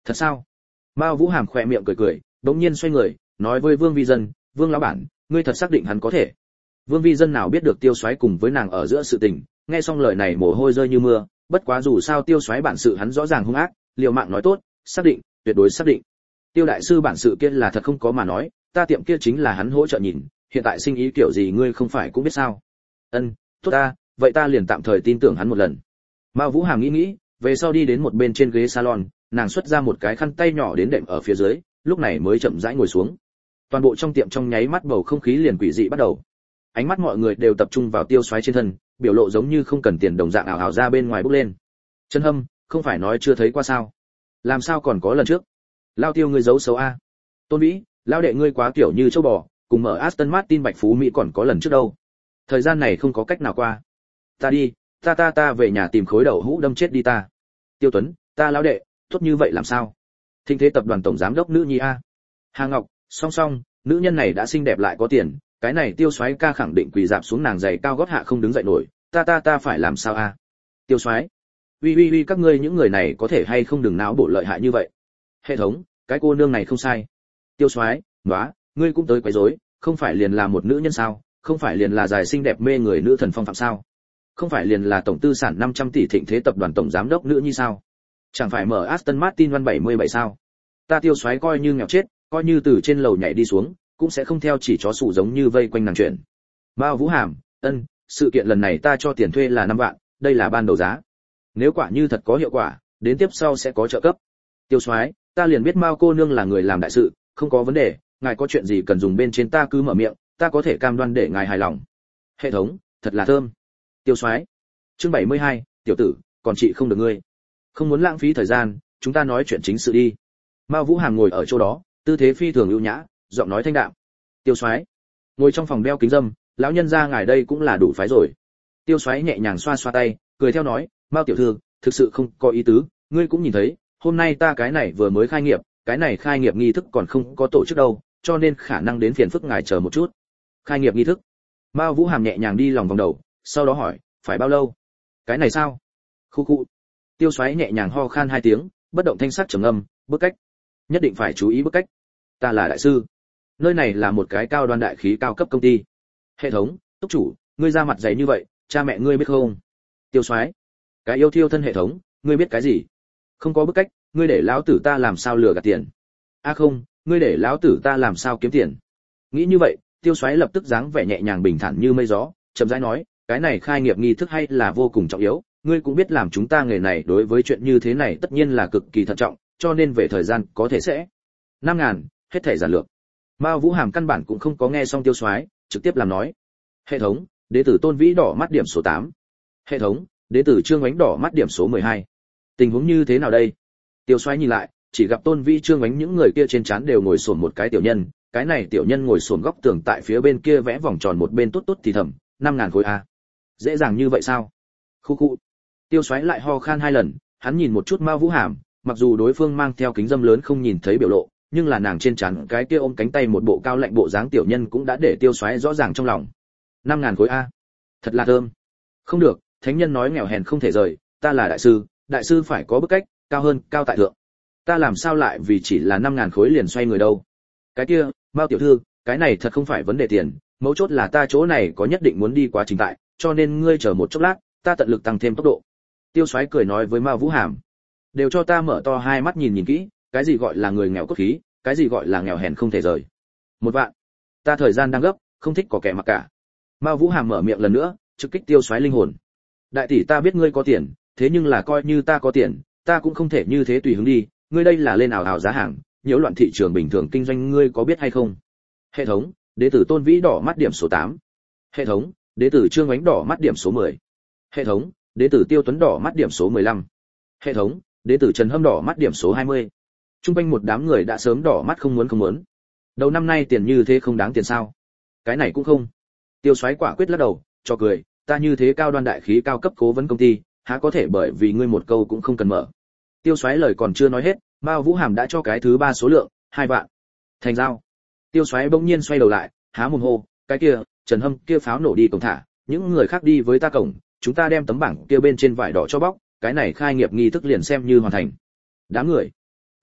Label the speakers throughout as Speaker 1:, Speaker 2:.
Speaker 1: Thật sao? Mao Vũ Hàm khẽ miệng cười cười, đống nhiên xoay người, nói với Vương Vi Dân, Vương lão bản, ngươi thật xác định hắn có thể? Vương Vi Dân nào biết được Tiêu Soái cùng với nàng ở giữa sự tình, nghe xong lời này mồ hôi rơi như mưa, bất quá dù sao Tiêu Soái bản sự hắn rõ ràng hung ác, liều mạng nói tốt, xác định, tuyệt đối xác định. Tiêu đại sư bản sự kia là thật không có mà nói, ta tiệm kia chính là hắn hỗ trợ nhìn, hiện tại sinh ý kiểu gì ngươi không phải cũng biết sao? Ân, tốt ta, vậy ta liền tạm thời tin tưởng hắn một lần. Mao Vũ Hàm nghĩ, về sau đi đến một bên trên ghế salon, nàng xuất ra một cái khăn tay nhỏ đến đệm ở phía dưới, lúc này mới chậm rãi ngồi xuống. Toàn bộ trong tiệm trong nháy mắt bầu không khí liền quỷ dị bắt đầu. Ánh mắt mọi người đều tập trung vào Tiêu Soái trên thân, biểu lộ giống như không cần tiền đồng dạng ảo ảo ra bên ngoài bốc lên. Trần Hâm, không phải nói chưa thấy qua sao? Làm sao còn có lần trước? Lao Tiêu ngươi giấu xấu a. Tôn Vĩ, lao đệ ngươi quá kiểu như châu bò, cùng mở Aston Martin Bạch Phú Mỹ còn có lần trước đâu. Thời gian này không có cách nào qua. Ta đi, ta về nhà tìm khối đậu hũ đâm chết đi ta. Tiêu Tuấn, ta lão đệ, tốt như vậy làm sao? Thịnh Thế tập đoàn tổng giám đốc nữ nhi a. Hà Ngọc, song, nữ nhân này đã xinh đẹp lại có tiền, cái này Tiêu Soái ca khẳng định quỳ dạp xuống nàng giày cao gót hạ không đứng dậy nổi, ta phải làm sao a? Tiêu Soái, uy các ngươi những người này có thể hay không đừng náo bộ lợi hại như vậy. Hệ thống, cái cô nương này không sai. Tiêu Soái, nóa, ngươi cũng tới quấy rối, không phải liền là một nữ nhân sao, không phải liền là dài xinh đẹp mê người nữ thần phong phạm sao, không phải liền là tổng tư sản 500 tỷ Thịnh Thế tập đoàn tổng giám đốc nữ như sao, chẳng phải mở Aston Martin 177 sao? Ta Tiêu Soái coi như nghèo chết, coi như từ trên lầu nhảy đi xuống, cũng sẽ không theo chỉ chó sủ giống như vây quanh nàng chuyện. Mao Vũ Hàm, sự kiện lần này ta cho tiền thuê là 5 vạn, đây là ban đầu giá. Nếu quả như thật có hiệu quả, đến tiếp sau sẽ có trợ cấp. Tiêu Soái, ta liền biết Mao cô nương là người làm đại sự, không có vấn đề, ngài có chuyện gì cần dùng bên trên ta cứ mở miệng, ta có thể cam đoan để ngài hài lòng. Hệ thống, thật là thơm. Tiêu Soái. Chương 72, tiểu tử, còn chị không được ngươi. Không muốn lãng phí thời gian, chúng ta nói chuyện chính sự đi. Mao Vũ Hàm ngồi ở chỗ đó, tư thế phi thường ưu nhã, giọng nói thanh đạm. Tiêu Soái. Ngồi trong phòng đeo kính râm, lão nhân gia ngài đây cũng là đủ phái rồi. Tiêu Soái nhẹ nhàng xoa xoa tay, cười theo nói, Mao tiểu thư, thực sự không có ý tứ, ngươi cũng nhìn thấy, hôm nay ta cái này vừa mới khai nghiệp, cái này khai nghiệp nghi thức còn không có tổ chức đâu, cho nên khả năng đến phiền phức ngài chờ một chút. Khai nghiệp nghi thức? Mao Vũ Hàm nhẹ nhàng đi lòng vòng đầu, sau đó hỏi, phải bao lâu? Cái này sao? Khu. Tiêu Soái nhẹ nhàng ho khan 2 tiếng, bất động thanh sắc trầm ngâm, bước cách. Nhất định phải chú ý bước cách. Ta là đại sư. Nơi này là một cái cao đoan đại khí cao cấp công ty. Hệ thống, túc chủ, ngươi ra mặt dày như vậy, cha mẹ ngươi biết không? Tiêu Soái. Cái yêu thiêu thân hệ thống, ngươi biết cái gì? Không có bước cách, ngươi để lão tử ta làm sao lừa gạt tiền? A không, ngươi để lão tử ta làm sao kiếm tiền? Nghĩ như vậy, Tiêu Soái lập tức dáng vẻ nhẹ nhàng bình thản như mây gió, chậm rãi nói, cái này khai nghiệp nghi thức hay là vô cùng trọng yếu, ngươi cũng biết làm chúng ta nghề này đối với chuyện như thế này tất nhiên là cực kỳ thận trọng, cho nên về thời gian có thể sẽ 5.000, hết thảy giản lược. Mao Vũ Hàm căn bản cũng không có nghe xong Tiêu Soái, trực tiếp làm nói. Hệ thống, đệ tử Tôn Vĩ đỏ mắt điểm số 8. Hệ thống, đệ tử Trương Ánh đỏ mắt điểm số 12. Tình huống như thế nào đây? Tiêu Soái nhìn lại, chỉ gặp Tôn Vĩ Trương Ánh những người kia trên trán đều ngồi xổm một cái tiểu nhân, cái này tiểu nhân ngồi xổm góc tường tại phía bên kia vẽ vòng tròn một bên tốt thì thầm, 5.000 khối a. Dễ dàng như vậy sao? Khu. Tiêu Soái lại ho khan 2 lần, hắn nhìn một chút Mao Vũ Hàm, mặc dù đối phương mang theo kính dâm lớn không nhìn thấy biểu lộ, nhưng là nàng trên trán cái kia ôm cánh tay một bộ cao lạnh bộ dáng tiểu nhân cũng đã để Tiêu Soái rõ ràng trong lòng. 5.000 khối a. Thật là thơm. Không được, thánh nhân nói nghèo hèn không thể rời, ta là đại sư phải có bức cách, cao hơn, cao tại thượng. Ta làm sao lại vì chỉ là 5.000 khối liền xoay người đâu? Cái kia, Mao tiểu thư, cái này thật không phải vấn đề tiền, mấu chốt là ta chỗ này có nhất định muốn đi quá trình tại, cho nên ngươi chờ một chốc lát, ta tận lực tăng thêm tốc độ. Tiêu Soái cười nói với Mao Vũ Hàm, đều cho ta mở to hai mắt nhìn kỹ, cái gì gọi là người nghèo cốt khí, cái gì gọi là nghèo hèn không thể rời. 1 vạn. Ta thời gian đang gấp, không thích có kẻ mặc cả. Mao Vũ Hàm mở miệng lần nữa, trực kích Tiêu Soái linh hồn. Đại tỷ ta biết ngươi có tiền, thế nhưng là coi như ta có tiền, ta cũng không thể như thế tùy hứng đi, ngươi đây là lên ảo ảo giá hàng, nhiễu loạn thị trường bình thường kinh doanh ngươi có biết hay không? Hệ thống, đệ tử Tôn Vĩ đỏ mắt điểm số 8. Hệ thống, đệ tử Trương Ánh đỏ mắt điểm số 10. Hệ thống, đệ tử Tiêu Tuấn đỏ mắt điểm số 15. Hệ thống, đệ tử Trần Hâm đỏ mắt điểm số 20. Trung quanh một đám người đã sớm đỏ mắt không muốn. Đầu năm nay tiền như thế không đáng tiền sao? Cái này cũng không. Tiêu Soái quả quyết lắc đầu, cho cười, ta như thế cao đoan đại khí cao cấp cố vấn công ty, há có thể bởi vì ngươi một câu cũng không cần mở. Tiêu Soái lời còn chưa nói hết, Mao Vũ Hàm đã cho cái thứ 3 số lượng, 2 vạn. Thành giao. Tiêu Soái bỗng nhiên xoay đầu lại, há mồm hô, cái kia, Trần Hâm kia pháo nổ đi cổng thả, những người khác đi với ta cổng, chúng ta đem tấm bảng kia bên trên vải đỏ cho bóc, cái này khai nghiệp nghi thức liền xem như hoàn thành. Đám người.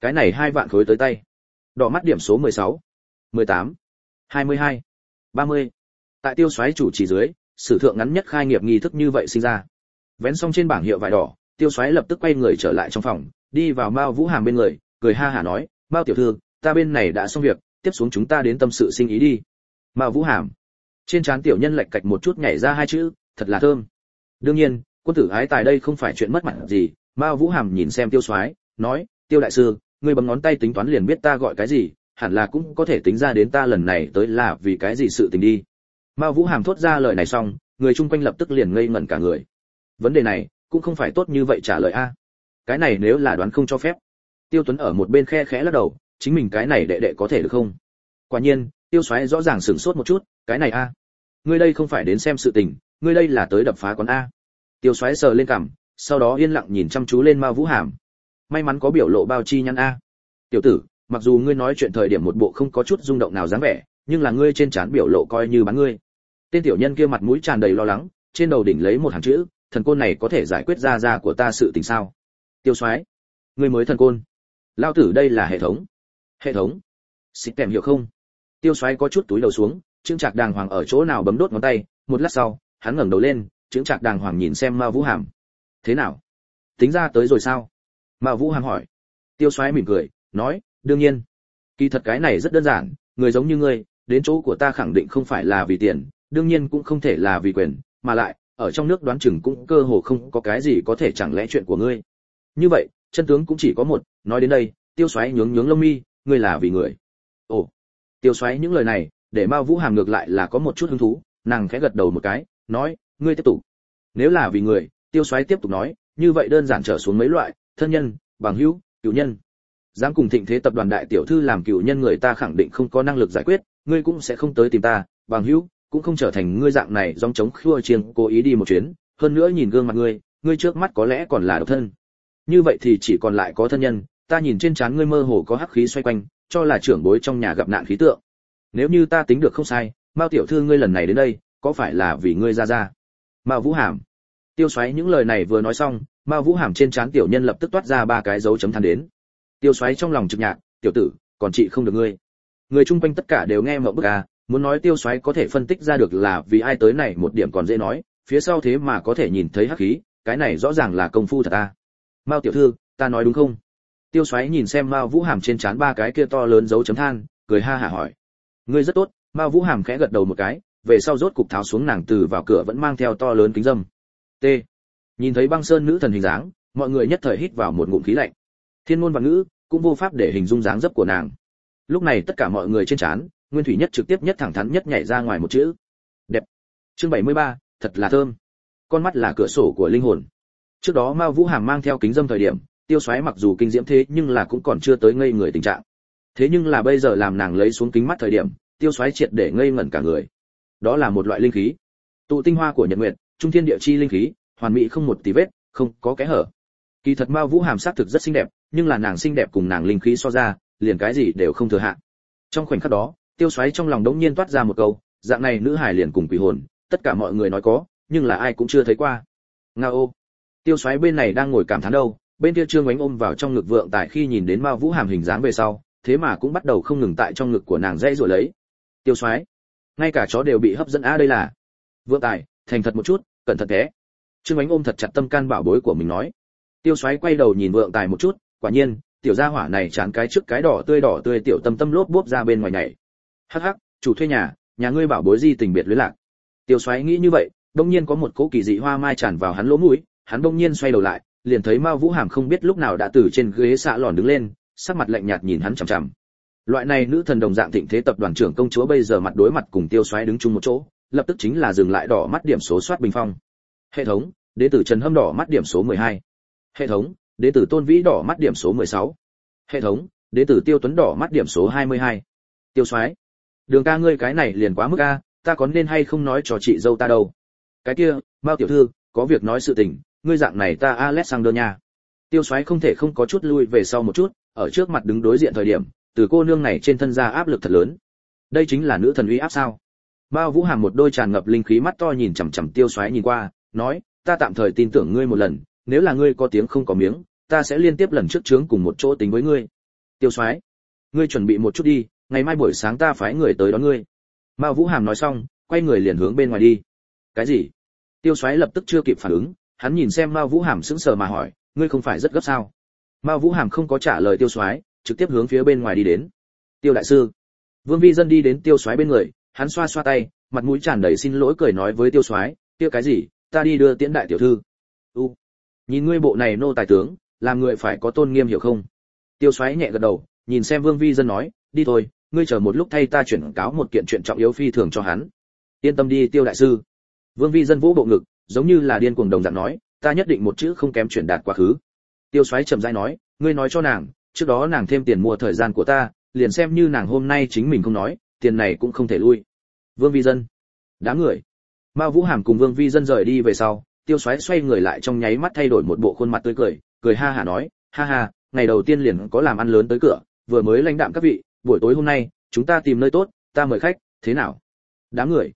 Speaker 1: Cái này 2 vạn khối tới tay. Đỏ mắt điểm số 16, 18, 22, 30. Tại Tiêu Soái chủ trì dưới, sử thượng ngắn nhất khai nghiệp nghi thức như vậy sinh ra. Vén xong trên bảng hiệu vải đỏ, Tiêu Soái lập tức quay người trở lại trong phòng, đi vào Mao Vũ Hàm bên người, cười ha hả nói, "Mao tiểu thư, ta bên này đã xong việc, tiếp xuống chúng ta đến tâm sự sinh ý đi." Mao Vũ Hàm. Trên trán tiểu nhân lệch cạch một chút nhảy ra 2 chữ, thật là thơm. Đương nhiên, quân tử ái tài đây không phải chuyện mất mặt gì, Mao Vũ Hàm nhìn xem Tiêu Soái, nói, "Tiêu đại sư, ngươi bấm ngón tay tính toán liền biết ta gọi cái gì, hẳn là cũng có thể tính ra đến ta lần này tới là vì cái gì sự tình đi." Mao Vũ Hàm thốt ra lời này xong, người chung quanh lập tức liền ngây ngẩn cả người. Vấn đề này cũng không phải tốt như vậy trả lời a. Cái này nếu là đoán không cho phép. Tiêu Tuấn ở một bên khe khẽ lắc đầu, chính mình cái này đệ đệ có thể được không? Quả nhiên, Tiêu Soái rõ ràng sửng sốt một chút, cái này a, ngươi đây không phải đến xem sự tình, ngươi đây là tới đập phá quán a. Tiêu Soái sờ lên cằm, sau đó yên lặng nhìn chăm chú lên Mao Vũ Hàm. May mắn có biểu lộ bao chi nhăn a. Tiểu tử, mặc dù ngươi nói chuyện thời điểm một bộ không có chút rung động nào dáng vẻ, nhưng là ngươi trên trán biểu lộ coi như bán ngươi. Tên tiểu nhân kia mặt mũi tràn đầy lo lắng, trên đầu đỉnh lấy một hàng chữ, thần côn này có thể giải quyết ra của ta sự tình sao? Tiêu Soái, ngươi mới thần côn? Lao tử đây là hệ thống. Hệ thống? Xịt kèm hiểu không? Tiêu Soái có chút túi đầu xuống, Trương Trạc đàng hoàng ở chỗ nào bấm đốt ngón tay, một lát sau, hắn ngẩng đầu lên, Trương Trạc đàng hoàng nhìn xem Mao Vũ Hàm. Thế nào? Tính ra tới rồi sao? Mao Vũ Hàm hỏi. Tiêu Soái mỉm cười, nói, đương nhiên. Kỳ thật cái này rất đơn giản, người giống như ngươi, đến chỗ của ta khẳng định không phải là vì tiền, đương nhiên cũng không thể là vì quyền, mà lại, ở trong nước đoán chừng cũng cơ hồ không có cái gì có thể chẳng lẽ chuyện của ngươi. Như vậy, chân tướng cũng chỉ có một, nói đến đây, Tiêu Soái nhướng nhướng lông mi, ngươi là vì người. Ồ. Tiêu Soái những lời này, để Mao Vũ Hàm ngược lại là có một chút hứng thú, nàng khẽ gật đầu một cái, nói, ngươi tiếp tục. Nếu là vì người, Tiêu Soái tiếp tục nói, như vậy đơn giản trở xuống mấy loại, thân nhân, bằng hữu, cửu nhân. Dám cùng Thịnh Thế tập đoàn đại tiểu thư làm cửu nhân người ta khẳng định không có năng lực giải quyết, ngươi cũng sẽ không tới tìm ta, bằng hữu, cũng không trở thành ngươi dạng này dòng chống khua chiêng cố ý đi một chuyến, hơn nữa nhìn gương mặt ngươi trước mắt có lẽ còn là độc thân. Như vậy thì chỉ còn lại có thân nhân, ta nhìn trên trán ngươi mơ hồ có hắc khí xoay quanh, cho là trưởng bối trong nhà gặp nạn khí tượng. Nếu như ta tính được không sai, Mao tiểu thư ngươi lần này đến đây, có phải là vì ngươi ra? Mao Vũ Hàm. Tiêu Soái những lời này vừa nói xong, Mao Vũ Hàm trên trán tiểu nhân lập tức toát ra 3 cái dấu chấm than đến. Tiêu Soái trong lòng trực nhạc, tiểu tử, còn chị không được ngươi. Người chung quanh tất cả đều nghe mộng bức à, muốn nói Tiêu Soái có thể phân tích ra được là vì ai tới này một điểm còn dễ nói, phía sau thế mà có thể nhìn thấy hắc khí, cái này rõ ràng là công phu thật à. Mao tiểu thư, ta nói đúng không? Tiêu Soái nhìn xem Mao Vũ Hàm trên trán 3 cái kia to lớn dấu chấm than, cười ha hả hỏi. Ngươi rất tốt. Mao Vũ Hàm khẽ gật đầu một cái, về sau rốt cục tháo xuống nàng từ vào cửa vẫn mang theo to lớn kính dâm. T. Nhìn thấy băng sơn nữ thần hình dáng, mọi người nhất thời hít vào một ngụm khí lạnh. Thiên ngôn và ngữ cũng vô pháp để hình dung dáng dấp của nàng. Lúc này tất cả mọi người trên trán, Nguyên Thủy nhất trực tiếp nhất thẳng thắn nhất nhảy ra ngoài một chữ. Đẹp. Chương 73, thật là thơm. Con mắt là cửa sổ của linh hồn. Trước đó Mao Vũ Hàm mang theo kính dâm thời điểm, Tiêu Soái mặc dù kinh diễm thế nhưng là cũng còn chưa tới ngây người tình trạng. Thế nhưng là bây giờ làm nàng lấy xuống kính mắt thời điểm, Tiêu Soái triệt để ngây ngẩn cả người. Đó là một loại linh khí, tụ tinh hoa của Nhật Nguyệt, trung thiên địa chi linh khí, hoàn mỹ không một tí vết, không có kẽ hở. Kỳ thật Mao Vũ Hàm sắc thực rất xinh đẹp, nhưng là nàng xinh đẹp cùng nàng linh khí so ra, liền cái gì đều không thừa hạn. Trong khoảnh khắc đó, Tiêu Soái trong lòng đống nhiên toát ra một câu, dạng này nữ hài liền cùng quỷ hồn, tất cả mọi người nói có, nhưng là ai cũng chưa thấy qua. Ngao. Tiêu Soái bên này đang ngồi cảm thán đâu, bên kia Trương Ngoánh ôm vào trong ngực Vượng Tài khi nhìn đến Mao Vũ Hàm hình dáng về sau, thế mà cũng bắt đầu không ngừng tại trong ngực của nàng dãy rồi lấy. Tiêu Soái, ngay cả chó đều bị hấp dẫn đây là. Vượng Tài, thành thật một chút, cẩn thận thế. Trương Ngoánh ôm thật chặt tâm can bảo bối của mình nói. Tiêu Soái quay đầu nhìn Vượng Tài một chút, quả nhiên, tiểu gia hỏa này chán cái trước cái đỏ tươi tiểu tâm tâm lốp bốp ra bên ngoài nhảy. Hắc hắc, chủ thuê nhà ngươi bảo bối gì tình biệt luyến lạc. Tiêu Soái nghĩ như vậy, đột nhiên có một cỗ kỳ dị hoa mai tràn vào hắn lỗ mũi, hắn đột nhiên xoay đầu lại, liền thấy Mao Vũ Hàm không biết lúc nào đã từ trên ghế xạ lòn đứng lên, sắc mặt lạnh nhạt nhìn hắn chằm chằm. Loại này nữ thần đồng dạng Thịnh Thế tập đoàn trưởng công chúa bây giờ mặt đối mặt cùng Tiêu Soái đứng chung một chỗ, lập tức chính là dừng lại đỏ mắt điểm số soát bình phong. Hệ thống, đệ tử Trần Hâm đỏ mắt điểm số 12. Hệ thống, đệ tử Tôn Vĩ đỏ mắt điểm số 16. Hệ thống, đệ tử Tiêu Tuấn đỏ mắt điểm số 22. Tiêu Soái, Đường ca ngươi cái này liền quá mức a, ta có nên hay không nói cho chị dâu ta đâu. Cái kia, Mao tiểu thư, có việc nói sự tình, ngươi dạng này ta Alexander nha. Tiêu Soái không thể không có chút lui về sau một chút, ở trước mặt đứng đối diện thời điểm, từ cô nương này trên thân ra áp lực thật lớn. Đây chính là nữ thần uy áp sao? Mao Vũ Hàm một đôi tràn ngập linh khí mắt to nhìn chằm chằm Tiêu Soái nhìn qua, nói, ta tạm thời tin tưởng ngươi một lần, nếu là ngươi có tiếng không có miếng, ta sẽ liên tiếp lần trước chướng cùng một chỗ tính với ngươi. Tiêu Soái, ngươi chuẩn bị một chút đi, ngày mai buổi sáng ta phái người tới đón ngươi. Mao Vũ Hàm nói xong, quay người liền hướng bên ngoài đi. Cái gì? Tiêu Soái lập tức chưa kịp phản ứng, hắn nhìn xem Mao Vũ Hàm sững sờ mà hỏi, ngươi không phải rất gấp sao? Mao Vũ Hàm không có trả lời Tiêu Soái, trực tiếp hướng phía bên ngoài đi đến. Tiêu đại sư. Vương Vi Dân đi đến Tiêu Soái bên người, hắn xoa xoa tay, mặt mũi tràn đầy xin lỗi cười nói với Tiêu Soái, kia cái gì, ta đi đưa tiễn đại tiểu thư. Nhìn ngươi bộ này nô tài tướng, làm người phải có tôn nghiêm hiểu không? Tiêu Soái nhẹ gật đầu, nhìn xem Vương Vi Dân nói, đi thôi, ngươi chờ một lúc thay ta chuyển cáo một kiện chuyện trọng yếu phi thường cho hắn. Yên tâm đi Tiêu đại sư. Vương Vi Dân vỗ bộ ngực, giống như là điên cuồng đồng dạng nói, ta nhất định một chữ không kém chuyển đạt quá khứ. Tiêu Soái chậm rãi nói, ngươi nói cho nàng, trước đó nàng thêm tiền mua thời gian của ta, liền xem như nàng hôm nay chính mình không nói, tiền này cũng không thể lui. Vương Vi Dân. Đám người. Mao Vũ Hàm cùng Vương Vi Dân rời đi về sau, Tiêu Soái xoay người lại trong nháy mắt thay đổi một bộ khuôn mặt tươi cười, cười ha hả nói, ha ha, ngày đầu tiên liền có làm ăn lớn tới cửa, vừa mới lãnh đạm các vị, buổi tối hôm nay, chúng ta tìm nơi tốt, ta mời khách, thế nào? Đám người,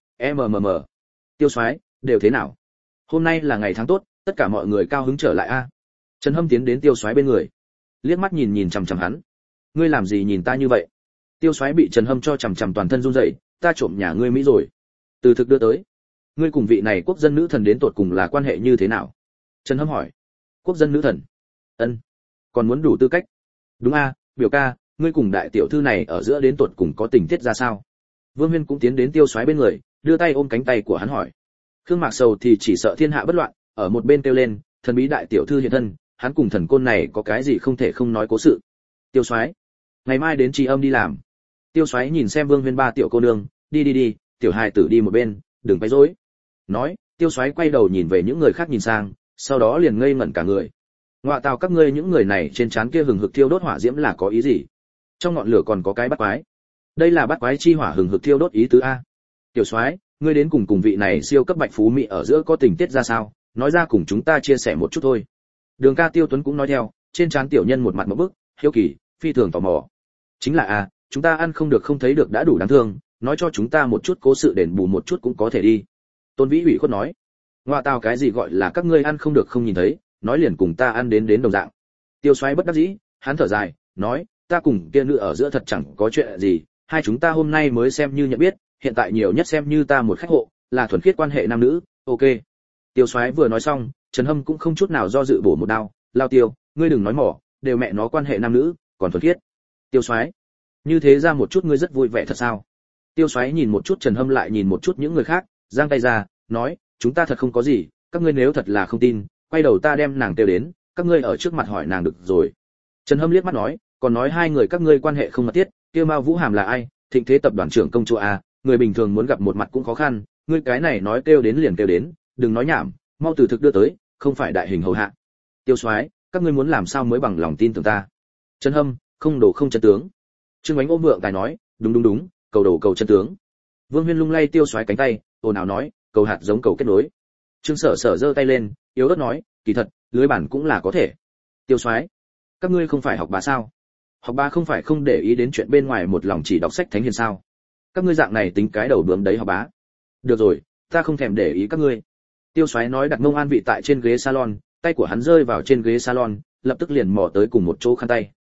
Speaker 1: Tiêu Soái, đều thế nào? Hôm nay là ngày tháng tốt, tất cả mọi người cao hứng trở lại a. Trần Hâm tiến đến Tiêu Soái bên người, liếc mắt nhìn chằm chằm hắn. Ngươi làm gì nhìn ta như vậy? Tiêu Soái bị Trần Hâm cho chằm chằm toàn thân run rẩy, ta trộm nhà ngươi Mỹ rồi. Từ thực đưa tới. Ngươi cùng vị này quốc dân nữ thần đến tột cùng là quan hệ như thế nào? Trần Hâm hỏi. Quốc dân nữ thần? Ân. Còn muốn đủ tư cách? Đúng a, biểu ca, ngươi cùng đại tiểu thư này ở giữa đến tột cùng có tình tiết ra sao? Vương Huyên cũng tiến đến Tiêu Soái bên người, đưa tay ôm cánh tay của hắn hỏi. Khương Mạc Sầu thì chỉ sợ thiên hạ bất loạn, ở một bên kêu lên, thần bí đại tiểu thư hiện thân, hắn cùng thần côn này có cái gì không thể không nói cố sự. Tiêu Soái, ngày mai đến Tri Âm đi làm. Tiêu Soái nhìn xem Vương Huyên ba tiểu cô nương, đi, tiểu hài tử đi một bên, đừng quấy rối. Nói, Tiêu Soái quay đầu nhìn về những người khác nhìn sang, sau đó liền ngây ngẩn cả người. Ngoại tào các ngươi những người này trên trán kia hừng hực thiêu đốt hỏa diễm là có ý gì? Trong ngọn lửa còn có cái bắt quái. Đây là bắt quái chi hỏa hừng hực thiêu đốt ý tứ a. Tiểu Soái, ngươi đến cùng vị này siêu cấp bạch phú mỹ ở giữa có tình tiết ra sao? Nói ra cùng chúng ta chia sẻ một chút thôi. Đường ca Tiêu Tuấn cũng nói theo, trên trán tiểu nhân một mặt ngộp bức, hiếu kỳ, phi thường tò mò. Chính là chúng ta ăn không được không thấy được đã đủ đáng thương, nói cho chúng ta một chút cố sự đền bù một chút cũng có thể đi. Tôn Vĩ ủy khuất nói, ngoại tào cái gì gọi là các ngươi ăn không được không nhìn thấy, nói liền cùng ta ăn đến đồng dạng. Tiêu Soái bất đắc dĩ, hắn thở dài, nói, ta cùng kia nữ ở giữa thật chẳng có chuyện gì, hai chúng ta hôm nay mới xem như nhận biết, hiện tại nhiều nhất xem như ta một khách hộ, là thuần khiết quan hệ nam nữ, ok. Tiêu Soái vừa nói xong, Trần Hâm cũng không chút nào do dự bổ một đao, lao Tiêu, ngươi đừng nói mỏ, đều mẹ nó quan hệ nam nữ, còn thuần khiết. Tiêu Soái, như thế ra một chút ngươi rất vui vẻ thật sao? Tiêu Soái nhìn một chút Trần Hâm lại nhìn một chút những người khác, giang tay ra, nói, chúng ta thật không có gì, các ngươi nếu thật là không tin, quay đầu ta đem nàng tiêu đến, các ngươi ở trước mặt hỏi nàng được rồi. Trần Hâm liếc mắt nói, còn nói hai người các ngươi quan hệ không mật thiết, kia Mao Vũ Hàm là ai? Thịnh Thế tập đoàn trưởng công chúa a, người bình thường muốn gặp một mặt cũng khó khăn, ngươi cái này nói kêu đến liền kêu đến, đừng nói nhảm, mau từ thực đưa tới, không phải đại hình hầu hạ. Tiêu Soái, các ngươi muốn làm sao mới bằng lòng tin tưởng ta? Trần Hâm, không đồ không chân tướng. Trương Ánh ôm vượng tài nói, đúng, cầu đồ cầu chân tướng. Vương Huyên lung lay Tiêu Soái cánh tay, ồn ào nói, cầu hạt giống cầu kết nối. Trương Sở giơ tay lên, yếu ớt nói, kỳ thật, lưới bản cũng là có thể. Tiêu Soái, các ngươi không phải học bá sao? Học bá không phải không để ý đến chuyện bên ngoài một lòng chỉ đọc sách thánh hiền sao? Các ngươi dạng này tính cái đầu bướm đấy học bá. Được rồi, ta không thèm để ý các ngươi. Tiêu Soái nói đặt mông an vị tại trên ghế salon, tay của hắn rơi vào trên ghế salon, lập tức liền mò tới cùng một chỗ khăn tay.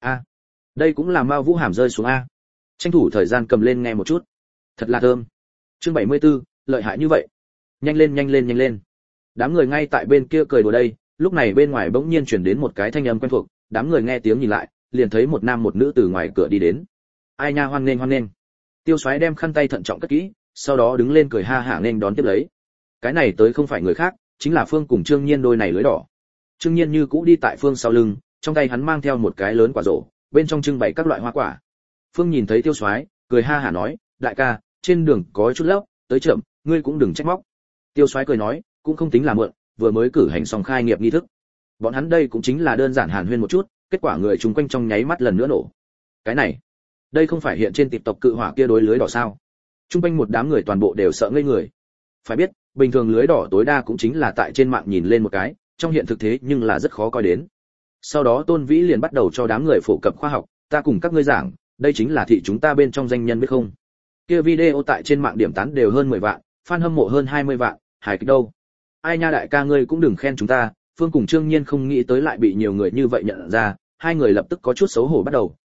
Speaker 1: Đây cũng là Mao Vũ Hàm rơi xuống a. Tranh thủ thời gian cầm lên nghe một chút. Thật là thơm. Chương 74, lợi hại như vậy. Nhanh lên. Đám người ngay tại bên kia cười đùa đây, lúc này bên ngoài bỗng nhiên truyền đến một cái thanh âm quen thuộc, đám người nghe tiếng nhìn lại, liền thấy một nam một nữ từ ngoài cửa đi đến. Ai nha, hoan nghênh. Tiêu Soái đem khăn tay thận trọng cất kỹ, sau đó đứng lên cười ha hả nên đón tiếp lấy. Cái này tới không phải người khác, chính là Phương cùng Trương Nhiên đôi này lưới đỏ. Trương Nhiên như cũ đi tại Phương sau lưng, trong tay hắn mang theo một cái lớn quả rổ, bên trong trưng bày các loại hoa quả. Phương nhìn thấy Tiêu Soái, cười ha hả nói, đại ca, trên đường có chút lốc, tới chậm, ngươi cũng đừng trách móc. Tiêu Soái cười nói, cũng không tính là mượn, vừa mới cử hành xong khai nghiệp nghi thức. Bọn hắn đây cũng chính là đơn giản hàn huyên một chút, kết quả người chung quanh trong nháy mắt lần nữa nổ. Cái này, đây không phải hiện trên TikTok cự hỏa kia đối lưới đỏ sao? Chung quanh một đám người toàn bộ đều sợ ngây người. Phải biết, bình thường lưới đỏ tối đa cũng chính là tại trên mạng nhìn lên một cái, trong hiện thực thế nhưng là rất khó coi đến. Sau đó Tôn Vĩ liền bắt đầu cho đám người phổ cập khoa học, ta cùng các ngươi giảng, đây chính là thị chúng ta bên trong danh nhân biết không? Kia video tại trên mạng điểm tán đều hơn 10 vạn, fan hâm mộ hơn 20 vạn, hài kịch đâu? Ai nha đại ca ngươi cũng đừng khen chúng ta, Phương cùng Trương Nhiên không nghĩ tới lại bị nhiều người như vậy nhận ra, hai người lập tức có chút xấu hổ bắt đầu,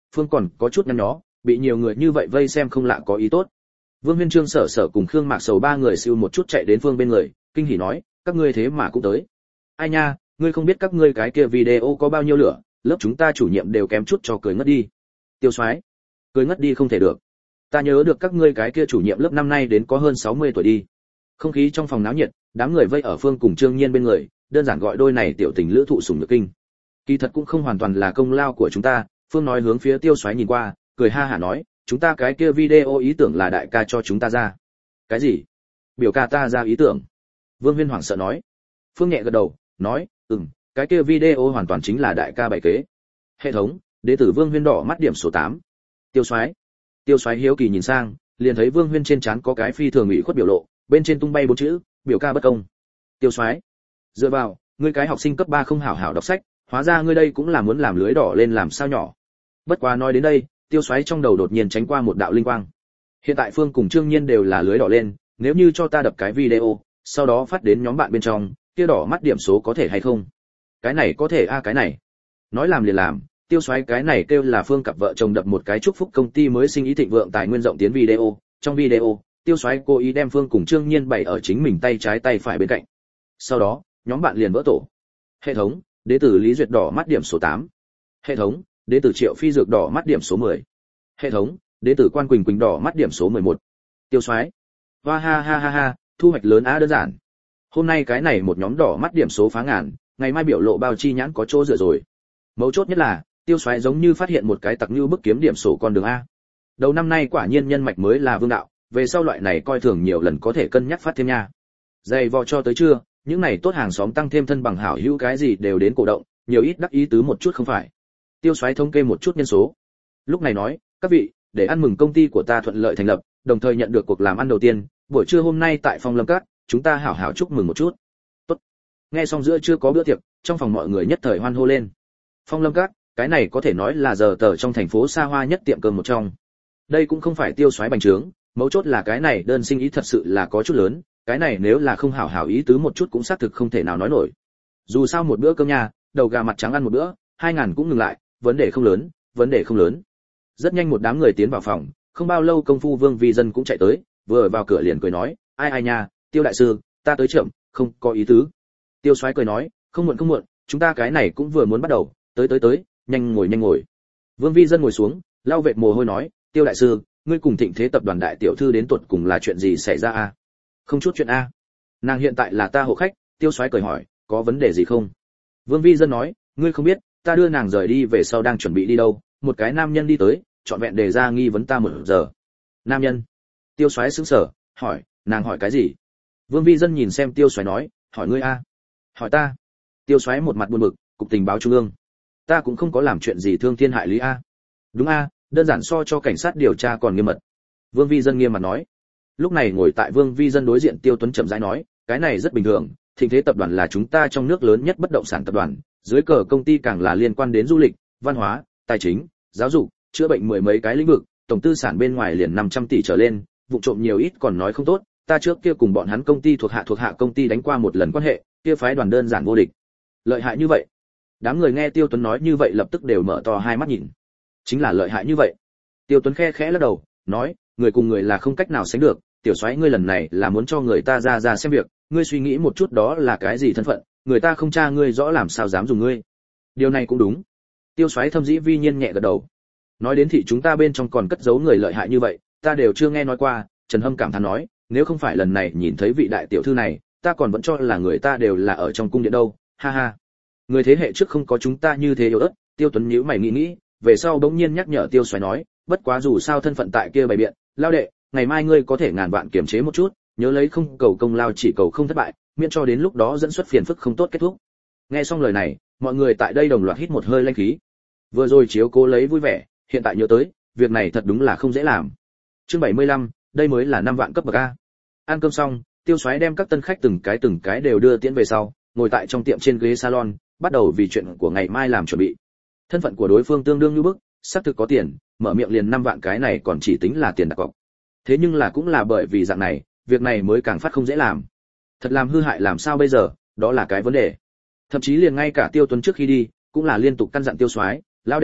Speaker 1: phương còn có chút nhăn nhó, bị nhiều người như vậy vây xem không lạ có ý tốt. Vương Huyên Trương Sở Sở cùng Khương Mạc Sầu ba người siêu một chút chạy đến phương bên người, kinh hỉ nói, các ngươi thế mà cũng tới. Ai nha, ngươi không biết các ngươi cái kia video có bao nhiêu lửa, lớp chúng ta chủ nhiệm đều kém chút cho cười ngất đi. Tiêu Soái, cười ngất đi không thể được. Ta nhớ được các ngươi cái kia chủ nhiệm lớp năm nay đến có hơn 60 tuổi đi. Không khí trong phòng náo nhiệt, đám người vây ở phương cùng Trương Nhiên bên người, đơn giản gọi đôi này tiểu tình lữ thụ sủng nhược kinh. Kỳ thật cũng không hoàn toàn là công lao của chúng ta, Phương nói hướng phía Tiêu Soái nhìn qua, cười ha hả nói, chúng ta cái kia video ý tưởng là đại ca cho chúng ta ra. Cái gì? Biểu ca ta ra ý tưởng? Vương Huyên hoảng sợ nói. Phương nhẹ gật đầu, nói, cái kia video hoàn toàn chính là đại ca bày kế. Hệ thống, đệ tử Vương Huyên đỏ mắt điểm số 8. Tiêu Soái. Tiêu Soái hiếu kỳ nhìn sang, liền thấy Vương Huyên trên trán có cái phi thường ủy khuất biểu lộ, bên trên tung bay 4 chữ, biểu ca bất công. Tiêu Soái, dựa vào, ngươi cái học sinh cấp 3 không hảo hảo đọc sách, hóa ra ngươi đây cũng là muốn làm lưới đỏ lên làm sao nhỏ. Bất quá nói đến đây, Tiêu Soái trong đầu đột nhiên tránh qua một đạo linh quang. Hiện tại Phương cùng Trương Nhiên đều là lưới đỏ lên, nếu như cho ta đập cái video, sau đó phát đến nhóm bạn bên trong, kia đỏ mắt điểm số có thể hay không? Cái này có thể cái này. Nói làm liền làm, Tiêu Soái cái này kêu là Phương cặp vợ chồng đập một cái chúc phúc công ty mới sinh ý thịnh vượng tài nguyên rộng tiến video, trong video, Tiêu Soái cố ý đem Phương cùng Trương Nhiên bày ở chính mình tay trái tay phải bên cạnh. Sau đó, nhóm bạn liền vỡ tổ. Hệ thống, đệ tử Lý Duyệt đỏ mắt điểm số 8. Hệ thống, đệ tử Triệu Phi Dược đỏ mắt điểm số 10. Hệ thống, đệ tử Quan Quỳnh Quỳnh đỏ mắt điểm số 11. Tiêu Soái. Hoa ha ha ha ha, thu hoạch lớn đơn giản. Hôm nay cái này một nhóm đỏ mắt điểm số phá ngàn, ngày mai biểu lộ bao chi nhãn có chỗ dựa rồi. Mấu chốt nhất là, Tiêu Soái giống như phát hiện một cái tặc như bức kiếm điểm số con đường a. Đầu năm nay quả nhiên nhân mạch mới là vương đạo, về sau loại này coi thường nhiều lần có thể cân nhắc phát thêm nha. Dày vò cho tới trưa, những này tốt hàng xóm tăng thêm thân bằng hảo hữu cái gì đều đến cổ động, nhiều ít đắc ý tứ một chút không phải. Tiêu Soái thống kê một chút nhân số. Lúc này nói, các vị, để ăn mừng công ty của ta thuận lợi thành lập, đồng thời nhận được cuộc làm ăn đầu tiên, buổi trưa hôm nay tại Phong Lâm Các, chúng ta hảo hảo chúc mừng một chút. Tốt. Nghe xong giữa chưa có bữa tiệc, trong phòng mọi người nhất thời hoan hô lên. Phong Lâm Các, cái này có thể nói là giờ tờ trong thành phố xa hoa nhất tiệm cơm một trong. Đây cũng không phải Tiêu Soái bành trướng, mấu chốt là cái này đơn sinh ý thật sự là có chút lớn, cái này nếu là không hảo hảo ý tứ một chút cũng xác thực không thể nào nói nổi. Dù sao một bữa cơm nhà, đầu gà mặt trắng ăn một bữa, 2000 cũng ngừng lại, vấn đề không lớn, vấn đề không lớn. Rất nhanh một đám người tiến vào phòng, không bao lâu công phu Vương Vi Dân cũng chạy tới, vừa vào cửa liền cười nói, ai nha, Tiêu đại sư, ta tới chậm, không có ý tứ. Tiêu Soái cười nói, không muộn, chúng ta cái này cũng vừa muốn bắt đầu, tới, nhanh ngồi. Vương Vi Dân ngồi xuống, lau vệt mồ hôi nói, Tiêu đại sư, ngươi cùng Thịnh Thế tập đoàn đại tiểu thư đến tuột cùng là chuyện gì xảy ra a? Không chút chuyện a. Nàng hiện tại là ta hộ khách. Tiêu Soái cười hỏi, có vấn đề gì không? Vương Vi Dân nói, ngươi không biết, ta đưa nàng rời đi về sau đang chuẩn bị đi đâu, một cái nam nhân đi tới, chọn vẹn đề ra nghi vấn ta 1 giờ. Nam nhân? Tiêu Soái sững sờ, hỏi, nàng hỏi cái gì? Vương Vi Dân nhìn xem Tiêu Soái nói, hỏi ngươi a? Hỏi ta? Tiêu Soái một mặt buồn bực, cục tình báo trung ương. Ta cũng không có làm chuyện gì thương thiên hại lý a. Đúng a, đơn giản so cho cảnh sát điều tra còn nghiêm mật. Vương Vi Dân nghiêm mặt nói. Lúc này ngồi tại Vương Vi Dân đối diện Tiêu Tuấn chậm rãi nói, cái này rất bình thường, Thịnh Thế tập đoàn là chúng ta trong nước lớn nhất bất động sản tập đoàn, dưới cờ công ty càng là liên quan đến du lịch, văn hóa, tài chính, giáo dục, chữa bệnh 10 mấy cái lĩnh vực, tổng tư sản bên ngoài liền 500 tỷ trở lên, vụ trộm nhiều ít còn nói không tốt, ta trước kia cùng bọn hắn công ty thuộc hạ công ty đánh qua một lần quan hệ, kia phái đoàn đơn giản vô địch. Lợi hại như vậy. Đám người nghe Tiêu Tuấn nói như vậy lập tức đều mở to hai mắt nhìn. Chính là lợi hại như vậy. Tiêu Tuấn khẽ lắc đầu, nói, người cùng người là không cách nào sánh được, Tiểu Soái ngươi lần này là muốn cho người ta ra xem việc, ngươi suy nghĩ một chút đó là cái gì thân phận, người ta không tra ngươi rõ làm sao dám dùng ngươi. Điều này cũng đúng. Tiêu Soái thâm dĩ vi nhiên nhẹ gật đầu. Nói đến thị chúng ta bên trong còn cất giấu người lợi hại như vậy, ta đều chưa nghe nói qua. Trần Hâm cảm thán nói, nếu không phải lần này nhìn thấy vị đại tiểu thư này, ta còn vẫn cho là người ta đều là ở trong cung điện đâu, ha ha. Người thế hệ trước không có chúng ta như thế yếu ớt. Tiêu Tuấn nhíu mày nghĩ, về sau bỗng nhiên nhắc nhở Tiêu Soái nói, bất quá dù sao thân phận tại kia bày biện, lao đệ, ngày mai ngươi có thể ngàn vạn kiềm chế một chút, nhớ lấy không cầu công lao chỉ cầu không thất bại, miễn cho đến lúc đó dẫn xuất phiền phức không tốt kết thúc. Nghe xong lời này, mọi người tại đây đồng loạt hít một hơi lanh khí. Vừa rồi chiếu cố lấy vui vẻ, hiện tại nhớ tới, việc này thật đúng là không dễ làm. Chương 75, đây mới là 5 vạn cấp bậc a. Ăn cơm xong, Tiêu Soái đem các tân khách từng cái đều đưa tiễn về sau, ngồi tại trong tiệm trên ghế salon, bắt đầu vì chuyện của ngày mai làm chuẩn bị. Thân phận của đối phương tương đương như bức, xác thực có tiền, mở miệng liền 5 vạn cái này còn chỉ tính là tiền đặt cọc. Thế nhưng là cũng là bởi vì dạng này, việc này mới càng phát không dễ làm. Thật làm hư hại làm sao bây giờ, đó là cái vấn đề. Thậm chí liền ngay cả Tiêu Tuấn trước khi đi, cũng là liên tục căn dặn Tiêu Soái, lão đệ à,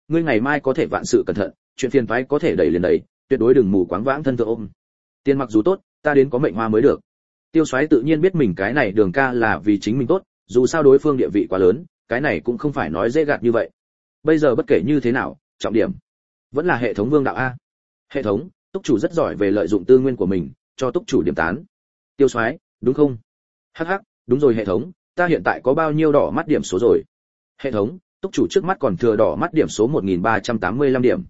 Speaker 1: ngươi ngày mai có thể vạn sự cẩn thận, chuyện phiền toái có thể đẩy liền đẩy, tuyệt đối đừng mù quáng vãng thân thượng ôm. Tiền mặc dù tốt, ta đến có mệnh hoa mới được. Tiêu Soái tự nhiên biết mình cái này Đường ca là vì chính mình tốt, dù sao đối phương địa vị quá lớn, cái này cũng không phải nói dễ gạt như vậy. Bây giờ bất kể như thế nào, trọng điểm vẫn là hệ thống vương đạo a. Hệ thống, túc chủ rất giỏi về lợi dụng tư nguyên của mình, cho túc chủ điểm tán. Tiêu Soái, đúng không? Hắc hắc, đúng rồi hệ thống, ta hiện tại có bao nhiêu đỏ mắt điểm số rồi? Hệ thống, túc chủ trước mắt còn thừa đỏ mắt điểm số 1385 điểm.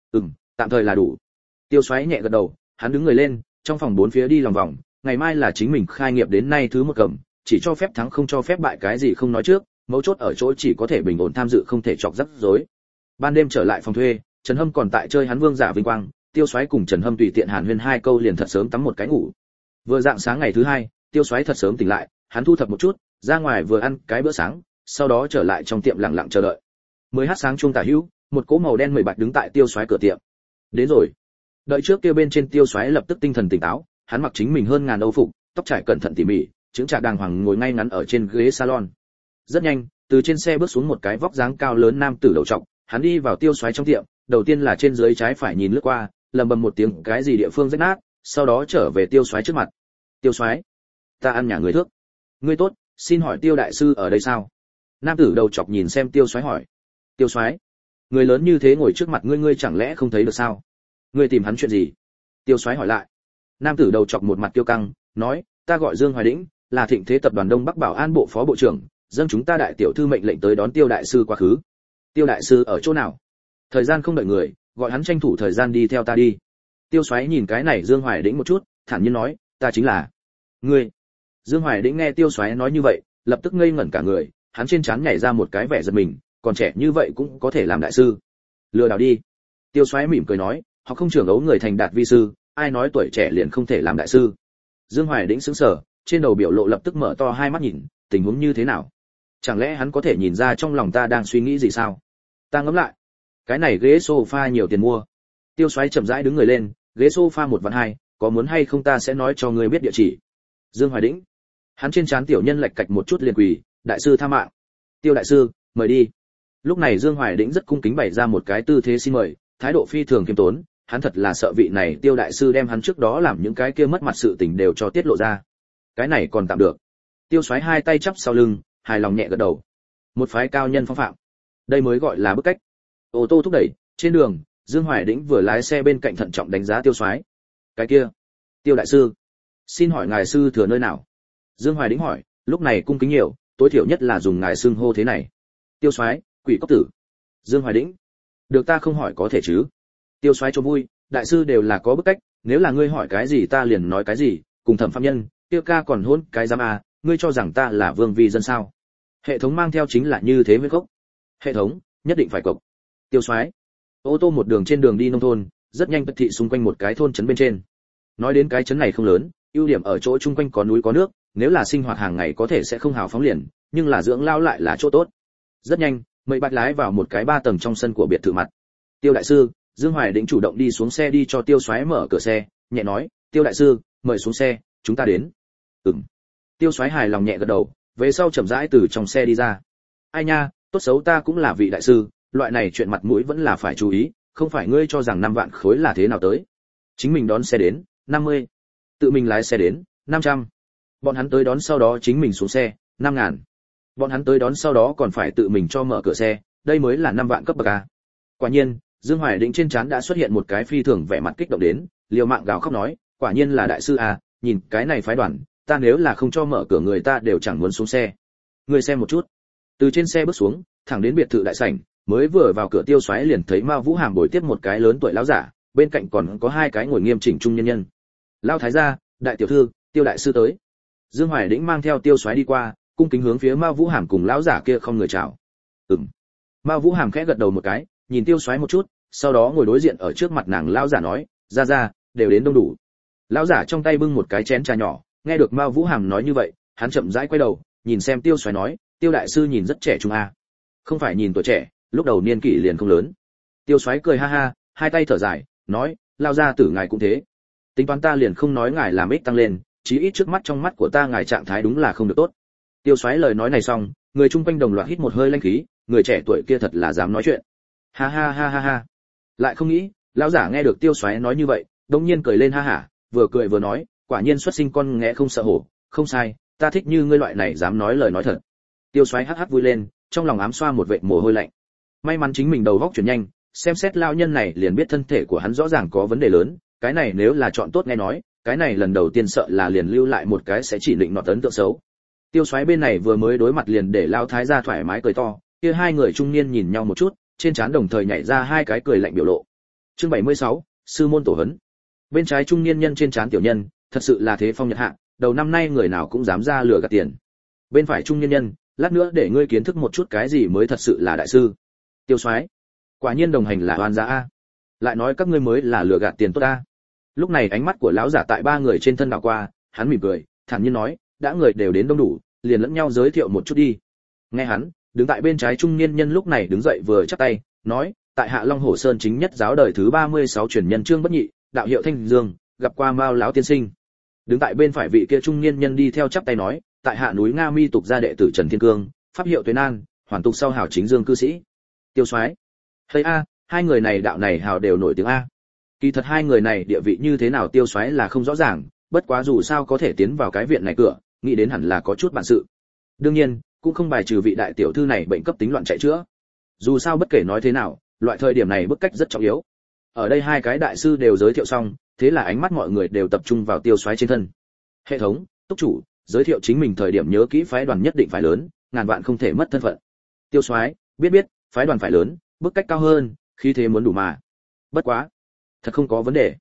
Speaker 1: Tạm thời là đủ. Tiêu Soái nhẹ gật đầu, hắn đứng người lên, trong phòng bốn phía đi lòng vòng, ngày mai là chính mình khai nghiệp đến nay thứ một cầm, chỉ cho phép thắng không cho phép bại, cái gì không nói trước, mấu chốt ở chỗ chỉ có thể bình ổn tham dự, không thể chọc rắc rối. Ban đêm trở lại phòng thuê, Trần Hâm còn tại chơi hắn vương giả vinh quang, Tiêu Soái cùng Trần Hâm tùy tiện hàn huyên hai câu liền thật sớm tắm một cái ngủ. Vừa dạng sáng ngày thứ hai, Tiêu Soái thật sớm tỉnh lại, hắn thu thập một chút, ra ngoài vừa ăn cái bữa sáng, sau đó trở lại trong tiệm lặng lặng chờ đợi. 10h sáng chuông tả hữu, một cỗ màu đen 17 đứng tại Tiêu Soái cửa tiệm. Đến rồi. Đợi trước kia bên trên Tiêu Soái lập tức tinh thần tỉnh táo, hắn mặc chính mình hơn ngàn âu phục, tóc trải cẩn thận tỉ mỉ, chững chạc đàng hoàng ngồi ngay ngắn ở trên ghế salon. Rất nhanh, từ trên xe bước xuống một cái vóc dáng cao lớn nam tử đầu trọc, hắn đi vào Tiêu Soái trong tiệm, đầu tiên là trên dưới trái phải nhìn lướt qua, lầm bầm một tiếng cái gì địa phương rách nát, sau đó trở về Tiêu Soái trước mặt. Tiêu Soái, ta ăn nhà người thước. Ngươi tốt, xin hỏi Tiêu đại sư ở đây sao? Nam tử đầu chọc nhìn xem Tiêu Soái hỏi. Tiêu Soái, người lớn như thế ngồi trước mặt ngươi, ngươi chẳng lẽ không thấy được sao? Ngươi tìm hắn chuyện gì? Tiêu Soái hỏi lại. Nam tử đầu chọc một mặt kiêu căng, nói, ta gọi Dương Hoài Đĩnh, là Thịnh Thế tập đoàn Đông Bắc Bảo An bộ phó bộ trưởng, dâng chúng ta đại tiểu thư mệnh lệnh tới đón Tiêu đại sư quá khứ. Tiêu đại sư ở chỗ nào? Thời gian không đợi người, gọi hắn tranh thủ thời gian đi theo ta đi. Tiêu Soái nhìn cái này Dương Hoài Đĩnh một chút, thản nhiên nói, ta chính là ngươi. Dương Hoài Đĩnh nghe Tiêu Soái nói như vậy, lập tức ngây ngẩn cả người, hắn trên trán nhảy ra một cái vẻ giật mình, còn trẻ như vậy cũng có thể làm đại sư. Lừa đảo đi. Tiêu Soái mỉm cười nói, họ không trưởng ấu người thành đạt vi sư, ai nói tuổi trẻ liền không thể làm đại sư. Dương Hoài Đĩnh sững sờ, trên đầu biểu lộ lập tức mở to hai mắt nhìn, tình huống như thế nào? Chẳng lẽ hắn có thể nhìn ra trong lòng ta đang suy nghĩ gì sao? Ta ngẫm lại, cái này ghế sofa nhiều tiền mua. Tiêu Soái chậm rãi đứng người lên, ghế sofa 1.200.000, có muốn hay không ta sẽ nói cho ngươi biết địa chỉ. Dương Hoài Đĩnh, hắn trên trán tiểu nhân lệch cạch một chút liền quỳ, đại sư tha mạng. Tiêu đại sư, mời đi. Lúc này Dương Hoài Đĩnh rất cung kính bày ra một cái tư thế xin mời, thái độ phi thường kiêm tốn, hắn thật là sợ vị này Tiêu đại sư đem hắn trước đó làm những cái kia mất mặt sự tình đều cho tiết lộ ra. Cái này còn tạm được. Tiêu Soái hai tay chắp sau lưng, hài lòng nhẹ gật đầu. Một phái cao nhân phong phạm, đây mới gọi là bức cách. Ô tô thúc đẩy, trên đường, Dương Hoài Đĩnh vừa lái xe bên cạnh thận trọng đánh giá Tiêu Soái. Cái kia, Tiêu đại sư, xin hỏi ngài sư thừa nơi nào? Dương Hoài Đĩnh hỏi, lúc này cung kính nhiều, tối thiểu nhất là dùng ngài xưng hô thế này. Tiêu Soái, Quỷ Cốc Tử. Dương Hoài Đĩnh, được ta không hỏi có thể chứ? Tiêu Soái cho vui, đại sư đều là có bức cách, nếu là ngươi hỏi cái gì ta liền nói cái gì, cùng Thẩm Phạm Nhân, Tiêu ca còn hôn cái giám à, ngươi cho rằng ta là vương vi dân sao? Hệ thống mang theo chính là như thế với gốc. Hệ thống, nhất định phải cộc. Tiêu Soái. Ô tô một đường trên đường đi nông thôn, rất nhanh bất thị xung quanh một cái thôn trấn bên trên. Nói đến cái trấn này không lớn, ưu điểm ở chỗ chung quanh có núi có nước, nếu là sinh hoạt hàng ngày có thể sẽ không hào phóng liền, nhưng là dưỡng lao lại là chỗ tốt. Rất nhanh, Mây Bạch lái vào một cái 3 tầng trong sân của biệt thự mặt. Tiêu đại sư, Dương Hoài Đĩnh chủ động đi xuống xe đi cho Tiêu Soái mở cửa xe, nhẹ nói, Tiêu đại sư, mời xuống xe, chúng ta đến. Tiêu Soái hài lòng nhẹ gật đầu, về sau chậm rãi từ trong xe đi ra. Ai nha, tốt xấu ta cũng là vị đại sư, loại này chuyện mặt mũi vẫn là phải chú ý, không phải ngươi cho rằng 5 vạn khối là thế nào tới. Chính mình đón xe đến, 50. Tự mình lái xe đến, 500. Bọn hắn tới đón sau đó chính mình xuống xe, 5.000. Bọn hắn tới đón sau đó còn phải tự mình cho mở cửa xe, đây mới là 5 vạn cấp bậc a. Quả nhiên, Dương Hoài Đĩnh trên trán đã xuất hiện một cái phi thường vẻ mặt kích động đến, liều mạng gào khóc nói, quả nhiên là đại sư a, nhìn cái này phái đoàn, ta nếu là không cho mở cửa người ta đều chẳng muốn xuống xe. Ngươi xem một chút. Từ trên xe bước xuống, thẳng đến biệt thự đại sảnh, mới vừa vào cửa Tiêu Soái liền thấy Mao Vũ Hàm bồi tiếp một cái lớn tuổi lão giả, bên cạnh còn có hai cái ngồi nghiêm chỉnh trung nhân nhân. Lão thái gia, đại tiểu thư, Tiêu đại sư tới. Dương Hoài Đĩnh mang theo Tiêu Soái đi qua, cung kính hướng phía Mao Vũ Hàm cùng lão giả kia không người chào. Mao Vũ Hàm khẽ gật đầu một cái, nhìn Tiêu Soái một chút, sau đó ngồi đối diện ở trước mặt nàng. Lão giả nói, ra, đều đến đông đủ. Lão giả trong tay bưng một cái chén trà nhỏ, nghe được Mao Vũ Hàm nói như vậy, hắn chậm rãi quay đầu, nhìn xem Tiêu Soái nói, Tiêu đại sư nhìn rất trẻ trung a. Không phải nhìn tuổi trẻ, lúc đầu niên kỷ liền không lớn. Tiêu Soái cười ha ha, hai tay thở dài, nói, lao ra tử ngài cũng thế. Tính toán ta liền không nói ngài làm ích tăng lên, chí ít trước mắt trong mắt của ta ngài trạng thái đúng là không được tốt. Tiêu Soái lời nói này xong, người chung quanh đồng loạt hít một hơi lãnh khí, người trẻ tuổi kia thật là dám nói chuyện. Ha ha ha ha ha. Lại không nghĩ, lão giả nghe được Tiêu Soái nói như vậy, đống nhiên cười lên ha hả, vừa cười vừa nói, quả nhiên xuất sinh con nghé không sợ hổ, không sai, ta thích như ngươi loại này dám nói lời nói thật. Tiêu Soái hắc hắc vui lên, trong lòng ám xoa một vệt mồ hôi lạnh. May mắn chính mình đầu óc chuyển nhanh, xem xét lão nhân này liền biết thân thể của hắn rõ ràng có vấn đề lớn, cái này nếu là chọn tốt nghe nói, cái này lần đầu tiên sợ là liền lưu lại một cái sẽ chỉ định nọt ấn tượng xấu. Tiêu Soái bên này vừa mới đối mặt liền để lão thái gia thoải mái cười to, kia hai người trung niên nhìn nhau một chút, trên trán đồng thời nhảy ra hai cái cười lạnh biểu lộ. Chương 76, sư môn tổ huấn. Bên trái trung niên nhân trên trán tiểu nhân, thật sự là thế phong nhật hạ, đầu năm nay người nào cũng dám ra lừa gạt tiền. Bên phải trung niên nhân, lát nữa để ngươi kiến thức một chút cái gì mới thật sự là đại sư. Tiêu Soái, quả nhiên đồng hành là oan gia a. Lại nói các ngươi mới là lừa gạt tiền tốt a. Lúc này ánh mắt của lão giả tại ba người trên thân đảo qua, hắn mỉm cười, thản nhiên nói, đã người đều đến đông đủ, liền lẫn nhau giới thiệu một chút đi. Nghe hắn, đứng tại bên trái trung niên nhân lúc này đứng dậy vừa chắp tay, nói, tại Hạ Long Hổ Sơn chính nhất giáo đời thứ 36 truyền nhân Trương Bất Nhị, đạo hiệu Thanh Dương, gặp qua Mao lão tiên sinh. Đứng tại bên phải vị kia trung niên nhân đi theo chắp tay nói, tại Hạ núi Nga Mi tục gia đệ tử Trần Thiên Cương, pháp hiệu Tuế An, hoàn tục sau hảo chính Dương cư sĩ. Tiêu Soái, thấy a, hai người này đạo này hào đều nổi tiếng a. Kỳ thật hai người này địa vị như thế nào Tiêu Soái là không rõ ràng, bất quá dù sao có thể tiến vào cái viện này cửa, nghĩ đến hẳn là có chút bản sự. Đương nhiên, cũng không bài trừ vị đại tiểu thư này bệnh cấp tính loạn chạy chữa. Dù sao bất kể nói thế nào, loại thời điểm này bức cách rất trọng yếu. Ở đây hai cái đại sư đều giới thiệu xong, thế là ánh mắt mọi người đều tập trung vào Tiêu Soái trên thân. Hệ thống, túc chủ, giới thiệu chính mình thời điểm nhớ kỹ phái đoàn nhất định phải lớn, ngàn vạn không thể mất thân phận. Tiêu Soái, biết, phái đoàn phải lớn, bức cách cao hơn, khí thế muốn đủ mà. Bất quá, thật không có vấn đề.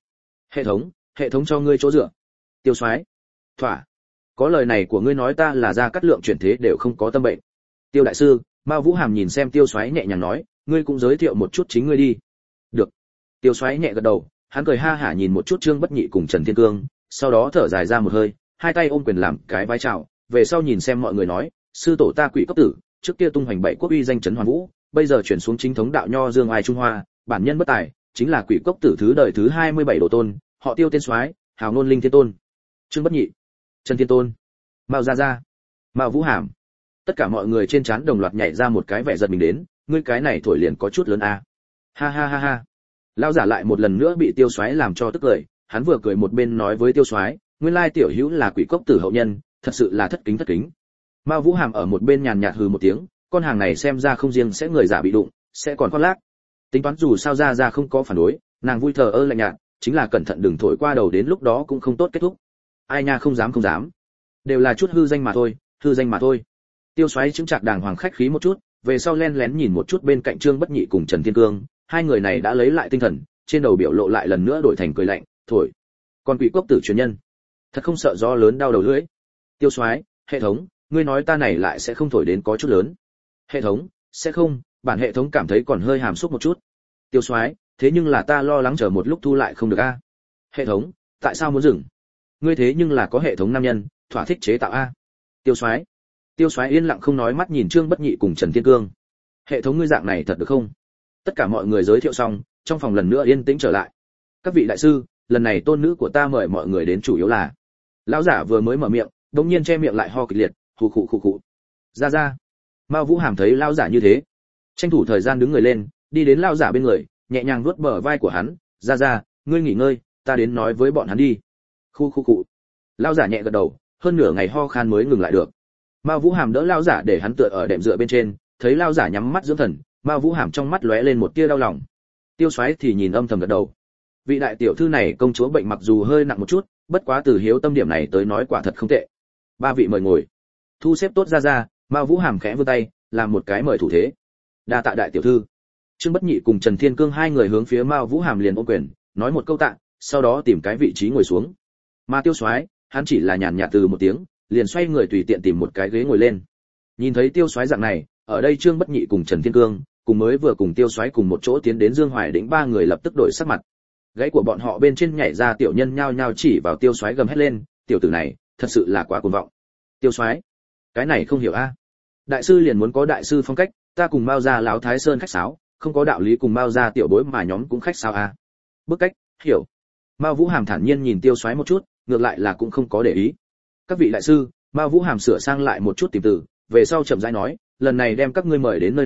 Speaker 1: Hệ thống cho ngươi chỗ dựa. Tiêu Soái, thỏa. Có lời này của ngươi nói ta là ra cắt lượng chuyển thế đều không có tâm bệnh. Tiêu đại sư, Mao Vũ Hàm nhìn xem Tiêu Soái nhẹ nhàng nói, ngươi cũng giới thiệu một chút chính ngươi đi. Được. Tiêu Soái nhẹ gật đầu, hắn cười ha hả nhìn một chút Trương Bất Nhị cùng Trần Thiên Cương, sau đó thở dài ra một hơi, hai tay ôm quyền làm cái vai chào, về sau nhìn xem mọi người nói, sư tổ ta Quỷ Cốc Tử, trước kia tung hoành bảy quốc uy danh chấn hoàn vũ, bây giờ chuyển xuống chính thống đạo nho Dương Ai Trung Hoa, bản nhân bất tài, chính là Quỷ Cốc Tử thứ đời thứ 27 đồ tôn, họ Tiêu tên Soái, hào ngôn linh thiên tôn. Trương Bất Nhị, Trần Thiên Tôn, Mao Gia, Mao Vũ Hàm. Tất cả mọi người trên trán đồng loạt nhảy ra một cái vẻ giật mình đến, ngươi cái này thổi liền có chút lớn a. Ha ha ha ha. Lão giả lại một lần nữa bị Tiêu Soái làm cho tức cười, hắn vừa cười một bên nói với Tiêu Soái, nguyên lai tiểu hữu là Quỷ Cốc Tử hậu nhân, thật sự là thất kính. Mao Vũ Hàm ở một bên nhàn nhạt hừ một tiếng, con hàng này xem ra không riêng sẽ người giả bị đụng, sẽ còn khoác lác. Tính toán dù sao ra không có phản đối, nàng vui thờ ơ lạnh nhạt, chính là cẩn thận đừng thổi qua đầu đến lúc đó cũng không tốt kết thúc. Ai nha không dám. Đều là chút hư danh mà thôi. Tiêu Soái chứng chạc đàng hoàng khách khí một chút, về sau len lén nhìn một chút bên cạnh Trương Bất Nhị cùng Trần Thiên Cương, hai người này đã lấy lại tinh thần, trên đầu biểu lộ lại lần nữa đổi thành cười lạnh, thổi. Còn Quỷ Cốc Tử truyền nhân, thật không sợ gió lớn đau đầu lưỡi. Tiêu Soái, hệ thống, ngươi nói ta này lại sẽ không thổi đến có chút lớn. Hệ thống, sẽ không, bản hệ thống cảm thấy còn hơi hàm xúc một chút. Tiêu Soái, thế nhưng là ta lo lắng chờ một lúc thu lại không được a. Hệ thống, tại sao muốn dừng? Ngươi thế nhưng là có hệ thống nam nhân, thỏa thích chế tạo a. Tiêu Soái yên lặng không nói, mắt nhìn Trương Bất Nhị cùng Trần Thiên Cương. Hệ thống ngươi dạng này thật được không? Tất cả mọi người giới thiệu xong, trong phòng lần nữa yên tĩnh trở lại. Các vị đại sư, lần này tôn nữ của ta mời mọi người đến chủ yếu là. Lão giả vừa mới mở miệng, đột nhiên che miệng lại ho kịch liệt, khụ khụ. Ra. Mao Vũ Hàm thấy lão giả như thế, tranh thủ thời gian đứng người lên, đi đến lão giả bên người, nhẹ nhàng vuốt bờ vai của hắn, ra, ngươi nghỉ ngơi, ta đến nói với bọn hắn đi. Khụ. Lão giả nhẹ gật đầu, hơn nửa ngày ho khan mới ngừng lại được. Mao Vũ Hàm đỡ lão giả để hắn tựa ở đệm dựa bên trên, thấy lão giả nhắm mắt dưỡng thần, Mao Vũ Hàm trong mắt lóe lên một tia đau lòng. Tiêu Soái thì nhìn âm thầm gật đầu. Vị đại tiểu thư này công chúa bệnh mặc dù hơi nặng một chút, bất quá từ hiếu tâm điểm này tới nói quả thật không tệ. Ba vị mời ngồi. Thu xếp tốt ra, Mao Vũ Hàm khẽ vươn tay, làm một cái mời thủ thế. Đa tạ đại tiểu thư. Trương Bất Nhị cùng Trần Thiên Cương hai người hướng phía Mao Vũ Hàm liền ôm quyền, nói một câu tạ, sau đó tìm cái vị trí ngồi xuống. Mà Tiêu Soái, hắn chỉ là nhàn nhạt từ một tiếng, liền xoay người tùy tiện tìm một cái ghế ngồi lên. Nhìn thấy Tiêu Soái dạng này, ở đây Trương Bất Nhị cùng Trần Thiên Cương, cùng mới vừa cùng Tiêu Soái cùng một chỗ tiến đến Dương Hoài Đỉnh ba người lập tức đổi sắc mặt. Gáy của bọn họ bên trên nhảy ra tiểu nhân nhao nhao chỉ vào Tiêu Soái gầm hét lên, tiểu tử này, thật sự là quá cuồng vọng. Tiêu Soái, cái này không hiểu a. Đại sư liền muốn có đại sư phong cách, ta cùng Mao gia lão Thái Sơn khách sáo, không có đạo lý cùng Mao gia tiểu bối mà nhóm cũng khách sáo a. Bức cách, hiểu. Mao Vũ Hàm thản nhiên nhìn Tiêu Soái một chút, ngược lại là cũng không có để ý. Các vị đại sư, Mao Vũ Hàm sửa sang lại một chút tìm từ, về sau chậm rãi nói, lần này đem các ngươi mời đến nơi này,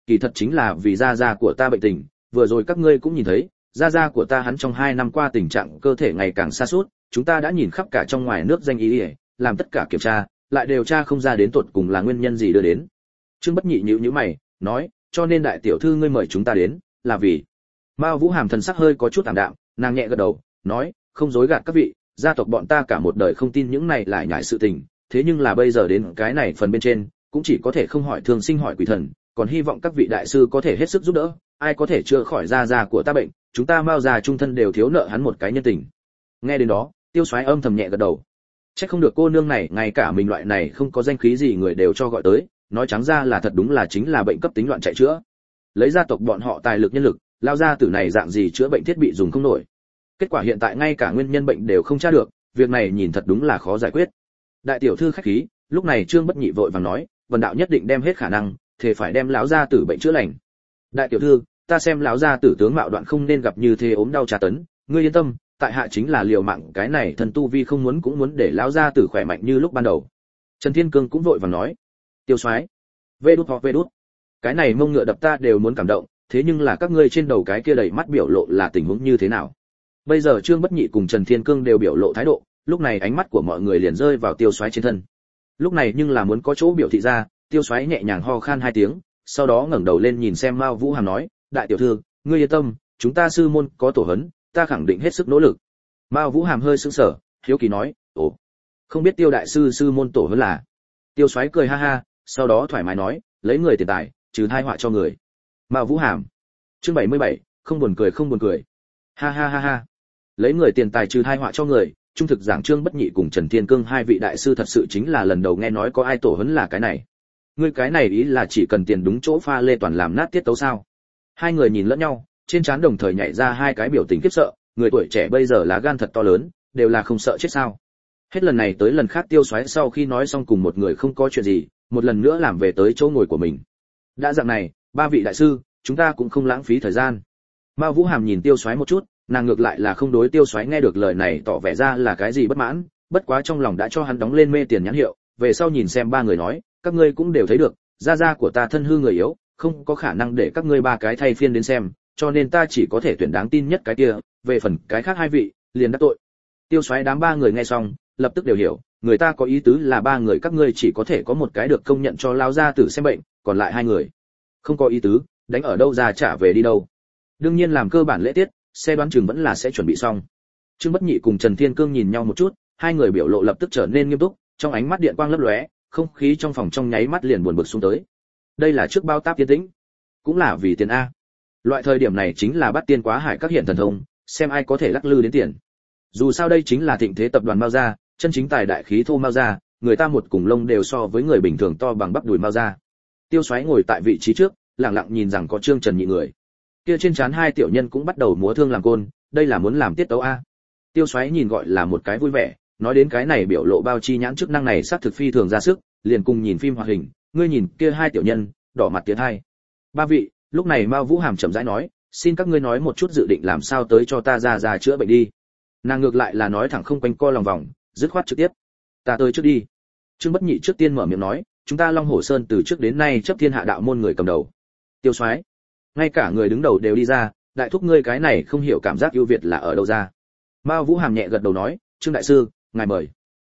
Speaker 1: kỳ thật chính là vì gia gia của ta bệnh tình, vừa rồi các ngươi cũng nhìn thấy, gia gia của ta hắn trong 2 năm qua tình trạng cơ thể ngày càng sa sút, chúng ta đã nhìn khắp cả trong ngoài nước danh y, làm tất cả kiểm tra, lại điều tra không ra đến tột cùng là nguyên nhân gì đưa đến. Trương Bất Nhị nhíu mày, nói, cho nên đại tiểu thư ngươi mời chúng ta đến, là vì. Mao Vũ Hàm thần sắc hơi có chút ảm đạm, nàng nhẹ gật đầu, nói, không dối gạt các vị, gia tộc bọn ta cả một đời không tin những này lại nhải sự tình, thế nhưng là bây giờ đến cái này phần bên trên, cũng chỉ có thể không hỏi thường sinh hỏi quỷ thần, còn hy vọng các vị đại sư có thể hết sức giúp đỡ, ai có thể chữa khỏi gia gia của ta bệnh, chúng ta Mao gia trung thân đều thiếu nợ hắn một cái nhân tình. Nghe đến đó, Tiêu Soái âm thầm nhẹ gật đầu. Chắc không được cô nương này ngay cả mình loại này không có danh khí gì người đều cho gọi tới, nói trắng ra là thật đúng là chính là bệnh cấp tính loạn chạy chữa. Lấy gia tộc bọn họ tài lực nhân lực, lao gia tử này dạng gì chữa bệnh thiết bị dùng không nổi. Kết quả hiện tại ngay cả nguyên nhân bệnh đều không tra được, việc này nhìn thật đúng là khó giải quyết. Đại tiểu thư khách khí, lúc này Trương Bất Nhị vội vàng nói, Vân đạo nhất định đem hết khả năng, thể phải đem lão gia tử bệnh chữa lành. Đại tiểu thư, ta xem lão gia tử tướng mạo đoạn không nên gặp như thế ốm đau tra tấn, ngươi yên tâm, tại hạ chính là liều mạng cái này thần tu vi không muốn cũng muốn để lão gia tử khỏe mạnh như lúc ban đầu. Trần Thiên Cương cũng vội vàng nói, Tiêu Soái, vê đút, cái này mông ngựa đập ta đều muốn cảm động, thế nhưng là các ngươi trên đầu cái kia đầy mắt biểu lộ là tình huống như thế nào? Bây giờ Trương Bất Nhị cùng Trần Thiên Cương đều biểu lộ thái độ, lúc này ánh mắt của mọi người liền rơi vào Tiêu Soái trên thân. Lúc này nhưng là muốn có chỗ biểu thị ra, Tiêu Soái nhẹ nhàng ho khan 2 tiếng, sau đó ngẩng đầu lên nhìn xem Mao Vũ Hàm nói, đại tiểu thư, ngươi yên tâm, chúng ta sư môn có tổ huấn, ta khẳng định hết sức nỗ lực. Mao Vũ Hàm hơi sững sờ, hiếu kỳ nói, ồ, không biết Tiêu đại sư sư môn tổ huấn là? Tiêu Soái cười ha ha, sau đó thoải mái nói, lấy người tiền tài, trừ tai họa cho người. Mao Vũ Hàm. Chương 77, không buồn cười. Ha ha ha ha. Lấy người tiền tài trừ tai họa cho người, trung thực giảng Trương Bất Nhị cùng Trần Thiên Cương hai vị đại sư thật sự chính là lần đầu nghe nói có ai tổ huấn là cái này. Ngươi cái này ý là chỉ cần tiền đúng chỗ pha lê toàn làm nát tiết tấu sao? Hai người nhìn lẫn nhau, trên trán đồng thời nhảy ra hai cái biểu tình khiếp sợ, người tuổi trẻ bây giờ là gan thật to lớn, đều là không sợ chết sao? Hết lần này tới lần khác Tiêu Soái sau khi nói xong cùng một người không có chuyện gì, một lần nữa làm về tới chỗ ngồi của mình. Đã dạng này, ba vị đại sư, chúng ta cũng không lãng phí thời gian. Mao Vũ Hàm nhìn Tiêu Soái một chút, nàng ngược lại là không đối Tiêu Soái nghe được lời này tỏ vẻ ra là cái gì bất mãn, bất quá trong lòng đã cho hắn đóng lên mê tiền nhãn hiệu, về sau nhìn xem ba người nói, các ngươi cũng đều thấy được, gia gia của ta thân hư người yếu, không có khả năng để các ngươi ba cái thay phiên đến xem, cho nên ta chỉ có thể tuyển đáng tin nhất cái kia, về phần cái khác hai vị, liền đắc tội. Tiêu Soái đám ba người nghe xong, lập tức đều hiểu, người ta có ý tứ là ba người các ngươi chỉ có thể có một cái được công nhận cho lao gia tử xem bệnh, còn lại hai người không có ý tứ, đánh ở đâu ra trả về đi đâu. Đương nhiên làm cơ bản lễ tiết, xe đoán chừng vẫn là sẽ chuẩn bị xong. Trương Bất Nhị cùng Trần Thiên Cương nhìn nhau một chút, hai người biểu lộ lập tức trở nên nghiêm túc, trong ánh mắt điện quang lấp lóe, không khí trong phòng trong nháy mắt liền buồn bực xuống tới. Đây là trước bao táp tiến tĩnh, cũng là vì tiền a. Loại thời điểm này chính là bắt tiên quá hải các hiện thần thông, xem ai có thể lắc lư đến tiền. Dù sao đây chính là thịnh thế tập đoàn Mao gia, chân chính tài đại khí thô Mao gia, người ta một cùng lông đều so với người bình thường to bằng bắp đùi Mao gia. Tiêu Soái ngồi tại vị trí trước, lặng lặng nhìn rằng có Trương Trần nhị người. Kia trên trán hai tiểu nhân cũng bắt đầu múa thương làm côn, đây là muốn làm tiết tấu a. Tiêu Soái nhìn gọi là một cái vui vẻ, nói đến cái này biểu lộ bao chi nhãn chức năng này sát thực phi thường ra sức, liền cùng nhìn phim hoạt hình, ngươi nhìn kia hai tiểu nhân, đỏ mặt tiến hai. Ba vị, lúc này Mao Vũ Hàm chậm rãi nói, xin các ngươi nói một chút dự định làm sao tới cho ta ra chữa bệnh đi. Nàng ngược lại là nói thẳng không quanh co lòng vòng, dứt khoát trực tiếp. Ta tới trước đi. Trương Bất Nhị trước tiên mở miệng nói, chúng ta Long Hổ Sơn từ trước đến nay chấp thiên hạ đạo môn người cầm đầu. Tiêu Soái, ngay cả người đứng đầu đều đi ra, đại thúc ngươi cái này không hiểu cảm giác ưu việt là ở đâu ra. Mao Vũ Hàm nhẹ gật đầu nói, Trương đại sư, ngài mời.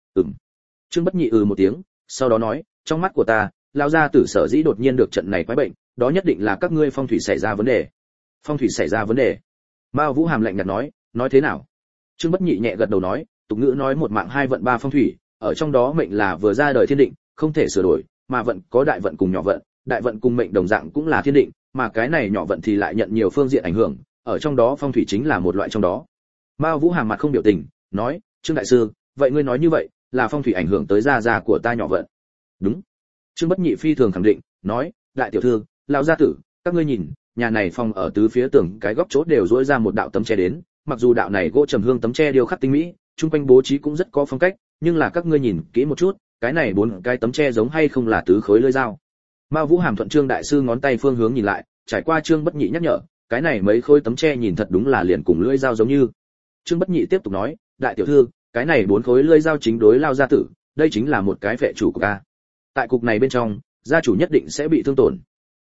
Speaker 1: Trương Bất Nhị một tiếng, sau đó nói, trong mắt của ta, lão gia tử sở dĩ đột nhiên được trận này quái bệnh, đó nhất định là các ngươi phong thủy xảy ra vấn đề. Phong thủy xảy ra vấn đề? Mao Vũ Hàm lạnh nhạt nói thế nào? Trương Bất Nhị nhẹ gật đầu nói, tục ngữ nói một mạng hai vận ba phong thủy, ở trong đó mệnh là vừa ra đời thiên định, không thể sửa đổi, mà vận có đại vận cùng nhỏ vận, đại vận cùng mệnh đồng dạng cũng là thiên định, mà cái này nhỏ vận thì lại nhận nhiều phương diện ảnh hưởng, ở trong đó phong thủy chính là một loại trong đó. Mao Vũ Hàm mặt không biểu tình, nói, Trương đại sư, vậy ngươi nói như vậy, là phong thủy ảnh hưởng tới gia của ta nhỏ vận? Đúng. Trương Bất Nhị phi thường khẳng định, nói, đại tiểu thư, lão gia tử, các ngươi nhìn, nhà này phòng ở tứ phía tường cái góc chỗ đều rũa ra một đạo tấm tre đến, mặc dù đạo này gỗ trầm hương tấm tre điêu khắc tinh mỹ, chung quanh bố trí cũng rất có phong cách, nhưng là các ngươi nhìn kỹ một chút, cái này bốn cái tấm tre giống hay không là tứ khối lưỡi dao. Mao Vũ Hàm thuận Trương đại sư ngón tay phương hướng nhìn lại, trải qua Trương Bất Nhị nhắc nhở, cái này mấy khối tấm tre nhìn thật đúng là liền cùng lưỡi dao giống như. Trương Bất Nhị tiếp tục nói, đại tiểu thư, cái này bốn khối lưỡi dao chính đối lao gia tử, đây chính là một cái phệ chủ của ta. Tại cục này bên trong, gia chủ nhất định sẽ bị thương tổn.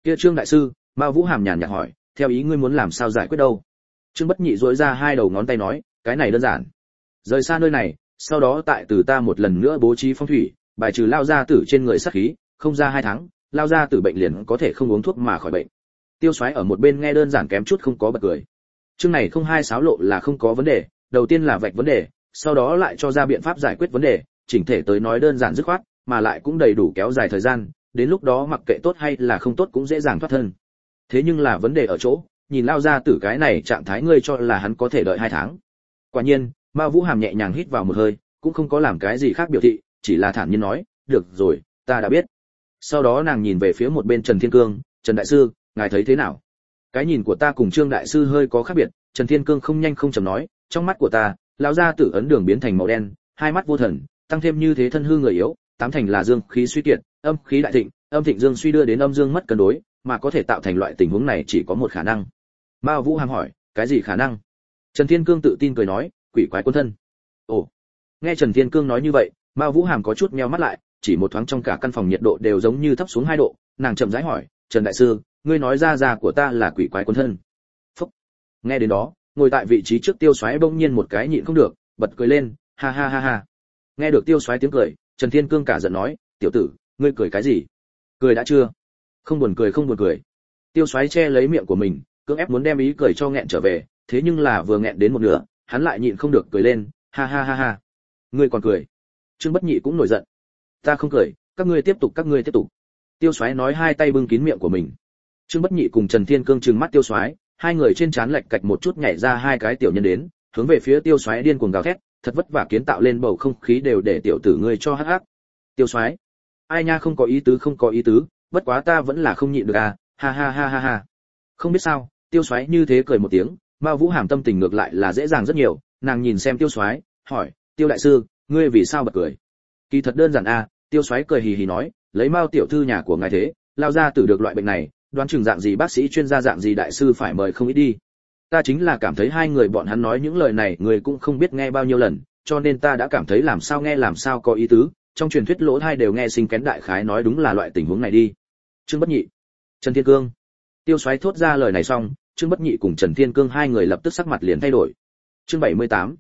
Speaker 1: Kia Trương đại sư, Mao Vũ Hàm nhàn nhạt hỏi, theo ý ngươi muốn làm sao giải quyết đâu? Trương Bất Nhị duỗi ra hai đầu ngón tay nói, cái này đơn giản. Rời xa nơi này, sau đó tại từ ta một lần nữa bố trí phong thủy, bài trừ lao gia tử trên người sát khí, không ra 2 tháng, lao gia tử bệnh liền có thể không uống thuốc mà khỏi bệnh. Tiêu Soái ở một bên nghe đơn giản kém chút không có bật cười. Chương này không hai xáo lộ là không có vấn đề, đầu tiên là vạch vấn đề, sau đó lại cho ra biện pháp giải quyết vấn đề, chỉnh thể tới nói đơn giản dứt khoát, mà lại cũng đầy đủ kéo dài thời gian, đến lúc đó mặc kệ tốt hay là không tốt cũng dễ dàng thoát thân. Thế nhưng là vấn đề ở chỗ, nhìn lao gia tử cái này trạng thái ngươi cho là hắn có thể đợi 2 tháng. Quả nhiên, Mao Vũ Hàm nhẹ nhàng hít vào một hơi, cũng không có làm cái gì khác biểu thị, chỉ là thản nhiên nói, được rồi, ta đã biết. Sau đó nàng nhìn về phía một bên Trần Thiên Cương, Trần đại sư, ngài thấy thế nào? Cái nhìn của ta cùng Trương đại sư hơi có khác biệt. Trần Thiên Cương không nhanh không chậm nói, trong mắt của ta, lão gia tử ấn đường biến thành màu đen, hai mắt vô thần, tăng thêm như thế thân hư người yếu, tám thành là dương khí suy kiệt, âm khí đại thịnh, âm thịnh dương suy đưa đến âm dương mất cân đối, mà có thể tạo thành loại tình huống này chỉ có một khả năng. Mao Vũ Hàm hỏi, cái gì khả năng? Trần Thiên Cương tự tin cười nói, quỷ quái quân thân. Ồ. Nghe Trần Thiên Cương nói như vậy, Mao Vũ Hàm có chút nheo mắt lại, chỉ một thoáng trong cả căn phòng nhiệt độ đều giống như thấp xuống 2 độ, nàng chậm rãi hỏi, Trần đại sư, ngươi nói ra của ta là quỷ quái quân thân? Phúc. Nghe đến đó, ngồi tại vị trí trước Tiêu Soái bỗng nhiên một cái nhịn không được, bật cười lên, ha ha ha ha. Nghe được Tiêu Soái tiếng cười, Trần Thiên Cương cả giận nói, tiểu tử, ngươi cười cái gì? Cười đã chưa? Không buồn cười không buồn cười. Tiêu Soái che lấy miệng của mình, cưỡng ép muốn đem ý cười cho nghẹn trở về, thế nhưng là vừa nghẹn đến một nửa, hắn lại nhịn không được cười lên, ha ha ha ha. Ngươi còn cười? Trương Bất Nhị cũng nổi giận. Ta không cười, các ngươi tiếp tục. Tiêu Soái nói hai tay bưng kín miệng của mình. Trương Bất Nhị cùng Trần Thiên Cương trừng mắt Tiêu Soái, hai người trên trán lệch cạch một chút nhảy ra hai cái tiểu nhân đến, hướng về phía Tiêu Soái điên cuồng gào thét, thật vất vả kiến tạo lên bầu không khí đều để tiểu tử ngươi cho hắc hắc. Tiêu Soái, ai nha, không có ý tứ, bất quá ta vẫn là không nhịn được à, ha ha ha ha ha. Không biết sao, Tiêu Soái như thế cười một tiếng, Mao Vũ Hàm tâm tình ngược lại là dễ dàng rất nhiều, nàng nhìn xem Tiêu Soái, hỏi, Tiêu đại sư, ngươi vì sao bật cười? Kỳ thật đơn giản à, Tiêu Soái cười hì hì nói, lấy Mao tiểu thư nhà của ngài thế, lao ra tử được loại bệnh này, đoán chừng dạng gì bác sĩ chuyên gia dạng gì đại sư phải mời không ít đi. Ta chính là cảm thấy hai người bọn hắn nói những lời này người cũng không biết nghe bao nhiêu lần, cho nên ta đã cảm thấy làm sao nghe làm sao có ý tứ, trong truyền thuyết lỗ hai đều nghe sinh kén đại khái nói đúng là loại tình huống này đi. Trương Bất Nhị, Trần Thiên Cương. Tiêu Soái thốt ra lời này xong, Trương Bất Nhị cùng Trần Thiên Cương hai người lập tức sắc mặt liền thay đổi. Chương 78,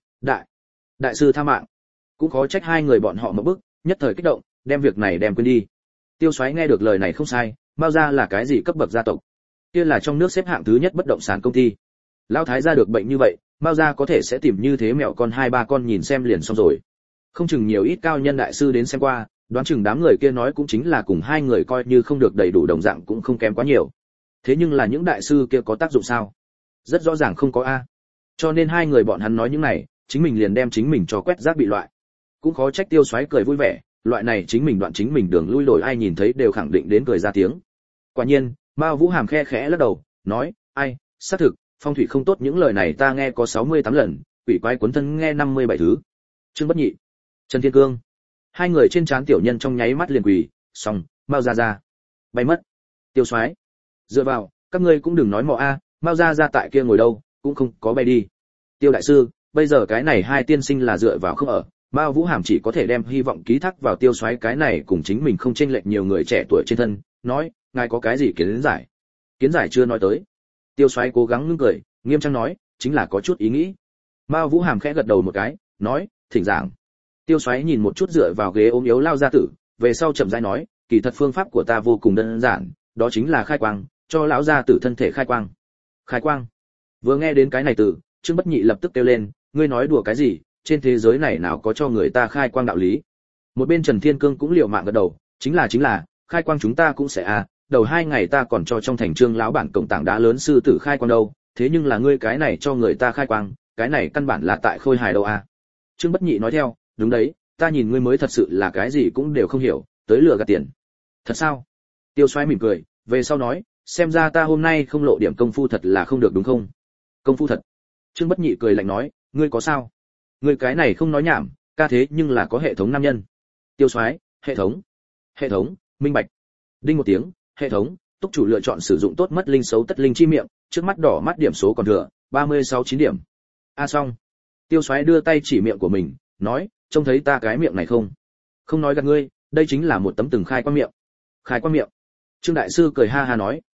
Speaker 1: đại sư tha mạng. Cũng khó trách hai người bọn họ mở bức, nhất thời kích động, đem việc này đem quên đi. Tiêu Soái nghe được lời này không sai, Mao gia là cái gì cấp bậc gia tộc? Kia là trong nước xếp hạng thứ nhất bất động sản công ty. Lão thái gia được bệnh như vậy, Mao gia có thể sẽ tìm như thế mẹo con 2-3 con nhìn xem liền xong rồi. Không chừng nhiều ít cao nhân đại sư đến xem qua, đoán chừng đám người kia nói cũng chính là cùng hai người coi như không được đầy đủ đồng dạng cũng không kém quá nhiều. Thế nhưng là những đại sư kia có tác dụng sao? Rất rõ ràng không có a. Cho nên hai người bọn hắn nói những này, chính mình liền đem chính mình cho quét rác bị loại. Cũng khó trách Tiêu Soái cười vui vẻ, loại này chính mình đoạn chính mình đường lui đổi ai nhìn thấy đều khẳng định đến cười ra tiếng. Quả nhiên, Mao Vũ Hàm khe khẽ lắc đầu, nói, ai, xác thực, phong thủy không tốt những lời này ta nghe có 68 lần, quỷ quái cuốn thân nghe 57 thứ. Trương Bất Nhị, Trần Thiên Cương, hai người trên trán tiểu nhân trong nháy mắt liền quỳ, xong, Mao ra, bay mất. Tiêu Soái, dựa vào, các ngươi cũng đừng nói mọ a, Mao ra tại kia ngồi đâu, cũng không có bay đi. Tiêu đại sư, bây giờ cái này hai tiên sinh là dựa vào không ở, Mao Vũ Hàm chỉ có thể đem hy vọng ký thác vào Tiêu Soái cái này cùng chính mình không chênh lệch nhiều người trẻ tuổi trên thân, nói, ngài có cái gì kiến giải? Kiến giải chưa nói tới. Tiêu Soái cố gắng ngưng cười, nghiêm trang nói, chính là có chút ý nghĩ. Mao Vũ Hàm khẽ gật đầu một cái, nói, thỉnh giảng. Tiêu Soái nhìn một chút dựa vào ghế ốm yếu lao gia tử, về sau chậm rãi nói, kỳ thật phương pháp của ta vô cùng đơn giản, đó chính là khai quang, cho lão gia tử thân thể khai quang. Khai quang. Vừa nghe đến cái này từ, Trương Bất Nhị lập tức kêu lên, ngươi nói đùa cái gì, trên thế giới này nào có cho người ta khai quang đạo lý. Một bên Trần Thiên Cương cũng liều mạng gật đầu, chính là, khai quang chúng ta cũng sẽ đầu 2 ngày ta còn cho trong thành Trương lão bản cộng tảng đá lớn sư tử khai quang đâu, thế nhưng là ngươi cái này cho người ta khai quang, cái này căn bản là tại khôi hài đâu Trương Bất Nhị nói theo, đúng đấy, ta nhìn ngươi mới thật sự là cái gì cũng đều không hiểu, tới lừa gạt tiền. Thật sao? Tiêu Soái mỉm cười, về sau nói, xem ra ta hôm nay không lộ điểm công phu thật là không được đúng không? Công phu thật. Trương Bất Nhị cười lạnh nói, ngươi có sao? Ngươi cái này không nói nhảm, ca thế nhưng là có hệ thống nam nhân. Tiêu Soái, hệ thống, minh bạch. Đinh một tiếng, hệ thống, túc chủ lựa chọn sử dụng tốt mất linh xấu tất linh chi miệng, trước mắt đỏ mắt điểm số còn thừa, 36-9 điểm. Xong. Tiêu Soái đưa tay chỉ miệng của mình, nói, trông thấy ta cái miệng này không? Không nói gạt ngươi, đây chính là một tấm từng khai quang miệng. Khai quang miệng. Trương đại sư cười ha ha nói,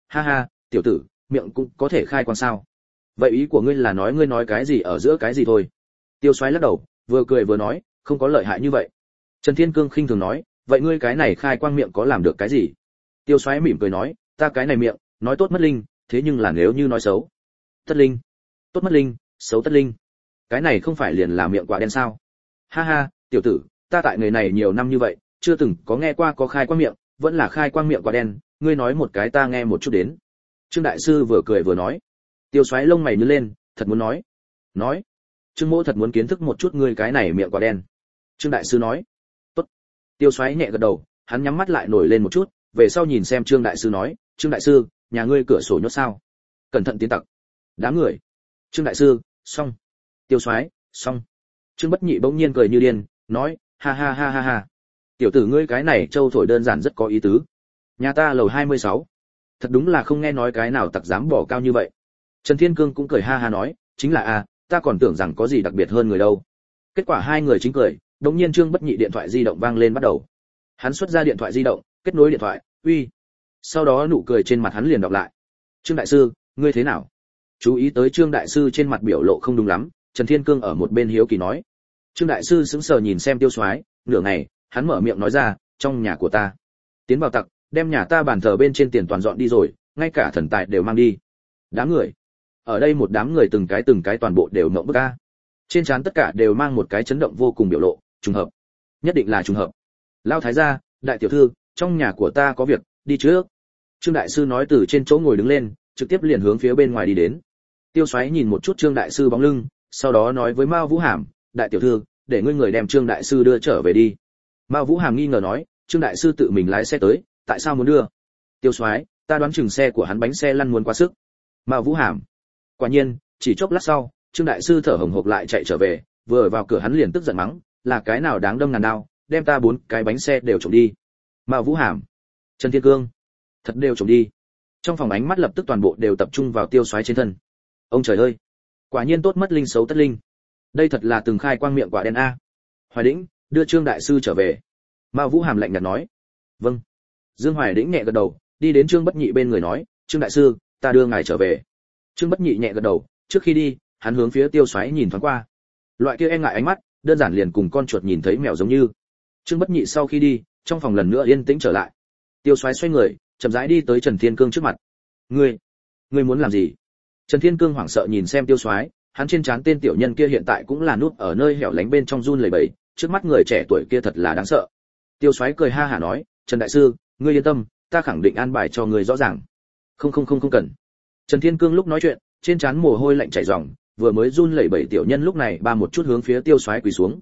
Speaker 1: ha ha, tiểu tử, miệng cũng có thể khai quan sao? Vậy ý của ngươi là nói ngươi nói cái gì ở giữa cái gì thôi? Tiêu Soái lắc đầu, vừa cười vừa nói, không có lợi hại như vậy. Trần Thiên Cương khinh thường nói, vậy ngươi cái này khai quang miệng có làm được cái gì? Tiêu Soái mỉm cười nói, ta cái này miệng, nói tốt mất linh, thế nhưng là nếu như nói xấu, tất linh, tốt mất linh, xấu tất linh, cái này không phải liền là miệng quả đen sao? Ha ha, tiểu tử, ta tại người này nhiều năm như vậy, chưa từng có nghe qua có khai quang miệng, vẫn là khai quang miệng quả đen, ngươi nói một cái ta nghe một chút đến. Trương đại sư vừa cười vừa nói. Tiêu Soái lông mày nhướng lên, thật muốn nói. Trương Mỗ thật muốn kiến thức một chút ngươi cái này miệng quả đen. Trương đại sư nói. Tốt. Tiêu Soái nhẹ gật đầu, hắn nhắm mắt lại nổi lên một chút, về sau nhìn xem Trương đại sư nói, Trương đại sư, nhà ngươi cửa sổ nhốt sao? Cẩn thận tiến tặc. Đám người. Trương đại sư, xong. Tiêu Soái, xong. Trương Bất Nhị bỗng nhiên cười như điên, nói, ha ha ha ha ha. Tiểu tử ngươi cái này châu thổi đơn giản rất có ý tứ. Nhà ta lầu 26. Thật đúng là không nghe nói cái nào tặc dám bỏ cao như vậy. Trần Thiên Cương cũng cười ha ha nói, chính là a, ta còn tưởng rằng có gì đặc biệt hơn người đâu. Kết quả hai người chính cười, đột nhiên Trương Bất Nhị điện thoại di động vang lên bắt đầu. Hắn xuất ra điện thoại di động, kết nối điện thoại, uy. Sau đó nụ cười trên mặt hắn liền đọc lại. Trương đại sư, ngươi thế nào? Chú ý tới Trương đại sư trên mặt biểu lộ không đúng lắm, Trần Thiên Cương ở một bên hiếu kỳ nói. Trương đại sư sững sờ nhìn xem Tiêu Soái, nửa ngày, hắn mở miệng nói ra, trong nhà của ta tiến vào tặc, đem nhà ta bàn thờ bên trên tiền toàn dọn đi rồi, ngay cả thần tài đều mang đi. Đám người ở đây, một đám người từng cái toàn bộ đều ngậm bức a. Trên trán tất cả đều mang một cái chấn động vô cùng biểu lộ, trùng hợp, nhất định là trùng hợp. Lao thái gia, đại tiểu thư, trong nhà của ta có việc, đi trước. Trương đại sư nói từ trên chỗ ngồi đứng lên, trực tiếp liền hướng phía bên ngoài đi đến. Tiêu Soái nhìn một chút Trương đại sư bóng lưng, sau đó nói với Mao Vũ Hàm, đại tiểu thư, để ngươi người đem Trương đại sư đưa trở về đi. Mao Vũ Hàm nghi ngờ nói, Trương đại sư tự mình lái xe tới, tại sao muốn đưa? Tiêu Soái, ta đoán chừng xe của hắn bánh xe lăn muốn quá sức. Mao Vũ Hàm. Quả nhiên, chỉ chốc lát sau, Trương đại sư thở hổn hộc lại chạy trở về, vừa ở vào cửa hắn liền tức giận mắng, là cái nào đáng đâm ngàn đao, đem ta 4 cái bánh xe đều trộm đi. Mao Vũ Hàm, Trần Thiên Cương, thật đều trộm đi. Trong phòng ánh mắt lập tức toàn bộ đều tập trung vào Tiêu Soái trên thân. Ông trời ơi, quả nhiên tốt mất linh xấu tất linh. Đây thật là từng khai quang miệng quả đen a. Hoài Đĩnh, đưa Trương đại sư trở về. Mao Vũ Hàm lạnh nhạt nói. Vâng. Dương Hoài Đĩnh nhẹ gật đầu, đi đến Trương Bất Nhị bên người nói, Trương đại sư, ta đưa ngài trở về. Trương Bất Nhị nhẹ gật đầu, trước khi đi, hắn hướng phía Tiêu Soái nhìn thoáng qua. Loại kia e ngại ánh mắt, đơn giản liền cùng con chuột nhìn thấy mèo giống như. Trương Bất Nhị sau khi đi, trong phòng lần nữa yên tĩnh trở lại. Tiêu Soái xoay người, chậm rãi đi tới Trần Thiên Cương trước mặt. Ngươi muốn làm gì? Trần Thiên Cương hoảng sợ nhìn xem Tiêu Soái, hắn trên trán tên tiểu nhân kia hiện tại cũng là núp ở nơi hẻo lánh bên trong run lẩy bẩy, trước mắt người trẻ tuổi kia thật là đáng sợ. Tiêu Soái cười ha hả nói, Trần đại sư, ngươi yên tâm, ta khẳng định an bài cho ngươi rõ ràng. Không cần. Trần Thiên Cương lúc nói chuyện, trên trán mồ hôi lạnh chảy ròng, vừa mới run lẩy bẩy tiểu nhân lúc này ba một chút hướng phía Tiêu Soái quỳ xuống,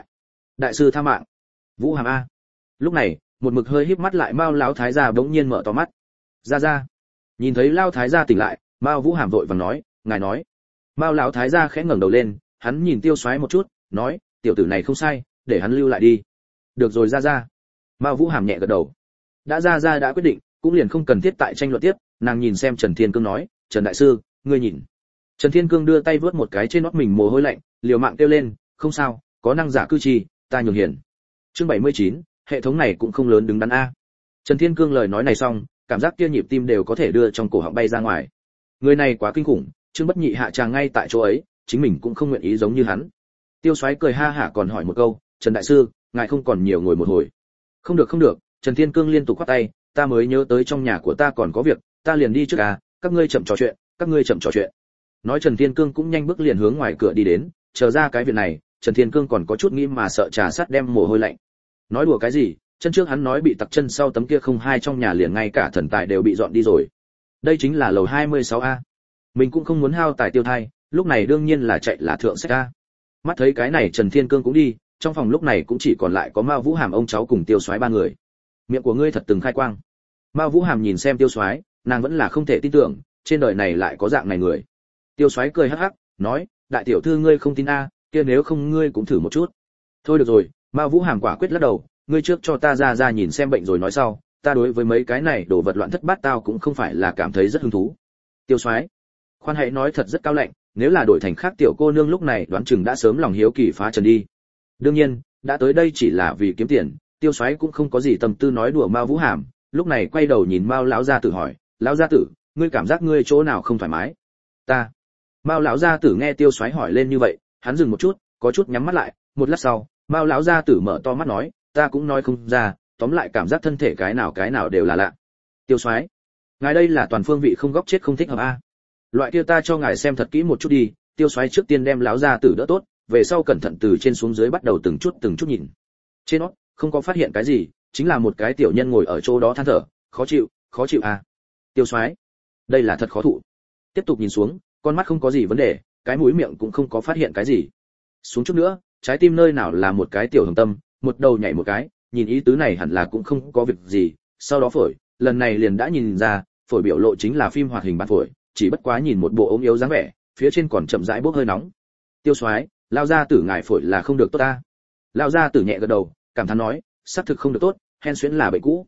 Speaker 1: đại sư tha mạng. Vũ Hàm a. Lúc này, một mực hơi híp mắt lại Mao lão thái gia bỗng nhiên mở to mắt. Ra. Nhìn thấy Lão thái gia tỉnh lại, Mao Vũ Hàm vội vàng nói, ngài nói. Mao lão thái gia khẽ ngẩng đầu lên, hắn nhìn Tiêu Soái một chút, nói, tiểu tử này không sai, để hắn lưu lại đi. Được rồi ra. Mao Vũ Hàm nhẹ gật đầu. Đã ra đã quyết định, cũng liền không cần thiết tại tranh luận tiếp, nàng nhìn xem Trần Thiên Cương nói, Trần đại sư, ngươi nhìn. Trần Thiên Cương đưa tay vớt một cái trên nót mình mồ hôi lạnh, liều mạng kêu lên, không sao, có năng giả cư trì, ta nhường hiền. Chương 79, hệ thống này cũng không lớn đứng đắn a. Trần Thiên Cương lời nói này xong, cảm giác kia nhịp tim đều có thể đưa trong cổ họng bay ra ngoài. Người này quá kinh khủng, Trương Bất Nhị hạ tràng ngay tại chỗ ấy, chính mình cũng không nguyện ý giống như hắn. Tiêu Soái cười ha hả còn hỏi một câu, Trần đại sư, ngài không còn nhiều ngồi một hồi. Không được, Trần Thiên Cương liên tục khoát tay, ta mới nhớ tới trong nhà của ta còn có việc, ta liền đi trước à, các ngươi chậm trò chuyện. Nói Trần Thiên Cương cũng nhanh bước liền hướng ngoài cửa đi đến, chờ ra cái việc này, Trần Thiên Cương còn có chút nghĩ mà sợ trà sắt đem mồ hôi lạnh. Nói đùa cái gì, chân trước hắn nói bị tặc chân sau tấm kia không hai trong nhà liền ngay cả thần tài đều bị dọn đi rồi. Đây chính là lầu 26A. Mình cũng không muốn hao tài tiêu thai, lúc này đương nhiên là chạy là thượng sách A. Mắt thấy cái này Trần Thiên Cương cũng đi, trong phòng lúc này cũng chỉ còn lại có Mao Vũ Hàm ông cháu cùng Tiêu Soái ba người. Miệng của ngươi thật từng khai quang. Mao Vũ Hàm nhìn xem Tiêu Soái, nàng vẫn là không thể tin tưởng, trên đời này lại có dạng này người. Tiêu Soái cười hắc hắc, nói, đại tiểu thư ngươi không tin a, kia nếu không ngươi cũng thử một chút. Thôi được rồi, Mao Vũ Hàm quả quyết lắc đầu, ngươi trước cho ta ra nhìn xem bệnh rồi nói sau, ta đối với mấy cái này đồ vật loạn thất bát tao cũng không phải là cảm thấy rất hứng thú. Tiêu Soái, khoan hãy nói thật rất cao lạnh, nếu là đổi thành khác tiểu cô nương lúc này đoán chừng đã sớm lòng hiếu kỳ phá trần đi. Đương nhiên, đã tới đây chỉ là vì kiếm tiền, Tiêu Soái cũng không có gì tâm tư nói đùa Mao Vũ Hàm, lúc này quay đầu nhìn Mao lão gia tử hỏi, lão gia tử, ngươi cảm giác ngươi chỗ nào không thoải mái? Ta. Mao lão gia tử nghe Tiêu Soái hỏi lên như vậy, hắn dừng một chút, có chút nhắm mắt lại, một lát sau, Mao lão gia tử mở to mắt nói, ta cũng nói không ra, tóm lại cảm giác thân thể cái nào đều là lạ. Tiêu Soái, ngài đây là toàn phương vị không góc chết không thích hợp a. Loại kia ta cho ngài xem thật kỹ một chút đi. Tiêu Soái trước tiên đem lão gia tử đỡ tốt, về sau cẩn thận từ trên xuống dưới bắt đầu từng chút nhìn. Trên nó không có phát hiện cái gì, chính là một cái tiểu nhân ngồi ở chỗ đó than thở, khó chịu a. Tiêu Soái, đây là thật khó thụ. Tiếp tục nhìn xuống, con mắt không có gì vấn đề, cái mũi miệng cũng không có phát hiện cái gì. Xuống chút nữa, trái tim nơi nào là một cái tiểu hồng tâm, một đầu nhảy một cái, nhìn ý tứ này hẳn là cũng không có việc gì. Sau đó phổi, lần này liền đã nhìn ra, phổi biểu lộ chính là phim hoạt hình bản phổi, chỉ bất quá nhìn một bộ ốm yếu dáng vẻ, phía trên còn chậm rãi bốc hơi nóng. Tiêu Soái, lao ra tử ngài phổi là không được tốt ta. Lao ra tử nhẹ gật đầu, cảm thán nói, xác thực không được tốt, hen suyễn là bệnh cũ.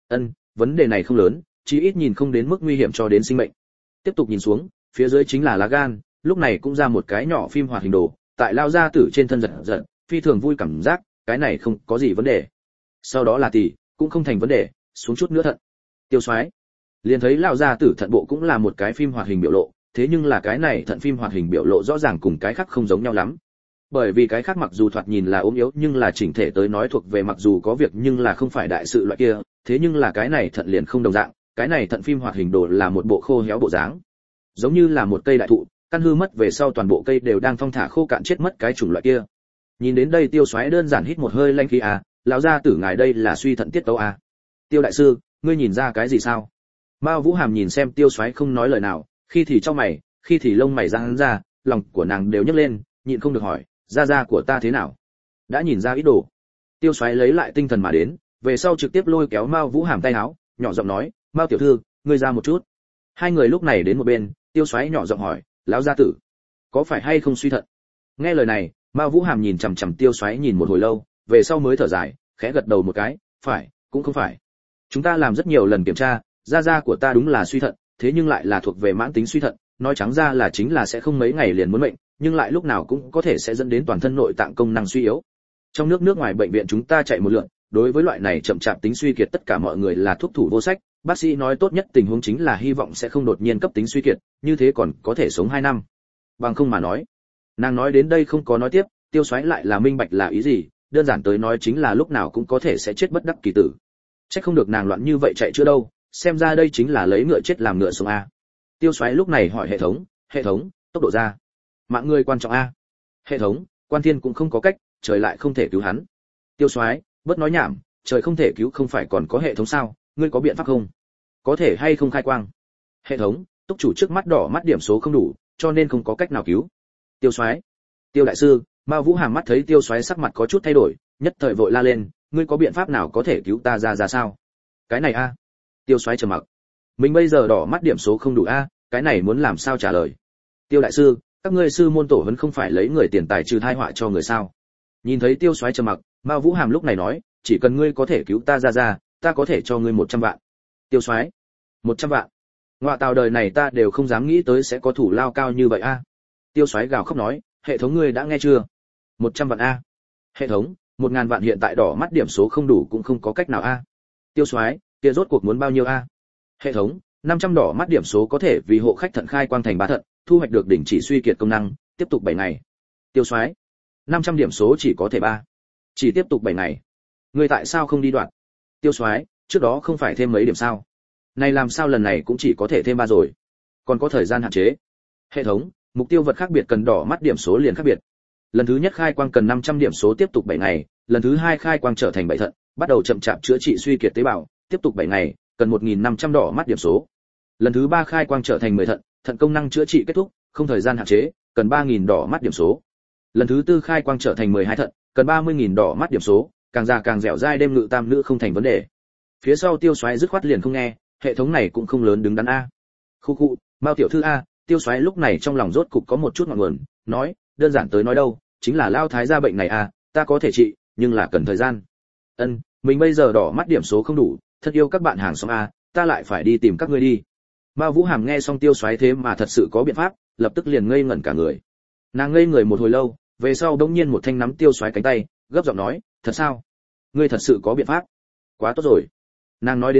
Speaker 1: Vấn đề này không lớn, chí ít nhìn không đến mức nguy hiểm cho đến sinh mệnh. Tiếp tục nhìn xuống, phía dưới chính là lá gan, lúc này cũng ra một cái nhỏ phim hoạt hình đồ, tại lao ra tử trên thân giật, phi thường vui cảm giác, cái này không có gì vấn đề. Sau đó là tỳ, cũng không thành vấn đề, xuống chút nữa thận. Tiêu Soái, liền thấy lao ra tử thận bộ cũng là một cái phim hoạt hình biểu lộ, thế nhưng là cái này thận phim hoạt hình biểu lộ rõ ràng cùng cái khác không giống nhau lắm. Bởi vì cái khác mặc dù thoạt nhìn là ốm yếu nhưng là chỉnh thể tới nói thuộc về mặc dù có việc nhưng là không phải đại sự loại kia, thế nhưng là cái này thận liền không đồng dạng, cái này thận phim hoạt hình đồ là một bộ khô héo bộ dáng, giống như là một cây đại thụ, căn hư mất về sau toàn bộ cây đều đang thong thả khô cạn chết mất cái chủng loại kia. Nhìn đến đây Tiêu Soái đơn giản hít một hơi lanh khí à, lão gia tử ngài đây là suy thận tiết tấu à. Tiêu đại sư, ngươi nhìn ra cái gì sao? Mao Vũ Hàm nhìn xem Tiêu Soái không nói lời nào, khi thì trong mày, khi thì lông mày giãn ra, lòng của nàng đều nhấc lên, nhịn không được hỏi, gia của ta thế nào? Đã nhìn ra ý đồ. Tiêu Soái lấy lại tinh thần mà đến, về sau trực tiếp lôi kéo Mao Vũ Hàm tay áo, nhỏ giọng nói, Mao tiểu thư, ngươi ra một chút. Hai người lúc này đến một bên, Tiêu Soái nhỏ giọng hỏi, lão gia tử, có phải hay không suy thận? Nghe lời này, Mao Vũ Hàm nhìn chằm chằm Tiêu Soái nhìn một hồi lâu, về sau mới thở dài, khẽ gật đầu một cái, phải, cũng không phải. Chúng ta làm rất nhiều lần kiểm tra, gia của ta đúng là suy thận, thế nhưng lại là thuộc về mãn tính suy thận, nói trắng ra là chính là sẽ không mấy ngày liền muốn mệnh, nhưng lại lúc nào cũng có thể sẽ dẫn đến toàn thân nội tạng công năng suy yếu. Trong nước ngoài bệnh viện chúng ta chạy một lượt, đối với loại này chậm chạp tính suy kiệt tất cả mọi người là thuốc thủ vô sách, bác sĩ nói tốt nhất tình huống chính là hy vọng sẽ không đột nhiên cấp tính suy kiệt, như thế còn có thể sống 2 năm. Bằng không mà nói. Nàng nói đến đây không có nói tiếp, Tiêu Soái lại là minh bạch là ý gì, đơn giản tới nói chính là lúc nào cũng có thể sẽ chết bất đắc kỳ tử. Chắc không được nàng loạn như vậy chạy chưa đâu, xem ra đây chính là lấy ngựa chết làm ngựa sống a. Tiêu Soái lúc này hỏi hệ thống, tốc độ ra. Mạng người quan trọng a. Hệ thống, quan thiên cũng không có cách, trời lại không thể cứu hắn. Tiêu Soái, bớt nói nhảm, trời không thể cứu không phải còn có hệ thống sao, ngươi có biện pháp không? Có thể hay không khai quang? Hệ thống, túc chủ trước mắt đỏ mắt điểm số không đủ, cho nên không có cách nào cứu. Tiêu Soái, Tiêu đại sư, Mao Vũ Hàm mắt thấy Tiêu Soái sắc mặt có chút thay đổi, nhất thời vội la lên, ngươi có biện pháp nào có thể cứu ta ra sao? Cái này a. Tiêu Soái trầm mặc. Mình bây giờ đỏ mắt điểm số không đủ a, cái này muốn làm sao trả lời? Tiêu đại sư, các ngươi sư môn tổ huấn không phải lấy người tiền tài trừ tai họa cho người sao? Nhìn thấy Tiêu Soái trầm mặc, Mao Vũ Hàm lúc này nói, chỉ cần ngươi có thể cứu ta ra, ta có thể cho ngươi 100 vạn. Tiêu Soái, 100 vạn? Ngoại tào đời này ta đều không dám nghĩ tới sẽ có thủ lao cao như vậy a. Tiêu Soái gào khóc nói, hệ thống ngươi đã nghe chưa? 100 vạn a. Hệ thống, 1000 vạn hiện tại đỏ mắt điểm số không đủ cũng không có cách nào a. Tiêu Soái, kia rốt cuộc muốn bao nhiêu a? Hệ thống, 500 đỏ mắt điểm số có thể vì hộ khách thận khai quang thành 3 thận, thu hoạch được đỉnh chỉ suy kiệt công năng, tiếp tục 7 ngày. Tiêu Soái, 500 điểm số chỉ có thể 3. Chỉ tiếp tục 7 ngày. Ngươi tại sao không đi đoạn? Tiêu Soái, trước đó không phải thêm mấy điểm sao? Này làm sao lần này cũng chỉ có thể thêm 3 rồi? Còn có thời gian hạn chế. Hệ thống, mục tiêu vật khác biệt cần đỏ mắt điểm số liền khác biệt. Lần thứ nhất khai quang cần 500 điểm số tiếp tục 7 ngày, lần thứ hai khai quang trở thành 7 thận, bắt đầu chậm chạp chữa trị suy kiệt tế bào, tiếp tục 7 ngày, cần 1500 đỏ mắt điểm số. Lần thứ 3 khai quang trở thành 10 thận, thận công năng chữa trị kết thúc, không thời gian hạn chế, cần 3000 đỏ mắt điểm số. Lần thứ 4 khai quang trở thành 12 thận, cần 30000 đỏ mắt điểm số, càng già càng dẻo dai đêm ngự tam nữ không thành vấn đề. Phía sau Tiêu Soái dứt khoát liền không nghe, hệ thống này cũng không lớn đứng đắn a. Khu, Mao tiểu thư a, Tiêu Soái lúc này trong lòng rốt cục có một chút ngọn nguồn, nói, đơn giản tới nói đâu, chính là lao thái gia bệnh này a, ta có thể trị, nhưng là cần thời gian. Mình bây giờ đỏ mắt điểm số không đủ, thật yêu các bạn hàng xóm a, ta lại phải đi tìm các ngươi đi. Mao Vũ Hàm nghe xong Tiêu Soái thế mà thật sự có biện pháp, lập tức liền ngây ngẩn cả người. Nàng ngây người một hồi lâu, về sau bỗng nhiên một thanh nắm Tiêu Soái cánh tay, gấp giọng nói, thật sao? Ngươi thật sự có biện pháp? Quá tốt rồi. Nàng nói đến đây,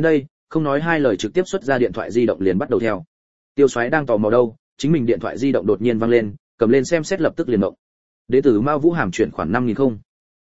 Speaker 1: không nói hai lời trực tiếp xuất ra điện thoại di động liền bắt đầu theo. Tiêu Soái đang tò mò đâu, chính mình điện thoại di động đột nhiên vang lên, cầm lên xem xét lập tức liền động. Đệ tử Mao Vũ Hàm chuyển khoản 5000 không.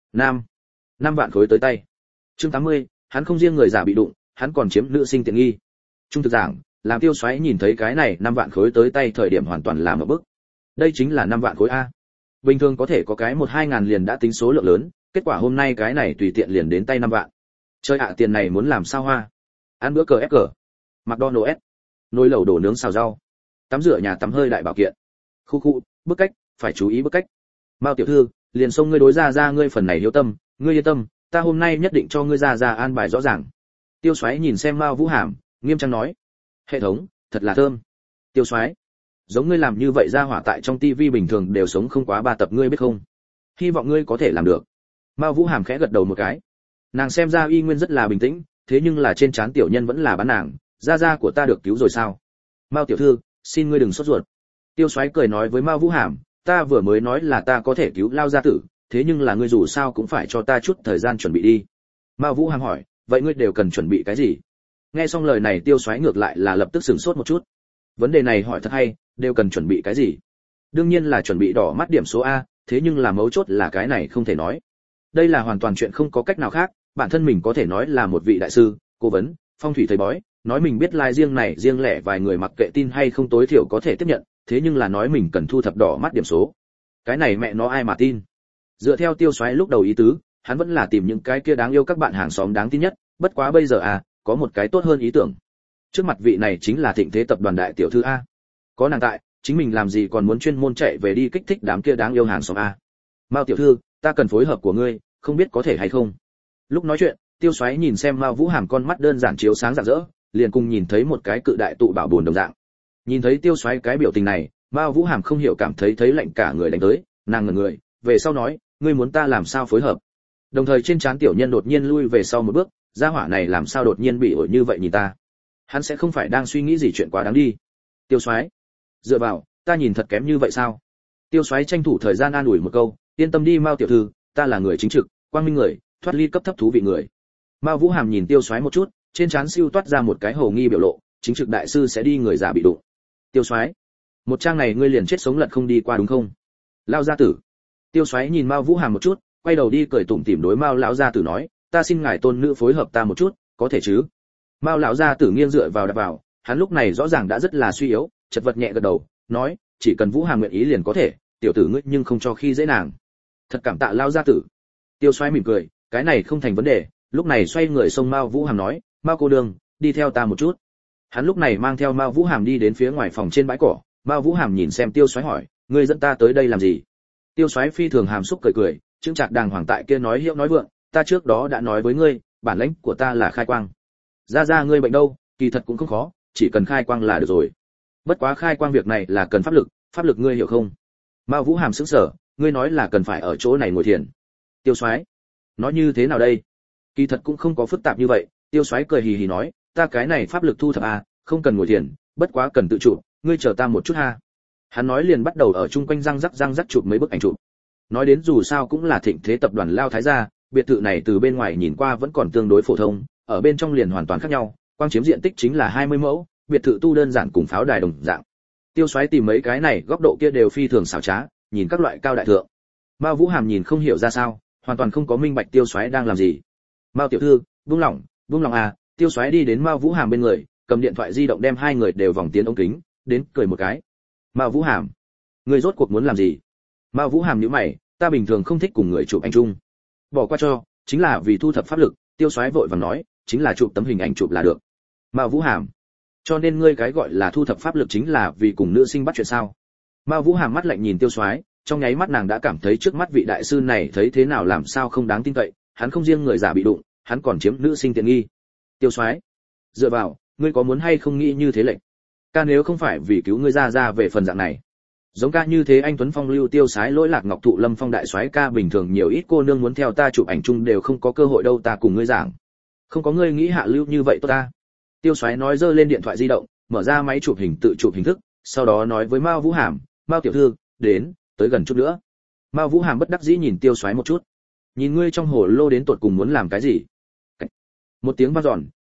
Speaker 1: năm vạn khối tới tay. Chương 80, hắn không riêng người giả bị đụng, hắn còn chiếm nữ sinh tiện nghi. Trung thực giảng, làm Tiêu Soái nhìn thấy cái này 5 vạn khối tới tay thời điểm hoàn toàn làm một bức. Đây chính là 5 vạn khối a. Bình thường có thể có cái 1-2 ngàn liền đã tính số lượng lớn, kết quả hôm nay cái này tùy tiện liền đến tay 5 vạn. Chơi ạ, tiền này muốn làm sao hoa? Ăn bữa cờ ép cờ, McDonald's, nồi lẩu đổ nướng xào rau, tắm rửa nhà tắm hơi đại bảo kiện. Khu, bức cách, phải chú ý bức cách. Mao tiểu thư, liền xông ngươi đối ra ngươi phần này hiếu tâm, ngươi yên tâm, ta hôm nay nhất định cho ngươi ra an bài rõ ràng. Tiêu Soái nhìn xem Mao Vũ Hàm, nghiêm trang nói: "Hệ thống, thật là thơm." Tiêu Soái, giống ngươi làm như vậy ra hỏa tại trong tivi bình thường đều sống không quá 3 tập ngươi biết không? Hy vọng ngươi có thể làm được. Mao Vũ Hàm khẽ gật đầu một cái. Nàng xem ra y nguyên rất là bình tĩnh, thế nhưng là trên trán tiểu nhân vẫn là bán nàng, gia của ta được cứu rồi sao? Mao tiểu thư, xin ngươi đừng sốt ruột. Tiêu Soái cười nói với Mao Vũ Hàm, ta vừa mới nói là ta có thể cứu Lao gia tử, thế nhưng là ngươi dù sao cũng phải cho ta chút thời gian chuẩn bị đi. Mao Vũ Hàm hỏi, vậy ngươi đều cần chuẩn bị cái gì? Nghe xong lời này Tiêu Soái ngược lại là lập tức sửng sốt một chút. Vấn đề này hỏi thật hay, đều cần chuẩn bị cái gì? Đương nhiên là chuẩn bị đỏ mắt điểm số A, thế nhưng là mấu chốt là cái này không thể nói. Đây là hoàn toàn chuyện không có cách nào khác, bản thân mình có thể nói là một vị đại sư, cố vấn, phong thủy thầy bói, nói mình biết lai riêng này riêng lẻ vài người mặc kệ tin hay không tối thiểu có thể tiếp nhận, thế nhưng là nói mình cần thu thập đỏ mắt điểm số. Cái này mẹ nó ai mà tin? Dựa theo Tiêu Soái lúc đầu ý tứ, hắn vẫn là tìm những cái kia đáng yêu các bạn hàng xóm đáng tin nhất, bất quá bây giờ có một cái tốt hơn ý tưởng. Trước mặt vị này chính là Thịnh Thế tập đoàn đại tiểu thư a. Có nàng tại, chính mình làm gì còn muốn chuyên môn chạy về đi kích thích đám kia đáng yêu hàng xóm a. Mao tiểu thư, ta cần phối hợp của ngươi, không biết có thể hay không? Lúc nói chuyện, Tiêu Soái nhìn xem Mao Vũ Hàm con mắt đơn giản chiếu sáng rạng rỡ, liền cùng nhìn thấy một cái cự đại tụ bảo bồn đồng dạng. Nhìn thấy Tiêu Soái cái biểu tình này, Mao Vũ Hàm không hiểu cảm thấy lạnh cả người đánh tới, nàng ngẩn người, về sau nói, ngươi muốn ta làm sao phối hợp? Đồng thời trên trán tiểu nhân đột nhiên lui về sau một bước, gia hỏa này làm sao đột nhiên bị ổi như vậy nhìn ta? Hắn sẽ không phải đang suy nghĩ gì chuyện quá đáng đi. Tiêu Soái, dựa vào, ta nhìn thật kém như vậy sao? Tiêu Soái tranh thủ thời gian an ủi một câu, yên tâm đi Mao tiểu thư, ta là người chính trực, quang minh người, thoát ly cấp thấp thú vị người. Mao Vũ Hàm nhìn Tiêu Soái một chút, trên trán siêu toát ra một cái hồ nghi biểu lộ, chính trực đại sư sẽ đi người già bị đụng. Tiêu Soái, một trang này ngươi liền chết sống lật không đi qua đúng không? Lao gia tử. Tiêu Soái nhìn Mao Vũ Hàm một chút, quay đầu đi cười tủm tỉm đối Mao lão gia tử nói, ta xin ngài tôn nữ phối hợp ta một chút, có thể chứ? Mao lão gia tử nghiêng dựa vào đập vào, hắn lúc này rõ ràng đã rất là suy yếu, chật vật nhẹ gật đầu, nói, chỉ cần Vũ Hàm nguyện ý liền có thể, tiểu tử ngươi nhưng không cho khi dễ nàng. Thật cảm tạ Lao gia tử. Tiêu Soái mỉm cười, cái này không thành vấn đề, lúc này xoay người xông Mao Vũ Hàm nói, Mao cô đường, đi theo ta một chút. Hắn lúc này mang theo Mao Vũ Hàm đi đến phía ngoài phòng trên bãi cỏ, Mao Vũ Hàm nhìn xem Tiêu Soái hỏi, ngươi dẫn ta tới đây làm gì? Tiêu Soái phi thường hàm xúc cười cười, chững chạc đàng hoàng tại kia nói hiệu nói vượng, ta trước đó đã nói với ngươi, bản lĩnh của ta là khai quang. Ra ngươi bệnh đâu, kỳ thật cũng không khó, chỉ cần khai quang là được rồi. Bất quá khai quang việc này là cần pháp lực ngươi hiểu không? Mao Vũ Hàm sững sờ, ngươi nói là cần phải ở chỗ này ngồi thiền. Tiêu Soái, nói như thế nào đây? Kỳ thật cũng không có phức tạp như vậy, Tiêu Soái cười hì hì nói, ta cái này pháp lực thu thập không cần ngồi thiền, bất quá cần tự chụp, ngươi chờ ta một chút ha. Hắn nói liền bắt đầu ở chung quanh răng rắc chụp mấy bức ảnh chụp. Nói đến dù sao cũng là Thịnh Thế tập đoàn Lao Thái gia, biệt thự này từ bên ngoài nhìn qua vẫn còn tương đối phổ thông, ở bên trong liền hoàn toàn khác nhau, quang chiếm diện tích chính là 20 mẫu, biệt thự tu đơn giản cùng pháo đài đồng dạng. Tiêu Soái tìm mấy cái này góc độ kia đều phi thường xảo trá, nhìn các loại cao đại thượng. Mao Vũ Hàm nhìn không hiểu ra sao, hoàn toàn không có minh bạch Tiêu Soái đang làm gì. Mao tiểu thư, buông lỏng Tiêu Soái đi đến Mao Vũ Hàm bên người, cầm điện thoại di động đem hai người đều vòng tiến ống kính, đến cười một cái. Mao Vũ Hàm, ngươi rốt cuộc muốn làm gì? Mao Vũ Hàm nhíu mày, ta bình thường không thích cùng người chụp ảnh chung. Bỏ qua cho, chính là vì thu thập pháp lực. Tiêu Soái vội vàng nói, chính là chụp tấm hình ảnh chụp là được. Mao Vũ Hàm, cho nên ngươi cái gọi là thu thập pháp lực chính là vì cùng nữ sinh bắt chuyện sao? Mao Vũ Hàm mắt lạnh nhìn Tiêu Soái, trong nháy mắt nàng đã cảm thấy trước mắt vị đại sư này thấy thế nào làm sao không đáng tin cậy, hắn không riêng người giả bị đụng, hắn còn chiếm nữ sinh tiện nghi. Tiêu Soái, dựa vào, ngươi có muốn hay không nghĩ như thế lệnh? Ca nếu không phải vì cứu ngươi ra về phần dạng này. Giống ca như thế anh tuấn phong lưu tiêu sái lỗi lạc ngọc thụ lâm phong đại soái ca bình thường nhiều ít cô nương muốn theo ta chụp ảnh chung đều không có cơ hội đâu, ta cùng ngươi giảng. Không có ngươi nghĩ hạ lưu như vậy tốt ta. Tiêu Soái nói giơ lên điện thoại di động, mở ra máy chụp hình tự chụp hình thức, sau đó nói với Mao Vũ Hàm, Mao tiểu thư, đến, tới gần chút nữa. Mao Vũ Hàm bất đắc dĩ nhìn Tiêu Soái một chút. Nhìn ngươi trong hồ lô đến tột cùng muốn làm cái gì? Một tiếng vang dọn,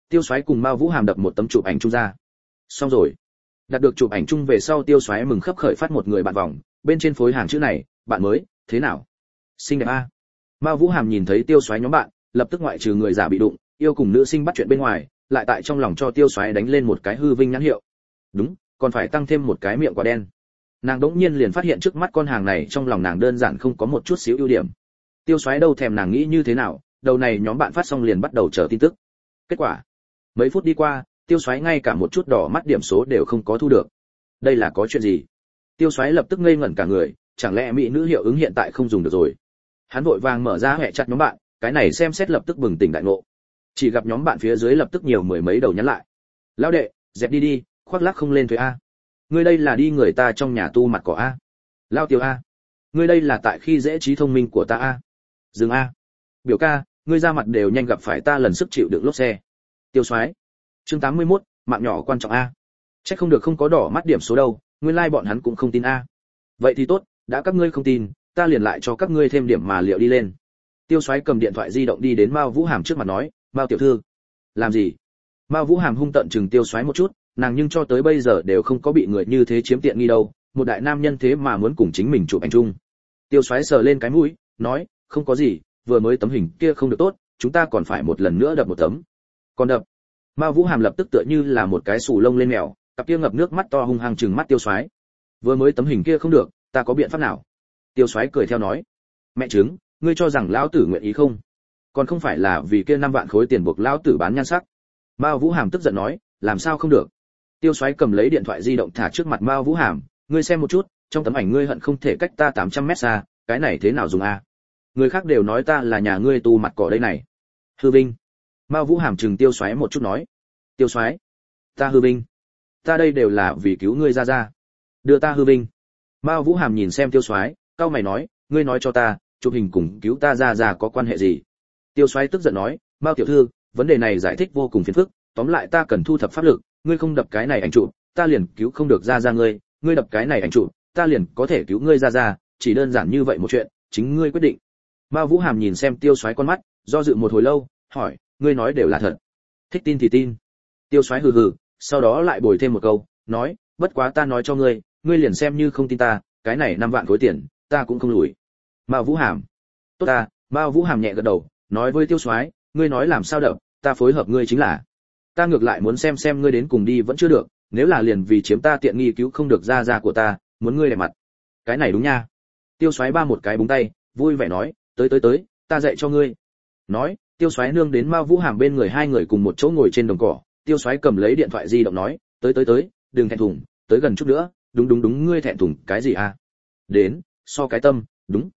Speaker 1: Tiêu Soái cùng Mao Vũ Hàm đập một tấm chụp ảnh chung ra. Xong rồi. Đặt được chụp ảnh chung về sau, Tiêu Soái mừng khấp khởi phát một người bạn vòng, bên trên phối hàng chữ này, bạn mới, thế nào? Xinh đẹp a. Mao Vũ Hàm nhìn thấy Tiêu Soái nhóm bạn, lập tức ngoại trừ người già bị đụng, yêu cùng nữ sinh bắt chuyện bên ngoài, lại tại trong lòng cho Tiêu Soái đánh lên một cái hư vinh nhãn hiệu. Đúng, còn phải tăng thêm một cái miệng quả đen. Nàng đỗng nhiên liền phát hiện trước mắt con hàng này trong lòng nàng đơn giản không có một chút xíu ưu điểm. Tiêu Soái đâu thèm nàng nghĩ như thế nào, đầu này nhóm bạn phát xong liền bắt đầu chờ tin tức. Kết quả, mấy phút đi qua, Tiêu Soái ngay cả một chút đỏ mắt điểm số đều không có thu được. Đây là có chuyện gì? Tiêu Soái lập tức ngây ngẩn cả người, chẳng lẽ mỹ nữ hiệu ứng hiện tại không dùng được rồi? Hắn vội vàng mở ra hệ chặt nhóm bạn, cái này xem xét lập tức bừng tỉnh đại ngộ. Chỉ gặp nhóm bạn phía dưới lập tức nhiều mười mấy đầu nhắn lại. Lão đệ, dẹp đi đi, khoác lác không lên thuế a. Ngươi đây là đi người ta trong nhà tu mặt cỏ a. Lao Tiêu a. Ngươi đây là tại khi dễ trí thông minh của ta a. Dừng a. Biểu ca, ngươi ra mặt đều nhanh gặp phải ta lần sức chịu đựng lốp xe. Tiêu Soái. Chương 81, mạng nhỏ quan trọng a. Chắc không được không có đỏ mắt điểm số đâu, nguyên lai bọn hắn cũng không tin a. Vậy thì tốt, đã các ngươi không tin, ta liền lại cho các ngươi thêm điểm mà liệu đi lên. Tiêu Soái cầm điện thoại di động đi đến Mao Vũ Hàm trước mặt nói, "Mao tiểu thư, làm gì?" Mao Vũ Hàm hung tợn chừng Tiêu Soái một chút, nàng nhưng cho tới bây giờ đều không có bị người như thế chiếm tiện nghi đâu, một đại nam nhân thế mà muốn cùng chính mình chụp ảnh chung. Tiêu Soái sờ lên cái mũi, nói, "Không có gì, vừa mới tấm hình kia không được tốt, chúng ta còn phải một lần nữa đập một tấm." Còn đập? Mao Vũ Hàm lập tức tựa như là một cái sù lông lên mèo, cặp kia ngập nước mắt to hung hăng trừng mắt Tiêu Soái. "Vừa mới tấm hình kia không được, ta có biện pháp nào?" Tiêu Soái cười theo nói, "Mẹ chứng, ngươi cho rằng lão tử nguyện ý không? Còn không phải là vì kia 5 vạn khối tiền buộc lão tử bán nhan sắc." Mao Vũ Hàm tức giận nói, "Làm sao không được?" Tiêu Soái cầm lấy điện thoại di động thả trước mặt Mao Vũ Hàm, "Ngươi xem một chút, trong tấm ảnh ngươi hận không thể cách ta 800 mét xa, cái này thế nào dùng a? Người khác đều nói ta là nhà ngươi tu mặt cỏ đây này." Hư vinh. Mao Vũ Hàm chừng Tiêu Soái một chút nói, "Tiêu Soái, ta hư vinh? Ta đây đều là vì cứu ngươi ra ra. Đưa ta hư vinh." Mao Vũ Hàm nhìn xem Tiêu Soái, cau mày nói, "Ngươi nói cho ta, chụp hình cùng cứu ta ra ra có quan hệ gì?" Tiêu Soái tức giận nói, "Mao tiểu thư, vấn đề này giải thích vô cùng phiền phức, tóm lại ta cần thu thập pháp lực, ngươi không đập cái này ảnh chụp, ta liền cứu không được ra ra ngươi, ngươi đập cái này ảnh chụp, ta liền có thể cứu ngươi ra ra, chỉ đơn giản như vậy một chuyện, chính ngươi quyết định." Mao Vũ Hàm nhìn xem Tiêu Soái con mắt, do dự một hồi lâu, hỏi, "Ngươi nói đều là thật? Thích tin thì tin." Tiêu Soái hừ hừ, sau đó lại bồi thêm một câu, nói, "Bất quá ta nói cho ngươi, ngươi liền xem như không tin ta, cái này 5 vạn khối tiền, ta cũng không lùi." Mao Vũ Hàm. "Tốt ta." Mao Vũ Hàm nhẹ gật đầu, nói với Tiêu Soái, "Ngươi nói làm sao đập, ta phối hợp ngươi chính là. Ta ngược lại muốn xem ngươi đến cùng đi vẫn chưa được, nếu là liền vì chiếm ta tiện nghi cứu không được ra ra của ta, muốn ngươi để mặt." "Cái này đúng nha." Tiêu Soái ba một cái búng tay, vui vẻ nói, tới, ta dạy cho ngươi." Nói, Tiêu Soái nương đến Mao Vũ Hàm bên người, hai người cùng một chỗ ngồi trên đồng cỏ. Tiêu Soái cầm lấy điện thoại di động nói, tới, đừng thẹn thùng, tới gần chút nữa, đúng, ngươi thẹn thùng cái gì à? Đến, so cái tâm, đúng.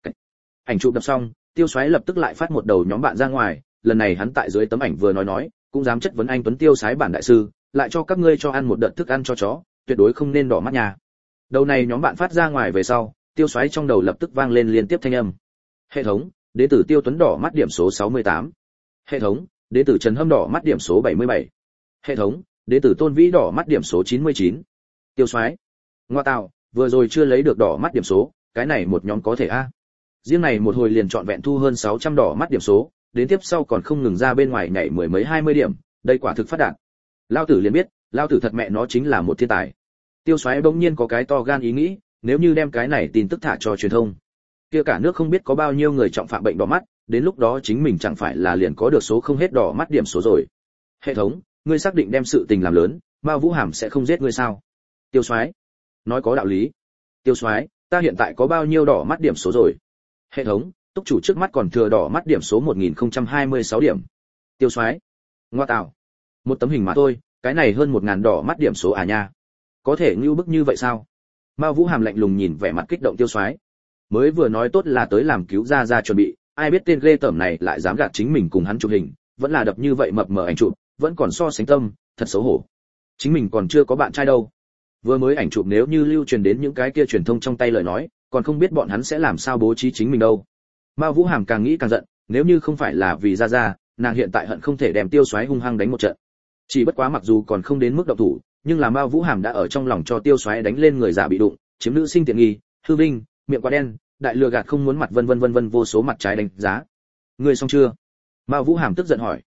Speaker 1: Ảnh chụp đập xong, Tiêu Soái lập tức lại phát một đầu nhóm bạn ra ngoài, lần này hắn tại dưới tấm ảnh vừa nói, cũng dám chất vấn anh Tuấn Tiêu Soái bản đại sư, lại cho các ngươi cho ăn một đợt thức ăn cho chó, tuyệt đối không nên đỏ mắt nhà. Đầu này nhóm bạn phát ra ngoài về sau, Tiêu Soái trong đầu lập tức vang lên liên tiếp thanh âm. Hệ thống, đến từ Tiêu Tuấn đỏ mắt điểm số 68. Hệ thống, đến từ Trần Hâm đỏ mắt điểm số 77. Hệ thống, đến từ Tôn Vĩ đỏ mắt điểm số 99. Tiêu Soái, ngoa tạo, vừa rồi chưa lấy được đỏ mắt điểm số, cái này một nhóm có thể a. Riêng này một hồi liền trọn vẹn thu hơn 600 đỏ mắt điểm số, đến tiếp sau còn không ngừng ra bên ngoài nhảy mười mấy 20 điểm, đây quả thực phát đạt. Lao tử liền biết, lao tử thật mẹ nó chính là một thiên tài. Tiêu Soái bỗng nhiên có cái to gan ý nghĩ, nếu như đem cái này tin tức thả cho truyền thông, kia cả nước không biết có bao nhiêu người trọng phạm bệnh đỏ mắt, đến lúc đó chính mình chẳng phải là liền có được số không hết đỏ mắt điểm số rồi. Hệ thống, ngươi xác định đem sự tình làm lớn, Mao Vũ Hàm sẽ không giết ngươi sao? Tiêu Soái, nói có đạo lý. Tiêu Soái, ta hiện tại có bao nhiêu đỏ mắt điểm số rồi? Hệ thống, túc chủ trước mắt còn thừa đỏ mắt điểm số 1026 điểm. Tiêu Soái, ngoa tạo, một tấm hình mà thôi, cái này hơn 1000 đỏ mắt điểm số à nha. Có thể ngưu bức như vậy sao? Mao Vũ Hàm lạnh lùng nhìn vẻ mặt kích động Tiêu Soái. Mới vừa nói tốt là tới làm cứu ra chuẩn bị, ai biết tên ghê tởm này lại dám gạt chính mình cùng hắn chụp hình, vẫn là đập như vậy mập mờ ảnh chụp, vẫn còn so sánh tâm, thật xấu hổ. Chính mình còn chưa có bạn trai đâu. Vừa mới ảnh chụp nếu như lưu truyền đến những cái kia truyền thông trong tay lời nói, còn không biết bọn hắn sẽ làm sao bố trí chính mình đâu. Mao Vũ Hàm càng nghĩ càng giận, nếu như không phải là vì ra, nàng hiện tại hận không thể đem Tiêu Soái hung hăng đánh một trận. Chỉ bất quá mặc dù còn không đến mức động thủ, nhưng là Mao Vũ Hàm đã ở trong lòng cho Tiêu Soái đánh lên người già bị đụng, chiếm nữ sinh tiện nghi, hư vinh, miệng quá đen, đại lừa gạt không muốn mặt vân vân vô số mặt trái đánh giá. Ngươi xong chưa? Mao Vũ Hàm tức giận hỏi.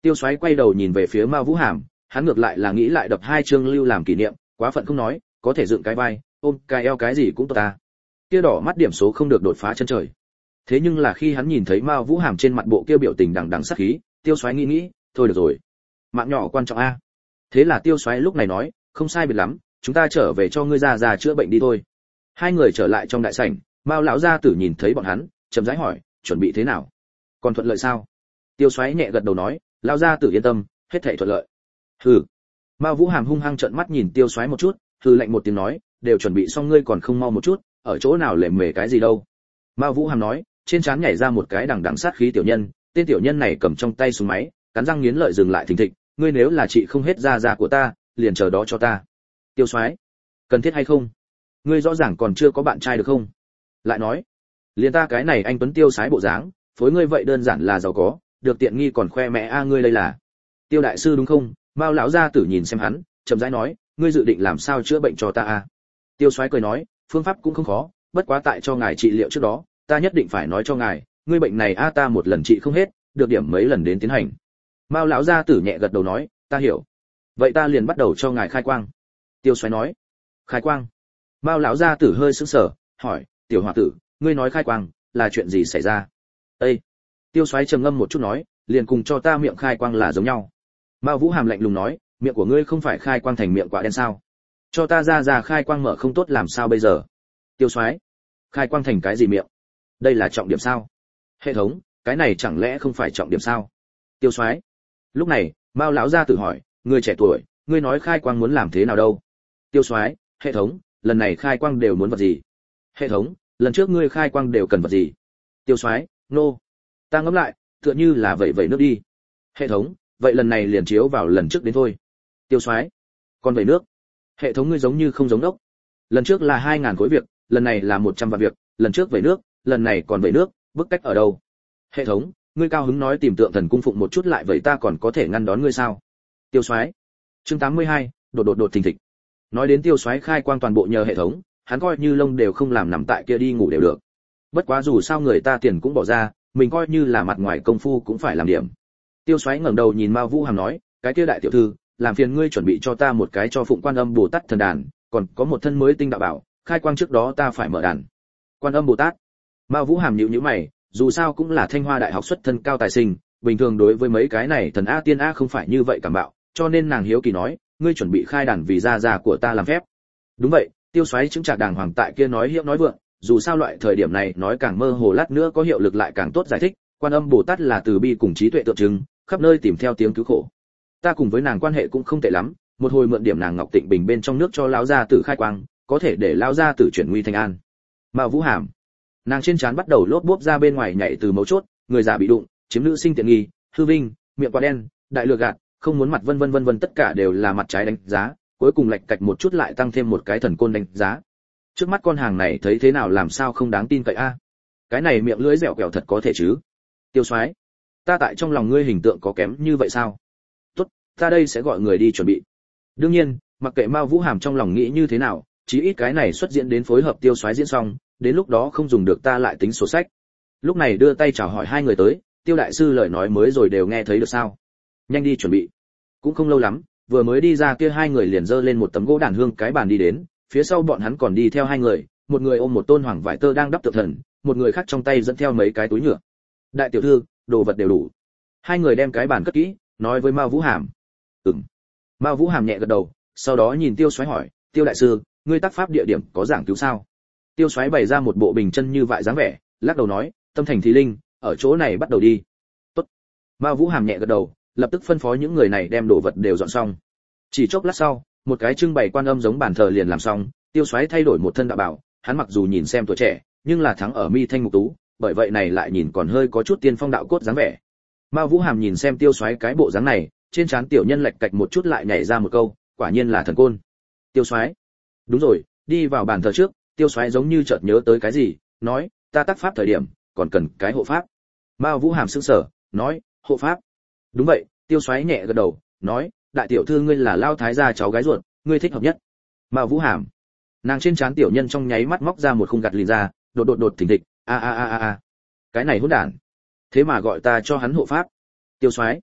Speaker 1: Tiêu Soái quay đầu nhìn về phía Mao Vũ Hàm, hắn ngược lại là nghĩ lại đập 2 chương lưu làm kỷ niệm, quá phận không nói, có thể dựng cái vai, ôm cái eo cái gì cũng tốt ta. Kia đỏ mắt điểm số không được đột phá chân trời. Thế nhưng là khi hắn nhìn thấy Mao Vũ Hàm trên mặt bộ kia biểu tình đằng đằng sát khí, Tiêu Soái nghĩ, thôi được rồi, mạng nhỏ quan trọng a. Thế là Tiêu Soái lúc này nói, không sai biệt lắm, chúng ta trở về cho ngươi già chữa bệnh đi thôi. Hai người trở lại trong đại sảnh, Mao lão gia tử nhìn thấy bọn hắn, chậm rãi hỏi, chuẩn bị thế nào? Còn thuận lợi sao? Tiêu Soái nhẹ gật đầu nói, lão gia tử yên tâm, hết thảy thuận lợi. Hừ. Mao Vũ Hàm hung hăng trợn mắt nhìn Tiêu Soái một chút, hừ lạnh một tiếng nói, đều chuẩn bị xong ngươi còn không mau một chút, ở chỗ nào lề mề cái gì đâu. Mao Vũ Hàm nói, trên trán nhảy ra một cái đằng đằng sát khí tiểu nhân, tên tiểu nhân này cầm trong tay súng máy, cắn răng nghiến lợi dừng lại thình thịch, ngươi nếu là chị không hết da của ta, liền chờ đó cho ta. Tiêu Soái, cần thiết hay không? Ngươi rõ ràng còn chưa có bạn trai được không? Lại nói, liền ta cái này anh tuấn tiêu sái bộ dáng, phối ngươi vậy đơn giản là giàu có, được tiện nghi còn khoe mẽ a ngươi đây là. Tiêu đại sư đúng không? Mao lão gia tử nhìn xem hắn, chậm rãi nói, ngươi dự định làm sao chữa bệnh cho ta a? Tiêu Soái cười nói, phương pháp cũng không khó, bất quá tại cho ngài trị liệu trước đó, ta nhất định phải nói cho ngài, ngươi bệnh này a ta một lần trị không hết, được điểm mấy lần đến tiến hành. Mao lão gia tử nhẹ gật đầu nói, ta hiểu. Vậy ta liền bắt đầu cho ngài khai quang. Tiêu Soái nói, khai quang. Mao lão gia tử hơi sững sờ, hỏi, tiểu hòa tử, ngươi nói khai quang là chuyện gì xảy ra? Ê! Tiêu Soái trầm ngâm một chút nói, liền cùng cho ta miệng khai quang là giống nhau. Mao Vũ Hàm lạnh lùng nói, miệng của ngươi không phải khai quang thành miệng quả đen sao? Cho ta ra khai quang mở không tốt làm sao bây giờ? Tiêu Soái, khai quang thành cái gì miệng? Đây là trọng điểm sao? Hệ thống, cái này chẳng lẽ không phải trọng điểm sao? Tiêu Soái. Lúc này, Mao lão gia tử hỏi, ngươi trẻ tuổi, ngươi nói khai quang muốn làm thế nào đâu? Tiêu Soái, hệ thống, lần này khai quang đều muốn vật gì? Hệ thống, lần trước ngươi khai quang đều cần vật gì? Tiêu Soái, nô. Ta ngẫm lại, tựa như là vậy nước đi. Hệ thống, vậy lần này liền chiếu vào lần trước đến thôi. Tiêu Soái, còn vậy nước. Hệ thống ngươi giống như không giống đốc. Lần trước là 2000 khối việc, lần này là 100 vạn việc, lần trước vậy nước, lần này còn vậy nước, bức cách ở đâu? Hệ thống, ngươi cao hứng nói tìm tượng thần cung phụng một chút lại vậy ta còn có thể ngăn đón ngươi sao? Tiêu Soái. Chương 82, đột thình thịch. Nói đến Tiêu Soái khai quang toàn bộ nhờ hệ thống, hắn coi như lông đều không làm nằm tại kia đi ngủ đều được. Bất quá dù sao người ta tiền cũng bỏ ra, mình coi như là mặt ngoài công phu cũng phải làm điểm. Tiêu Soái ngẩng đầu nhìn Mao Vũ Hàm nói, cái kia đại tiểu thư, làm phiền ngươi chuẩn bị cho ta một cái cho phụng Quan Âm Bồ Tát thần đàn, còn có một thân mới tinh đạo bảo, khai quang trước đó ta phải mở đàn. Quan Âm Bồ Tát. Mao Vũ Hàm nhíu mày, dù sao cũng là Thanh Hoa đại học xuất thân cao tài sinh, bình thường đối với mấy cái này thần a tiên a không phải như vậy cảm bạo, cho nên nàng hiếu kỳ nói, ngươi chuẩn bị khai đàn vì gia của ta làm phép. Đúng vậy, Tiêu Soái chứng trạc đàng hoàng tại kia nói hiệu nói vượng, dù sao loại thời điểm này nói càng mơ hồ lát nữa có hiệu lực lại càng tốt giải thích, Quan Âm Bồ Tát là từ bi cùng trí tuệ tượng trưng, khắp nơi tìm theo tiếng cứu khổ. Ta cùng với nàng quan hệ cũng không tệ lắm, một hồi mượn điểm nàng Ngọc Tịnh Bình bên trong nước cho lão gia tử khai quang, có thể để lão gia tử chuyển nguy thành an. Mao Vũ Hàm, nàng trên trán bắt đầu lốp bốp ra bên ngoài nhảy từ mấu chốt, người già bị đụng, chiếm nữ sinh tiện nghi, hư vinh, miệng quá đen, đại lừa gạt, không muốn mặt vân vân tất cả đều là mặt trái đánh giá, cuối cùng lệch cạch một chút lại tăng thêm một cái thần côn đánh giá. Trước mắt con hàng này thấy thế nào làm sao không đáng tin cậy a? Cái này miệng lưỡi dẻo quẹo thật có thể chứ? Tiêu Soái, ta tại trong lòng ngươi hình tượng có kém như vậy sao? Tốt, ta đây sẽ gọi người đi chuẩn bị. Đương nhiên, mặc kệ Mao Vũ Hàm trong lòng nghĩ như thế nào, chí ít cái này xuất diễn đến phối hợp Tiêu Soái diễn xong, đến lúc đó không dùng được ta lại tính sổ sách. Lúc này đưa tay chào hỏi hai người tới, Tiêu đại sư lời nói mới rồi đều nghe thấy được sao? Nhanh đi chuẩn bị. Cũng không lâu lắm, vừa mới đi ra kia hai người liền giơ lên một tấm gỗ đàn hương cái bàn đi đến, phía sau bọn hắn còn đi theo hai người, một người ôm một tôn hoàng vải tơ đang đắp tượng thần, một người khác trong tay dẫn theo mấy cái túi nhựa. Đại tiểu thư, đồ vật đều đủ. Hai người đem cái bàn cất kỹ, nói với Mao Vũ Hàm. Ừm. Mao Vũ Hàm nhẹ gật đầu, sau đó nhìn Tiêu Soái hỏi, Tiêu đại sư, ngươi tác pháp địa điểm có giảng cứu sao? Tiêu Soái bày ra một bộ bình chân như vậy dáng vẻ, lắc đầu nói, tâm thành thì linh, ở chỗ này bắt đầu đi. Tốt. Mao Vũ Hàm nhẹ gật đầu, lập tức phân phó những người này đem đồ vật đều dọn xong. Chỉ chốc lát sau, một cái trưng bày Quan Âm giống bàn thờ liền làm xong, Tiêu Soái thay đổi một thân đạo bảo, hắn mặc dù nhìn xem tuổi trẻ, nhưng là thắng ở mi thanh mục tú, bởi vậy này lại nhìn còn hơi có chút tiên phong đạo cốt dáng vẻ. Mao Vũ Hàm nhìn xem Tiêu Soái cái bộ dáng này, trên trán tiểu nhân lệch cạch một chút lại nhảy ra một câu, quả nhiên là thần côn. Tiêu Soái, đúng rồi, đi vào bàn thờ trước, Tiêu Soái giống như chợt nhớ tới cái gì, nói, ta tác pháp thời điểm, còn cần cái hộ pháp. Mao Vũ Hàm sững sờ, nói, hộ pháp. Đúng vậy, Tiêu Soái nhẹ gật đầu, nói, đại tiểu thư ngươi là Lao thái gia cháu gái ruột, ngươi thích hợp nhất. Mao Vũ Hàm, nàng trên trán tiểu nhân trong nháy mắt móc ra một khung gạt lìn ra, đột thình thịch, a, cái này hỗn đản, thế mà gọi ta cho hắn hộ pháp. Tiêu Soái,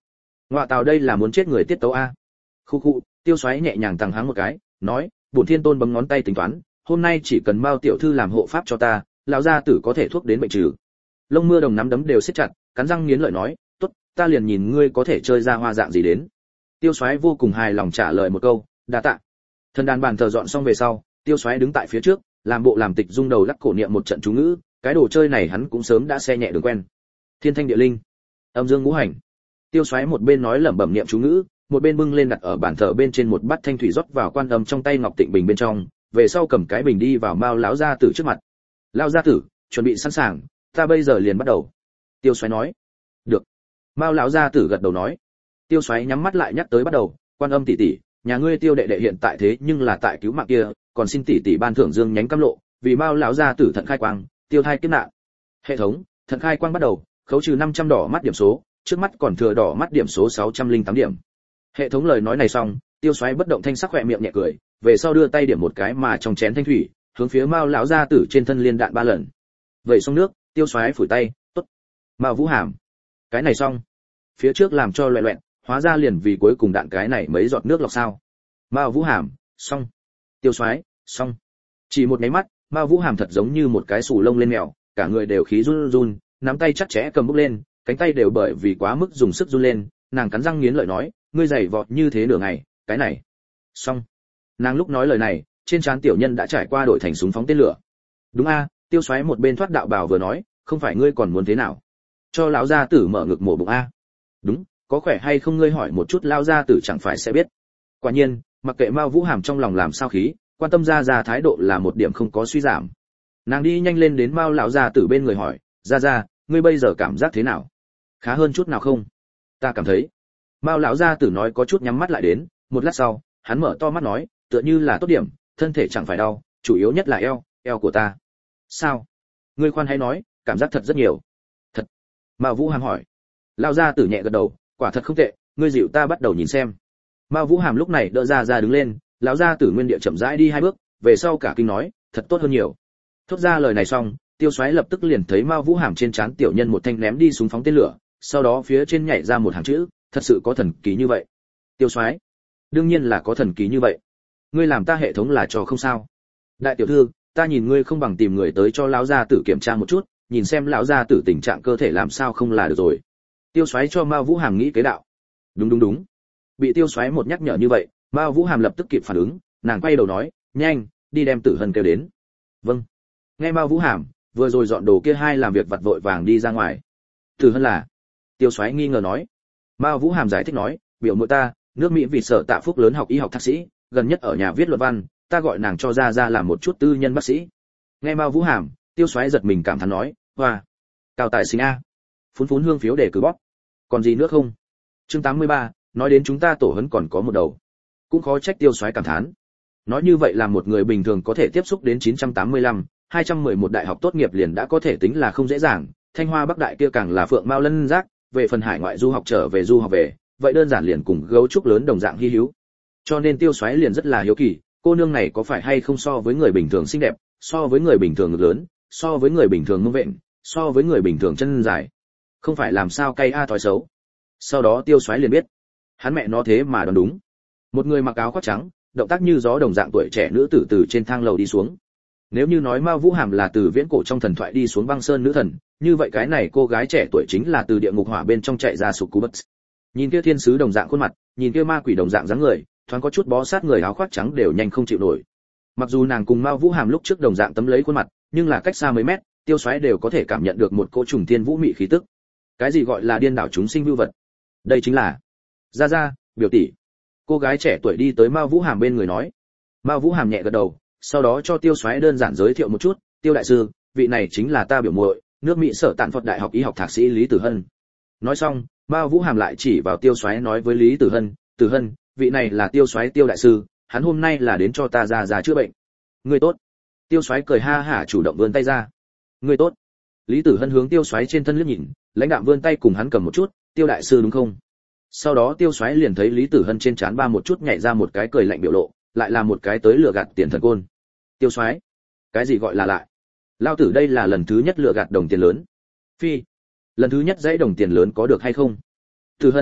Speaker 1: Ngoại tào đây là muốn chết người tiết tấu a. Khu khu, Tiêu Soái nhẹ nhàng tăng háng một cái, nói, bổn thiên tôn bấm ngón tay tính toán, hôm nay chỉ cần Mao tiểu thư làm hộ pháp cho ta, lão gia tử có thể thuốc đến bệnh trừ. Lông Mưa Đồng nắm đấm đều siết chặt, cắn răng nghiến lợi nói, tốt, ta liền nhìn ngươi có thể chơi ra hoa dạng gì đến. Tiêu Soái vô cùng hài lòng trả lời một câu, đa tạ. Thần đàn bàn thờ dọn xong về sau, Tiêu Soái đứng tại phía trước, làm bộ làm tịch rung đầu lắc cổ niệm một trận chú ngữ, cái đồ chơi này hắn cũng sớm đã xe nhẹ đường quen. Thiên thanh địa linh, âm dương ngũ hành. Tiêu Soái một bên nói lẩm bẩm niệm chú ngữ, một bên bưng lên đặt ở bàn thờ bên trên một bát thanh thủy rót vào quan âm trong tay ngọc tịnh bình bên trong, về sau cầm cái bình đi vào Mao lão gia tử trước mặt. Lão gia tử, chuẩn bị sẵn sàng, ta bây giờ liền bắt đầu. Tiêu Soái nói. Được. Mao lão gia tử gật đầu nói. Tiêu Soái nhắm mắt lại nhắc tới bắt đầu, quan âm tỷ tỷ, nhà ngươi Tiêu đệ đệ hiện tại thế nhưng là tại cứu mạng kia, còn xin tỷ tỷ ban thưởng dương nhánh cam lộ, vì Mao lão gia tử thận khai quang, tiêu thai kiếp nạn. Hệ thống, thận khai quang bắt đầu, khấu trừ 500 đỏ mắt điểm số, trước mắt còn thừa đỏ mắt điểm số 608 điểm. Hệ thống lời nói này xong, Tiêu Soái bất động thanh sắc khỏe miệng nhẹ cười, về sau đưa tay điểm một cái mà trong chén thanh thủy, hướng phía Mao lão gia tử trên thân liên đạn 3 lần. Vậy xong nước, Tiêu Soái phủi tay, tốt. Mao Vũ Hàm. Cái này xong. Phía trước làm cho loẹt loẹt, hóa ra liền vì cuối cùng đạn cái này mấy giọt nước lọc sao. Mao Vũ Hàm, xong. Tiêu Soái, xong. Chỉ một cái mắt, Mao Vũ Hàm thật giống như một cái sù lông lên mèo, cả người đều khí run run, nắm tay chắc chẽ cầm bút lên, cánh tay đều bởi vì quá mức dùng sức run lên, nàng cắn răng nghiến lợi nói, ngươi giày vọt như thế nửa ngày, cái này. Xong. Nàng lúc nói lời này, trên trán tiểu nhân đã trải qua đổi thành súng phóng tên lửa. Đúng a, Tiêu Soái một bên thoát đạo bào vừa nói, không phải ngươi còn muốn thế nào? Cho lão gia tử mở ngực mổ bụng a. Đúng, có khỏe hay không ngươi hỏi một chút lão gia tử chẳng phải sẽ biết. Quả nhiên, mặc kệ Mao Vũ Hàm trong lòng làm sao khí, quan tâm ra thái độ là một điểm không có suy giảm. Nàng đi nhanh lên đến Mao lão gia tử bên người hỏi, gia, ngươi bây giờ cảm giác thế nào? Khá hơn chút nào không? Ta cảm thấy. Mao lão gia tử nói có chút nhắm mắt lại đến, một lát sau, hắn mở to mắt nói, tựa như là tốt điểm, thân thể chẳng phải đau, chủ yếu nhất là eo của ta. Sao? Ngươi khoan hãy nói, cảm giác thật rất nhiều. Thật. Mao Vũ Hàm hỏi. Lão gia tử nhẹ gật đầu, quả thật không tệ, ngươi dịu ta bắt đầu nhìn xem. Mao Vũ Hàm lúc này đỡ ra đứng lên, lão gia tử nguyên địa chậm rãi đi 2 bước, về sau cả kinh nói, thật tốt hơn nhiều. Thốt ra lời này xong, Tiêu Soái lập tức liền thấy Mao Vũ Hàm trên trán tiểu nhân một thanh ném đi súng phóng tên lửa, sau đó phía trên nhảy ra một hàng chữ, thật sự có thần kỳ như vậy. Tiêu Soái, đương nhiên là có thần kỳ như vậy. Ngươi làm ta hệ thống là trò không sao. Đại tiểu thư, ta nhìn ngươi không bằng tìm người tới cho lão gia tử kiểm tra một chút, nhìn xem lão gia tử tình trạng cơ thể làm sao không là được rồi. Tiêu Soái cho Mao Vũ Hàm nghĩ kế đạo. Đúng. Bị Tiêu Soái một nhắc nhở như vậy, Mao Vũ Hàm lập tức kịp phản ứng, nàng quay đầu nói, nhanh, đi đem Tử Hân kêu đến. Vâng. Nghe Mao Vũ Hàm, vừa rồi dọn đồ kia hai làm việc vặt vội vàng đi ra ngoài. Tử Hân là? Tiêu Soái nghi ngờ nói. Mao Vũ Hàm giải thích nói, biểu muội ta, nước Mỹ vì sở Tạ Phúc lớn học y học thạc sĩ, gần nhất ở nhà viết luận văn, ta gọi nàng cho ra làm một chút tư nhân bác sĩ. Nghe Mao Vũ Hàm, Tiêu Soái giật mình cảm thán nói, hoa, cao tài sinh a. Phún hương phiếu để cử bóp. Còn gì nữa không? Chương 83, nói đến chúng ta tổ hấn còn có một đầu. Cũng khó trách Tiêu Soái cảm thán. Nói như vậy là một người bình thường có thể tiếp xúc đến 985, 211 đại học tốt nghiệp liền đã có thể tính là không dễ dàng, Thanh Hoa Bắc Đại kia càng là phượng mao lân giác, về phần hải ngoại du học trở về du học về, vậy đơn giản liền cùng gấu trúc lớn đồng dạng hi hữu. Cho nên Tiêu Soái liền rất là hiếu kỳ, cô nương này có phải hay không so với người bình thường xinh đẹp, so với người bình thường ngực lớn, so với người bình thường mông vện, so với người bình thường chân dài. Không phải làm sao cay thói xấu. Sau đó Tiêu Soái liền biết, hắn mẹ nó thế mà đoán đúng. Một người mặc áo khoác trắng, động tác như gió đồng dạng tuổi trẻ nữ tử từ trên thang lầu đi xuống. Nếu như nói Mao Vũ Hàm là từ viễn cổ trong thần thoại đi xuống băng sơn nữ thần, như vậy cái này cô gái trẻ tuổi chính là từ địa ngục hỏa bên trong chạy ra Succubus. Nhìn kia thiên sứ đồng dạng khuôn mặt, nhìn kia ma quỷ đồng dạng dáng người, thoáng có chút bó sát người áo khoác trắng đều nhanh không chịu nổi. Mặc dù nàng cùng Mao Vũ Hàm lúc trước đồng dạng tấm lấy khuôn mặt, nhưng là cách xa mấy mét, Tiêu Soái đều có thể cảm nhận được một cỗ trùng thiên vũ mị khí tức. Cái gì gọi là điên đảo chúng sinh vưu vật? Đây chính là Gia, biểu tỷ. Cô gái trẻ tuổi đi tới Mao Vũ Hàm bên người nói. Mao Vũ Hàm nhẹ gật đầu, sau đó cho Tiêu Soái đơn giản giới thiệu một chút, Tiêu đại sư, vị này chính là ta biểu muội, nước Mỹ Sở Tạn Phật Đại học y học thạc sĩ Lý Tử Hân. Nói xong, Mao Vũ Hàm lại chỉ vào Tiêu Soái nói với Lý Tử Hân, vị này là Tiêu Soái Tiêu đại sư, hắn hôm nay là đến cho ta ra chữa bệnh. Ngươi tốt. Tiêu Soái cười ha hả chủ động vươn tay ra. Ngươi tốt. Lý Tử Hân hướng Tiêu Soái trên thân liếc nhìn, lãnh đạm vươn tay cùng hắn cầm một chút, Tiêu đại sư đúng không? Sau đó Tiêu Soái liền thấy Lý Tử Hân trên trán ba một chút nhảy ra một cái cười lạnh biểu lộ, lại là một cái tới lừa gạt tiền thần côn. Tiêu Soái, cái gì gọi là lại? Lao tử đây là lần thứ nhất lừa gạt đồng tiền lớn. Phi, lần thứ nhất dãy đồng tiền lớn có được hay không? Tử Hân,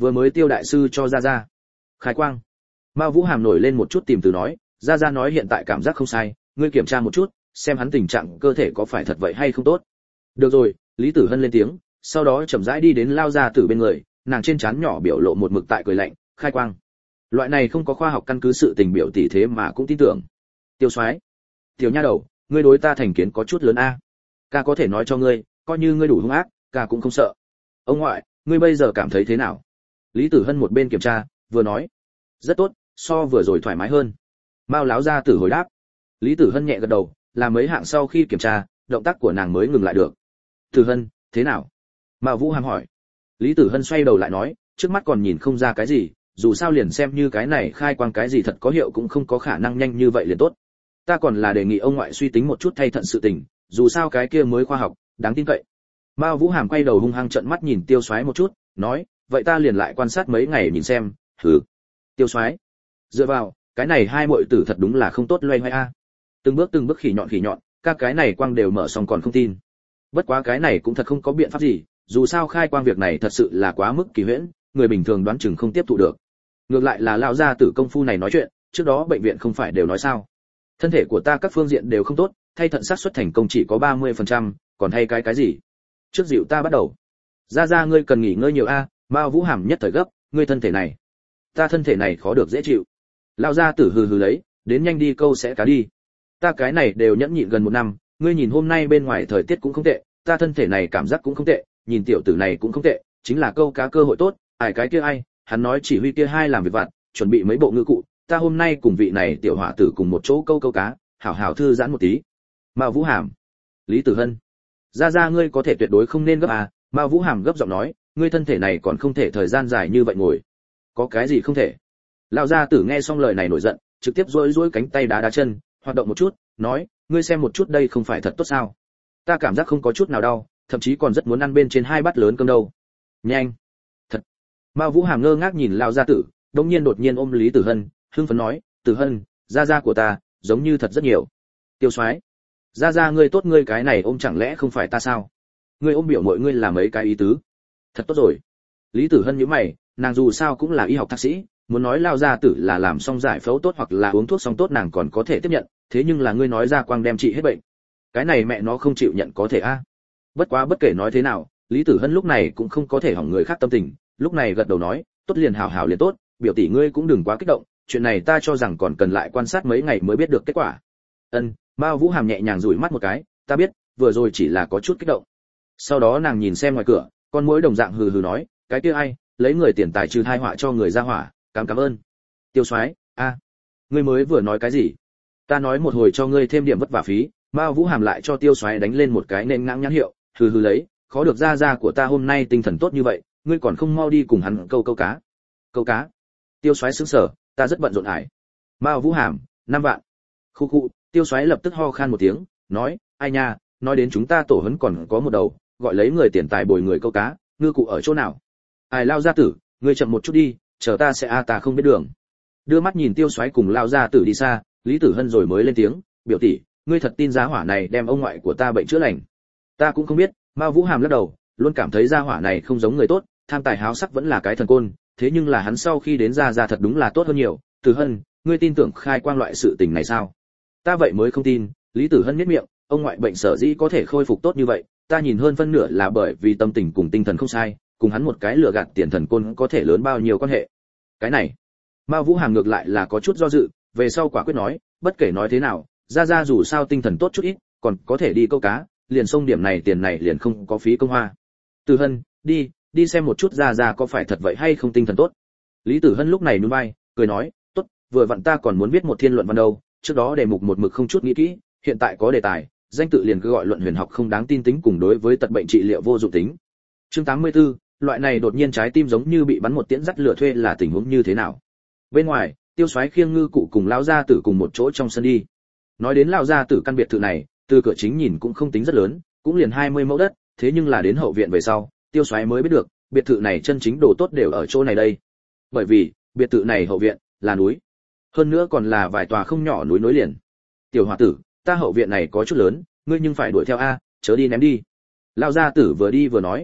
Speaker 1: vừa mới Tiêu đại sư cho ra ra khai quang. Mao Vũ Hàm nổi lên một chút tìm từ nói, ra ra nói hiện tại cảm giác không sai, ngươi kiểm tra một chút, xem hắn tình trạng cơ thể có phải thật vậy hay không tốt. Được rồi, Lý Tử Hân lên tiếng, sau đó chậm rãi đi đến Lao gia tử bên người, nàng trên trán nhỏ biểu lộ một mực tại cười lạnh, khai quang. Loại này không có khoa học căn cứ sự tình biểu tỷ thế mà cũng tin tưởng. Tiêu Soái, tiểu nha đầu, ngươi đối ta thành kiến có chút lớn a. Ca có thể nói cho ngươi, coi như ngươi đủ hung ác, ca cũng không sợ. Ông ngoại, ngươi bây giờ cảm thấy thế nào? Lý Tử Hân một bên kiểm tra, vừa nói, rất tốt, so vừa rồi thoải mái hơn. Mao lão gia tử hồi đáp. Lý Tử Hân nhẹ gật đầu, làm mấy hạng sau khi kiểm tra, động tác của nàng mới ngừng lại được. Tử Hân, thế nào? Mao Vũ Hàm hỏi. Lý Tử Hân xoay đầu lại nói, trước mắt còn nhìn không ra cái gì, dù sao liền xem như cái này khai quang cái gì thật có hiệu cũng không có khả năng nhanh như vậy liền tốt. Ta còn là đề nghị ông ngoại suy tính một chút thay thận sự tình, dù sao cái kia mới khoa học, đáng tin cậy. Mao Vũ Hàm quay đầu hung hăng trợn mắt nhìn Tiêu Soái một chút, nói, vậy ta liền lại quan sát mấy ngày nhìn xem. Hừ. Tiêu Soái, dựa vào, cái này hai muội tử thật đúng là không tốt loay hoay a. Từng bước khỉ nhọn, các cái này quang đều mở xong còn không tin. Bất quá cái này cũng thật không có biện pháp gì, dù sao khai quang việc này thật sự là quá mức kỳ huyễn, người bình thường đoán chừng không tiếp thụ được. Ngược lại là lão gia tử công phu này nói chuyện, trước đó bệnh viện không phải đều nói sao? Thân thể của ta các phương diện đều không tốt, thay thận xác suất thành công chỉ có 30%, còn thay cái gì? Trước dịu ta bắt đầu. Ra ngươi cần nghỉ ngơi nhiều a, Mao Vũ Hàm nhất thời gấp, ngươi thân thể này, ta thân thể này khó được dễ chịu. Lão gia tử hừ hừ lấy, đến nhanh đi câu sẽ cá đi. Ta cái này đều nhẫn nhịn gần 1 năm, ngươi nhìn hôm nay bên ngoài thời tiết cũng không tệ, ta thân thể này cảm giác cũng không tệ, nhìn tiểu tử này cũng không tệ, chính là câu cá cơ hội tốt, ai cái kia ai, hắn nói chỉ huy kia hai làm việc vặt, chuẩn bị mấy bộ ngư cụ, ta hôm nay cùng vị này tiểu hỏa tử cùng một chỗ câu cá, hảo hảo thư giãn một tí. Mao Vũ Hàm, Lý Tử Hân, ra ngươi có thể tuyệt đối không nên gấp à? Mao Vũ Hàm gấp giọng nói, ngươi thân thể này còn không thể thời gian dài như vậy ngồi. Có cái gì không thể? Lão gia tử nghe xong lời này nổi giận, trực tiếp duỗi cánh tay đá chân, hoạt động một chút, nói, ngươi xem một chút đây không phải thật tốt sao? Ta cảm giác không có chút nào đau, thậm chí còn rất muốn ăn bên trên 2 bát lớn cơm đâu. Nhanh, thật. Mao Vũ Hàm ngơ ngác nhìn lão gia tử, đột nhiên ôm Lý Tử Hân, hưng phấn nói, Tử Hân, gia của ta, giống như thật rất nhiều. Tiêu Soái, gia ngươi tốt, ngươi cái này ôm chẳng lẽ không phải ta sao? Ngươi ôm biểu muội ngươi là mấy cái ý tứ? Thật tốt rồi. Lý Tử Hân nhíu mày, nàng dù sao cũng là y học thạc sĩ, muốn nói lao gia tử là làm xong giải phẫu tốt hoặc là uống thuốc xong tốt nàng còn có thể tiếp nhận, thế nhưng là ngươi nói ra quang đem trị hết bệnh, cái này mẹ nó không chịu nhận có thể a. Bất quá bất kể nói thế nào, Lý Tử Hân lúc này cũng không có thể hỏng người khác tâm tình, lúc này gật đầu nói, tốt liền hảo liền tốt, biểu tỷ ngươi cũng đừng quá kích động, chuyện này ta cho rằng còn cần lại quan sát mấy ngày mới biết được kết quả. Ân, Mao Vũ Hàm nhẹ nhàng dụi mắt một cái, ta biết, vừa rồi chỉ là có chút kích động. Sau đó nàng nhìn xem ngoài cửa, con muỗi đồng dạng hừ hừ nói, cái kia ai, lấy người tiền tài trừ tai họa cho người ra hỏa, cảm ơn. Tiêu Soái, a, ngươi mới vừa nói cái gì? Ta nói một hồi cho ngươi thêm điểm vất vả phí. Mao Vũ Hàm lại cho Tiêu Soái đánh lên một cái nện ngang nhãn hiệu, hừ hừ lấy, khó được ra của ta hôm nay tinh thần tốt như vậy, ngươi còn không mau đi cùng hắn câu cá. Câu cá? Tiêu Soái sững sờ, ta rất bận rộn ải. Mao Vũ Hàm, 5 vạn. Khu, Tiêu Soái lập tức ho khan một tiếng, nói, ai nha, nói đến chúng ta tổ huấn còn có một đầu, gọi lấy người tiền tài bồi người câu cá, ngư cụ ở chỗ nào? Ai lao gia tử, ngươi chậm một chút đi, chờ ta sẽ ta không biết đường. Đưa mắt nhìn Tiêu Soái cùng lao gia tử đi xa, Lý Tử Hân rồi mới lên tiếng, biểu tỷ, ngươi thật tin giá hỏa này đem ông ngoại của ta bệnh chữa lành? Ta cũng không biết. Mao Vũ Hàm lắc đầu, luôn cảm thấy gia hỏa này không giống người tốt, tham tài háo sắc vẫn là cái thần côn, thế nhưng là hắn sau khi đến ra thật đúng là tốt hơn nhiều. Tử Hân, ngươi tin tưởng khai quang loại sự tình này sao? Ta vậy mới không tin. Lý Tử Hân nhếch miệng, ông ngoại bệnh sở dĩ có thể khôi phục tốt như vậy, ta nhìn hơn phân nửa là bởi vì tâm tình cùng tinh thần không sai, cùng hắn một cái lừa gạt tiền thần côn có thể lớn bao nhiêu quan hệ. Cái này, Mao Vũ Hàm ngược lại là có chút do dự, về sau quả quyết nói, bất kể nói thế nào, ra dù sao tinh thần tốt chút ít, còn có thể đi câu cá, liền xông điểm này tiền này liền không có phí công hoa. Tử Hân, đi xem một chút ra có phải thật vậy hay không tinh thần tốt. Lý Tử Hân lúc này nhún vai, cười nói, tốt, vừa vặn ta còn muốn viết một thiên luận văn đâu, trước đó đề mục một mực không chút nghĩ kỹ, hiện tại có đề tài, danh tự liền cứ gọi luận huyền học không đáng tin tính cùng đối với tật bệnh trị liệu vô dụng tính. Chương 84, loại này đột nhiên trái tim giống như bị bắn một tiễn dắt lửa thuê là tình huống như thế nào? Bên ngoài, Tiêu Soái khiêng ngư cụ cùng lão gia tử cùng một chỗ trong sân đi. Nói đến lão gia tử căn biệt thự này, từ cửa chính nhìn cũng không tính rất lớn, cũng liền 20 mẫu đất, thế nhưng là đến hậu viện về sau, Tiêu Soái mới biết được, biệt thự này chân chính đồ tốt đều ở chỗ này đây. Bởi vì, biệt thự này hậu viện là núi, hơn nữa còn là vài tòa không nhỏ núi nối liền. Tiểu hòa tử, ta hậu viện này có chút lớn, ngươi nhưng phải đuổi theo a, chớ đi ném đi. Lão gia tử vừa đi vừa nói.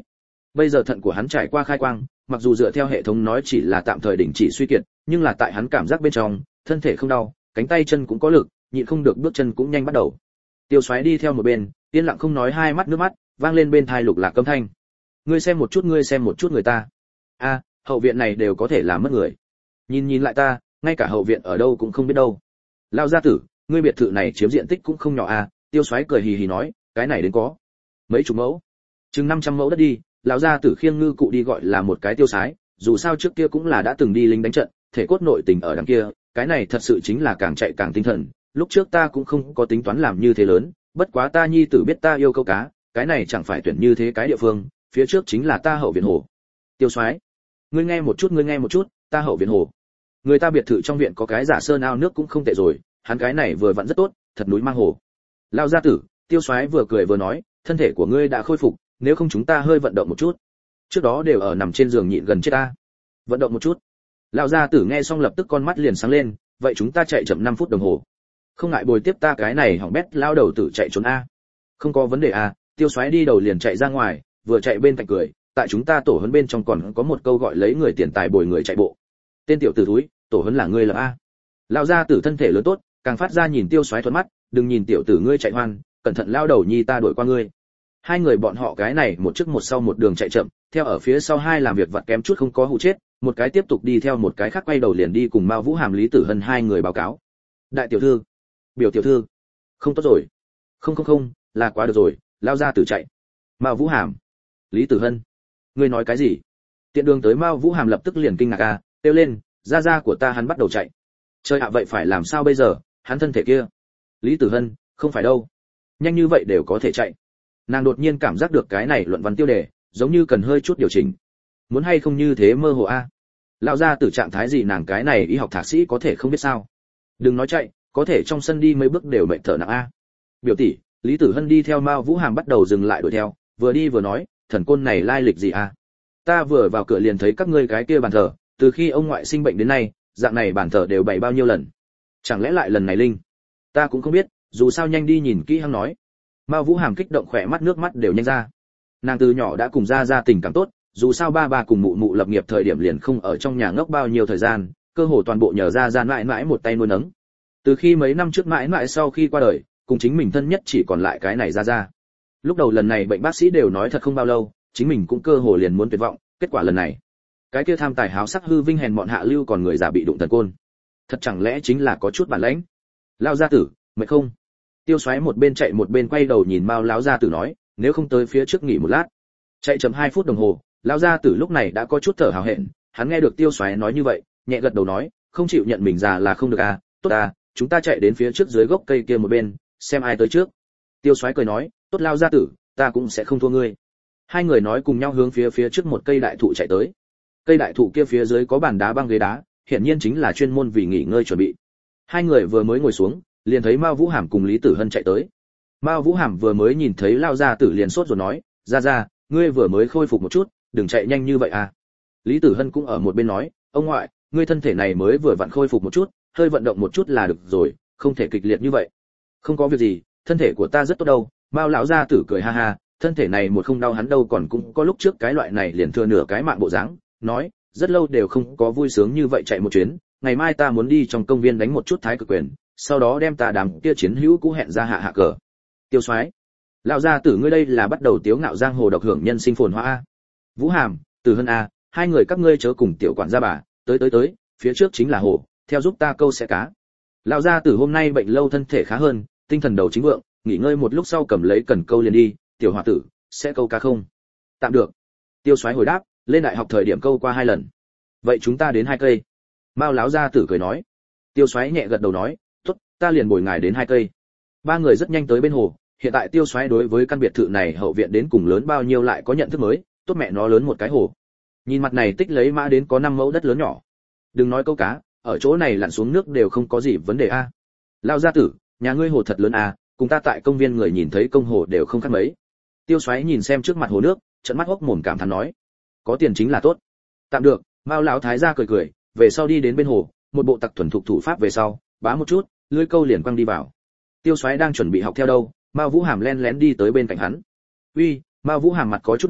Speaker 1: Bây giờ thận của hắn trải qua khai quang, mặc dù dựa theo hệ thống nói chỉ là tạm thời đình chỉ suy kiệt, nhưng là tại hắn cảm giác bên trong, thân thể không đau, cánh tay chân cũng có lực, nhịn không được bước chân cũng nhanh bắt đầu. Tiêu Soái đi theo một bên, yên lặng không nói, hai mắt nước mắt vang lên bên tai lục lạc âm thanh. Ngươi xem một chút người ta. A, hậu viện này đều có thể làm mất người. Nhìn lại ta, ngay cả hậu viện ở đâu cũng không biết đâu. Lão gia tử, ngươi biệt thự này chiếm diện tích cũng không nhỏ a. Tiêu Soái cười hì hì nói, cái này đến có mấy chục mẫu, chừng 500 mẫu đất đi. Lão gia tử khiêng ngư cụ đi gọi là một cái tiêu sái, dù sao trước kia cũng là đã từng đi lính đánh trận, thể cốt nội tình ở đằng kia, cái này thật sự chính là càng chạy càng tinh thần. Lúc trước ta cũng không có tính toán làm như thế lớn, bất quá ta nhi tử biết ta yêu câu cá, cái này chẳng phải tuyển như thế cái địa phương, phía trước chính là ta hậu viện hồ. Tiêu Soái, ngươi nghe một chút, ta hậu viện hồ. Người ta biệt thự trong viện có cái giả sơn ao nước cũng không tệ rồi, hắn cái này vừa vặn rất tốt, thật núi mang hồ. Lão gia tử, Tiêu Soái vừa cười vừa nói, thân thể của ngươi đã khôi phục, nếu không chúng ta hơi vận động một chút. Trước đó đều ở nằm trên giường nhịn gần chết ta. Vận động một chút. Lão gia tử nghe xong lập tức con mắt liền sáng lên, vậy chúng ta chạy chậm 5 phút đồng hồ. Không ngại bồi tiếp ta cái này hỏng bét lao đầu tử chạy trốn a. Không có vấn đề a. Tiêu Soái đi đầu liền chạy ra ngoài, vừa chạy bên cạnh cười, tại chúng ta tổ huấn bên trong còn có một câu gọi lấy người tiền tài bồi người chạy bộ. Tên tiểu tử thúi, tổ huấn là ngươi là a. Lão gia tử thân thể lớn tốt, càng phát ra nhìn Tiêu Soái thuận mắt, đừng nhìn tiểu tử ngươi chạy hoan, cẩn thận lao đầu nhi ta đuổi qua ngươi. Hai người bọn họ cái này một trước một sau một đường chạy chậm, theo ở phía sau hai làm việc vặt kém chút không có hụ chết, một cái tiếp tục đi theo một cái khác quay đầu liền đi cùng Mao Vũ Hàm Lý Tử Hân hai người báo cáo. Đại tiểu thư, biểu tiểu thư, không tốt rồi. Không, là quá được rồi, lao ra tử chạy. Mao Vũ Hàm, Lý Tử Hân, ngươi nói cái gì? Tiện đường tới Mao Vũ Hàm lập tức liền kinh ngạc a, kêu lên, gia của ta hắn bắt đầu chạy. Trời ạ, vậy phải làm sao bây giờ, hắn thân thể kia. Lý Tử Hân, không phải đâu, nhanh như vậy đều có thể chạy. Nàng đột nhiên cảm giác được cái này luận văn tiêu đề giống như cần hơi chút điều chỉnh, muốn hay không như thế mơ hồ a. Lão gia tử trạng thái gì nàng cái này y học thạc sĩ có thể không biết sao. Đừng nói chạy, có thể trong sân đi mấy bước đều mệt thở nặng a. Biểu tỷ, Lý Tử Hân đi theo Mao Vũ Hàm bắt đầu dừng lại đuổi theo, vừa đi vừa nói, thần côn này lai lịch gì a? Ta vừa vào cửa liền thấy các ngươi cái kia bàn thờ, từ khi ông ngoại sinh bệnh đến nay, dạng này bàn thờ đều bày bao nhiêu lần, chẳng lẽ lại lần này linh? Ta cũng không biết, dù sao nhanh đi nhìn kỹ hắn nói. Mao Vũ Hàm kích động khỏe mắt nước mắt đều nhanh ra. Nàng từ nhỏ đã cùng gia tình cảm tốt, dù sao ba cùng mụ lập nghiệp thời điểm liền không ở trong nhà ngốc bao nhiêu thời gian, cơ hồ toàn bộ nhờ gia mãi mãi một tay nuôi nấng. Từ khi mấy năm trước mãi mãi sau khi qua đời, cùng chính mình thân nhất chỉ còn lại cái này gia. Lúc đầu lần này bệnh bác sĩ đều nói thật không bao lâu, chính mình cũng cơ hồ liền muốn tuyệt vọng, kết quả lần này, cái kia tham tài háo sắc hư vinh hèn mọn hạ lưu còn người già bị đụng thần côn. Thật chẳng lẽ chính là có chút bản lãnh? Lao gia tử, mệt không? Tiêu Soái một bên chạy một bên quay đầu nhìn Mao lão gia tử nói, nếu không tới phía trước nghỉ một lát. Chạy chậm 2 phút đồng hồ, lão gia tử lúc này đã có chút thở hào hẹn, hắn nghe được Tiêu Soái nói như vậy, nhẹ gật đầu nói, không chịu nhận mình già là không được à, tốt à, chúng ta chạy đến phía trước dưới gốc cây kia một bên, xem ai tới trước. Tiêu Soái cười nói, tốt lão gia tử, ta cũng sẽ không thua ngươi. Hai người nói cùng nhau hướng phía trước một cây đại thụ chạy tới. Cây đại thụ kia phía dưới có bàn đá băng ghế đá, hiển nhiên chính là chuyên môn vì nghỉ ngơi chuẩn bị. Hai người vừa mới ngồi xuống, liền thấy Mao Vũ Hàm cùng Lý Tử Hân chạy tới. Mao Vũ Hàm vừa mới nhìn thấy lao gia tử liền sốt rồi nói, ra, ngươi vừa mới khôi phục một chút, đừng chạy nhanh như vậy à. Lý Tử Hân cũng ở một bên nói, ông ngoại, ngươi thân thể này mới vừa vặn khôi phục một chút, hơi vận động một chút là được rồi, không thể kịch liệt như vậy. Không có việc gì, thân thể của ta rất tốt đâu. Mao lão gia tử cười ha ha, thân thể này một không đau hắn đâu còn cũng có lúc trước cái loại này liền thừa nửa cái mạng bộ dáng, nói, rất lâu đều không có vui sướng như vậy chạy một chuyến, ngày mai ta muốn đi trong công viên đánh một chút thái cực quyền, sau đó đem ta đám kia chiến hữu cũ hẹn ra hạ cờ. Tiêu Soái, lão gia tử ngươi đây là bắt đầu tiếu ngạo giang hồ độc hưởng nhân sinh phồn hoa a. Vũ Hàm, Tử Hân a, hai người các ngươi chớ cùng tiểu quản gia bà, tới, phía trước chính là hồ, theo giúp ta câu sẽ cá. Lão gia tử hôm nay bệnh lâu thân thể khá hơn, tinh thần đầu chính vượng, nghỉ ngơi một lúc sau cầm lấy cần câu liền đi, tiểu hòa tử, sẽ câu cá không? Tạm được. Tiêu Soái hồi đáp, lên đại học thời điểm câu qua 2 lần. Vậy chúng ta đến 2 cây. Mao lão gia tử cười nói. Tiêu Soái nhẹ gật đầu nói, tốt, ta liền bồi ngài đến 2 cây. Ba người rất nhanh tới bên hồ, hiện tại Tiêu Soái đối với căn biệt thự này hậu viện đến cùng lớn bao nhiêu lại có nhận thức mới, tốt mẹ nó lớn một cái hồ. Nhìn mặt này tích lấy mã đến có 5 mẫu đất lớn nhỏ. Đừng nói câu cá, ở chỗ này lặn xuống nước đều không có gì vấn đề a. Lão gia tử, nhà ngươi hồ thật lớn a, cùng ta tại công viên người nhìn thấy công hồ đều không khác mấy. Tiêu Soái nhìn xem trước mặt hồ nước, trợn mắt hốc mồm cảm thán nói, có tiền chính là tốt. Tạm được. Mao lão thái gia cười, về sau đi đến bên hồ, một bộ tặc thuần thục thủ pháp về sau, bá một chút, lưỡi câu liền quăng đi vào. Tiêu Soái đang chuẩn bị học theo đâu, Mao Vũ Hàm len lén đi tới bên cạnh hắn. Uy, Mao Vũ Hàm mặt có chút đỏ,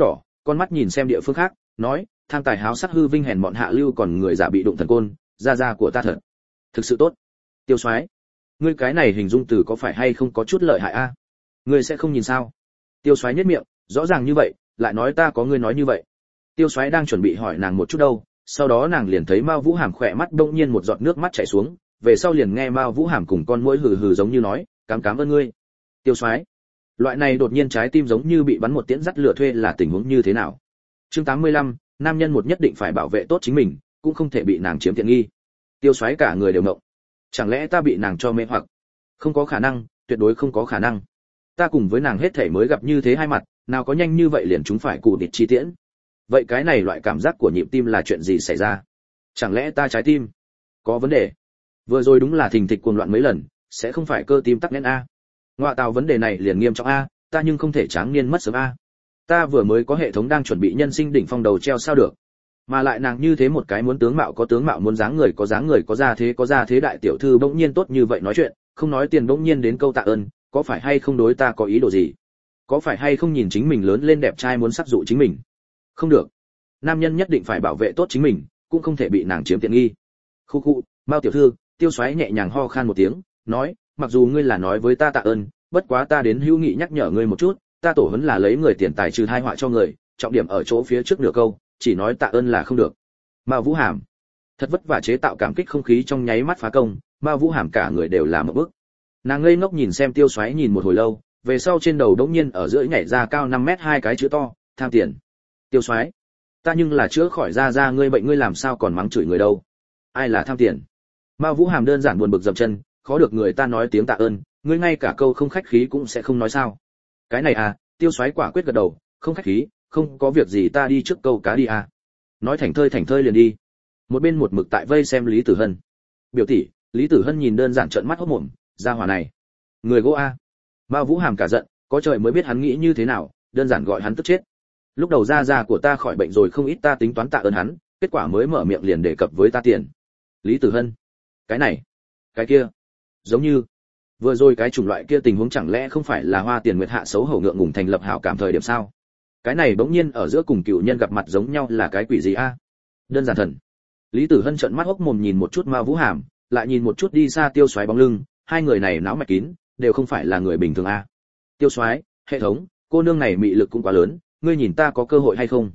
Speaker 1: con mắt nhìn xem địa phương khác, nói, tham tài háo sắc hư vinh hèn bọn hạ lưu còn người giả bị đụng thần côn, gia của ta thật, thực sự tốt. Tiêu Soái, ngươi cái này hình dung từ có phải hay không có chút lợi hại a? Ngươi sẽ không nhìn sao? Tiêu Soái nhếch miệng, rõ ràng như vậy, lại nói ta có ngươi nói như vậy. Tiêu Soái đang chuẩn bị hỏi nàng một chút đâu, sau đó nàng liền thấy Mao Vũ Hàm khỏe mắt đông nhiên một giọt nước mắt chảy xuống, về sau liền nghe Mao Vũ Hàm cùng con muỗi hừ hừ giống như nói, cảm ơn ngươi. Tiêu Soái, loại này đột nhiên trái tim giống như bị bắn một tiễn dắt lửa thuê là tình huống như thế nào? Chương 85, nam nhân một nhất định phải bảo vệ tốt chính mình, cũng không thể bị nàng chiếm tiện nghi. Tiêu Soái cả người đều ngộng. Chẳng lẽ ta bị nàng cho mê hoặc? Không có khả năng, tuyệt đối không có khả năng. Ta cùng với nàng hết thảy mới gặp như thế hai mặt, nào có nhanh như vậy liền chúng phải cụ địch chi tiễn. Vậy cái này loại cảm giác của nhịp tim là chuyện gì xảy ra? Chẳng lẽ ta trái tim có vấn đề? Vừa rồi đúng là thình thịch cuồng loạn mấy lần, sẽ không phải cơ tim tắc nghẽn a? Ngoại tào vấn đề này liền nghiêm trọng a, ta nhưng không thể tráng niên mất sớm a. Ta vừa mới có hệ thống đang chuẩn bị nhân sinh đỉnh phong đầu treo sao được? Mà lại nàng như thế một cái muốn tướng mạo có tướng mạo, muốn dáng người có gia thế đại tiểu thư bỗng nhiên tốt như vậy nói chuyện, không nói tiền bỗng nhiên đến câu tạ ơn, có phải hay không đối ta có ý đồ gì? Có phải hay không nhìn chính mình lớn lên đẹp trai muốn sắc dụ chính mình? Không được, nam nhân nhất định phải bảo vệ tốt chính mình, cũng không thể bị nàng chiếm tiện nghi. Khu khu, Mao tiểu thư, Tiêu Soái nhẹ nhàng ho khan một tiếng, nói, mặc dù ngươi là nói với ta tạ ơn, bất quá ta đến hữu nghị nhắc nhở ngươi một chút, ta tổ huấn là lấy người tiền tài trừ tai họa cho người, trọng điểm ở chỗ phía trước nửa câu, chỉ nói tạ ơn là không được. Mao Vũ Hàm thật vất vả chế tạo cảm kích không khí trong nháy mắt phá công, Mao Vũ Hàm cả người đều là một bức. Nàng ngây ngốc nhìn xem Tiêu Soái nhìn một hồi lâu, về sau trên đầu đống nhiên ở giữa nhảy ra cao 5 mét hai cái chữ to, tham tiền. Tiêu Soái, ta nhưng là chữa khỏi ra ngươi bệnh, ngươi làm sao còn mắng chửi người đâu? Ai là tham tiền? Mao Vũ Hàm đơn giản buồn bực dậm chân, khó được người ta nói tiếng tạ ơn, ngươi ngay cả câu không khách khí cũng sẽ không nói sao? Cái này à? Tiêu Soái quả quyết gật đầu, không khách khí, không có việc gì ta đi trước câu cá đi à? Nói thành thơi liền đi. Một bên một mực tại vây xem Lý Tử Hân. Biểu tỷ, Lý Tử Hân nhìn đơn giản trợn mắt hốt mồm, gia hỏa này, người gỗ a. Mao Vũ Hàm cả giận, có trời mới biết hắn nghĩ như thế nào, đơn giản gọi hắn tức chết. Lúc đầu gia của ta khỏi bệnh rồi không ít, ta tính toán tạ ơn hắn, kết quả mới mở miệng liền đề cập với ta tiền. Lý Tử Hân, cái này, cái kia, giống như vừa rồi cái chủng loại kia tình huống chẳng lẽ không phải là Hoa Tiền Nguyệt hạ xấu hổ ngượng ngùng thành lập hảo cảm thời điểm sao? Cái này bỗng nhiên ở giữa cùng cựu nhân gặp mặt giống nhau là cái quỷ gì a? Đơn giản thần. Lý Tử Hân trợn mắt hốc mồm nhìn một chút Mao Vũ Hàm, lại nhìn một chút đi xa Tiêu Soái bóng lưng, hai người này não mạch kín, đều không phải là người bình thường a. Tiêu Soái, hệ thống, cô nương này mị lực cũng quá lớn, ngươi nhìn ta có cơ hội hay không?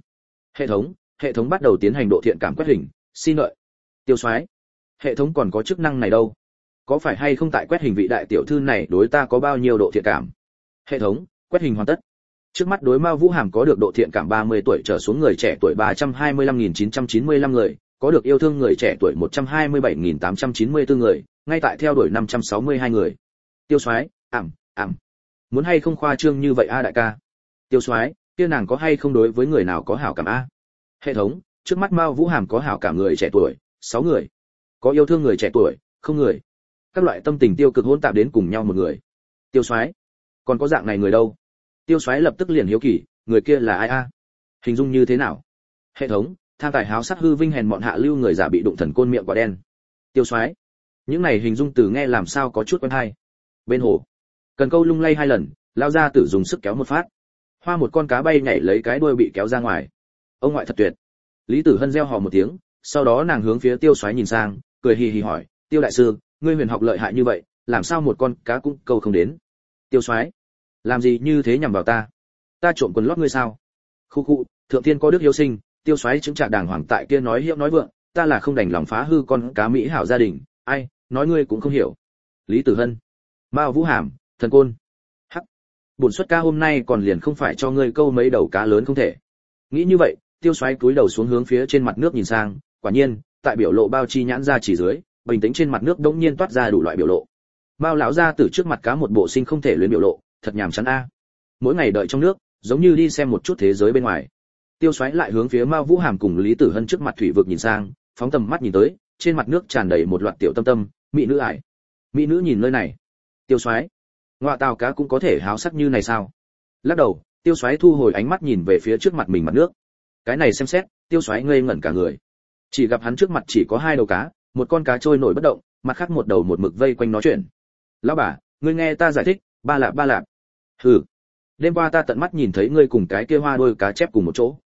Speaker 1: Hệ thống bắt đầu tiến hành độ thiện cảm quét hình, xin đợi. Tiêu Soái, hệ thống còn có chức năng này đâu? Có phải hay không tại quét hình vị đại tiểu thư này đối ta có bao nhiêu độ thiện cảm? Hệ thống, quét hình hoàn tất. Trước mắt đối Mao Vũ Hàm có được độ thiện cảm 30 tuổi trở xuống người trẻ tuổi 325.995 người, có được yêu thương người trẻ tuổi 127.894 người, ngay tại theo đuổi 562 người. Tiêu Soái, muốn hay không khoa trương như vậy a đại ca? Tiêu Soái, kia nàng có hay không đối với người nào có hảo cảm a? Hệ thống, trước mắt Mao Vũ Hàm có hảo cảm người trẻ tuổi 6 người, có yêu thương người trẻ tuổi không người, các loại tâm tình tiêu cực hỗn tạp đến cùng nhau một người. Tiêu Soái, còn có dạng này người đâu? Tiêu Soái lập tức liền hiếu kỳ, người kia là ai a? Hình dung như thế nào? Hệ thống, tham tài háo sắc hư vinh hèn bọn hạ lưu người giả bị đụng thần côn miệng quả đen. Tiêu Soái, những này hình dung từ nghe làm sao có chút quen hay. Bên hồ, cần câu lung lay 2 lần, lao ra tử dùng sức kéo một phát, hoa một con cá bay nhảy lấy cái đuôi bị kéo ra ngoài. Ông ngoại thật tuyệt. Lý Tử Hân reo hò một tiếng, sau đó nàng hướng phía Tiêu Soái nhìn sang, cười hì hì hỏi, Tiêu đại sư, ngươi huyền học lợi hại như vậy, làm sao một con cá cũng câu không đến? Tiêu Soái, làm gì như thế nhằm vào ta? Ta trộm quần lót ngươi sao? Khu, thượng thiên có đức hiếu sinh. Tiêu Soái chứng trạc đàng hoàng tại kia nói hiệu nói vượng, ta là không đành lòng phá hư con cá mỹ hảo gia đình, ai, nói ngươi cũng không hiểu. Lý Tử Hân, Mao Vũ Hàm, thần côn. Hắc, bổn xuất ca hôm nay còn liền không phải cho ngươi câu mấy đầu cá lớn không thể. Nghĩ như vậy, Tiêu Soái cúi đầu xuống hướng phía trên mặt nước nhìn sang, quả nhiên, tại biểu lộ bao chi nhãn ra chỉ dưới, bình tĩnh trên mặt nước đống nhiên toát ra đủ loại biểu lộ. Mao lão gia tử trước mặt cá một bộ sinh không thể luyến biểu lộ, thật nhàm chán a. Mỗi ngày đợi trong nước, giống như đi xem một chút thế giới bên ngoài. Tiêu Soái lại hướng phía Mao Vũ Hàm cùng Lý Tử Hân trước mặt thủy vực nhìn sang, phóng tầm mắt nhìn tới, trên mặt nước tràn đầy một loạt tiểu tâm, mỹ nữ ải. Mỹ nữ nhìn nơi này. Tiêu Soái, ngoại tàu cá cũng có thể háo sắc như này sao? Lắc đầu, Tiêu Soái thu hồi ánh mắt nhìn về phía trước mặt mình mặt nước. Cái này xem xét, Tiêu Soái ngây ngẩn cả người. Chỉ gặp hắn trước mặt chỉ có 2 đầu cá, một con cá trôi nổi bất động, mặt khác một đầu một mực vây quanh nói chuyện. Lão bà, ngươi nghe ta giải thích, ba lạp. Hừ. Đêm qua ta tận mắt nhìn thấy ngươi cùng cái kia hoa đôi cá chép cùng một chỗ,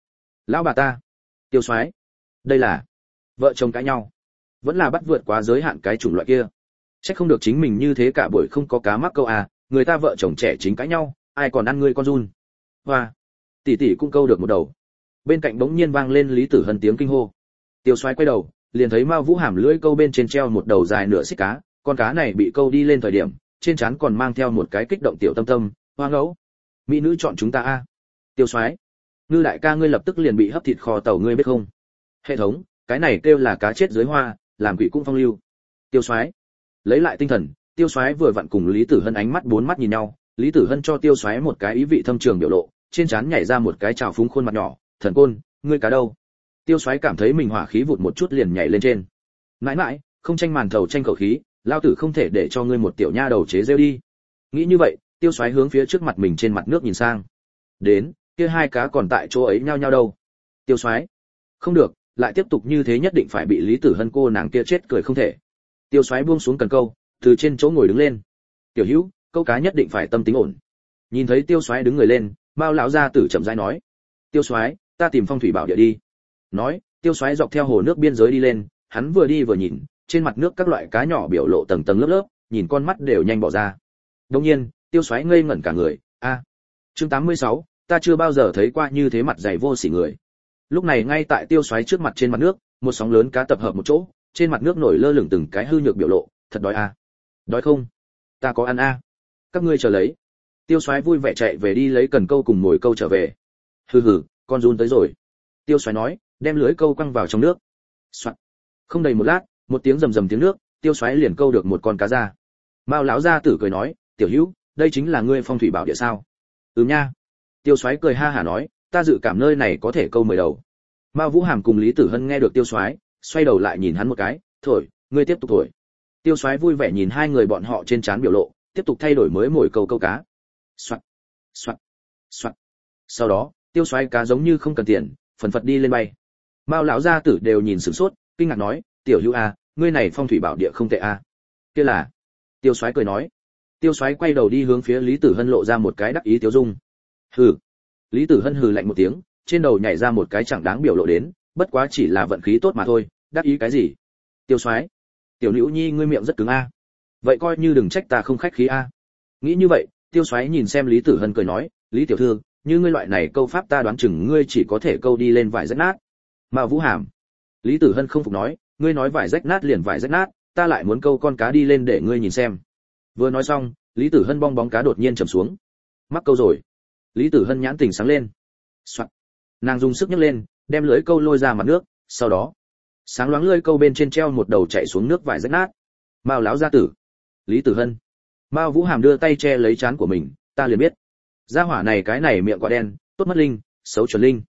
Speaker 1: Lão bà ta. Tiêu Soái, đây là vợ chồng cãi nhau, vẫn là bắt vượt quá giới hạn cái chủng loại kia. Chắc không được chính mình như thế cả buổi không có cá mắc câu à, người ta vợ chồng trẻ chính cãi nhau, ai còn ăn ngươi con giun. Hoa, tỷ tỷ cũng câu được một đầu. Bên cạnh bỗng nhiên vang lên Lý Tử Hân tiếng kinh hô. Tiêu Soái quay đầu, liền thấy Mao Vũ Hàm lưỡi câu bên trên treo một đầu dài nửa xích cá, con cá này bị câu đi lên thời điểm, trên trán còn mang theo một cái kích động tiểu tâm tâm, hoa ngẫu. Mỹ nữ chọn chúng ta a. Tiêu Soái, Ngư đại ca ngươi lập tức liền bị hấp thịt kho tàu ngươi biết không? Hệ thống, cái này kêu là cá chết dưới hoa, làm quỷ cũng phong lưu. Tiêu Soái, lấy lại tinh thần, Tiêu Soái vừa vặn cùng Lý Tử Hân ánh mắt bốn mắt nhìn nhau, Lý Tử Hân cho Tiêu Soái một cái ý vị thâm trường biểu lộ, trên trán nhảy ra một cái trào phúng khuôn mặt nhỏ, "Thần Côn, ngươi cá đâu?" Tiêu Soái cảm thấy mình hỏa khí vụt một chút liền nhảy lên trên. "Mãi mãi, không tranh màn thầu tranh khẩu khí, lao tử không thể để cho ngươi một tiểu nha đầu chế giễu đi." Nghĩ như vậy, Tiêu Soái hướng phía trước mặt mình trên mặt nước nhìn sang. Đến, kia hai cá còn tại chỗ ấy nhao nhao đâu. Tiêu Soái, không được, lại tiếp tục như thế nhất định phải bị Lý Tử Hân cô nàng kia chết cười không thể. Tiêu Soái buông xuống cần câu, từ trên chỗ ngồi đứng lên. "Tiểu Hữu, câu cá nhất định phải tâm tính ổn." Nhìn thấy Tiêu Soái đứng người lên, Mao lão gia tử chậm rãi nói: "Tiêu Soái, ta tìm phong thủy bảo địa đi." Nói, Tiêu Soái dọc theo hồ nước biên giới đi lên, hắn vừa đi vừa nhìn, trên mặt nước các loại cá nhỏ biểu lộ tầng tầng lớp lớp, nhìn con mắt đều nhanh bỏ ra. Đương nhiên, Tiêu Soái ngây ngẩn cả người, a. Chương 86, ta chưa bao giờ thấy qua như thế mặt dày vô sỉ người. Lúc này ngay tại Tiêu Soái trước mặt trên mặt nước, một sóng lớn cá tập hợp một chỗ, trên mặt nước nổi lơ lửng từng cái hư nhược biểu lộ, thật đói a. Đói không? Ta có ăn a. Các ngươi chờ lấy. Tiêu Soái vui vẻ chạy về đi lấy cần câu cùng mồi câu trở về. Hừ hừ, con giun tới rồi. Tiêu Soái nói, đem lưới câu quăng vào trong nước. Soạn. Không đầy một lát, một tiếng rầm rầm tiếng nước, Tiêu Soái liền câu được một con cá ra. Mao lão gia tử cười nói, "Tiểu Hữu, đây chính là ngươi phong thủy bảo địa sao?" Nha. Tiêu Soái cười ha hả nói, "Ta dự cảm nơi này có thể câu 10 đầu." Mao Vũ Hàm cùng Lý Tử Hân nghe được Tiêu Soái, xoay đầu lại nhìn hắn một cái, "Thổi, ngươi tiếp tục thổi." Tiêu Soái vui vẻ nhìn hai người bọn họ trên trán biểu lộ, tiếp tục thay đổi mới mồi câu cá. Soạt, soạt, soạt. Sau đó, Tiêu Soái cá giống như không cần tiền, phần phật đi lên bay. Mao lão gia tử đều nhìn sửng sốt, kinh ngạc nói, "Tiểu Hữu a, ngươi này phong thủy bảo địa không tệ a." Kia là. Tiêu Soái cười nói. Tiêu Soái quay đầu đi hướng phía Lý Tử Hân lộ ra một cái đắc ý tiêu dung. Hừ. Lý Tử Hân hừ lạnh một tiếng, trên đầu nhảy ra một cái chẳng đáng biểu lộ đến, bất quá chỉ là vận khí tốt mà thôi, đắc ý cái gì? Tiêu Soái, tiểu Nữu Nhi ngươi miệng rất cứng a. Vậy coi như đừng trách ta không khách khí a. Nghĩ như vậy, Tiêu Soái nhìn xem Lý Tử Hân cười nói, "Lý tiểu thư, như ngươi loại này câu pháp ta đoán chừng ngươi chỉ có thể câu đi lên vải rách nát." Mao Vũ Hàm. Lý Tử Hân không phục nói, "Ngươi nói vải rách nát liền vải rách nát, ta lại muốn câu con cá đi lên để ngươi nhìn xem." Vừa nói xong, Lý Tử Hân bong bóng cá đột nhiên trầm xuống. Mắc câu rồi. Lý Tử Hân nhãn tỉnh sáng lên. Soạt. Nàng dùng sức nhấc lên, đem lưới câu lôi ra mặt nước, sau đó, sáng loáng lưới câu bên trên treo một đầu chạy xuống nước vải rách nát. Mao lão gia tử. Lý Tử Hân. Mao Vũ Hàm đưa tay che lấy trán của mình, ta liền biết. Gia hỏa này cái này miệng quả đen, tốt mất linh, xấu chuẩn linh.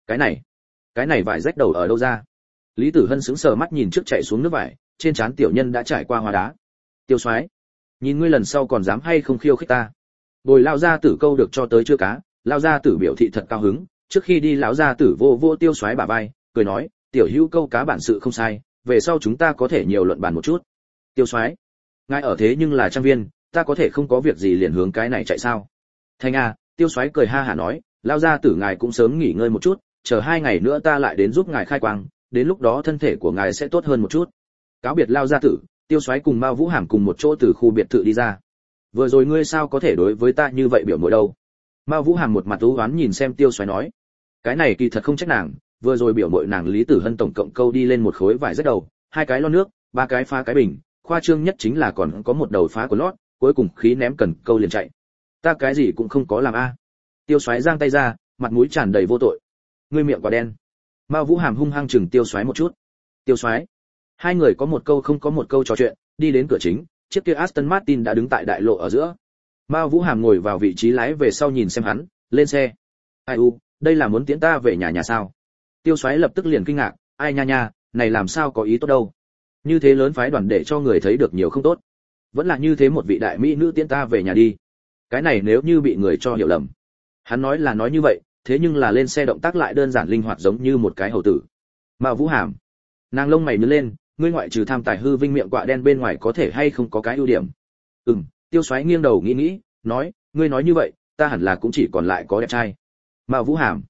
Speaker 1: Cái này vải rách đầu ở đâu ra? Lý Tử Hân sững sờ mắt nhìn trước chạy xuống nước vải, trên trán tiểu nhân đã trải qua hóa đá. Tiêu Soái, nhìn ngươi lần sau còn dám hay không khiêu khích ta. Bồi lão gia tử câu được cho tới chưa cá, lão gia tử biểu thị thật cao hứng, trước khi đi lão gia tử vô vô Tiêu Soái bả vai, cười nói, "Tiểu Hữu câu cá bản sự không sai, về sau chúng ta có thể nhiều luận bàn một chút." Tiêu Soái, ngài ở thế nhưng là trang viên, ta có thể không có việc gì liền hướng cái này chạy sao? Thanh a, Tiêu Soái cười ha hả nói, "Lão gia tử ngài cũng sớm nghỉ ngơi một chút, chờ 2 ngày nữa ta lại đến giúp ngài khai quang, đến lúc đó thân thể của ngài sẽ tốt hơn một chút." Cáo biệt lão gia tử, Tiêu Soái cùng Mao Vũ Hàm cùng một chỗ từ khu biệt thự đi ra. "Vừa rồi ngươi sao có thể đối với ta như vậy biểu muội đâu?" Mao Vũ Hàm một mặt u uất nhìn xem Tiêu Soái nói. Cái này kỳ thật không trách nàng, vừa rồi biểu muội nàng Lý Tử Hân tổng cộng câu đi lên một khối vải rách đầu, 2 cái lon nước, 3 cái phá cái bình, khoa trương nhất chính là còn có một đầu phá của lót, cuối cùng khí ném cần câu liền chạy. Ta cái gì cũng không có làm a. Tiêu Soái giang tay ra, mặt mũi tràn đầy vô tội. Ngươi miệng quả đen. Mao Vũ Hàm hung hăng chừng Tiêu Soái một chút. Tiêu Soái. Hai người có một câu không có một câu trò chuyện, đi đến cửa chính, chiếc kia Aston Martin đã đứng tại đại lộ ở giữa. Mao Vũ Hàm ngồi vào vị trí lái về sau nhìn xem hắn, lên xe. Ai u, đây là muốn tiễn ta về nhà sao? Tiêu Soái lập tức liền kinh ngạc, ai nha nha, này làm sao có ý tốt đâu? Như thế lớn phái đoàn để cho người thấy được nhiều không tốt. Vẫn là như thế một vị đại mỹ nữ tiễn ta về nhà đi. Cái này nếu như bị người cho hiểu lầm. Hắn nói là nói như vậy, thế nhưng là lên xe động tác lại đơn giản linh hoạt giống như một cái hầu tử. Mao Vũ Hàm, nàng lông mày nhướng lên, ngươi ngoại trừ tham tài hư vinh miệng quạ đen bên ngoài có thể hay không có cái ưu điểm? Tiêu Soái nghiêng đầu nghĩ nghĩ, nói, ngươi nói như vậy, ta hẳn là cũng chỉ còn lại có đẹp trai. Mao Vũ Hàm,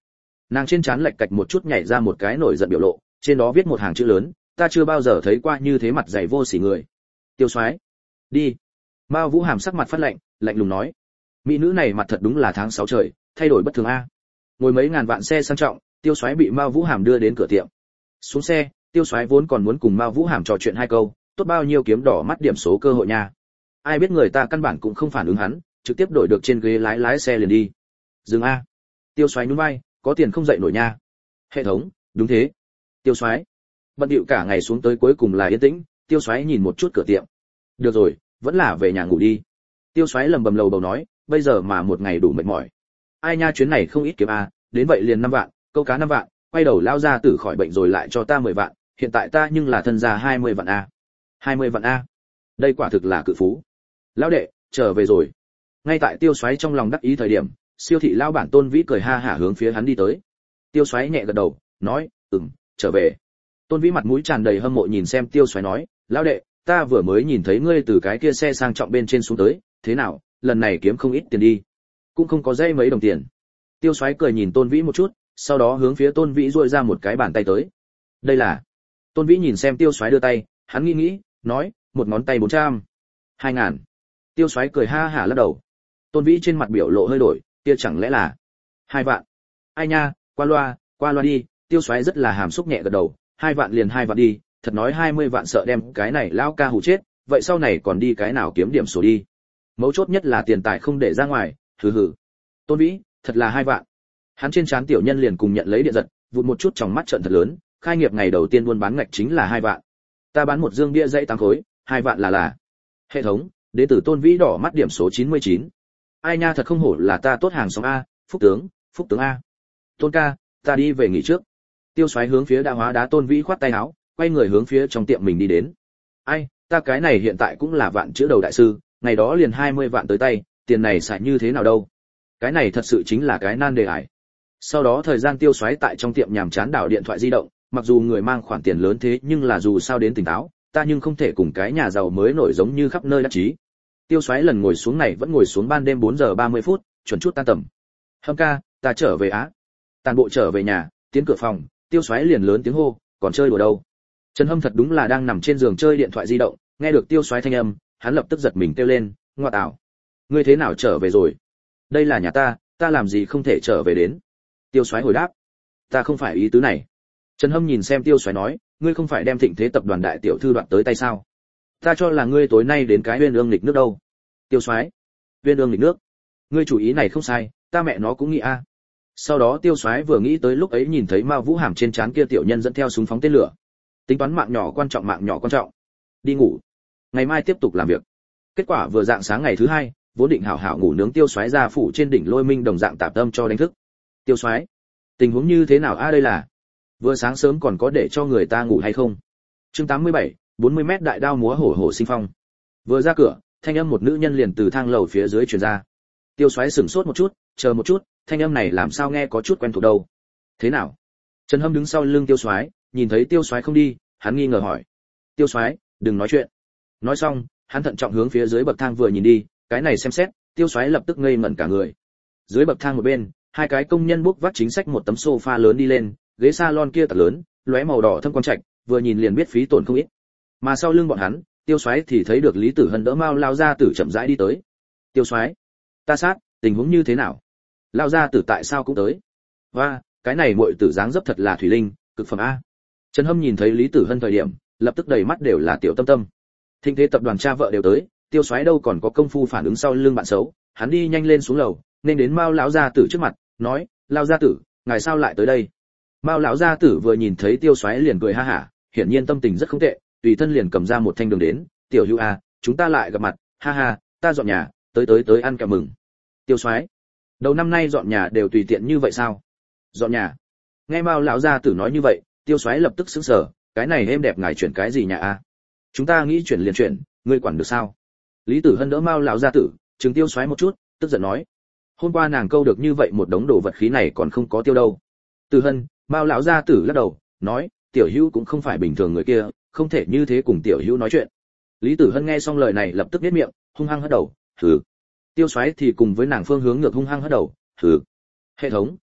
Speaker 1: Nàng trên trán lệch cạch một chút nhảy ra một cái nổi giận biểu lộ, trên đó viết một hàng chữ lớn, ta chưa bao giờ thấy qua như thế mặt dày vô sỉ người. Tiêu Soái, đi. Mao Vũ Hàm sắc mặt phát lạnh, lạnh lùng nói, mỹ nữ này mặt thật đúng là tháng 6 trời, thay đổi bất thường a. Ngồi mấy ngàn vạn xe sang trọng, Tiêu Soái bị Mao Vũ Hàm đưa đến cửa tiệm. Xuống xe, Tiêu Soái vốn còn muốn cùng Mao Vũ Hàm trò chuyện hai câu, tốt bao nhiêu kiếm đỏ mắt điểm số cơ hội nha. Ai biết người ta căn bản cũng không phản ứng hắn, trực tiếp đổi được trên ghế lái xe liền đi. Dừng a. Tiêu Soái nhún vai, có tiền không dậy nổi nha. Hệ thống, đúng thế. Tiêu Soái. Bận điệu cả ngày xuống tới cuối cùng là yên tĩnh, Tiêu Soái nhìn một chút cửa tiệm. Được rồi, vẫn là về nhà ngủ đi. Tiêu Soái lầm bầm lầu bầu nói, bây giờ mà một ngày đủ mệt mỏi. Ai nha, chuyến này không ít kiếm a, đến vậy liền 5 vạn, câu cá 5 vạn, quay đầu lao ra tử khỏi bệnh rồi lại cho ta 10 vạn, hiện tại ta nhưng là thân gia 20 vạn a. 20 vạn a. Đây quả thực là cự phú. Lão đệ, trở về rồi. Ngay tại Tiêu Soái trong lòng đắc ý thời điểm, siêu thị lão bản Tôn Vĩ cười ha hả hướng phía hắn đi tới. Tiêu Soái nhẹ gật đầu, nói, trở về. Tôn Vĩ mặt mũi tràn đầy hâm mộ nhìn xem Tiêu Soái nói, lão đệ, ta vừa mới nhìn thấy ngươi từ cái kia xe sang trọng bên trên xuống tới, thế nào, lần này kiếm không ít tiền đi. Cũng không có dây mấy đồng tiền. Tiêu Soái cười nhìn Tôn Vĩ một chút, sau đó hướng phía Tôn Vĩ duỗi ra một cái bàn tay tới. Đây là. Tôn Vĩ nhìn xem Tiêu Soái đưa tay, hắn nghĩ, nói, một ngón tay 400. 2000. Tiêu Soái cười ha hả lắc đầu. Tôn Vĩ trên mặt biểu lộ hơi đổi, kia chẳng lẽ là 2 vạn. Ai nha, qua loa đi. Tiêu Soái rất là hàm xúc nhẹ gật đầu, 2 vạn liền 2 vạn đi, thật nói 20 vạn sợ đem cái này lão ca hù chết, vậy sau này còn đi cái nào kiếm điểm số đi. Mấu chốt nhất là tiền tài không để ra ngoài, hừ. Tôn Vĩ, thật là 2 vạn. Hắn trên trán tiểu nhân liền cùng nhận lấy điện giật, vụt một chút trong mắt trợn thật lớn, khai nghiệp ngày đầu tiên buôn bán ngạch chính là 2 vạn. Ta bán một dương bia dãy 8 khối, 2 vạn là. Hệ thống, đệ tử Tôn Vĩ đỏ mắt điểm số 99. Ai nha, thật không hổ là ta tốt hàng xóm a, phúc tướng a. Tôn ca, ta đi về nghỉ trước. Tiêu Soái hướng phía đã hóa đá Tôn Vĩ khoát tay áo, quay người hướng phía trong tiệm mình đi đến. Ai, ta cái này hiện tại cũng là vạn chữ đầu đại sư, ngày đó liền 20 vạn tới tay, tiền này xài như thế nào đâu. Cái này thật sự chính là cái nan đề ải. Sau đó thời gian Tiêu Soái tại trong tiệm nhàm chán đảo điện thoại di động, mặc dù người mang khoản tiền lớn thế nhưng là dù sao đến tỉnh táo, ta nhưng không thể cùng cái nhà giàu mới nổi giống như khắp nơi đắc chí. Tiêu Soái lần ngồi xuống này vẫn ngồi xuống ban đêm 4 giờ 30 phút, chuẩn chút tan tầm. Hâm ca, ta trở về á. Tàn bộ trở về nhà, tiến cửa phòng, Tiêu Soái liền lớn tiếng hô, còn chơi đùa đâu. Trần Hâm thật đúng là đang nằm trên giường chơi điện thoại di động, nghe được Tiêu Soái thanh âm, hắn lập tức giật mình kêu lên, ngoa tạo. Ngươi thế nào trở về rồi? Đây là nhà ta làm gì không thể trở về đến. Tiêu Soái hồi đáp, ta không phải ý tứ này. Trần Hâm nhìn xem Tiêu Soái nói, ngươi không phải đem Thịnh Thế tập đoàn đại tiểu thư đoạt tới tay sao? Ta cho là ngươi tối nay đến cái Uyên Ương lịch nước đâu. Tiêu Soái, Uyên Ương lịch nước? Ngươi chủ ý này không sai, ta mẹ nó cũng nghĩ a. Sau đó Tiêu Soái vừa nghĩ tới lúc ấy nhìn thấy Mao Vũ Hàm trên trán kia tiểu nhân dẫn theo súng phóng tên lửa. Tính toán mạng nhỏ quan trọng. Đi ngủ. Ngày mai tiếp tục làm việc. Kết quả vừa dạng sáng ngày thứ hai, vốn định hảo hảo ngủ nướng Tiêu Soái ra phủ trên đỉnh Lôi Minh đồng dạng tạp tâm cho đánh thức. Tiêu Soái, tình huống như thế nào a đây là? Vừa sáng sớm còn có để cho người ta ngủ hay không? Chương 87, 40 mét đại đao múa hổ sinh phong. Vừa ra cửa, thanh âm một nữ nhân liền từ thang lầu phía dưới truyền ra. Tiêu Soái sửng sốt một chút, chờ một chút, thanh âm này làm sao nghe có chút quen thuộc đâu. Thế nào? Trần Hâm đứng sau lưng Tiêu Soái, nhìn thấy Tiêu Soái không đi, hắn nghi ngờ hỏi. Tiêu Soái, đừng nói chuyện. Nói xong, hắn thận trọng hướng phía dưới bậc thang vừa nhìn đi, cái này xem xét, Tiêu Soái lập tức ngây ngẩn cả người. Dưới bậc thang một bên, hai cái công nhân bốc vác chính sách một tấm sofa lớn đi lên, ghế salon kia thật lớn, lóe màu đỏ thâm quang trạch, vừa nhìn liền biết phí tổn không ít. Mà sau lưng bọn hắn, Tiêu Soái thì thấy được Lý Tử Hân đỡ Mao lao ra tử chậm rãi đi tới. Tiêu Soái, ta sát, tình huống như thế nào? Lao ra tử tại sao cũng tới? Và, cái này muội tử dáng dấp thật là thủy linh, cực phẩm a. Trần Hâm nhìn thấy Lý Tử Hân thời điểm, lập tức đầy mắt đều là tiểu tâm tâm. Thịnh Thế tập đoàn cha vợ đều tới, Tiêu Soái đâu còn có công phu phản ứng sau lưng bạn xấu, hắn đi nhanh lên xuống lầu, nên đến Mao lão gia tử trước mặt, nói, Lao gia tử, ngài sao lại tới đây? Mao lão gia tử vừa nhìn thấy Tiêu Soái liền cười ha hả, hiển nhiên tâm tình rất không tệ, tùy thân liền cầm ra một thanh đường đến, tiểu Hữu à, chúng ta lại gặp mặt, ha ha, ta dọn nhà, tới ăn kẹo mừng. Tiêu Soái, đầu năm nay dọn nhà đều tùy tiện như vậy sao? Dọn nhà? Nghe Mao lão gia tử nói như vậy, Tiêu Soái lập tức sững sờ, cái này êm đẹp ngài chuyển cái gì nhà a? Chúng ta nghĩ chuyển liền chuyển, ngươi quản được sao? Lý Tử Hân đỡ Mao lão gia tử, trừng Tiêu Soái một chút, tức giận nói, hôm qua nàng câu được như vậy một đống đồ vật khí này còn không có tiêu đâu. Tử Hân, Mao lão gia tử lắc đầu, nói, tiểu Hữu cũng không phải bình thường người kia, không thể như thế cùng tiểu Hữu nói chuyện. Lý Tử Hân nghe xong lời này lập tức nhếch miệng, hung hăng hất đầu, hừ. Tiêu Soái thì cùng với nàng phương hướng ngược hung hăng hất đầu, hừ. Hệ thống,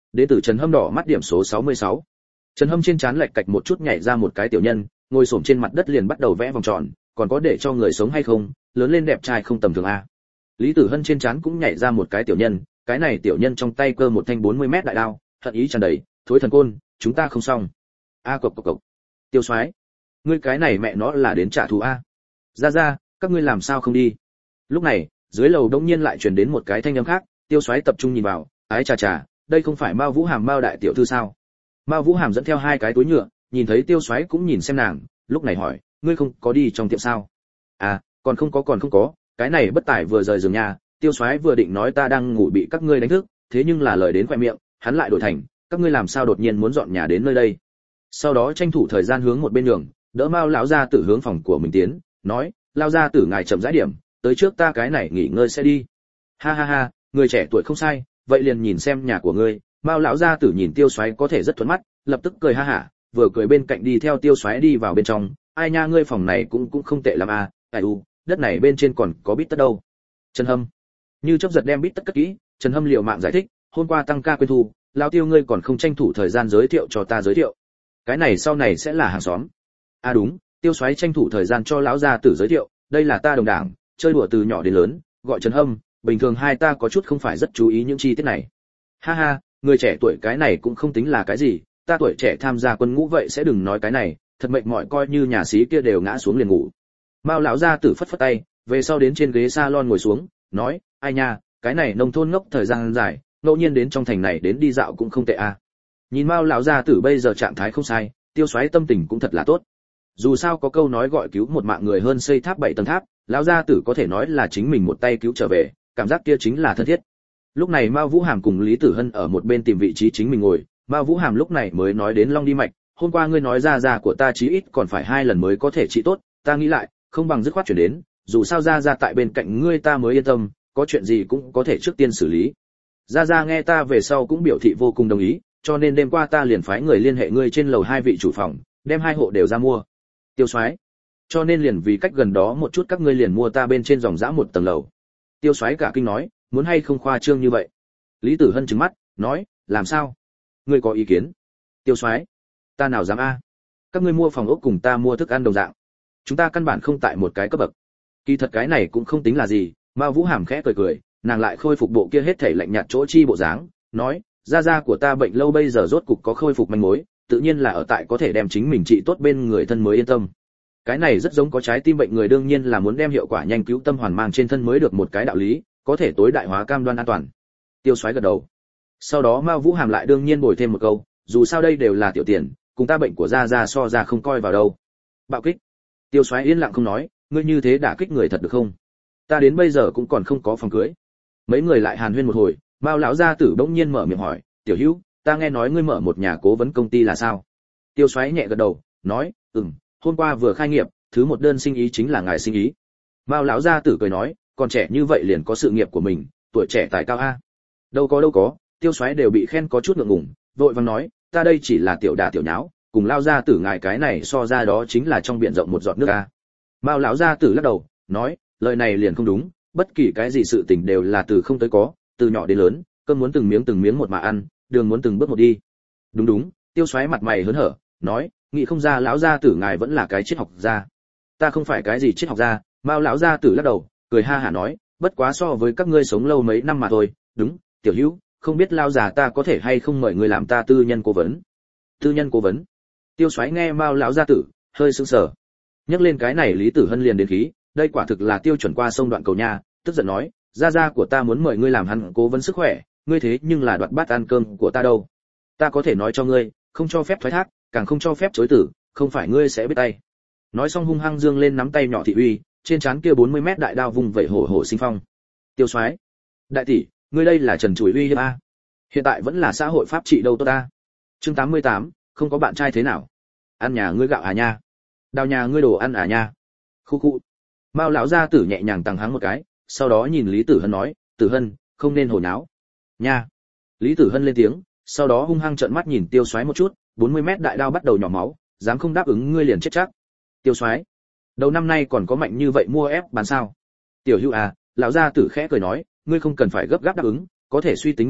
Speaker 1: Đến từ Trần Hâm đỏ mắt điểm số 66. Trần Hâm trên trán lệch cạch một chút nhảy ra một cái tiểu nhân, ngồi xổm trên mặt đất liền bắt đầu vẽ vòng tròn, còn có để cho người sống hay không, lớn lên đẹp trai không tầm thường a. Lý Tử Hân trên trán cũng nhảy ra một cái tiểu nhân, cái này tiểu nhân trong tay cơ một thanh 40 mét đại đao, hận ý tràn đầy, thối thần côn, chúng ta không xong. A cộc cộc cộc. Tiêu Soái, ngươi cái này mẹ nó là đến trả thù a. Ra, các ngươi làm sao không đi? Lúc này, dưới lầu đột nhiên lại truyền đến một cái thanh âm khác, Tiêu Soái tập trung nhìn vào, ái chà, đây không phải Mao Vũ Hàm Mao đại tiểu thư sao? Mao Vũ Hàm dẫn theo hai cái túi nhựa, nhìn thấy Tiêu Soái cũng nhìn xem nàng, lúc này hỏi, ngươi không có đi trong tiệm sao? À, còn không có, cái này bất tài vừa rời giường nhà, Tiêu Soái vừa định nói ta đang ngủ bị các ngươi đánh thức, thế nhưng là lời đến khoe miệng, hắn lại đổi thành, các ngươi làm sao đột nhiên muốn dọn nhà đến nơi đây? Sau đó tranh thủ thời gian hướng một bên nhường, đỡ Mao lão gia tử hướng phòng của mình tiến, nói, lao gia tử ngài chậm rãi điểm, tới trước ta cái này nghỉ ngơi sẽ đi. Ha, người trẻ tuổi không sai, vậy liền nhìn xem nhà của ngươi. Mao lão gia tử nhìn Tiêu Soái có thể rất thuận mắt, lập tức cười ha hả, vừa cười bên cạnh đi theo Tiêu Soái đi vào bên trong, ai nha ngươi phòng này cũng không tệ lắm à, đất này bên trên còn có bít tất đâu. Trần Hâm như chớp giật đem bít tất cất kỹ, Trần Hâm liều mạng giải thích, hôm qua tăng ca quên thu, lão Tiêu ngươi còn không tranh thủ thời gian giới thiệu cho ta giới thiệu. Cái này sau này sẽ là hàng xóm. À đúng, Tiêu Soái tranh thủ thời gian cho lão gia tử giới thiệu, đây là ta đồng đảng, chơi đùa từ nhỏ đến lớn, gọi Trần Hâm, bình thường hai ta có chút không phải rất chú ý những chi tiết này. Ha, người trẻ tuổi cái này cũng không tính là cái gì, ta tuổi trẻ tham gia quân ngũ vậy sẽ đừng nói cái này, thật mệt mỏi coi như nhà xí kia đều ngã xuống liền ngủ. Mao lão gia tử phất phất tay, về sau đến trên ghế salon ngồi xuống, nói, ai nha, cái này nông thôn ngốc thời gian dài, ngẫu nhiên đến trong thành này đến đi dạo cũng không tệ à. Nhìn Mao lão gia tử bây giờ trạng thái không sai, Tiêu Soái tâm tình cũng thật là tốt. Dù sao có câu nói gọi cứu một mạng người hơn xây tháp 7 tầng tháp, lão gia tử có thể nói là chính mình một tay cứu trở về, cảm giác kia chính là thân thiết. Lúc này Mao Vũ Hàm cùng Lý Tử Hân ở một bên tìm vị trí chính mình ngồi, Mao Vũ Hàm lúc này mới nói đến Long đi mạch, hôm qua ngươi nói ra của ta chí ít còn phải 2 lần mới có thể trị tốt, ta nghĩ lại, không bằng dứt khoát chuyển đến, dù sao ra tại bên cạnh ngươi ta mới yên tâm, có chuyện gì cũng có thể trước tiên xử lý. Ra nghe ta về sau cũng biểu thị vô cùng đồng ý, cho nên đêm qua ta liền phái người liên hệ ngươi trên lầu 2 vị chủ phòng, đem 2 hộ đều ra mua. Tiêu Soái, cho nên liền vì cách gần đó một chút các ngươi liền mua ta bên trên dòng dã 1 tầng lầu. Tiêu Soái cả kinh nói, muốn hay không khoa trương như vậy. Lý Tử Hân trừng mắt, nói, làm sao? Ngươi có ý kiến? Tiêu Soái, ta nào dám a? Các ngươi mua phòng ốc cùng ta mua thức ăn đồng dạng. Chúng ta căn bản không tại một cái cấp bậc. Kỳ thật cái này cũng không tính là gì, Mao Vũ Hàm khẽ cười, nàng lại khôi phục bộ kia hết thảy lạnh nhạt chỗ chi bộ dáng, nói, gia của ta bệnh lâu bây giờ rốt cục có khôi phục manh mối, tự nhiên là ở tại có thể đem chính mình trị tốt bên người thân mới yên tâm. Cái này rất giống có trái tim bệnh người đương nhiên là muốn đem hiệu quả nhanh cứu tâm hoàn mang trên thân mới được một cái đạo lý, có thể tối đại hóa cam đoan an toàn. Tiêu Soái gật đầu. Sau đó Mao Vũ Hàm lại đương nhiên bồi thêm một câu, dù sao đây đều là tiểu tiền, cùng ta bệnh của gia so ra không coi vào đâu. Bạo kích. Tiêu Soái yên lặng không nói, ngươi như thế đả kích người thật được không? Ta đến bây giờ cũng còn không có phòng cưới. Mấy người lại hàn huyên một hồi, Mao lão gia tử bỗng nhiên mở miệng hỏi, "Tiểu Hữu, ta nghe nói ngươi mở một nhà cố vấn công ty là sao?" Tiêu Soái nhẹ gật đầu, nói, hôm qua vừa khai nghiệp, thứ một đơn sinh ý chính là ngài sinh ý." Mao lão gia tử cười nói, "Còn trẻ như vậy liền có sự nghiệp của mình, tuổi trẻ tài cao a." Đâu có, Tiêu Soái đều bị khen có chút ngượng ngùng, vội vàng nói, "Ta đây chỉ là tiểu đả tiểu nháo, cùng lao gia tử ngài cái này so ra đó chính là trong biển rộng một giọt nước a." Mao lão gia tử lắc đầu, nói, "Lời này liền không đúng, bất kỳ cái gì sự tình đều là từ không tới có, từ nhỏ đến lớn, cơm muốn từng miếng một mà ăn, đường muốn từng bước một đi." Đúng, Tiêu Soái mặt mày hớn hở, nói, "Nghĩ không ra lão gia tử ngài vẫn là cái triết học gia." "Ta không phải cái gì triết học gia." Mao lão gia tử lắc đầu, cười ha hả nói, "Bất quá so với các ngươi sống lâu mấy năm mà thôi, đúng, Tiểu Hữu, không biết lao già ta có thể hay không mời ngươi làm ta tư nhân cố vấn." "Tư nhân cố vấn?" Tiêu Soái nghe Mao lão gia tử, hơi sững sờ. Nhắc lên cái này Lý Tử Hân liền đến khí, đây quả thực là tiêu chuẩn qua sông đoạn cầu nha, tức giận nói, gia của ta muốn mời ngươi làm hắn cố vấn sức khỏe, ngươi thế nhưng là đoạt bát ăn cơm của ta đâu. Ta có thể nói cho ngươi, không cho phép thoái thác, càng không cho phép chối từ, không phải ngươi sẽ biết tay. Nói xong hung hăng dương lên nắm tay nhỏ thị uy, trên trán kia 40 mét đại đao vùng vẩy hổ sinh phong. Tiêu Soái, đại tỷ, ngươi đây là trần chùi uy hiếp a? Hiện tại vẫn là xã hội pháp trị đâu tốt ta. Chương 88, không có bạn trai thế nào? Ăn nhà ngươi gạo à nha? Đào nhà ngươi đồ ăn à nha? Khu. Mao lão gia tử nhẹ nhàng tăng hắng một cái, sau đó nhìn Lý Tử Hân nói, "Tử Hân, không nên hồ nháo." Nha. Lý Tử Hân lên tiếng, sau đó hung hăng trợn mắt nhìn Tiêu Soái một chút, 40 mét đại đao bắt đầu nhỏ máu, dám không đáp ứng ngươi liền chết chắc. Tiêu Soái, đầu năm nay còn có mạnh như vậy mua ép bán sao? Tiểu Hữu à, lão gia tử khẽ cười nói, ngươi không cần phải gấp gáp đáp ứng, có thể suy tính một chút,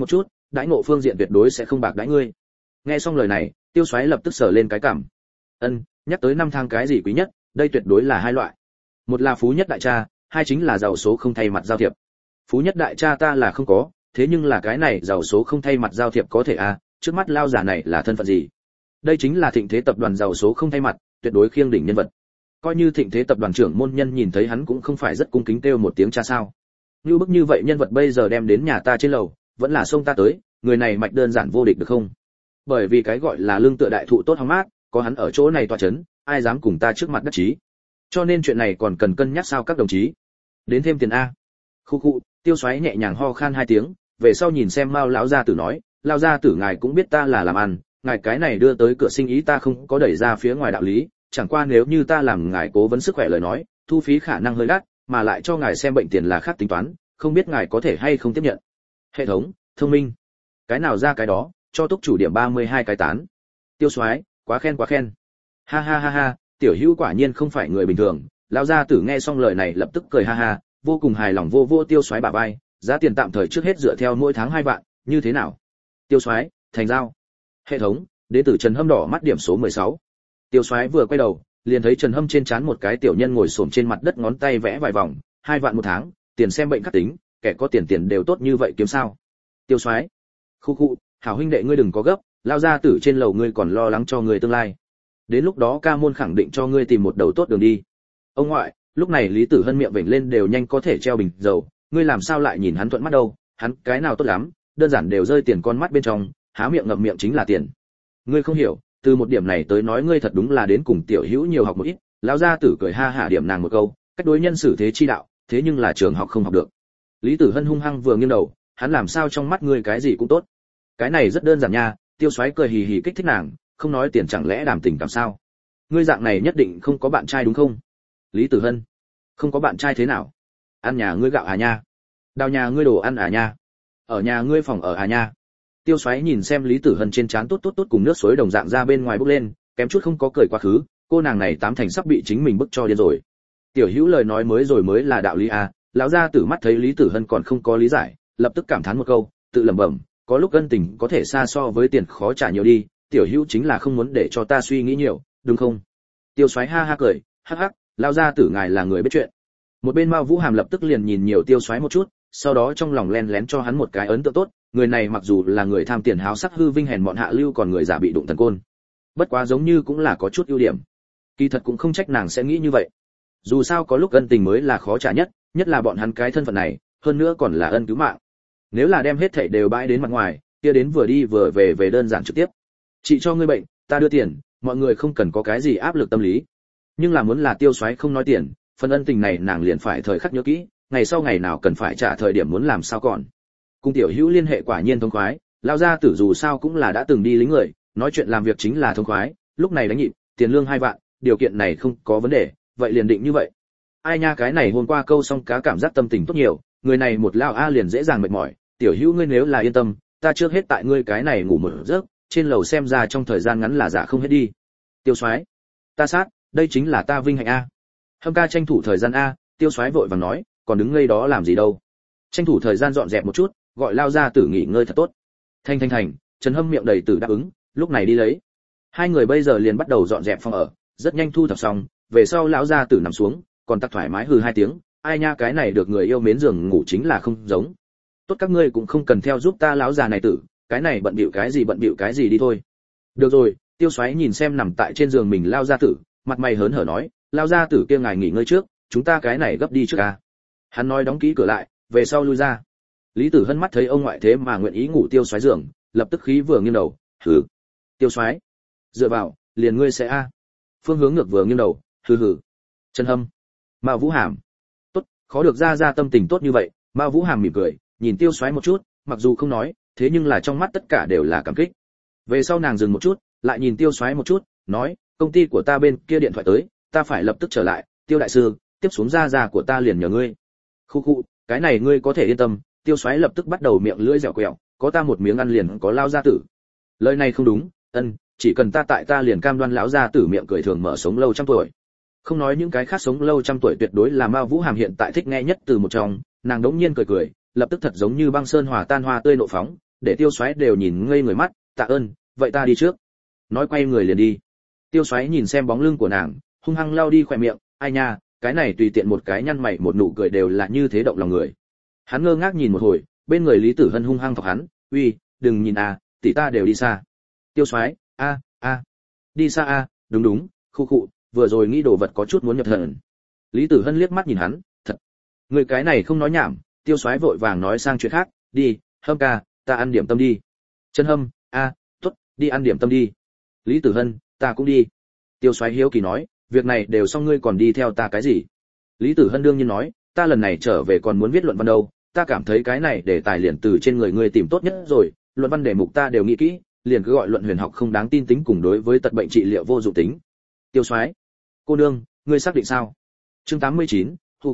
Speaker 1: đãi ngộ phương diện tuyệt đối sẽ không bạc đãi ngươi. Nghe xong lời này, Tiêu Soái lập tức sờ lên cái cằm. Nhắc tới 5 thang cái gì quý nhất, đây tuyệt đối là hai loại. Một là phú nhất đại cha, hai chính là giàu số không thay mặt giao thiệp. Phú nhất đại cha ta là không có, thế nhưng là cái này giàu số không thay mặt giao thiệp có thể à, trước mắt lao giả này là thân phận gì? Đây chính là Thịnh Thế tập đoàn giàu số không thay mặt, tuyệt đối khiêng đỉnh nhân vật. Coi như Thịnh Thế tập đoàn trưởng môn nhân nhìn thấy hắn cũng không phải rất cung kính kêu một tiếng cha sao? Như bức như vậy nhân vật bây giờ đem đến nhà ta trên lầu, vẫn là xông ta tới, người này mạch đơn giản vô địch được không? Bởi vì cái gọi là lương tựa đại thụ tốt hóng mát, có hắn ở chỗ này tọa chấn, ai dám cùng ta trước mặt đắc chí. Cho nên chuyện này còn cần cân nhắc sao các đồng chí. Đến thêm tiền a. Khu khu, Tiêu Soái nhẹ nhàng ho khan 2 tiếng, về sau nhìn xem Mao lão gia tử nói, lão gia tử ngài cũng biết ta là làm ăn, ngài cái này đưa tới cửa sinh ý ta không có đẩy ra phía ngoài đạo lý, chẳng qua nếu như ta làm ngài cố vấn sức khỏe lời nói, thu phí khả năng hơi đắt, mà lại cho ngài xem bệnh tiền là khác tính toán, không biết ngài có thể hay không tiếp nhận. Hệ thống, thông minh. Cái nào ra cái đó, cho túc chủ điểm 32 cái tán. Tiêu Soái, quá khen quá khen. Ha ha ha ha, tiểu hữu quả nhiên không phải người bình thường. Lão gia tử nghe xong lời này lập tức cười ha ha, vô cùng hài lòng vô Tiêu Soái bả vai, giá tiền tạm thời trước hết dựa theo mỗi tháng 2 vạn, như thế nào? Tiêu Soái, thành giao. Hệ thống, đến từ Trần Hâm đỏ mắt điểm số 16. Tiêu Soái vừa quay đầu, liền thấy Trần Hâm trên trán một cái tiểu nhân ngồi xổm trên mặt đất ngón tay vẽ vài vòng, 2 vạn một tháng, tiền xem bệnh khắc tính, kẻ có tiền đều tốt như vậy kiếm sao? Tiêu Soái, khu khu, hảo huynh đệ ngươi đừng có gấp, lao ra tử trên lầu ngươi còn lo lắng cho người tương lai. Đến lúc đó ca môn khẳng định cho ngươi tìm một đầu tốt đường đi. Ông ngoại, lúc này Lý Tử Hân miệng vểnh lên đều nhanh có thể treo bình dầu, ngươi làm sao lại nhìn hắn thuận mắt đâu, hắn cái nào tốt lắm, đơn giản đều rơi tiền con mắt bên trong, há miệng ngậm miệng chính là tiền. Ngươi không hiểu, từ một điểm này tới nói ngươi thật đúng là đến cùng tiểu hữu nhiều học một ít. Lão gia tử cười ha hả điểm nàng một câu, cách đối nhân xử thế chi đạo, thế nhưng là trường học không học được. Lý Tử Hân hung hăng vừa nghiêng đầu, hắn làm sao trong mắt ngươi cái gì cũng tốt. Cái này rất đơn giản nha. Tiêu Soái cười hì hì kích thích nàng, không nói tiền chẳng lẽ đàm tình cảm sao? Ngươi dạng này nhất định không có bạn trai đúng không? Lý Tử Hân, không có bạn trai thế nào? Ăn nhà ngươi gạo à nha? Đào nhà ngươi đồ ăn à nha? Ở nhà ngươi phòng ở à nha? Tiêu Soái nhìn xem Lý Tử Hân trên trán tốt cùng nước suối đồng dạng ra bên ngoài bốc lên, kém chút không có cười quá khứ, cô nàng này tám thành sắp bị chính mình bức cho điên rồi. Tiểu Hữu lời nói mới là đạo lý à? Lão gia tử mắt thấy Lý Tử Hân còn không có lý giải, lập tức cảm thán một câu, tự lẩm bẩm, có lúc ân tình có thể xa so với tiền khó trả nhiều đi, tiểu Hữu chính là không muốn để cho ta suy nghĩ nhiều, đúng không? Tiêu Soái ha ha cười, hắc hắc, lão gia tử ngài là người biết chuyện. Một bên Mao Vũ Hàm lập tức liền nhìn nhiều Tiêu Soái một chút, sau đó trong lòng len lén cho hắn một cái ấn tượng tốt, người này mặc dù là người tham tiền háo sắc hư vinh hèn mọn hạ lưu còn người giả bị đụng thần côn. Bất quá giống như cũng là có chút ưu điểm. Kỳ thật cũng không trách nàng sẽ nghĩ như vậy. Dù sao có lúc ân tình mới là khó trả nhất là bọn hắn cái thân phận này, hơn nữa còn là ân cứu mạng. Nếu là đem hết thảy đều bãi đến mặt ngoài, kia đến vừa đi vừa về đơn giản trực tiếp. Chị cho ngươi bệnh, ta đưa tiền, mọi người không cần có cái gì áp lực tâm lý. Nhưng là muốn là Tiêu Soái không nói tiền, phần ân tình này nàng liền phải thời khắc nhớ kỹ, ngày sau ngày nào cần phải trả thời điểm muốn làm sao còn. Cùng tiểu Hữu liên hệ quả nhiên thông khoái, lão gia tử dù sao cũng là đã từng đi lính người, nói chuyện làm việc chính là thông khoái, lúc này đánh nhịp, tiền lương 2 vạn, điều kiện này không có vấn đề, vậy liền định như vậy. Ai nha, cái này hôm qua câu xong cá cảm giác tâm tình tốt nhiều, người này một lao a liền dễ dàng mệt mỏi, tiểu Hữu ngươi nếu là yên tâm, ta trước hết tại ngươi cái này ngủ một giấc, trên lầu xem ra trong thời gian ngắn là giả không hết đi. Tiêu Soái, ta sát, đây chính là ta vinh hạnh a. Hâm ca tranh thủ thời gian a. Tiêu Soái vội vàng nói, còn đứng ngây đó làm gì đâu? Tranh thủ thời gian dọn dẹp một chút, gọi lao ra tử nghỉ ngơi thật tốt. Thành, Trần Hâm miệng đầy tử đáp ứng, lúc này đi lấy. Hai người bây giờ liền bắt đầu dọn dẹp phòng ở, rất nhanh thu thập xong, về sau lão gia tử nằm xuống, còn tắc thoải mái hừ 2 tiếng, ai nha, cái này được người yêu mến giường ngủ chính là không giống. Tốt các ngươi cũng không cần theo giúp ta lão già này tử, cái này bận bịu cái gì đi thôi. Được rồi, Tiêu Soái nhìn xem nằm tại trên giường mình lao gia tử, mặt mày hớn hở nói, lao gia tử kia ngài nghỉ ngơi trước, chúng ta cái này gấp đi trước a. Hắn nói đóng kỹ cửa lại, về sau lui ra. Lý Tử Hân mắt thấy ông ngoại thế mà nguyện ý ngủ Tiêu Soái giường, lập tức khí vừa nghiêng đầu, hừ. Tiêu Soái, dựa vào, liền ngươi sẽ a. Phương Hướng Ngược vừa nghiêng đầu, hừ. Trần Hâm, Mao Vũ Hàm, tốt, khó được ra tâm tình tốt như vậy. Mao Vũ Hàm mỉm cười, nhìn Tiêu Soái một chút, mặc dù không nói, thế nhưng là trong mắt tất cả đều là cảm kích. Về sau nàng dừng một chút, lại nhìn Tiêu Soái một chút, nói, công ty của ta bên kia điện thoại tới, ta phải lập tức trở lại, Tiêu đại sư, tiếp xuống ra của ta liền nhờ ngươi. Khu, cái này ngươi có thể yên tâm. Tiêu Soái lập tức bắt đầu miệng lưỡi dẻo quẹo, có ta một miếng ăn liền có lao gia tử. Lời này không đúng, chỉ cần ta tại ta liền cam đoan lão gia tử miệng cười thường mở sống lâu trăm tuổi. Không nói những cái khác sống lâu trăm tuổi tuyệt đối là Mao Vũ Hàm hiện tại thích nghe nhất từ một trong, nàng đống nhiên cười, lập tức thật giống như băng sơn hòa tan hoa tươi nộ phóng, để Tiêu Soái đều nhìn ngây người mắt, tạ ơn, vậy ta đi trước. Nói quay người liền đi. Tiêu Soái nhìn xem bóng lưng của nàng, hung hăng lau đi khóe miệng, ai nha, cái này tùy tiện một cái nhăn mày một nụ cười đều là như thế động lòng người. Hắn ngơ ngác nhìn một hồi, bên người Lý Tử Hân hung hăng thọc hắn, uy, đừng nhìn à, tỷ ta đều đi xa. Tiêu Soái, đi xa a, đúng đúng, khu khụ, vừa rồi nghĩ đồ vật có chút muốn nhập thần. Lý Tử Hân liếc mắt nhìn hắn, thật, người cái này không nói nhảm. Tiêu Soái vội vàng nói sang chuyện khác, đi, Hâm ca, ta ăn điểm tâm đi. Trần Hâm, tốt, đi ăn điểm tâm đi. Lý Tử Hân, ta cũng đi. Tiêu Soái hiếu kỳ nói, việc này đều xong ngươi còn đi theo ta cái gì? Lý Tử Hân đương nhiên nói, ta lần này trở về còn muốn viết luận văn đâu, ta cảm thấy cái này để tài liền từ trên người ngươi tìm tốt nhất rồi, luận văn đề mục ta đều nghĩ kỹ, liền cứ gọi luận huyền học không đáng tin tính cùng đối với tật bệnh trị liệu vô dụng tính. Tiêu Soái, cô nương, ngươi xác định sao? Chương 89,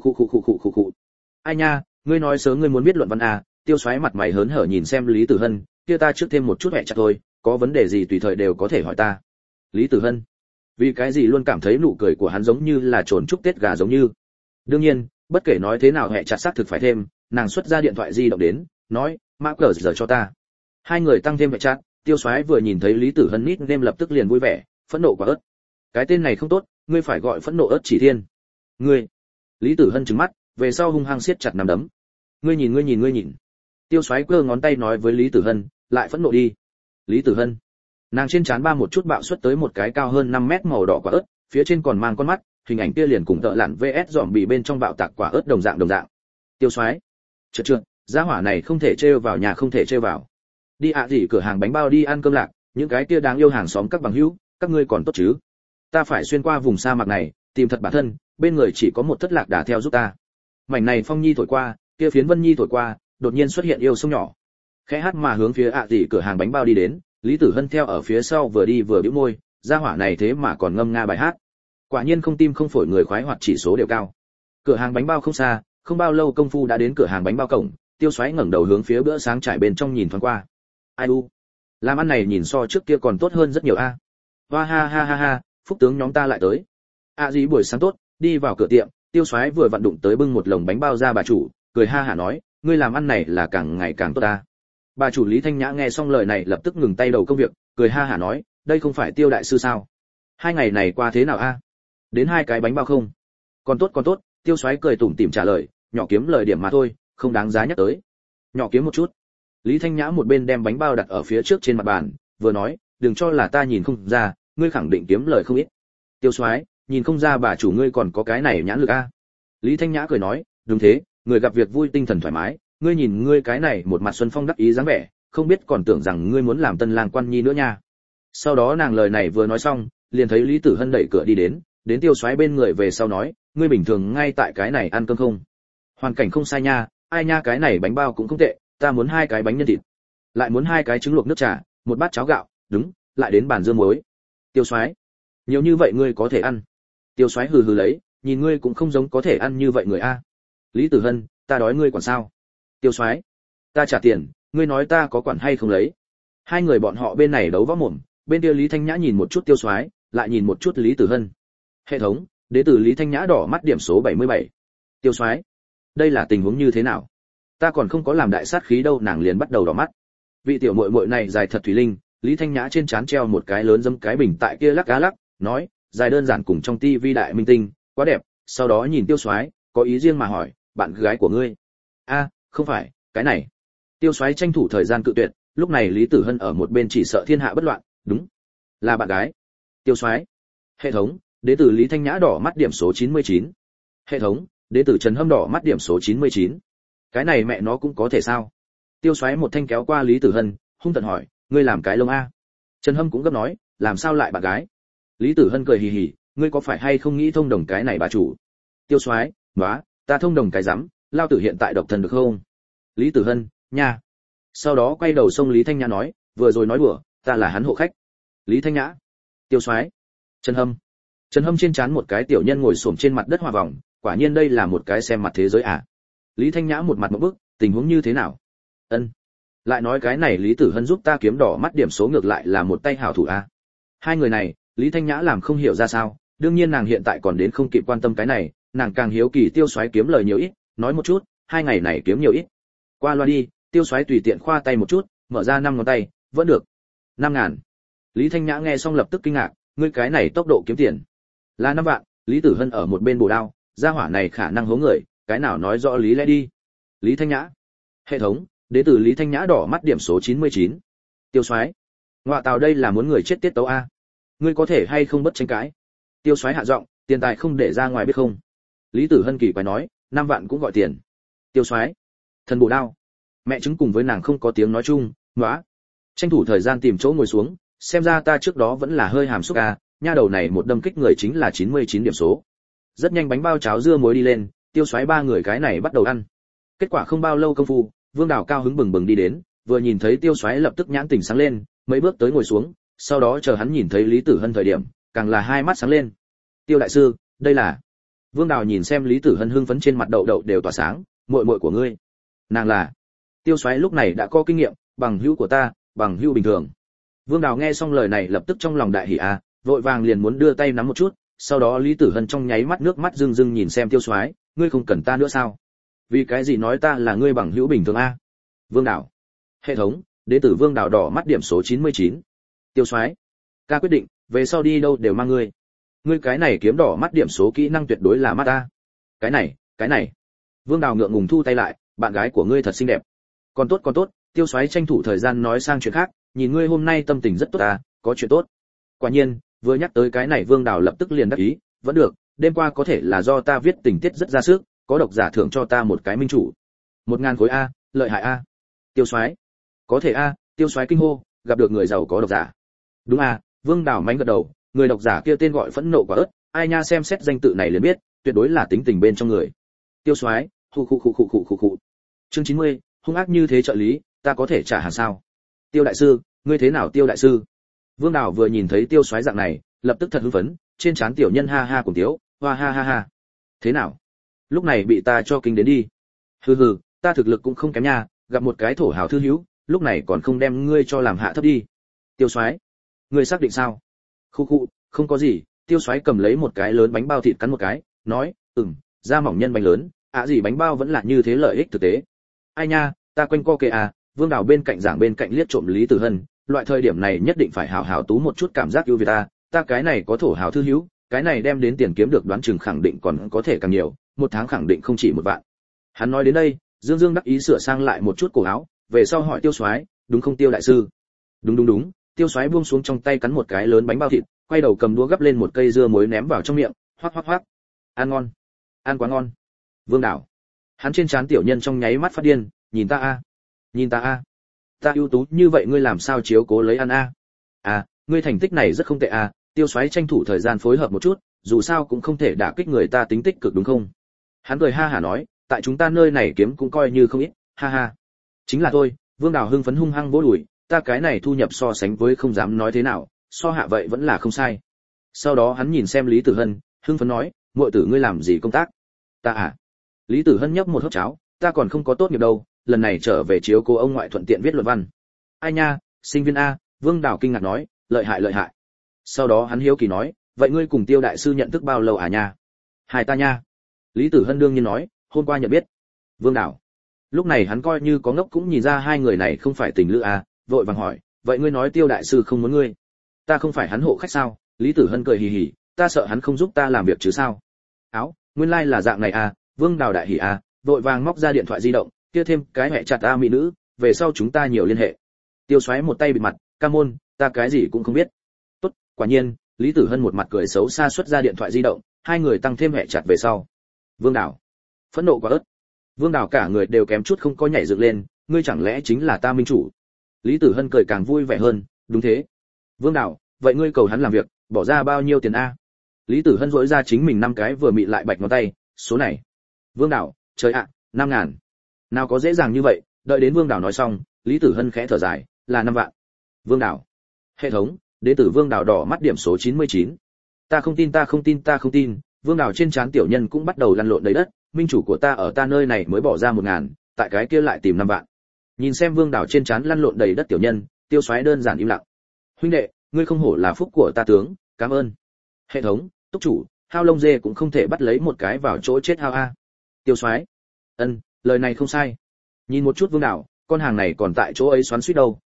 Speaker 1: khu. Ai nha, ngươi nói sớm ngươi muốn biết luận văn à? Tiêu Soái mặt mày hớn hở nhìn xem Lý Tử Hân, kia ta trước thêm một chút hẹ chặt thôi, có vấn đề gì tùy thời đều có thể hỏi ta. Lý Tử Hân, vì cái gì luôn cảm thấy nụ cười của hắn giống như là trồn chúc Tết gà giống như. Đương nhiên, bất kể nói thế nào hẹ chặt xác thực phải thêm, nàng xuất ra điện thoại di động đến, nói, mã cờ giờ cho ta. Hai người tăng thêm hẹ chặt, Tiêu Soái vừa nhìn thấy Lý Tử Hân nít game lập tức liền vui vẻ, phẫn nộ quả ớt. Cái tên này không tốt, ngươi phải gọi phẫn nộ ớt chỉ thiên. Ngươi. Lý Tử Hân trừng mắt, về sau hung hăng siết chặt nắm đấm. Ngươi nhìn. Tiêu Soái cơ ngón tay nói với Lý Tử Hân, lại phẫn nộ đi. Lý Tử Hân. Nàng trên trán ba một chút bạo xuất tới một cái cao hơn 5 mét màu đỏ quả ớt, phía trên còn mang con mắt, hình ảnh kia liền cùng tợ lặn VS dòm bị bên trong bạo tạc quả ớt đồng dạng. Tiêu Soái. Trượt, gia hỏa này không thể trêu vào nhà không thể trêu vào. Đi gì cửa hàng bánh bao đi ăn cơm lạc, những cái kia đáng yêu hàng xóm các bằng hữu, các ngươi còn tốt chứ? Ta phải xuyên qua vùng sa mạc này, tìm thật bản thân, bên người chỉ có một thất lạc đà theo giúp ta. Mảnh này phong nhi thổi qua, kia phiến vân nhi thổi qua, đột nhiên xuất hiện yêu sông nhỏ. Khẽ hát mà hướng phía gì cửa hàng bánh bao đi đến, Lý Tử Hân theo ở phía sau vừa đi vừa bĩu môi, gia hỏa này thế mà còn ngâm nga bài hát. Quả nhiên không tim không phổi người khoái hoạt chỉ số đều cao. Cửa hàng bánh bao không xa, không bao lâu công phu đã đến cửa hàng bánh bao cổng, Tiêu Soái ngẩng đầu hướng phía bữa sáng trải bên trong nhìn thoáng qua. Ai u, làm ăn này nhìn so trước kia còn tốt hơn rất nhiều a. Hoa ha, phúc tướng nhóm ta lại tới. Gì buổi sáng tốt, đi vào cửa tiệm, Tiêu Soái vừa vặn đụng tới bưng một lồng bánh bao ra bà chủ, cười ha hả nói, ngươi làm ăn này là càng ngày càng tốt ta. Bà chủ Lý Thanh Nhã nghe xong lời này lập tức ngừng tay đầu công việc, cười ha hả nói, đây không phải Tiêu đại sư sao? 2 ngày này qua thế nào a? Đến 2 cái bánh bao không? Còn tốt, Tiêu Soái cười tủm tỉm trả lời, nhỏ kiếm lời điểm mà thôi, không đáng giá nhắc tới. Nhỏ kiếm một chút. Lý Thanh Nhã một bên đem bánh bao đặt ở phía trước trên mặt bàn, vừa nói, đừng cho là ta nhìn không ra, ngươi khẳng định kiếm lời không ít. Tiêu Soái, nhìn không ra bà chủ ngươi còn có cái này nhãn lực a. Lý Thanh Nhã cười nói, đúng thế, người gặp việc vui tinh thần thoải mái, ngươi nhìn ngươi cái này một mặt xuân phong đắc ý dáng vẻ, không biết còn tưởng rằng ngươi muốn làm tân lang quan nhi nữa nha. Sau đó nàng lời này vừa nói xong, liền thấy Lý Tử Hân đẩy cửa đi đến Tiêu Soái bên người về sau nói, ngươi bình thường ngay tại cái này ăn cơm không? Hoàn cảnh không sai nha, ai nha cái này bánh bao cũng không tệ, ta muốn 2 cái bánh nhân thịt, lại muốn 2 cái trứng luộc nước trà, một bát cháo gạo, đúng, lại đến bàn dưa muối. Tiêu Soái, nhiều như vậy ngươi có thể ăn? Tiêu Soái hừ hừ lấy, nhìn ngươi cũng không giống có thể ăn như vậy người a. Lý Tử Hân, ta đói ngươi quản sao? Tiêu Soái, ta trả tiền, ngươi nói ta có quản hay không lấy? Hai người bọn họ bên này đấu võ mồm, bên kia Lý Thanh Nhã nhìn một chút Tiêu Soái, lại nhìn một chút Lý Tử Hân. Hệ thống, đệ tử Lý Thanh Nhã đỏ mắt điểm số 77. Tiêu Soái, đây là tình huống như thế nào? Ta còn không có làm đại sát khí đâu, nàng liền bắt đầu đỏ mắt. Vị tiểu muội muội này dài thật thủy linh, Lý Thanh Nhã trên trán treo một cái lớn dâm cái bình tại kia lắc cá lắc, nói, dài đơn giản cùng trong tivi đại minh tinh, quá đẹp. Sau đó nhìn Tiêu Soái, có ý riêng mà hỏi, bạn gái của ngươi? Không phải, cái này. Tiêu Soái tranh thủ thời gian cự tuyệt, lúc này Lý Tử Hân ở một bên chỉ sợ thiên hạ bất loạn, đúng, là bạn gái. Tiêu Soái, hệ thống, đệ tử Lý Thanh Nhã đỏ mắt điểm số 99. Hệ thống, đệ tử Trần Hâm đỏ mắt điểm số 99. Cái này mẹ nó cũng có thể sao? Tiêu Soái một thanh kéo qua Lý Tử Hân, hung tợn hỏi, ngươi làm cái lông a? Trần Hâm cũng gấp nói, làm sao lại bạn gái? Lý Tử Hân cười hì hì, ngươi có phải hay không nghĩ thông đồng cái này bà chủ? Tiêu Soái, nóa, ta thông đồng cái rắm, lao tử hiện tại độc thân được không? Lý Tử Hân, nha. Sau đó quay đầu xông Lý Thanh Nhã nói, vừa rồi nói đùa, ta là hắn hộ khách. Lý Thanh Nhã, Tiêu Soái, Trần Hâm trên trán một cái tiểu nhân ngồi xổm trên mặt đất hòa vòng, quả nhiên đây là một cái xem mặt thế giới à? Lý Thanh Nhã một mặt ngộp bức, tình huống như thế nào? Ân, lại nói cái này Lý Tử Hân giúp ta kiếm đỏ mắt điểm số ngược lại là một tay hảo thủ a. Hai người này, Lý Thanh Nhã làm không hiểu ra sao, đương nhiên nàng hiện tại còn đến không kịp quan tâm cái này, nàng càng hiếu kỳ Tiêu Soái kiếm lời nhiều ít, nói một chút, 2 ngày này kiếm nhiều ít. Qua loa đi, Tiêu Soái tùy tiện khoa tay một chút, mở ra 5 ngón tay, vẫn được. 5.000. Lý Thanh Nhã nghe xong lập tức kinh ngạc, ngươi cái này tốc độ kiếm tiền. Là 5 vạn, Lý Tử Hân ở một bên bổ đao, gia hỏa này khả năng hố người, cái nào nói rõ lý lẽ đi. Lý Thanh Nhã. Hệ thống, đế tử Lý Thanh Nhã đỏ mắt điểm số 99. Tiêu Soái. Ngoạ tào đây là muốn người chết tiết tấu a. Ngươi có thể hay không bất tranh cãi. Tiêu Soái hạ giọng, tiền tài không để ra ngoài biết không. Lý Tử Hân kỳ quái nói, 5 vạn cũng gọi tiền. Tiêu Soái. Thần bổ đao. Mẹ chứng cùng với nàng không có tiếng nói chung, ngõa. Tranh thủ thời gian tìm chỗ ngồi xuống, xem ra ta trước đó vẫn là hơi hàm xúc a, nha đầu này một đâm kích người chính là 99 điểm số. Rất nhanh bánh bao cháo dưa muối đi lên, Tiêu Soái ba người cái này bắt đầu ăn. Kết quả không bao lâu công phu, Vương Đào cao hứng bừng bừng đi đến, vừa nhìn thấy Tiêu Soái lập tức nhãn tỉnh sáng lên, mấy bước tới ngồi xuống, sau đó chờ hắn nhìn thấy Lý Tử Hân thời điểm, càng là hai mắt sáng lên. Tiêu đại sư, đây là. Vương Đào nhìn xem Lý Tử Hân hưng phấn trên mặt đậu đậu đều tỏa sáng, muội muội của ngươi. Nàng là. Tiêu Soái lúc này đã có kinh nghiệm, bằng hữu của ta, bằng hữu bình thường. Vương Đào nghe xong lời này lập tức trong lòng đại hỉ a, vội vàng liền muốn đưa tay nắm một chút, sau đó Lý Tử Hân trong nháy mắt nước mắt rưng rưng nhìn xem Tiêu Soái, ngươi không cần ta nữa sao? Vì cái gì nói ta là ngươi bằng hữu bình thường a? Vương Đào. Hệ thống, đệ tử Vương Đào đỏ mắt điểm số 99. Tiêu Soái. Ca quyết định, về sau đi đâu đều mang ngươi. Ngươi cái này kiếm đỏ mắt điểm số kỹ năng tuyệt đối là mắt ta. Cái này. Vương Đào ngượng ngùng thu tay lại, bạn gái của ngươi thật xinh đẹp. Còn tốt, Tiêu Soái tranh thủ thời gian nói sang chuyện khác, nhìn ngươi hôm nay tâm tình rất tốt à, có chuyện tốt. Quả nhiên, vừa nhắc tới cái này Vương Đào lập tức liền đáp ý, vẫn được, đêm qua có thể là do ta viết tình tiết rất ra sức, có độc giả thưởng cho ta một cái minh chủ. 1.000 khối a, lợi hại a. Tiêu Soái. Có thể a, Tiêu Soái kinh hô, gặp được người giàu có độc giả. Đúng a, Vương Đào mánh gật đầu, người độc giả kia tên gọi phẫn nộ quả ớt, ai nha xem xét danh tự này liền biết, tuyệt đối là tính tình bên trong người. Tiêu Soái, khu. Chương 90, hung ác như thế trợ lý, ta có thể trả hàng sao? Tiêu đại sư, ngươi thế nào Tiêu đại sư? Vương Đào vừa nhìn thấy Tiêu Soái dạng này, lập tức thật hưng phấn, trên trán tiểu nhân ha ha cùng tiếu, hoa ha ha ha. Thế nào? Lúc này bị ta cho kinh đến đi. Hừ, ta thực lực cũng không kém nha, gặp một cái thổ hào thư hữu, lúc này còn không đem ngươi cho làm hạ thấp đi. Tiêu Soái, ngươi xác định sao? Khu, không có gì. Tiêu Soái cầm lấy một cái lớn bánh bao thịt cắn một cái, nói, da mỏng nhân bánh lớn, gì bánh bao vẫn là như thế lợi ích thực tế. Ai nha, ta quanh co kệ à, Vương Đào bên cạnh giảng bên cạnh liếc trộm Lý Tử Hân, loại thời điểm này nhất định phải hào hào tú một chút cảm giác ưu việt ta cái này có thổ hào thư hữu, cái này đem đến tiền kiếm được đoán chừng khẳng định còn có thể càng nhiều, một tháng khẳng định không chỉ 1 vạn. Hắn nói đến đây, Dương đắc ý sửa sang lại một chút cổ áo, về sau hỏi Tiêu Soái, đúng không Tiêu đại sư? Đúng. Tiêu Soái buông xuống trong tay cắn một cái lớn bánh bao thịt, quay đầu cầm đũa gắp lên một cây dưa muối ném vào trong miệng, hoắc. Ăn ngon, ăn quá ngon. Vương Đào. Hắn trên trán tiểu nhân trong nháy mắt phát điên, nhìn ta a. Ta ưu tú như vậy ngươi làm sao chiếu cố lấy ăn a? À, ngươi thành tích này rất không tệ a. Tiêu Soái tranh thủ thời gian phối hợp một chút, dù sao cũng không thể đả kích người ta tính tích cực đúng không? Hắn cười ha hả nói, tại chúng ta nơi này kiếm cũng coi như không ít, ha ha. Chính là thôi, Vương Đào hưng phấn hung hăng vỗ đùi, ta cái này thu nhập so sánh với không dám nói thế nào, so hạ vậy vẫn là không sai. Sau đó hắn nhìn xem Lý Tử Hân, hưng phấn nói, muội tử ngươi làm gì công tác? Ta à? Lý Tử Hân nhấp một hớp cháo, ta còn không có tốt nghiệp đâu, lần này trở về chiếu cố ông ngoại thuận tiện viết luận văn. Ai nha, sinh viên a, Vương Đào kinh ngạc nói, lợi hại. Sau đó hắn hiếu kỳ nói, vậy ngươi cùng Tiêu đại sư nhận thức bao lâu à nha? Hai ta nha. Lý Tử Hân đương nhiên nói, hôm qua nhận biết. Vương Đào. Lúc này hắn coi như có ngốc cũng nhìn ra hai người này không phải tình lữ à, vội vàng hỏi, vậy ngươi nói Tiêu đại sư không muốn ngươi? Ta không phải hắn hộ khách sao? Lý Tử Hân cười hì hì, ta sợ hắn không giúp ta làm việc chứ sao? Áo, nguyên lai là dạng này à, Vương Đào đại hỉ à, vội vàng móc ra điện thoại di động, kia thêm cái hệ chặt mỹ nữ, về sau chúng ta nhiều liên hệ. Tiêu Soái một tay bịt mặt, ca môn, ta cái gì cũng không biết. Tốt, quả nhiên, Lý Tử Hân một mặt cười xấu xa xuất ra điện thoại di động, hai người tăng thêm hệ chặt về sau. Vương Đào, phẫn nộ quá ớt. Vương Đào cả người đều kém chút không có nhảy dựng lên, ngươi chẳng lẽ chính là ta minh chủ? Lý Tử Hân cười càng vui vẻ hơn, đúng thế. Vương Đào, vậy ngươi cầu hắn làm việc, bỏ ra bao nhiêu tiền a? Lý Tử Hân rỗi ra chính mình 5 cái vừa mị lại bạch ngón tay, số này. Vương Đào, trời ạ, 5.000. Nào có dễ dàng như vậy, đợi đến Vương Đào nói xong, Lý Tử Hân khẽ thở dài, là 5 vạn. Vương Đào. Hệ thống, đệ tử Vương Đào đỏ mắt điểm số 99. Ta không tin. Vương Đào trên trán tiểu nhân cũng bắt đầu lăn lộn đầy đất, minh chủ của ta ở ta nơi này mới bỏ ra 1.000, tại cái kia lại tìm 5 vạn. Nhìn xem Vương Đào trên trán lăn lộn đầy đất tiểu nhân, Tiêu Soái đơn giản im lặng. Huynh đệ, ngươi không hổ là phúc của ta tướng, cảm ơn. Hệ thống, túc chủ, hao lông dê cũng không thể bắt lấy một cái vào chỗ chết hao a. Tiêu Soái. Lời này không sai. Nhìn một chút Vương Đào, con hàng này còn tại chỗ ấy xoắn xuýt đâu,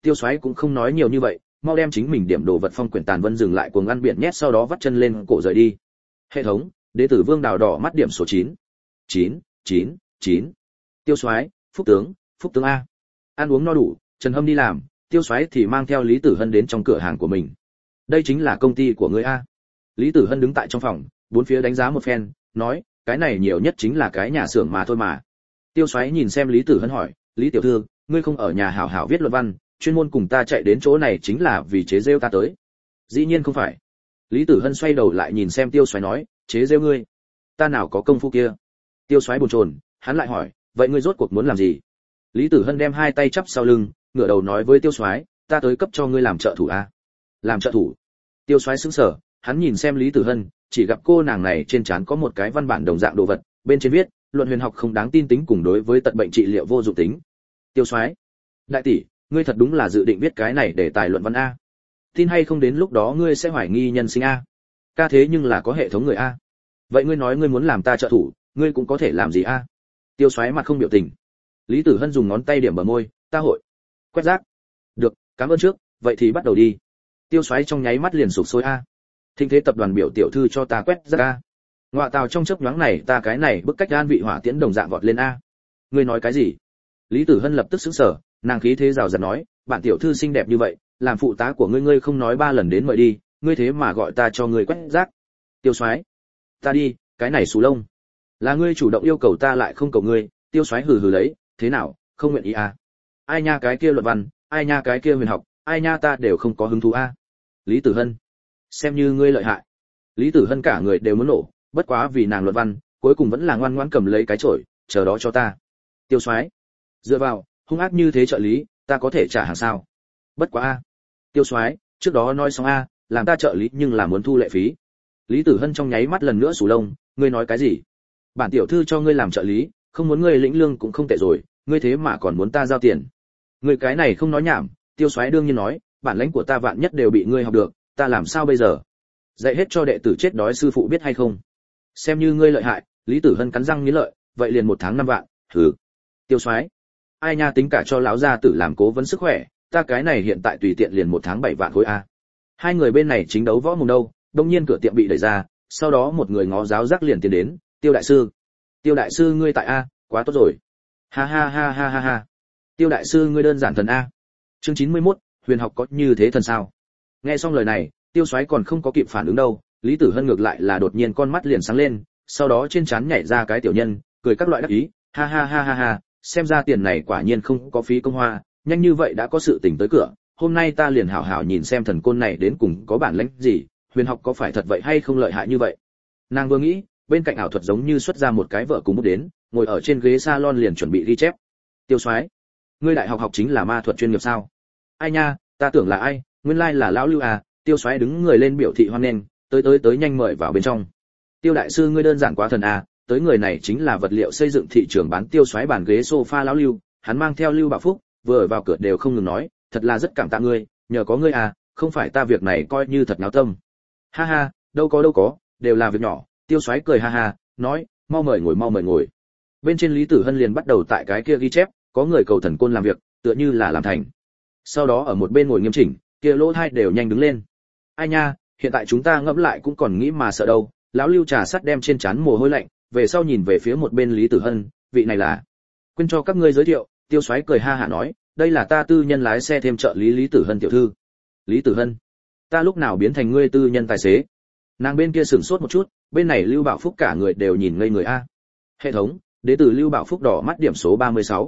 Speaker 1: Tiêu Soái cũng không nói nhiều như vậy, mau đem chính mình điểm đồ vật phong quyển tàn vân dừng lại cuồng ăn biển nhét, sau đó vắt chân lên cổ rời đi. Hệ thống, đệ tử Vương Đào đỏ mắt điểm số 9. 9, 9, 9. Tiêu Soái, Phúc tướng a. Ăn uống no đủ, Trần Hâm đi làm, Tiêu Soái thì mang theo Lý Tử Hân đến trong cửa hàng của mình. Đây chính là công ty của ngươi a. Lý Tử Hân đứng tại trong phòng, bốn phía đánh giá một phen, nói, cái này nhiều nhất chính là cái nhà xưởng mà thôi mà. Tiêu Soái nhìn xem Lý Tử Hân hỏi, Lý tiểu thư, ngươi không ở nhà hảo hảo viết luận văn, chuyên môn cùng ta chạy đến chỗ này chính là vì chế giễu ta tới? Dĩ nhiên không phải. Lý Tử Hân xoay đầu lại nhìn xem Tiêu Soái nói, chế giễu ngươi? Ta nào có công phu kia. Tiêu Soái bồn chồn, hắn lại hỏi, vậy ngươi rốt cuộc muốn làm gì? Lý Tử Hân đem hai tay chắp sau lưng, ngửa đầu nói với Tiêu Soái, ta tới cấp cho ngươi làm trợ thủ a. Làm trợ thủ? Tiêu Soái sững sờ, hắn nhìn xem Lý Tử Hân, chỉ gặp cô nàng này trên trán có một cái văn bản đồng dạng đồ vật, bên trên viết, luận huyền học không đáng tin tính cùng đối với tật bệnh trị liệu vô dụng tính. Tiêu Soái, đại tỷ, ngươi thật đúng là dự định viết cái này để tài luận văn a? Tin hay không đến lúc đó ngươi sẽ hoài nghi nhân sinh a? Ca thế nhưng là có hệ thống người a. Vậy ngươi nói ngươi muốn làm ta trợ thủ, ngươi cũng có thể làm gì a? Tiêu Soái mặt không biểu tình. Lý Tử Hân dùng ngón tay điểm bờ môi, ta hội quét rác. Được, cảm ơn trước, vậy thì bắt đầu đi. Tiêu Soái trong nháy mắt liền sụp sôi a. Thịnh Thế tập đoàn biểu tiểu thư cho ta quét rác a. Ngoại tào trong chớp nhoáng này ta cái này bức cách an vị hỏa tiễn đồng dạng vọt lên a. Ngươi nói cái gì? Lý Tử Hân lập tức sững sờ, nàng khí thế rào rạt nói, bạn tiểu thư xinh đẹp như vậy, làm phụ tá của ngươi không nói 3 lần đến mời đi, ngươi thế mà gọi ta cho ngươi quét rác. Tiêu Soái, ta đi, cái này xù lông. Là ngươi chủ động yêu cầu ta lại không cầu ngươi. Tiêu Soái hừ hừ lấy, thế nào, không nguyện ý à? Ai nha cái kia luận văn, ai nha cái kia huyền học, ai nha ta đều không có hứng thú a. Lý Tử Hân, xem như ngươi lợi hại. Lý Tử Hân cả người đều muốn nổ, bất quá vì nàng luận văn, cuối cùng vẫn là ngoan ngoãn cầm lấy cái chổi, chờ đó cho ta. Tiêu Soái, dựa vào, hung ác như thế trợ lý, ta có thể trả hàng sao? Bất quá a. Tiêu Soái, trước đó nói xong a, làm ta trợ lý nhưng là muốn thu lệ phí. Lý Tử Hân trong nháy mắt lần nữa sù lông, ngươi nói cái gì? Bản tiểu thư cho ngươi làm trợ lý, không muốn ngươi lĩnh lương cũng không tệ rồi, ngươi thế mà còn muốn ta giao tiền. Ngươi cái này không nói nhảm. Tiêu Soái đương nhiên nói, bản lãnh của ta vạn nhất đều bị ngươi học được, ta làm sao bây giờ? Dạy hết cho đệ tử chết đói sư phụ biết hay không? Xem như ngươi lợi hại. Lý Tử Hân cắn răng nghiến lợi, vậy liền 1 tháng 5 vạn, thử. Tiêu Soái, ai nha tính cả cho lão gia tử làm cố vấn sức khỏe, ta cái này hiện tại tùy tiện liền 1 tháng 7 vạn khối a. Hai người bên này chính đấu võ mồm đâu, đột nhiên cửa tiệm bị đẩy ra, sau đó một người ngó giáo giác liền tiến đến, Tiêu đại sư. Tiêu đại sư ngươi tại a, quá tốt rồi. Ha ha ha ha ha ha. Tiêu đại sư ngươi đơn giản thần a. Chương 91, huyền học có như thế thần sao? Nghe xong lời này, Tiêu Soái còn không có kịp phản ứng đâu, Lý Tử Hân ngược lại là đột nhiên con mắt liền sáng lên, sau đó trên trán nhảy ra cái tiểu nhân, cười các loại đắc ý, ha ha ha ha ha, xem ra tiền này quả nhiên không có phí công hoa, nhanh như vậy đã có sự tình tới cửa, hôm nay ta liền hảo hảo nhìn xem thần côn này đến cùng có bản lĩnh gì, huyền học có phải thật vậy hay không lợi hại như vậy. Nàng vừa nghĩ, bên cạnh ảo thuật giống như xuất ra một cái vợ cùng bút đến, ngồi ở trên ghế salon liền chuẩn bị ghi chép. Tiêu Soái, ngươi đại học học chính là ma thuật chuyên nghiệp sao? Ai nha, ta tưởng là ai, nguyên lai là lão Lưu à. Tiêu Soái đứng người lên biểu thị hoan nghênh, tới nhanh mời vào bên trong. Tiêu đại sư ngươi đơn giản quá thần à, tới người này chính là vật liệu xây dựng thị trường bán Tiêu Soái bàn ghế sofa lão Lưu, hắn mang theo Lưu Bảo Phúc, vừa ở vào cửa đều không ngừng nói, thật là rất cảm tạ ngươi, nhờ có ngươi à, không phải ta việc này coi như thật náo tâm. Ha ha, đâu có, đều là việc nhỏ. Tiêu Soái cười ha ha, nói, mau mời ngồi. Bên trên Lý Tử Hân liền bắt đầu tại cái kia ghi chép, có người cầu thần côn làm việc, tựa như là làm thành. Sau đó ở một bên ngồi nghiêm chỉnh, kia lỗ hai đều nhanh đứng lên. Ai nha, hiện tại chúng ta ngẫm lại cũng còn nghĩ mà sợ đâu. Lão Lưu trà sắt đem trên trán mồ hôi lạnh, về sau nhìn về phía một bên Lý Tử Hân, vị này là. Quên cho các ngươi giới thiệu. Tiêu Soái cười ha hả nói, đây là ta tư nhân lái xe thêm trợ lý Lý Tử Hân tiểu thư. Lý Tử Hân, ta lúc nào biến thành ngươi tư nhân tài xế? Nàng bên kia sửng sốt một chút, bên này Lưu Bảo Phúc cả người đều nhìn ngây người a. Hệ thống, đệ tử Lưu Bảo Phúc đỏ mắt điểm số 36.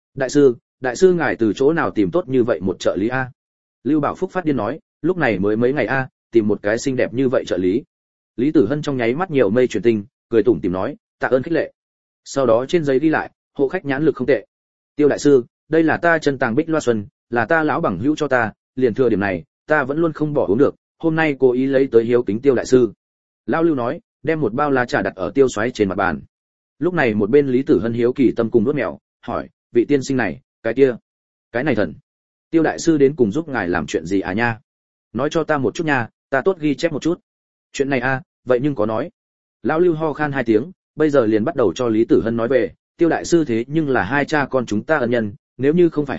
Speaker 1: Đại sư ngài từ chỗ nào tìm tốt như vậy một trợ lý a? Lưu Bảo Phúc phát điên nói, lúc này mới mấy ngày a, tìm một cái xinh đẹp như vậy trợ lý. Lý Tử Hân trong nháy mắt nhiều mây chuyển tinh, cười tủm tỉm nói, tạ ơn khích lệ. Sau đó trên giấy ghi lại, hộ khách nhãn lực không tệ. Tiêu đại sư, đây là ta chân tàng bích loa xuân, là ta lão bằng hữu cho ta, liền thừa điểm này, ta vẫn luôn không bỏ uống được, hôm nay cố ý lấy tới hiếu kính Tiêu đại sư. Lão Lưu nói, đem một bao lá trà đặt ở Tiêu Soái trên mặt bàn. Lúc này một bên Lý Tử Hân hiếu kỳ tâm cùng nuốt mèo, hỏi, vị tiên sinh này, cái này thần, Tiêu đại sư đến cùng giúp ngài làm chuyện gì à nha? Nói cho ta một chút nha, ta tốt ghi chép một chút. Chuyện này a, vậy nhưng có nói. Lão Lưu ho khan 2 tiếng, bây giờ liền bắt đầu cho Lý Tử Hân nói về, Tiêu đại sư thế nhưng là 2 cha con chúng ta ân nhân, nếu như không phải hắn,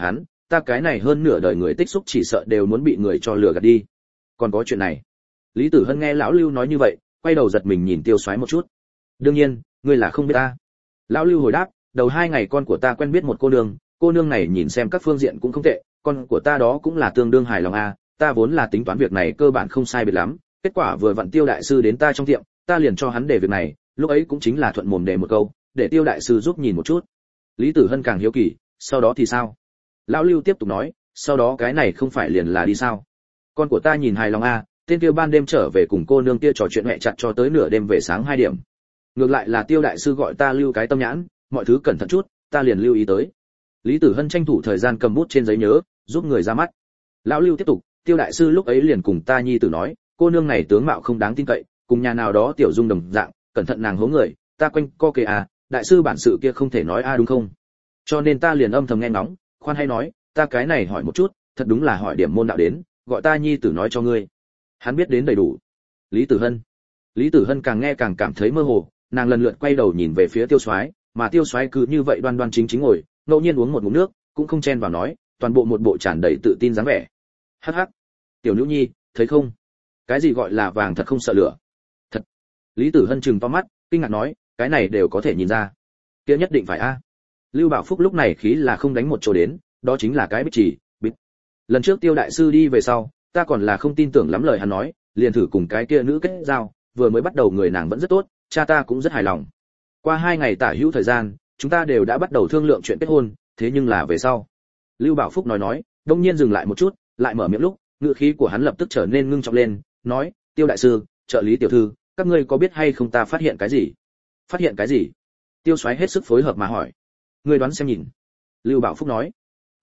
Speaker 1: ta cái này hơn nửa đời người tích xúc chỉ sợ đều muốn bị người cho lừa gạt đi. Còn có chuyện này. Lý Tử Hân nghe lão Lưu nói như vậy, quay đầu giật mình nhìn Tiêu Soái một chút. Đương nhiên, ngươi là không biết ta. Lão Lưu hồi đáp, đầu 2 ngày con của ta quen biết một cô nương này nhìn xem các phương diện cũng không tệ, con của ta đó cũng là tương đương hài lòng a, ta vốn là tính toán việc này cơ bản không sai biệt lắm, kết quả vừa vặn Tiêu đại sư đến ta trong tiệm, ta liền cho hắn để việc này, lúc ấy cũng chính là thuận mồm để một câu, để Tiêu đại sư giúp nhìn một chút. Lý Tử Hân càng hiếu kỳ, sau đó thì sao? Lão Lưu tiếp tục nói, sau đó cái này không phải liền là đi sao? Con của ta nhìn hài lòng a, tên kia ban đêm trở về cùng cô nương kia trò chuyện mẹ chặt cho tới nửa đêm về sáng 2 điểm. Ngược lại là Tiêu đại sư gọi ta lưu cái tâm nhãn, mọi thứ cẩn thận chút, ta liền lưu ý tới. Lý Tử Hân tranh thủ thời gian cầm bút trên giấy nhớ, giúp người ra mắt. Lão Lưu tiếp tục, Tiêu đại sư lúc ấy liền cùng ta nhi tử nói, cô nương này tướng mạo không đáng tin cậy, cùng nhà nào đó tiểu dung đồng dạng, cẩn thận nàng hố người, ta quanh co kề à, đại sư bản sự kia không thể nói a đúng không? Cho nên ta liền âm thầm nghe ngóng, khoan hay nói, ta cái này hỏi một chút, thật đúng là hỏi điểm môn đạo đến, gọi ta nhi tử nói cho ngươi. Hắn biết đến đầy đủ. Lý Tử Hân càng nghe càng cảm thấy mơ hồ, nàng lần lượt quay đầu nhìn về phía Tiêu Soái, mà Tiêu Soái cứ như vậy đoan đoan chính chính ngồi, ngẫu nhiên uống một ngụm nước, cũng không chen vào nói, toàn bộ một bộ tràn đầy tự tin dáng vẻ. Hắc hắc, tiểu nữ nhi, thấy không? Cái gì gọi là vàng thật không sợ lửa? Thật. Lý Tử Hân trừng to mắt, kinh ngạc nói, cái này đều có thể nhìn ra. Kia nhất định phải a. Lưu Bảo Phúc lúc này khí là không đánh một chỗ đến, đó chính là cái bích chỉ, bích. Lần trước Tiêu đại sư đi về sau, ta còn là không tin tưởng lắm lời hắn nói, liền thử cùng cái kia nữ kết giao, vừa mới bắt đầu người nàng vẫn rất tốt, cha ta cũng rất hài lòng. Qua 2 ngày tả hữu thời gian, chúng ta đều đã bắt đầu thương lượng chuyện kết hôn, thế nhưng là về sau. Lưu Bảo Phúc nói, đông nhiên dừng lại một chút, lại mở miệng lúc, ngữ khí của hắn lập tức trở nên ngưng trọng lên, nói, Tiêu đại sư, trợ lý tiểu thư, các ngươi có biết hay không ta phát hiện cái gì? Phát hiện cái gì? Tiêu Soái hết sức phối hợp mà hỏi. Ngươi đoán xem nhìn. Lưu Bảo Phúc nói.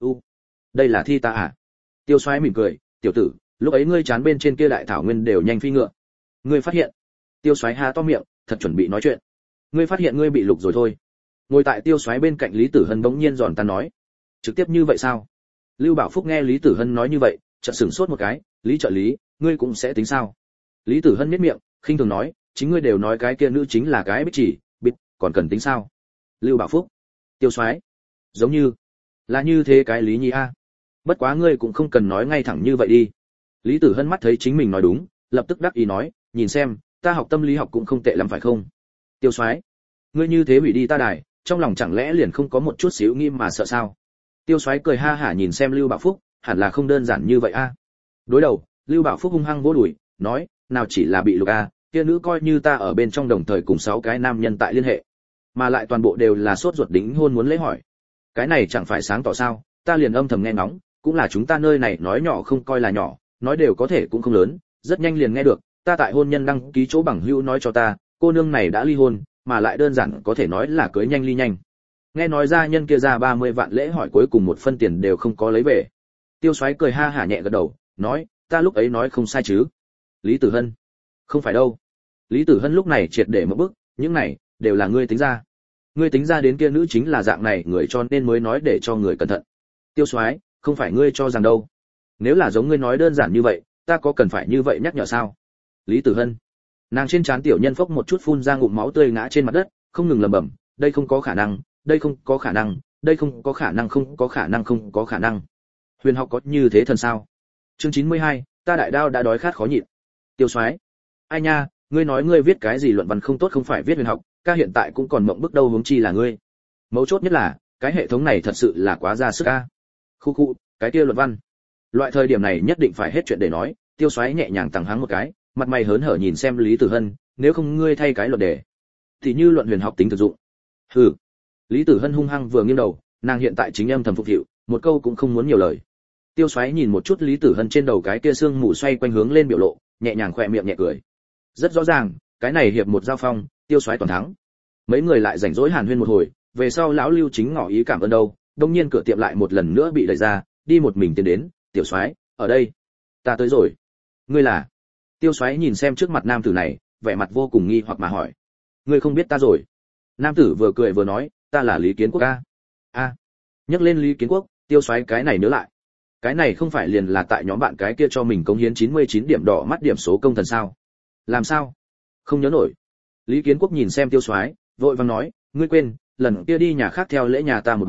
Speaker 1: Đây là thi ta à? Tiêu Soái mỉm cười, tiểu tử, lúc ấy ngươi chán bên trên kia đại thảo nguyên đều nhanh phi ngựa. Ngươi phát hiện? Tiêu Soái há to miệng, thật chuẩn bị nói chuyện. Ngươi phát hiện ngươi bị lục rồi thôi. Ngồi tại Tiêu Soái bên cạnh Lý Tử Hân bỗng nhiên giòn tan nói. Trực tiếp như vậy sao? Lưu Bảo Phúc nghe Lý Tử Hân nói như vậy, chợt sửng sốt một cái, Lý trợ lý, ngươi cũng sẽ tính sao? Lý Tử Hân nhếch miệng, khinh thường nói, chính ngươi đều nói cái kia nữ chính là cái bích chỉ, bích, còn cần tính sao? Lưu Bảo Phúc, Tiêu Soái, giống như là như thế cái lý nhi a. Bất quá ngươi cũng không cần nói ngay thẳng như vậy đi. Lý Tử Hân mắt thấy chính mình nói đúng, lập tức đắc ý nói, nhìn xem, ta học tâm lý học cũng không tệ lắm phải không? Tiêu Soái, ngươi như thế hủy đi ta đài, trong lòng chẳng lẽ liền không có một chút xíu nghi mà sợ sao? Tiêu Soái cười ha hả nhìn xem Lưu Bảo Phúc, hẳn là không đơn giản như vậy a. Đối đầu, Lưu Bảo Phúc hung hăng vỗ đùi, nói, nào chỉ là bị lục a, kia nữ coi như ta ở bên trong đồng thời cùng 6 cái nam nhân tại liên hệ, mà lại toàn bộ đều là sốt ruột đính hôn muốn lấy hỏi. Cái này chẳng phải sáng tỏ sao? Ta liền âm thầm nghe ngóng, cũng là chúng ta nơi này nói nhỏ không coi là nhỏ, nói đều có thể cũng không lớn, rất nhanh liền nghe được, ta tại hôn nhân đăng ký chỗ bằng hữu nói cho ta, cô nương này đã ly hôn, mà lại đơn giản có thể nói là cưới nhanh ly nhanh. Nghe nói gia nhân kia ra 30 vạn lễ hỏi cuối cùng một phân tiền đều không có lấy về. Tiêu Soái cười ha hả nhẹ gật đầu, nói, ta lúc ấy nói không sai chứ? Lý Tử Hân, không phải đâu. Lý Tử Hân lúc này triệt để một bước, những này đều là ngươi tính ra. Ngươi tính ra đến kia nữ chính là dạng này người cho nên mới nói để cho người cẩn thận. Tiêu Soái, không phải ngươi cho rằng đâu. Nếu là giống ngươi nói đơn giản như vậy, ta có cần phải như vậy nhắc nhở sao? Lý Tử Hân, nàng trên trán tiểu nhân phốc một chút phun ra ngụm máu tươi ngã trên mặt đất, không ngừng lẩm bẩm, đây không có khả năng, đây không có khả năng, đây không có khả năng, không có khả năng, không có khả năng. Huyền học có như thế thần sao? Chương 92, ta đại đao đã đói khát khó nhịn. Tiêu Soái, ai nha, ngươi nói ngươi viết cái gì luận văn không tốt không phải viết huyền học, ca hiện tại cũng còn mộng bức đâu huống chi là ngươi. Mấu chốt nhất là, cái hệ thống này thật sự là quá ra sức a. Khu, cái kia luận văn. Loại thời điểm này nhất định phải hết chuyện để nói, Tiêu Soái nhẹ nhàng tằng hắng một cái, mặt mày hớn hở nhìn xem Lý Tử Hân, nếu không ngươi thay cái luận đề. Thì như luận huyền học tính thực dụng. Hừ. Lý Tử Hân hung hăng vừa nghiêng đầu, nàng hiện tại chính âm thầm phục vụ, một câu cũng không muốn nhiều lời. Tiêu Soái nhìn một chút Lý Tử Hân trên đầu cái kia xương mù xoay quanh hướng lên biểu lộ, nhẹ nhàng khỏe miệng nhẹ cười. Rất rõ ràng, cái này hiệp một giao phong, Tiêu Soái toàn thắng. Mấy người lại rảnh rỗi hàn huyên một hồi, về sau lão Lưu chính ngỏ ý cảm ơn đâu, đương nhiên cửa tiệm lại một lần nữa bị đẩy ra, đi một mình tiến đến, "Tiểu Soái, ở đây." "Ta tới rồi." "Ngươi là?" Tiêu Soái nhìn xem trước mặt nam tử này, vẻ mặt vô cùng nghi hoặc mà hỏi. "Ngươi không biết ta rồi?" Nam tử vừa cười vừa nói, "Ta là Lý Kiến Quốc a." "A." Nhắc lên Lý Kiến Quốc, Tiêu Soái cái này nhớ lại. Cái này không phải liền là tại nhóm bạn cái kia cho mình cống hiến 99 điểm đỏ mắt điểm số công thần sao? Làm sao? Không nhớ nổi. Lý Kiến Quốc nhìn xem Tiêu Soái, vội vàng nói, "Ngươi quên, lần kia đi nhà khác theo lễ nhà ta một bản,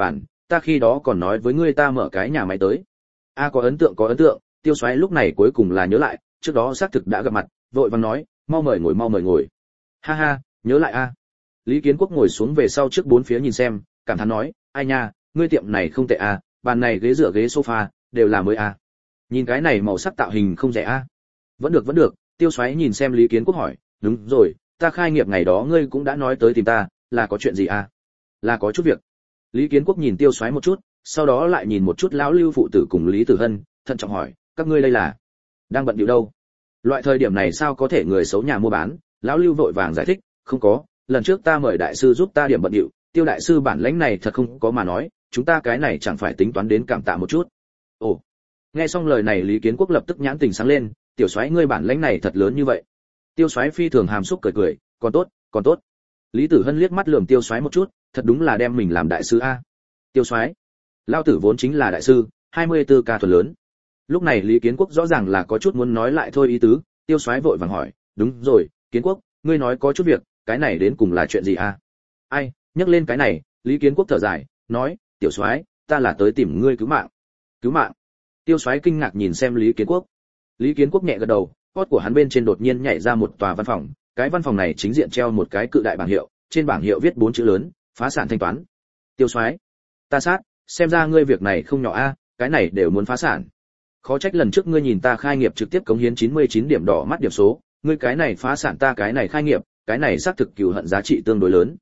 Speaker 1: ta khi đó còn nói với ngươi ta mở cái nhà máy tới. A có ấn tượng, Tiêu Soái lúc này cuối cùng là nhớ lại, trước đó xác thực đã gặp mặt, vội vàng nói, mau mời ngồi. Ha ha, nhớ lại a. Lý Kiến Quốc ngồi xuống về sau trước bốn phía nhìn xem, cảm thán nói, ai nha, ngươi tiệm này không tệ a, bàn này ghế dựa ghế sofa đều là mới a. Nhìn cái này màu sắc tạo hình không rẻ a. Vẫn được, Tiêu Soái nhìn xem Lý Kiến Quốc hỏi, đúng rồi, ta khai nghiệp ngày đó ngươi cũng đã nói tới tìm ta, là có chuyện gì a? Là có chút việc. Lý Kiến Quốc nhìn Tiêu Soái một chút, sau đó lại nhìn một chút lão Lưu phụ tử cùng Lý Tử Hân, thận trọng hỏi, các ngươi đây là đang bận điệu đâu? Loại thời điểm này sao có thể người xấu nhà mua bán? Lão Lưu vội vàng giải thích, không có, lần trước ta mời đại sư giúp ta điểm bận điệu, Tiêu đại sư bản lãnh này thật không có mà nói, chúng ta cái này chẳng phải tính toán đến cảm tạ một chút. Ồ. Nghe xong lời này Lý Kiến Quốc lập tức nhãn tình sáng lên, Tiểu Soái ngươi bản lãnh này thật lớn như vậy. Tiêu Soái phi thường hàm xúc cười, còn tốt. Lý Tử Hân liếc mắt lườm Tiêu Soái một chút, thật đúng là đem mình làm đại sư a. Tiêu Soái, lao tử vốn chính là đại sư, 24 ca thuần lớn. Lúc này Lý Kiến Quốc rõ ràng là có chút muốn nói lại thôi ý tứ, Tiêu Soái vội vàng hỏi, đúng rồi, Kiến Quốc, ngươi nói có chút việc, cái này đến cùng là chuyện gì a? Ai, nhắc lên cái này, Lý Kiến Quốc thở dài, nói, Tiểu Soái, ta là tới tìm ngươi cứu mạng. Cứu mạng? Tiêu Soái kinh ngạc nhìn xem Lý Kiến Quốc. Lý Kiến Quốc nhẹ gật đầu, cốt của hắn bên trên đột nhiên nhảy ra một tòa văn phòng, cái văn phòng này chính diện treo một cái cự đại bảng hiệu, trên bảng hiệu viết 4 chữ lớn, phá sản thanh toán. Tiêu Soái, ta sát, xem ra ngươi việc này không nhỏ a, cái này đều muốn phá sản. Khó trách lần trước ngươi nhìn ta khai nghiệp trực tiếp cống hiến 99 điểm đỏ mắt điểm số, ngươi cái này phá sản ta cái này khai nghiệp, cái này xác thực cừu hận giá trị tương đối lớn.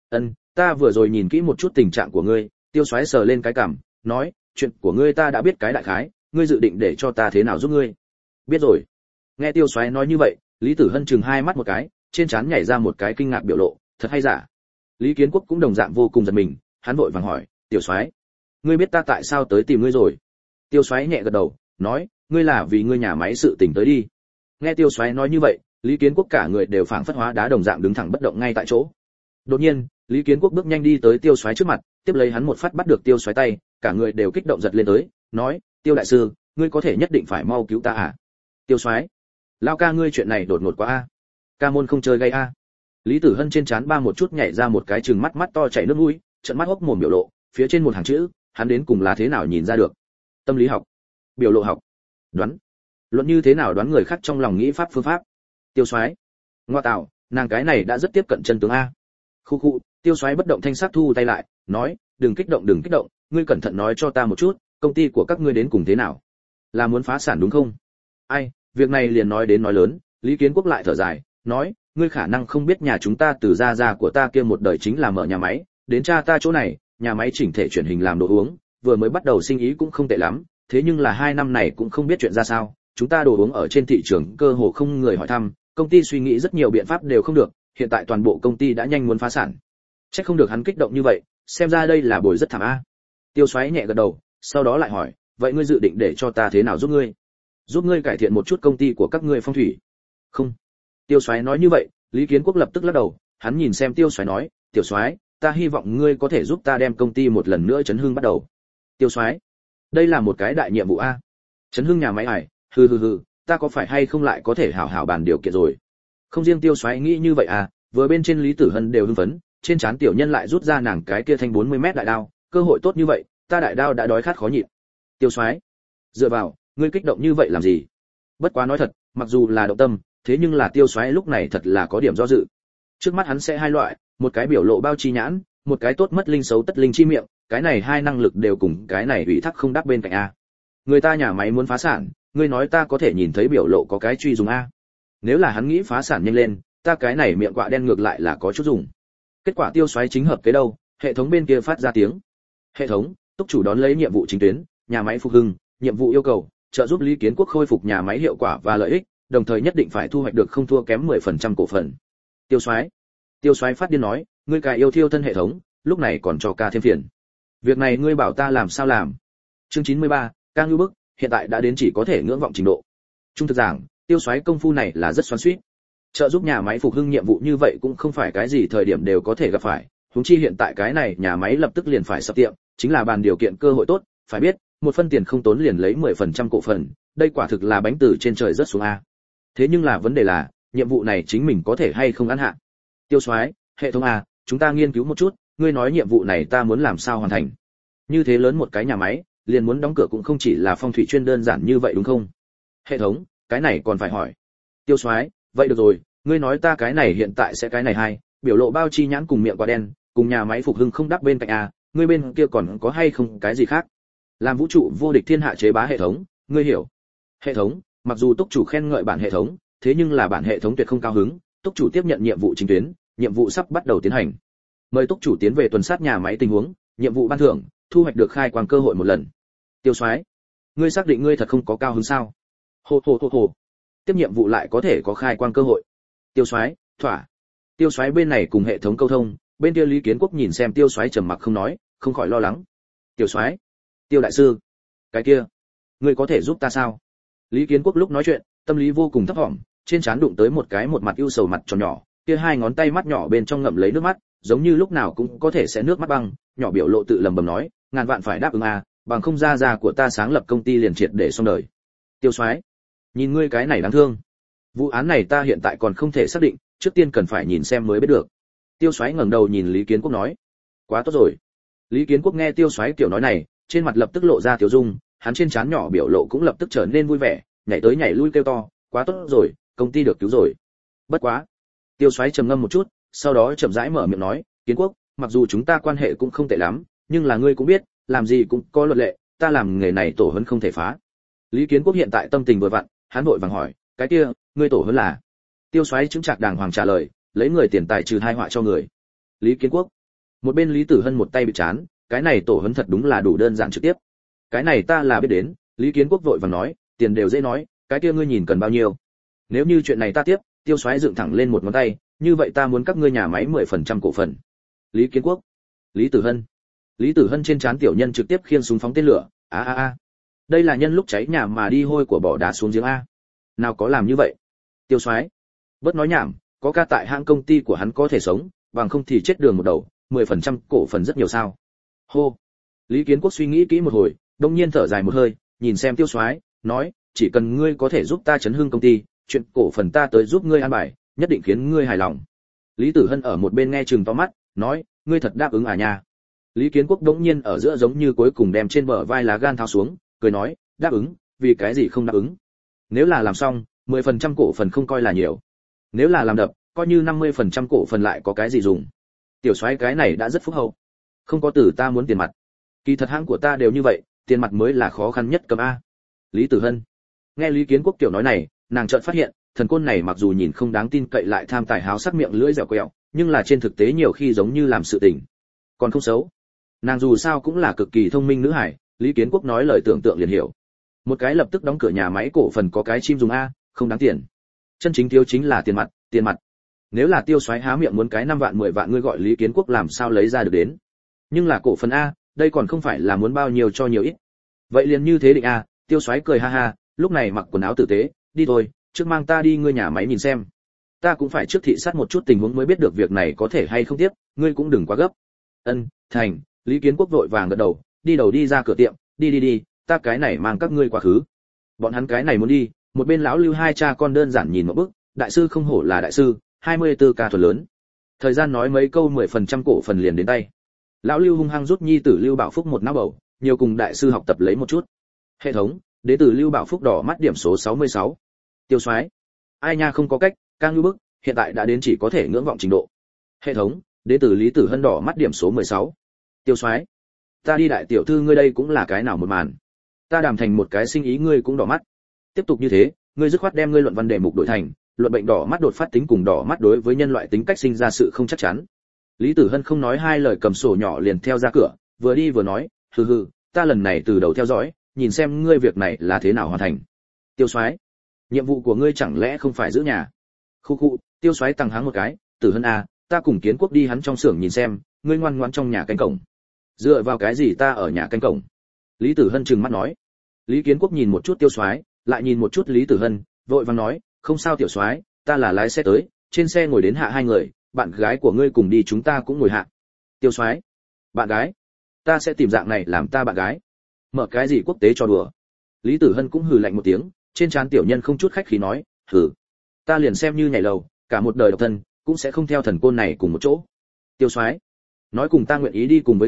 Speaker 1: Ta vừa rồi nhìn kỹ một chút tình trạng của ngươi, Tiêu Soái sờ lên cái cằm, nói, chuyện của ngươi ta đã biết cái đại khái, ngươi dự định để cho ta thế nào giúp ngươi? Biết rồi. Nghe Tiêu Soái nói như vậy, Lý Tử Hân chừng hai mắt một cái, trên trán nhảy ra một cái kinh ngạc biểu lộ, thật hay giả? Lý Kiến Quốc cũng đồng dạng vô cùng giật mình, hắn vội vàng hỏi, Tiểu Soái, ngươi biết ta tại sao tới tìm ngươi rồi? Tiêu Soái nhẹ gật đầu, nói, ngươi là vì ngươi nhà máy sự tình tới đi. Nghe Tiêu Soái nói như vậy, Lý Kiến Quốc cả người đều phảng phất hóa đá đồng dạng đứng thẳng bất động ngay tại chỗ. Đột nhiên, Lý Kiến Quốc bước nhanh đi tới Tiêu Soái trước mặt, tiếp lấy hắn một phát bắt được Tiêu Soái tay, cả người đều kích động giật lên tới, nói, Tiêu đại sư, ngươi có thể nhất định phải mau cứu ta à? Tiêu Soái, lao ca ngươi chuyện này đột ngột quá a. Ca môn không chơi gay a. Lý Tử Hân trên trán ba một chút nhảy ra một cái trừng mắt mắt to chảy nước mũi, trợn mắt hốc mồm biểu lộ, phía trên một hàng chữ, hắn đến cùng là thế nào nhìn ra được? Tâm lý học, biểu lộ học, đoán, luận như thế nào đoán người khác trong lòng nghĩ pháp phương pháp. Tiêu Soái, ngoa tạo, nàng cái này đã rất tiếp cận chân tướng a. Khu, Tiêu Soái bất động thanh sắc thu tay lại, nói, đừng kích động, ngươi cẩn thận nói cho ta một chút, công ty của các ngươi đến cùng thế nào? Là muốn phá sản đúng không? Ai, việc này liền nói đến nói lớn, Lý Kiến Quốc lại thở dài, nói, ngươi khả năng không biết nhà chúng ta từ gia của ta kia một đời chính là mở nhà máy, đến cha ta chỗ này, nhà máy chỉnh thể chuyển hình làm đồ uống, vừa mới bắt đầu sinh ý cũng không tệ lắm, thế nhưng là 2 năm này cũng không biết chuyện ra sao, chúng ta đồ uống ở trên thị trường cơ hồ không người hỏi thăm, công ty suy nghĩ rất nhiều biện pháp đều không được, hiện tại toàn bộ công ty đã nhanh muốn phá sản. Chắc không được hắn kích động như vậy, xem ra đây là bồi rất thảm a. Tiêu Soái nhẹ gật đầu, sau đó lại hỏi, vậy ngươi dự định để cho ta thế nào giúp ngươi? Giúp ngươi cải thiện một chút công ty của các ngươi phong thủy? Không. Tiêu Soái nói như vậy, Lý Kiến Quốc lập tức lắc đầu, hắn nhìn xem Tiêu Soái nói, Tiểu Soái, ta hy vọng ngươi có thể giúp ta đem công ty một lần nữa chấn hưng bắt đầu. Tiêu Soái, đây là một cái đại nhiệm vụ a. Chấn hưng nhà máy ải, hừ, ta có phải hay không lại có thể hảo hảo bàn điều kiện rồi? Không riêng Tiêu Soái nghĩ như vậy à, vừa bên trên Lý Tử Hân đều hưng phấn, trên trán tiểu nhân lại rút ra nàng cái kia thanh 40 mét đại đao, cơ hội tốt như vậy, ta đại đao đã đói khát khó nhịn. Tiêu Soái, dựa vào, ngươi kích động như vậy làm gì? Bất quá nói thật, mặc dù là động tâm, thế nhưng là Tiêu Soái lúc này thật là có điểm do dự. Trước mắt hắn sẽ hai loại, một cái biểu lộ bao chi nhãn, một cái tốt mất linh xấu tất linh chi miệng, cái này hai năng lực đều cùng cái này ủy thác không đáp bên cạnh a. Người ta nhà máy muốn phá sản, ngươi nói ta có thể nhìn thấy biểu lộ có cái truy dùng a. Nếu là hắn nghĩ phá sản nhanh lên, ta cái này miệng quạ đen ngược lại là có chút dùng. Kết quả Tiêu Soái chính hợp cái đâu, hệ thống bên kia phát ra tiếng. Hệ thống, túc chủ đón lấy nhiệm vụ chính tuyến, nhà máy phục hưng, nhiệm vụ yêu cầu, trợ giúp Lý Kiến Quốc khôi phục nhà máy hiệu quả và lợi ích, đồng thời nhất định phải thu hoạch được không thua kém 10% cổ phần. Tiêu Soái phát điên nói, ngươi cái yêu thiêu thân hệ thống, lúc này còn cho ca thêm phiền. Việc này ngươi bảo ta làm sao làm? Chương 93, ca ngưu bức, hiện tại đã đến chỉ có thể ngưỡng vọng trình độ. Trung thực giảng, Tiêu Soái công phu này là rất xoắn xuýt. Trợ giúp nhà máy phục hưng nhiệm vụ như vậy cũng không phải cái gì thời điểm đều có thể gặp phải, huống chi hiện tại cái này nhà máy lập tức liền phải sập tiệm, chính là bàn điều kiện cơ hội tốt, phải biết, một phân tiền không tốn liền lấy 10% cổ phần, đây quả thực là bánh từ trên trời rớt xuống a. Thế nhưng là vấn đề là, nhiệm vụ này chính mình có thể hay không ăn hạ. Tiêu Soái, hệ thống a, chúng ta nghiên cứu một chút, ngươi nói nhiệm vụ này ta muốn làm sao hoàn thành? Như thế lớn một cái nhà máy, liền muốn đóng cửa cũng không chỉ là phong thủy chuyên đơn giản như vậy đúng không? Hệ thống, cái này còn phải hỏi. Tiêu Soái, vậy được rồi, ngươi nói ta cái này hiện tại sẽ cái này hay, biểu lộ bao chi nhãn cùng miệng quá đen, cùng nhà máy phục hưng không đắp bên cạnh à, ngươi bên kia còn có hay không cái gì khác? Làm vũ trụ vô địch thiên hạ chế bá hệ thống, ngươi hiểu? Hệ thống, mặc dù túc chủ khen ngợi bản hệ thống, thế nhưng là bản hệ thống tuyệt không cao hứng, túc chủ tiếp nhận nhiệm vụ chính tuyến, nhiệm vụ sắp bắt đầu tiến hành. Mời túc chủ tiến về tuần sát nhà máy tình huống, nhiệm vụ ban thưởng, thu hoạch được khai quang cơ hội một lần. Tiêu Soái, ngươi xác định ngươi thật không có cao hứng sao? Hồ hồ hồ hồ. Tiếp nhiệm vụ lại có thể có khai quang cơ hội. Tiêu Soái, thỏa. Tiêu Soái bên này cùng hệ thống câu thông, bên kia Lý Kiến Quốc nhìn xem Tiêu Soái trầm mặc không nói, không khỏi lo lắng. Tiêu Soái, Tiêu đại sư, cái kia, ngươi có thể giúp ta sao? Lý Kiến Quốc lúc nói chuyện, tâm lý vô cùng thấp vọng, trên trán đụng tới một cái một mặt ưu sầu mặt tròn nhỏ, kia hai ngón tay mắt nhỏ bên trong ngậm lấy nước mắt, giống như lúc nào cũng có thể sẽ nước mắt băng, nhỏ biểu lộ tự lẩm bẩm nói, ngàn vạn phải đáp ứng a, bằng không gia của ta sáng lập công ty liền triệt để xong đời. Tiêu Soái, nhìn ngươi cái này đáng thương. Vụ án này ta hiện tại còn không thể xác định, trước tiên cần phải nhìn xem mới biết được. Tiêu Soái ngẩng đầu nhìn Lý Kiến Quốc nói, quá tốt rồi. Lý Kiến Quốc nghe Tiêu Soái kiểu nói này, trên mặt lập tức lộ ra tiểu dung, hắn trên trán nhỏ biểu lộ cũng lập tức trở nên vui vẻ, nhảy tới nhảy lui kêu to, quá tốt rồi, công ty được cứu rồi. Bất quá. Tiêu Soái trầm ngâm một chút, sau đó chậm rãi mở miệng nói, Kiến Quốc, mặc dù chúng ta quan hệ cũng không tệ lắm, nhưng là ngươi cũng biết, làm gì cũng có luật lệ, ta làm nghề này tổ huấn không thể phá. Lý Kiến Quốc hiện tại tâm tình vừa vặn, hắn vội vàng hỏi, cái kia, ngươi tổ huấn là? Tiêu Soái chứng trạc đàng hoàng trả lời, lấy người tiền tài trừ tai họa cho người. Lý Kiến Quốc. Một bên Lý Tử Hân một tay bị chán, cái này tổ huấn thật đúng là đủ đơn giản trực tiếp. Cái này ta là biết đến, Lý Kiến Quốc vội vàng nói, tiền đều dễ nói, cái kia ngươi nhìn cần bao nhiêu? Nếu như chuyện này ta tiếp, Tiêu Soái dựng thẳng lên một ngón tay, như vậy ta muốn các ngươi nhà máy 10% cổ phần. Lý Kiến Quốc. Lý Tử Hân. Lý Tử Hân trên trán tiểu nhân trực tiếp khiêng súng phóng tên lửa, a. Đây là nhân lúc cháy nhà mà đi hôi của bỏ đá xuống giếng a. Nào có làm như vậy? Tiêu Soái, bớt nói nhảm, có ca tại hãng công ty của hắn có thể sống, bằng không thì chết đường một đầu, 10% cổ phần rất nhiều sao? Hô. Lý Kiến Quốc suy nghĩ kỹ một hồi, đông nhiên thở dài một hơi, nhìn xem Tiêu Soái, nói, chỉ cần ngươi có thể giúp ta chấn hưng công ty, chuyện cổ phần ta tới giúp ngươi an bài, nhất định khiến ngươi hài lòng. Lý Tử Hân ở một bên nghe chừng to mắt, nói, ngươi thật đáp ứng à nha? Lý Kiến Quốc đống nhiên ở giữa giống như cuối cùng đem trên bờ vai lá gan tháo xuống, cười nói, đáp ứng, vì cái gì không đáp ứng? Nếu là làm xong, 10% cổ phần không coi là nhiều. Nếu là làm đập, coi như 50% cổ phần lại có cái gì dùng? Tiểu Soái cái này đã rất phúc hậu. Không có từ ta muốn tiền mặt. Kỳ thật hãng của ta đều như vậy, tiền mặt mới là khó khăn nhất cầm a. Lý Tử Hân. Nghe Lý Kiến Quốc tiểu nói này, nàng chợt phát hiện, thần côn này mặc dù nhìn không đáng tin cậy lại tham tài háo sắc miệng lưỡi dẻo quẹo, nhưng là trên thực tế nhiều khi giống như làm sự tình. Còn không xấu. Nàng dù sao cũng là cực kỳ thông minh nữ hải, Lý Kiến Quốc nói lời tưởng tượng liền hiểu. Một cái lập tức đóng cửa nhà máy cổ phần có cái chim dùng a, không đáng tiền. Chân chính thiếu chính là tiền mặt, tiền mặt. Nếu là Tiêu Soái há miệng muốn cái 5 vạn 10 vạn ngươi gọi Lý Kiến Quốc làm sao lấy ra được đến. Nhưng là cổ phần a, đây còn không phải là muốn bao nhiêu cho nhiều ít. Vậy liền như thế định a, Tiêu Soái cười ha ha, lúc này mặc quần áo tử tế, đi thôi, trước mang ta đi ngươi nhà máy nhìn xem. Ta cũng phải trước thị sát một chút tình huống mới biết được việc này có thể hay không tiếp, ngươi cũng đừng quá gấp. Ân, thành. Lý Kiến Quốc vội vàng gật đầu, đi ra cửa tiệm, đi, ta cái này mang các ngươi quá khứ. Bọn hắn cái này muốn đi, một bên lão Lưu hai cha con đơn giản nhìn một bức, đại sư không hổ là đại sư, 24 ca thuần lớn. Thời gian nói mấy câu 10% cổ phần liền đến tay. Lão Lưu hung hăng rút nhi tử Lưu Bảo Phúc một não bầu, nhiều cùng đại sư học tập lấy một chút. Hệ thống, đệ tử Lưu Bảo Phúc đỏ mắt điểm số 66. Tiêu Soái, ai nha không có cách, càng lưu bức, hiện tại đã đến chỉ có thể ngưỡng vọng trình độ. Hệ thống, đệ tử Lý Tử Hân đỏ mắt điểm số 16. Tiêu Soái, ta đi đại tiểu thư ngươi đây cũng là cái nào một màn. Ta đàm thành một cái sinh ý ngươi cũng đỏ mắt. Tiếp tục như thế, ngươi dứt khoát đem ngươi luận văn đề mục đổi thành luận bệnh đỏ mắt đột phát tính cùng đỏ mắt đối với nhân loại tính cách sinh ra sự không chắc chắn. Lý Tử Hân không nói hai lời cầm sổ nhỏ liền theo ra cửa, vừa đi vừa nói, hừ, ta lần này từ đầu theo dõi, nhìn xem ngươi việc này là thế nào hoàn thành. Tiêu Soái, nhiệm vụ của ngươi chẳng lẽ không phải giữ nhà? Khu, Tiêu Soái tăng háng một cái, Tử Hân à, ta cùng Kiến Quốc đi hắn trong xưởng nhìn xem, ngươi ngoan ngoãn trong nhà canh cổng. Dựa vào cái gì ta ở nhà canh cổng? Lý Tử Hân trừng mắt nói. Lý Kiến Quốc nhìn một chút Tiêu Soái, lại nhìn một chút Lý Tử Hân, vội vàng nói, không sao Tiểu Soái, ta là lái xe tới, trên xe ngồi đến hạ hai người, bạn gái của ngươi cùng đi chúng ta cũng ngồi hạ. Tiêu Soái, bạn gái? Ta sẽ tìm dạng này làm ta bạn gái. Mở cái gì quốc tế cho đùa? Lý Tử Hân cũng hừ lạnh một tiếng, trên trán tiểu nhân không chút khách khí nói, hừ, ta liền xem như nhảy lầu, cả một đời độc thân, cũng sẽ không theo thần côn này cùng một chỗ. Tiêu Soái, nói cùng ta nguyện ý đi cùng với ngươi,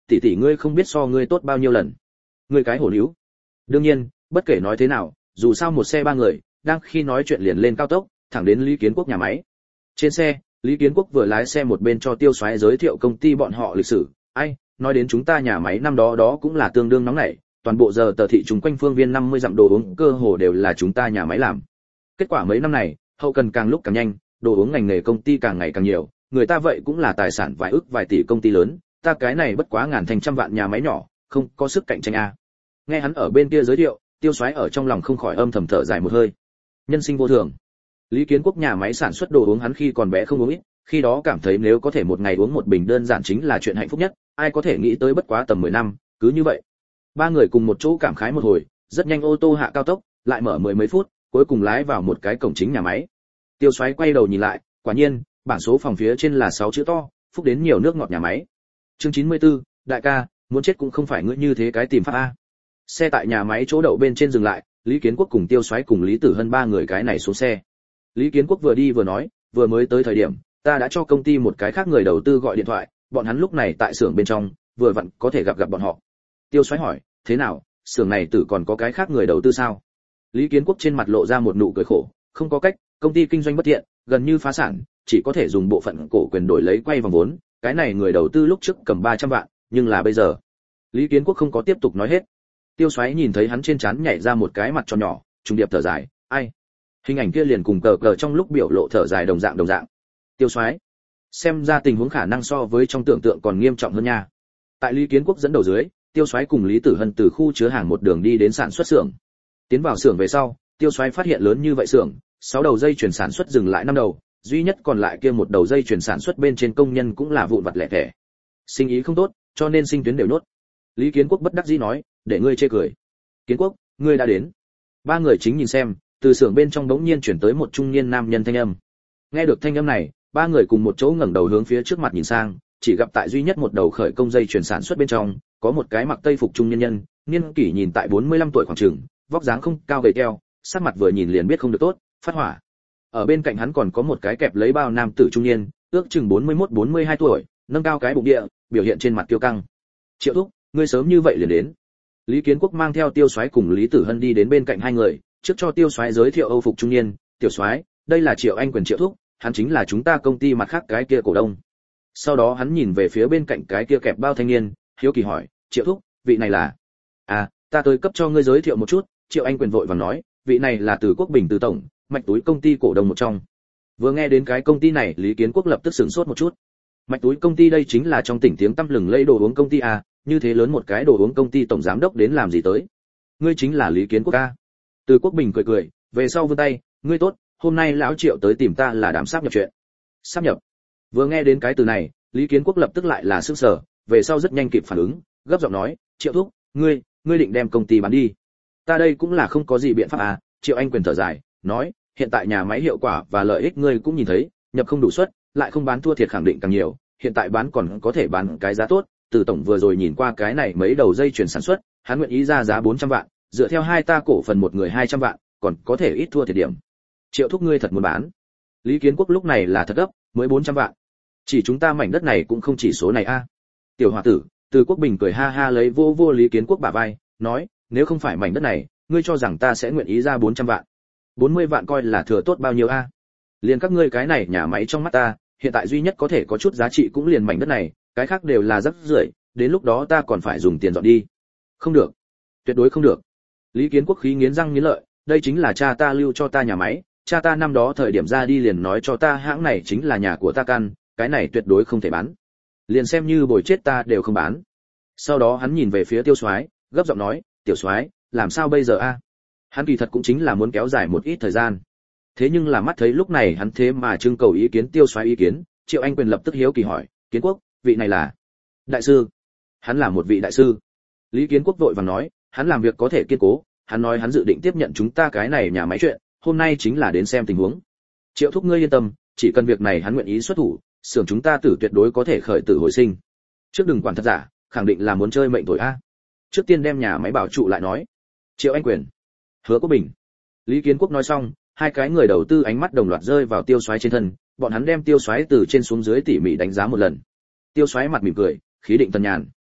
Speaker 1: tỷ tỷ ngươi không biết so ngươi tốt bao nhiêu lần. Ngươi cái hổ níu. Đương nhiên, bất kể nói thế nào, dù sao một xe ba người, đang khi nói chuyện liền lên cao tốc, thẳng đến Lý Kiến Quốc nhà máy. Trên xe, Lý Kiến Quốc vừa lái xe một bên cho Tiêu Soái giới thiệu công ty bọn họ lịch sử. Ai, nói đến chúng ta nhà máy năm đó đó cũng là tương đương nóng nảy, toàn bộ giờ tờ thị chúng quanh phương viên 50 dặm đồ uống cơ hồ đều là chúng ta nhà máy làm. Kết quả mấy năm này, hậu cần càng lúc càng nhanh, đồ uống ngành nghề công ty càng ngày càng nhiều, người ta vậy cũng là tài sản vài ức vài tỷ công ty lớn, ta cái này bất quá ngàn thành trăm vạn nhà máy nhỏ, không có sức cạnh tranh a. Nghe hắn ở bên kia giới thiệu, Tiêu Soái ở trong lòng không khỏi âm thầm thở dài một hơi. Nhân sinh vô thường. Lý Kiến Quốc nhà máy sản xuất đồ uống hắn khi còn bé không uống ít, khi đó cảm thấy nếu có thể một ngày uống một bình đơn giản chính là chuyện hạnh phúc nhất, ai có thể nghĩ tới bất quá tầm 10 năm, cứ như vậy. Ba người cùng một chỗ cảm khái một hồi, rất nhanh ô tô hạ cao tốc, lại mở mười mấy phút, cuối cùng lái vào một cái cổng chính nhà máy. Tiêu Soái quay đầu nhìn lại, quả nhiên, bảng số phòng phía trên là 6 chữ to, phúc đến nhiều nước ngọt nhà máy. Chương 94, đại ca, muốn chết cũng không phải ngươi như thế cái tìm pháp a. Xe tại nhà máy chỗ đậu bên trên dừng lại, Lý Kiến Quốc cùng Tiêu Soái cùng Lý Tử Hân ba người cái này xuống xe. Lý Kiến Quốc vừa đi vừa nói, vừa mới tới thời điểm, ta đã cho công ty một cái khác người đầu tư gọi điện thoại, bọn hắn lúc này tại xưởng bên trong, vừa vặn có thể gặp bọn họ. Tiêu Soái hỏi, thế nào, xưởng này tử còn có cái khác người đầu tư sao? Lý Kiến Quốc trên mặt lộ ra một nụ cười khổ, không có cách, công ty kinh doanh bất thiện, gần như phá sản, chỉ có thể dùng bộ phận cổ quyền đổi lấy quay vòng vốn, cái này người đầu tư lúc trước cầm 300 vạn, nhưng là bây giờ. Lý Kiến Quốc không có tiếp tục nói hết. Tiêu Soái nhìn thấy hắn trên trán nhảy ra một cái mặt tròn nhỏ, trùng điệp thở dài, ai? Hình ảnh kia liền cùng cờ trong lúc biểu lộ thở dài đồng dạng. Tiêu Soái, xem ra tình huống khả năng so với trong tưởng tượng còn nghiêm trọng hơn nha. Tại Lý Kiến Quốc dẫn đầu dưới, Tiêu Soái cùng Lý Tử Hân từ khu chứa hàng một đường đi đến sản xuất xưởng. Tiến vào xưởng về sau, Tiêu Soái phát hiện lớn như vậy xưởng, 6 đầu dây chuyển sản xuất dừng lại 5 đầu, duy nhất còn lại kia một đầu dây chuyển sản xuất bên trên công nhân cũng là vụn vặt lẻ tẻ. Sinh ý không tốt, cho nên sinh tuyến đều nhốt. Lý Kiến Quốc bất đắc dĩ nói, để ngươi chê cười. Kiến Quốc, ngươi đã đến. Ba người chính nhìn xem, từ xưởng bên trong đống nhiên chuyển tới một trung niên nam nhân thanh âm. Nghe được thanh âm này, ba người cùng một chỗ ngẩng đầu hướng phía trước mặt nhìn sang, chỉ gặp tại duy nhất một đầu khởi công dây chuyển sản xuất bên trong, có một cái mặc tây phục trung niên nhân, niên kỷ nhìn tại 45 tuổi khoảng chừng, vóc dáng không cao gầy teo, sắc mặt vừa nhìn liền biết không được tốt, phát hỏa. Ở bên cạnh hắn còn có một cái kẹp lấy bao nam tử trung niên, ước chừng 41-42 tuổi, nâng cao cái bụng địa, biểu hiện trên mặt kiêu căng. Triệu thúc, ngươi sớm như vậy liền đến. Lý Kiến Quốc mang theo Tiêu Soái cùng Lý Tử Hân đi đến bên cạnh hai người, trước cho Tiêu Soái giới thiệu Âu phục trung niên, "Tiểu Soái, đây là Triệu Anh Quyền Triệu thúc, hắn chính là chúng ta công ty mặt khác cái kia cổ đông." Sau đó hắn nhìn về phía bên cạnh cái kia kẹp bao thanh niên, hiếu kỳ hỏi, "Triệu thúc, vị này là?" "À, ta tới cấp cho ngươi giới thiệu một chút." Triệu Anh Quyền vội vàng nói, "Vị này là Từ Quốc Bình Từ tổng, Mạch Túi công ty cổ đông một trong." Vừa nghe đến cái công ty này, Lý Kiến Quốc lập tức sửng sốt một chút. Mạch Túi công ty đây chính là trong tỉnh tiếng tăm lừng lẫy đồ uống công ty à, như thế lớn một cái đồ uống công ty tổng giám đốc đến làm gì tới? Ngươi chính là Lý Kiến Quốc a? Từ Quốc Bình cười cười, về sau vươn tay, "Ngươi tốt, hôm nay lão Triệu tới tìm ta là đàm sáp nhập chuyện." Sáp nhập? Vừa nghe đến cái từ này, Lý Kiến Quốc lập tức lại là sửng sở, về sau rất nhanh kịp phản ứng, gấp giọng nói, "Triệu thúc, ngươi định đem công ty bán đi?" "Ta đây cũng là không có gì biện pháp à." Triệu Anh Quyền thở dài, nói, "Hiện tại nhà máy hiệu quả và lợi ích ngươi cũng nhìn thấy, nhập không đủ suất, lại không bán thua thiệt khẳng định càng nhiều, hiện tại bán còn có thể bán cái giá tốt." Từ tổng vừa rồi nhìn qua cái này mấy đầu dây chuyển sản xuất, hắn nguyện ý ra giá 400 vạn, dựa theo hai ta cổ phần một người 200 vạn, còn có thể ít thua thiệt điểm. Triệu thúc ngươi thật muốn bán? Lý Kiến Quốc lúc này là thật gấp, mới 400 vạn. Chỉ chúng ta mảnh đất này cũng không chỉ số này a. Tiểu hòa tử, Từ Quốc Bình cười ha ha lấy vô Lý Kiến Quốc bả vai, nói, "Nếu không phải mảnh đất này, ngươi cho rằng ta sẽ nguyện ý ra 400 vạn? 40 vạn coi là thừa tốt bao nhiêu a? Liền các ngươi cái này nhà máy trong mắt ta, hiện tại duy nhất có thể có chút giá trị cũng liền mảnh đất này, cái khác đều là rác rưởi, đến lúc đó ta còn phải dùng tiền dọn đi." "Không được, tuyệt đối không được." Lý Kiến Quốc khí nghiến răng nghiến lợi, "Đây chính là cha ta lưu cho ta nhà máy, cha ta năm đó thời điểm ra đi liền nói cho ta hãng này chính là nhà của ta căn, cái này tuyệt đối không thể bán. Liền xem như bồi chết ta đều không bán." Sau đó hắn nhìn về phía Tiêu Soái, gấp giọng nói, "Tiểu Soái, làm sao bây giờ a?" Hắn kỳ thật cũng chính là muốn kéo dài một ít thời gian. Thế nhưng là mắt thấy lúc này hắn thế mà trưng cầu ý kiến Tiêu Soái ý kiến, Triệu Anh Quyền lập tức hiếu kỳ hỏi, "Kiến Quốc, vị này là?" "Đại sư." "Hắn là một vị đại sư." Lý Kiến Quốc vội vàng nói, "Hắn làm việc có thể kiên cố, hắn nói hắn dự định tiếp nhận chúng ta cái này nhà máy chuyện, hôm nay chính là đến xem tình huống. Triệu thúc ngươi yên tâm, chỉ cần việc này hắn nguyện ý xuất thủ, xưởng chúng ta tử tuyệt đối có thể khởi tử hồi sinh. Trước đừng quản thật giả, khẳng định là muốn chơi mệnh tuổi a. Trước tiên đem nhà máy bảo trụ lại nói." Triệu Anh Quyền, Hứa Quốc Bình. Lý Kiến Quốc nói xong, hai cái người đầu tư ánh mắt đồng loạt rơi vào Tiêu Soái trên thân, bọn hắn đem Tiêu Soái từ trên xuống dưới tỉ mỉ đánh giá một lần. Tiêu Soái mặt mỉm cười, khí định tần nhàn.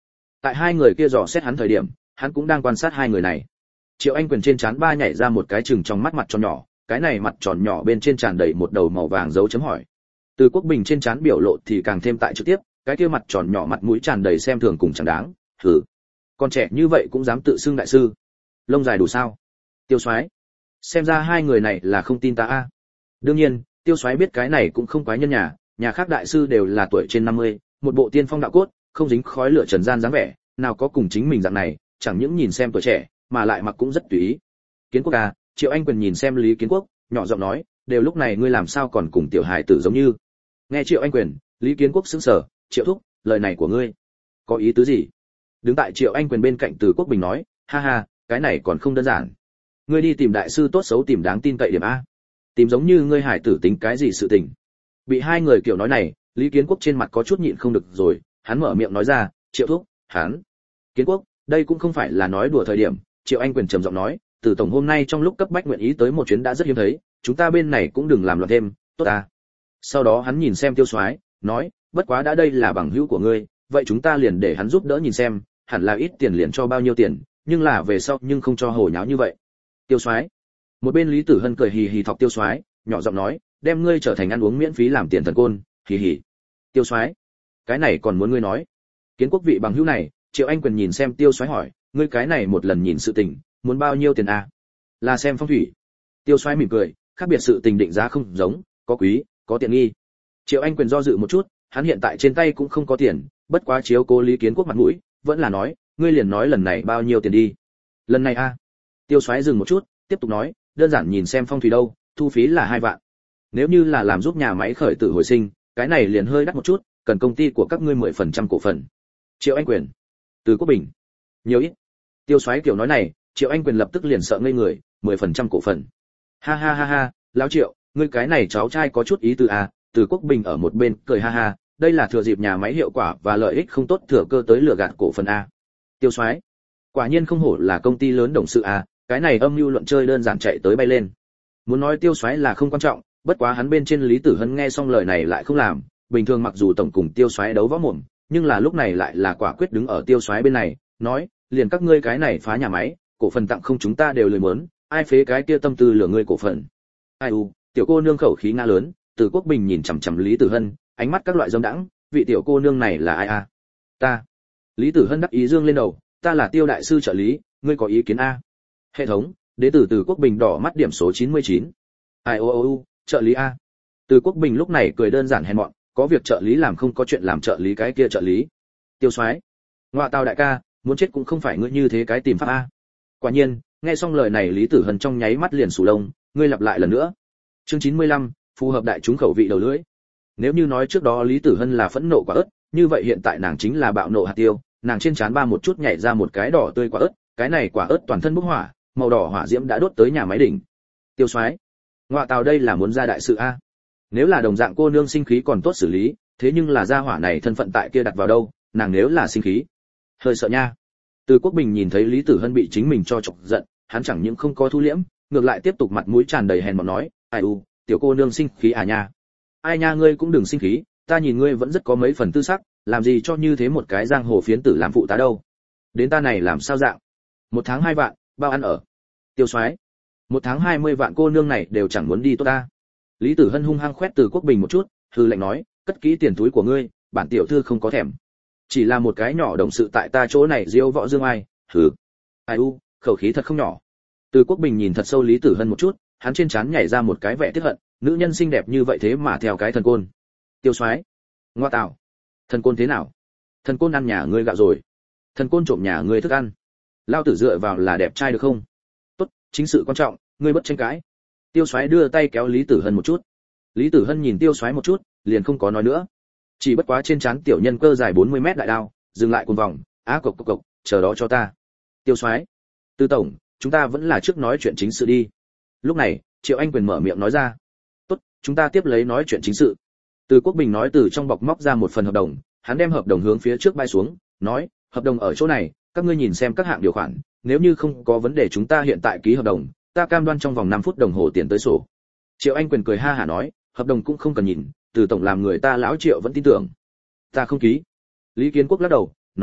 Speaker 1: Tại hai người kia dò xét hắn thời điểm, hắn cũng đang quan sát hai người này. Triệu Anh Quyền trên trán ba nhảy ra một cái chừng trong mắt tròn nhỏ, cái này mặt tròn nhỏ bên trên tràn đầy một đầu màu vàng dấu chấm hỏi. Từ Quốc Bình trên trán biểu lộ thì càng thêm tại trực tiếp, cái kia mặt tròn nhỏ mặt mũi tràn đầy xem thường cùng chẳng đáng. Hừ, con trẻ như vậy cũng dám tự xưng đại sư, lông dài đủ sao? Tiêu Soái, xem ra hai người này là không tin ta a. Đương nhiên, Tiêu Soái biết cái này cũng không quái nhân nhà khác đại sư đều là tuổi trên 50, một bộ tiên phong đạo cốt, không dính khói lửa trần gian dáng vẻ, nào có cùng chính mình dạng này, chẳng những nhìn xem tuổi trẻ, mà lại mặc cũng rất tùy ý. Kiến Quốc à, Triệu Anh Quyền nhìn xem Lý Kiến Quốc, nhỏ giọng nói, đều lúc này ngươi làm sao còn cùng tiểu hài tử giống như. Nghe Triệu Anh Quyền, Lý Kiến Quốc sững sờ, Triệu thúc, lời này của ngươi có ý tứ gì? Đứng tại Triệu Anh Quyền bên cạnh Từ Quốc Bình nói, ha ha, cái này còn không đơn giản. Ngươi đi tìm đại sư tốt xấu tìm đáng tin cậy điểm a. Tìm giống như ngươi hải tử tính cái gì sự tình. Bị hai người kiểu nói này, Lý Kiến Quốc trên mặt có chút nhịn không được rồi, hắn mở miệng nói ra, Triệu thúc, hắn. Kiến Quốc, đây cũng không phải là nói đùa thời điểm, Triệu Anh Quyền trầm giọng nói, Từ tổng hôm nay trong lúc cấp bách nguyện ý tới một chuyến đã rất hiếm thấy, chúng ta bên này cũng đừng làm loạn thêm, tốt à. Sau đó hắn nhìn xem Tiêu Soái, nói, bất quá đã đây là bằng hữu của ngươi, vậy chúng ta liền để hắn giúp đỡ nhìn xem, hẳn là ít tiền liền cho bao nhiêu tiền, nhưng là về sau nhưng không cho hồ nháo như vậy. Tiêu Soái. Một bên Lý Tử Hân cười hì hì thọc Tiêu Soái, nhỏ giọng nói, đem ngươi trở thành ăn uống miễn phí làm tiền thần côn, hì hì. Tiêu Soái, cái này còn muốn ngươi nói. Kiến Quốc vị bằng hữu này, Triệu Anh Quyền nhìn xem Tiêu Soái hỏi, ngươi cái này một lần nhìn sự tình, muốn bao nhiêu tiền à? Là xem phong thủy. Tiêu Soái mỉm cười, khác biệt sự tình định giá không giống, có quý, có tiện nghi. Triệu Anh Quyền do dự một chút, hắn hiện tại trên tay cũng không có tiền, bất quá chiếu cố Lý Kiến Quốc mặt mũi, vẫn là nói, ngươi liền nói lần này bao nhiêu tiền đi. Lần này a. Tiêu Soái dừng một chút, tiếp tục nói, đơn giản nhìn xem phong thủy đâu, thu phí là 2 vạn. Nếu như là làm giúp nhà máy khởi tử hồi sinh, cái này liền hơi đắt một chút, cần công ty của các ngươi 10% cổ phần. Triệu Anh Quyền, Từ Quốc Bình, nhiều ít. Tiêu Soái kiểu nói này, Triệu Anh Quyền lập tức liền sợ ngây người, 10% cổ phần. Ha ha ha ha, lão Triệu, ngươi cái này cháu trai có chút ý tứ à? Từ Quốc Bình ở một bên cười ha ha, đây là thừa dịp nhà máy hiệu quả và lợi ích không tốt thừa cơ tới lừa gạt cổ phần a. Tiêu Soái, quả nhiên không hổ là công ty lớn đồng sự a, cái này âm mưu luận chơi đơn giản chạy tới bay lên. Muốn nói Tiêu Soái là không quan trọng, bất quá hắn bên trên Lý Tử Hân nghe xong lời này lại không làm, bình thường mặc dù tổng cùng Tiêu Soái đấu võ mồm, nhưng là lúc này lại là quả quyết đứng ở Tiêu Soái bên này, nói, liền các ngươi cái này phá nhà máy, cổ phần tặng không chúng ta đều lười muốn, ai phế cái kia tâm tư lừa ngươi cổ phần. Ai u, tiểu cô nương khẩu khí nga lớn, Từ Quốc Bình nhìn chằm chằm Lý Tử Hân, ánh mắt các loại dâm đãng, vị tiểu cô nương này là ai a? Ta. Lý Tử Hân đắc ý dương lên đầu, ta là Tiêu đại sư trợ lý, ngươi có ý kiến a? Hệ thống, đế tử Từ Quốc Bình đỏ mắt điểm số 99. Ai ô, trợ lý a. Từ Quốc Bình lúc này cười đơn giản hèn mọn, có việc trợ lý làm không có chuyện làm trợ lý cái kia trợ lý. Tiêu Soái, ngoại tao đại ca, muốn chết cũng không phải ngươi như thế cái tìm pháp a. Quả nhiên, nghe xong lời này Lý Tử Hân trong nháy mắt liền sù lông, ngươi lặp lại lần nữa. Chương 95, phù hợp đại chúng khẩu vị đầu lưỡi. Nếu như nói trước đó Lý Tử Hân là phẫn nộ quả ớt, như vậy hiện tại nàng chính là bạo nộ hạt tiêu, nàng trên trán ba một chút nhảy ra một cái đỏ tươi quả ớt, cái này quả ớt toàn thân bốc hỏa, màu đỏ hỏa diễm đã đốt tới nhà máy đỉnh. Tiêu Soái, ngoại tào đây là muốn ra đại sự a. Nếu là đồng dạng cô nương sinh khí còn tốt xử lý, thế nhưng là gia hỏa này thân phận tại kia đặt vào đâu, nàng nếu là sinh khí, hơi sợ nha. Từ Quốc Bình nhìn thấy Lý Tử Hân bị chính mình cho chọc giận, hắn chẳng những không có thu liễm, ngược lại tiếp tục mặt mũi tràn đầy hèn mọn nói, ai u, tiểu cô nương sinh khí à nha. Ai nha, ngươi cũng đừng sinh khí, ta nhìn ngươi vẫn rất có mấy phần tư sắc, làm gì cho như thế một cái giang hồ phiến tử làm phụ tá đâu. Đến ta này làm sao dạng? 1 tháng 2 vạn, bao ăn ở. Tiêu Soái, 1 tháng 20 vạn cô nương này đều chẳng muốn đi tốt ta. Lý Tử Hân hung hăng khoét Từ Quốc Bình một chút, hừ lạnh nói, cất kỹ tiền túi của ngươi, bản tiểu thư không có thèm. Chỉ là một cái nhỏ đồng sự tại ta chỗ này diêu võ dương ai, hừ. Ai u, khẩu khí thật không nhỏ. Từ Quốc Bình nhìn thật sâu Lý Tử Hân một chút, hắn trên trán nhảy ra một cái vẻ tiếc hận, nữ nhân xinh đẹp như vậy thế mà theo cái thần côn. Tiêu Soái, ngoa tạo, thần côn thế nào? Thần côn ăn nhà ngươi gạo rồi, thần côn trộm nhà ngươi thức ăn. Lao tử dựa vào là đẹp trai được không? Tốt, chính sự quan trọng, ngươi bất tranh cãi. Tiêu Soái đưa tay kéo Lý Tử Hân một chút. Lý Tử Hân nhìn Tiêu Soái một chút, liền không có nói nữa. Chỉ bất quá trên trán tiểu nhân cơ dài 40 mét đại đao, dừng lại cuồng vòng, á cộc cộc cộc, chờ đó cho ta. Tiêu Soái, Tư tổng, chúng ta vẫn là trước nói chuyện chính sự đi. Lúc này, Triệu Anh Quyền mở miệng nói ra. Tốt, chúng ta tiếp lấy nói chuyện chính sự. Từ Quốc Bình nói từ trong bọc móc ra một phần hợp đồng, hắn đem hợp đồng hướng phía trước bay xuống, nói, hợp đồng ở chỗ này, các ngươi nhìn xem các hạng điều khoản, nếu như không có vấn đề chúng ta hiện tại ký hợp đồng, ta cam đoan trong vòng 5 phút đồng hồ tiền tới sổ. Triệu Anh Quyền cười ha hả nói, hợp đồng cũng không cần nhìn, từ tổng làm người ta lão Triệu vẫn tin tưởng. Ta không ký. Lý Kiến Quốc lắc đầu, nói,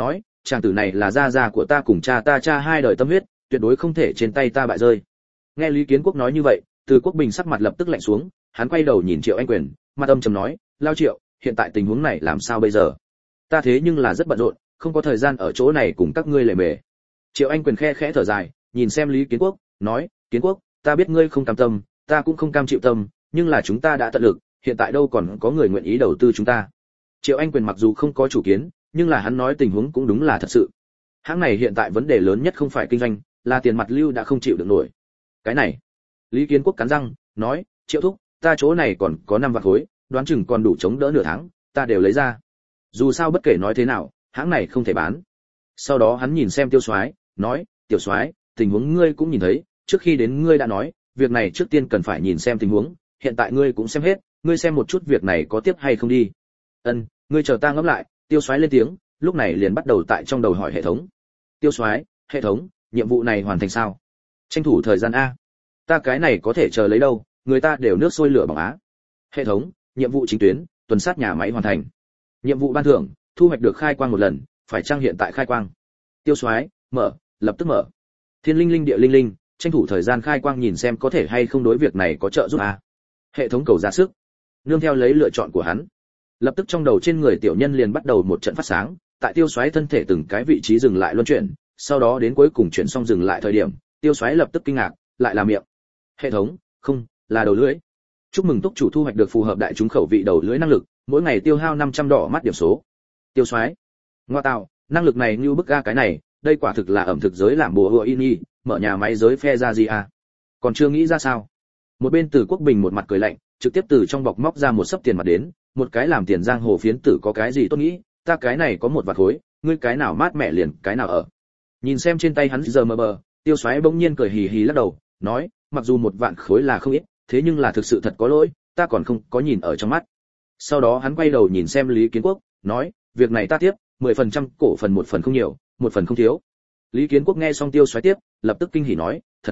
Speaker 1: chàng tử này là gia gia của ta cùng cha ta cha hai đời tâm huyết, tuyệt đối không thể trên tay ta bại rơi. Nghe Lý Kiến Quốc nói như vậy, Từ Quốc Bình sắc mặt lập tức lạnh xuống, hắn quay đầu nhìn Triệu Anh Quyền, mặt âm trầm nói, lao Triệu, hiện tại tình huống này làm sao bây giờ? Ta thế nhưng là rất bận rộn, không có thời gian ở chỗ này cùng các ngươi lề mề. Triệu Anh Quyền khe khẽ thở dài, nhìn xem Lý Kiến Quốc, nói, Kiến Quốc, ta biết ngươi không cam tâm, ta cũng không cam chịu tâm, nhưng là chúng ta đã tận lực, hiện tại đâu còn có người nguyện ý đầu tư chúng ta. Triệu Anh Quyền mặc dù không có chủ kiến, nhưng là hắn nói tình huống cũng đúng là thật sự. Hãng này hiện tại vấn đề lớn nhất không phải kinh doanh, là tiền mặt lưu đã không chịu được nổi. Cái này, Lý Kiến Quốc cắn răng, nói, Triệu thúc, ta chỗ này còn có 5 vạn khối, đoán chừng còn đủ chống đỡ nửa tháng, ta đều lấy ra. Dù sao bất kể nói thế nào, hãng này không thể bán. Sau đó hắn nhìn xem Tiêu Soái, nói, Tiểu Soái, tình huống ngươi cũng nhìn thấy, trước khi đến ngươi đã nói, việc này trước tiên cần phải nhìn xem tình huống, hiện tại ngươi cũng xem hết, ngươi xem một chút việc này có tiếp hay không đi. Ân, ngươi chờ ta ngẫm lại. Tiêu Soái lên tiếng, lúc này liền bắt đầu tại trong đầu hỏi hệ thống. Tiêu Soái, hệ thống, nhiệm vụ này hoàn thành sao? Tranh thủ thời gian a. Ta cái này có thể chờ lấy đâu, người ta đều nước sôi lửa bỏng á. Hệ thống, nhiệm vụ chính tuyến, tuần sát nhà máy hoàn thành. Nhiệm vụ ban thưởng, thu hoạch được khai quang một lần, phải chăng hiện tại khai quang? Tiêu Soái, mở, lập tức mở. Thiên linh linh địa linh linh, tranh thủ thời gian khai quang nhìn xem có thể hay không đối việc này có trợ giúp a. Hệ thống cầu ra sức. Nương theo lấy lựa chọn của hắn, lập tức trong đầu trên người tiểu nhân liền bắt đầu một trận phát sáng, tại Tiêu Soái thân thể từng cái vị trí dừng lại luân chuyển, sau đó đến cuối cùng chuyển xong dừng lại thời điểm, Tiêu Soái lập tức kinh ngạc, lại là miệng. Hệ thống, không, là đầu lưỡi. Chúc mừng túc chủ thu hoạch được phù hợp đại chúng khẩu vị đầu lưỡi năng lực, mỗi ngày tiêu hao 500 đỏ mắt điểm số. Tiêu Soái, ngoa tạo, năng lực này như bức ga cái này, đây quả thực là ẩm thực giới làm bùa hựa in y, mở nhà máy giới phe ra gì à? Còn chưa nghĩ ra sao? Một bên Từ Quốc Bình một mặt cười lạnh, trực tiếp từ trong bọc móc ra một sấp tiền mặt đến, một cái làm tiền giang hồ phiến tử có cái gì tốt nghĩ, ta cái này có một vạt khối, ngươi cái nào mát mẹ liền cái nào ở. Nhìn xem trên tay hắn giờ mờ bờ, Tiêu Soái bỗng nhiên cười hì hì lắc đầu, nói, mặc dù một vạn khối là không ít, thế nhưng là thực sự thật có lỗi, ta còn không có nhìn ở trong mắt. Sau đó hắn quay đầu nhìn xem Lý Kiến Quốc, nói, việc này ta tiếp, 10% cổ phần, một phần không nhiều, một phần không thiếu. Lý Kiến Quốc nghe xong Tiêu Soái tiếp, lập tức kinh hỉ nói, thật.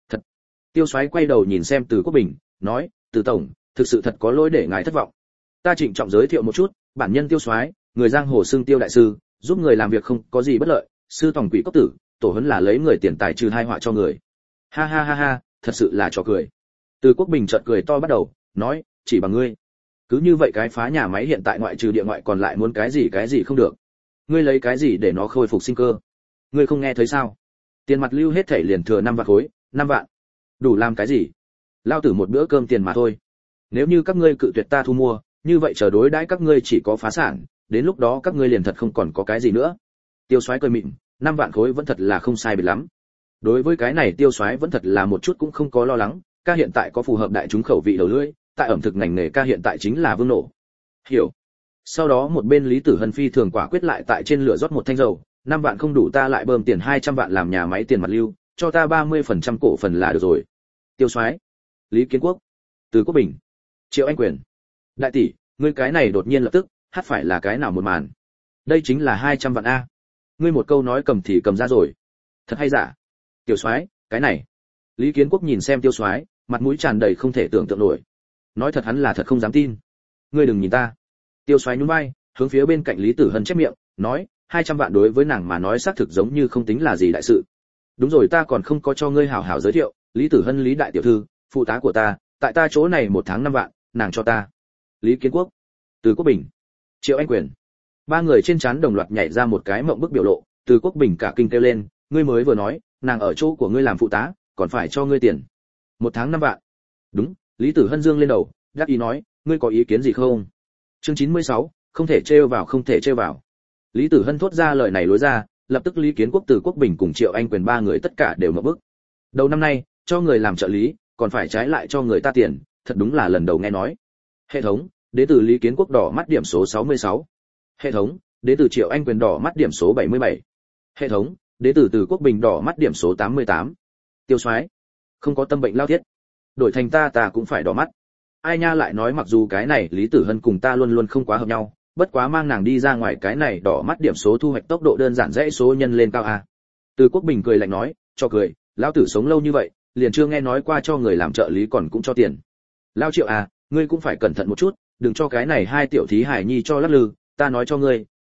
Speaker 1: Tiêu Soái quay đầu nhìn xem Từ Quốc Bình, nói, Từ tổng, thực sự thật có lỗi để ngài thất vọng. Ta trịnh trọng giới thiệu một chút, bản nhân Tiêu Soái, người giang hồ xưng Tiêu đại sư, giúp người làm việc không có gì bất lợi, sư tòng quỷ cốc tử, tổ huấn là lấy người tiền tài trừ hai họa cho người. Ha ha ha ha, thật sự là trò cười. Từ Quốc Bình chợt cười to bắt đầu, nói, chỉ bằng ngươi, cứ như vậy cái phá nhà máy hiện tại ngoại trừ địa ngoại còn lại muốn cái gì không được. Ngươi lấy cái gì để nó khôi phục sinh cơ? Ngươi không nghe thấy sao? Tiền mặt lưu hết thảy liền thừa 5 vạn khối, 5 vạn. Đủ làm cái gì? Lao tử một bữa cơm tiền mà thôi. Nếu như các ngươi cự tuyệt ta thu mua, như vậy chờ đối đãi các ngươi chỉ có phá sản, đến lúc đó các ngươi liền thật không còn có cái gì nữa. Tiêu Soái cười mịn, 5 vạn khối vẫn thật là không sai biệt lắm. Đối với cái này Tiêu Soái vẫn thật là một chút cũng không có lo lắng, ca hiện tại có phù hợp đại chúng khẩu vị đầu lưỡi, tại ẩm thực ngành nghề ca hiện tại chính là vương nổ. Hiểu. Sau đó một bên Lý Tử Hân phi thường quả quyết lại tại trên lửa rót một thanh dầu, 5 vạn không đủ ta lại bơm tiền 200 vạn làm nhà máy tiền mặt lưu, cho ta 30% cổ phần là được rồi. Tiêu Soái, Lý Kiến Quốc, Từ Quốc Bình, Triệu Anh Quyền. Đại tỷ, ngươi cái này đột nhiên lập tức, hát phải là cái nào một màn? Đây chính là 200 vạn a. Ngươi một câu nói cầm thì cầm ra rồi. Thật hay giả? Tiểu Soái, cái này. Lý Kiến Quốc nhìn xem Tiêu Soái, mặt mũi tràn đầy không thể tưởng tượng nổi. Nói thật hắn là thật không dám tin. Ngươi đừng nhìn ta. Tiêu Soái nhún vai, hướng phía bên cạnh Lý Tử Hân chép miệng, nói, 200 vạn đối với nàng mà nói xác thực giống như không tính là gì đại sự. Đúng rồi, ta còn không có cho ngươi hảo hảo giới thiệu, Lý Tử Hân Lý đại tiểu thư, phụ tá của ta, tại ta chỗ này 1 tháng 5 vạn, nàng cho ta. Lý Kiến Quốc, Từ Quốc Bình, Triệu Anh Quyền. Ba người trên trán đồng loạt nhảy ra một cái mộng bức biểu lộ, Từ Quốc Bình cả kinh kêu lên, ngươi mới vừa nói, nàng ở chỗ của ngươi làm phụ tá, còn phải cho ngươi tiền. 1 tháng 5 vạn. Đúng, Lý Tử Hân dương lên đầu, đáp ý nói, ngươi có ý kiến gì không? Chương 96, không thể trêu vào, không thể trêu vào. Lý Tử Hân thốt ra lời này lối ra, lập tức Lý Kiến Quốc, Từ Quốc Bình cùng Triệu Anh Quyền ba người tất cả đều ngậm bức. Đầu năm nay, cho người làm trợ lý, còn phải trái lại cho người ta tiền, thật đúng là lần đầu nghe nói. Hệ thống, đến từ Lý Kiến Quốc đỏ mắt điểm số 66. Hệ thống, đến từ Triệu Anh Quyền đỏ mắt điểm số 77. Hệ thống, đến từ Quốc Bình đỏ mắt điểm số 88. Tiêu Soái, không có tâm bệnh lao thiết, đổi thành ta cũng phải đỏ mắt. Ai nha lại nói mặc dù cái này Lý Tử Hân cùng ta luôn luôn không quá hợp nhau, bất quá mang nàng đi ra ngoài cái này đỏ mắt điểm số thu hoạch tốc độ đơn giản dãy số nhân lên cao a. Từ Quốc Bình cười lạnh nói, cho cười, lão tử sống lâu như vậy, liền chưa nghe nói qua cho người làm trợ lý còn cũng cho tiền. Lao Triệu à, ngươi cũng phải cẩn thận một chút, đừng cho cái này hai tiểu thí hải nhi cho lắc lư, ta nói cho ngươi,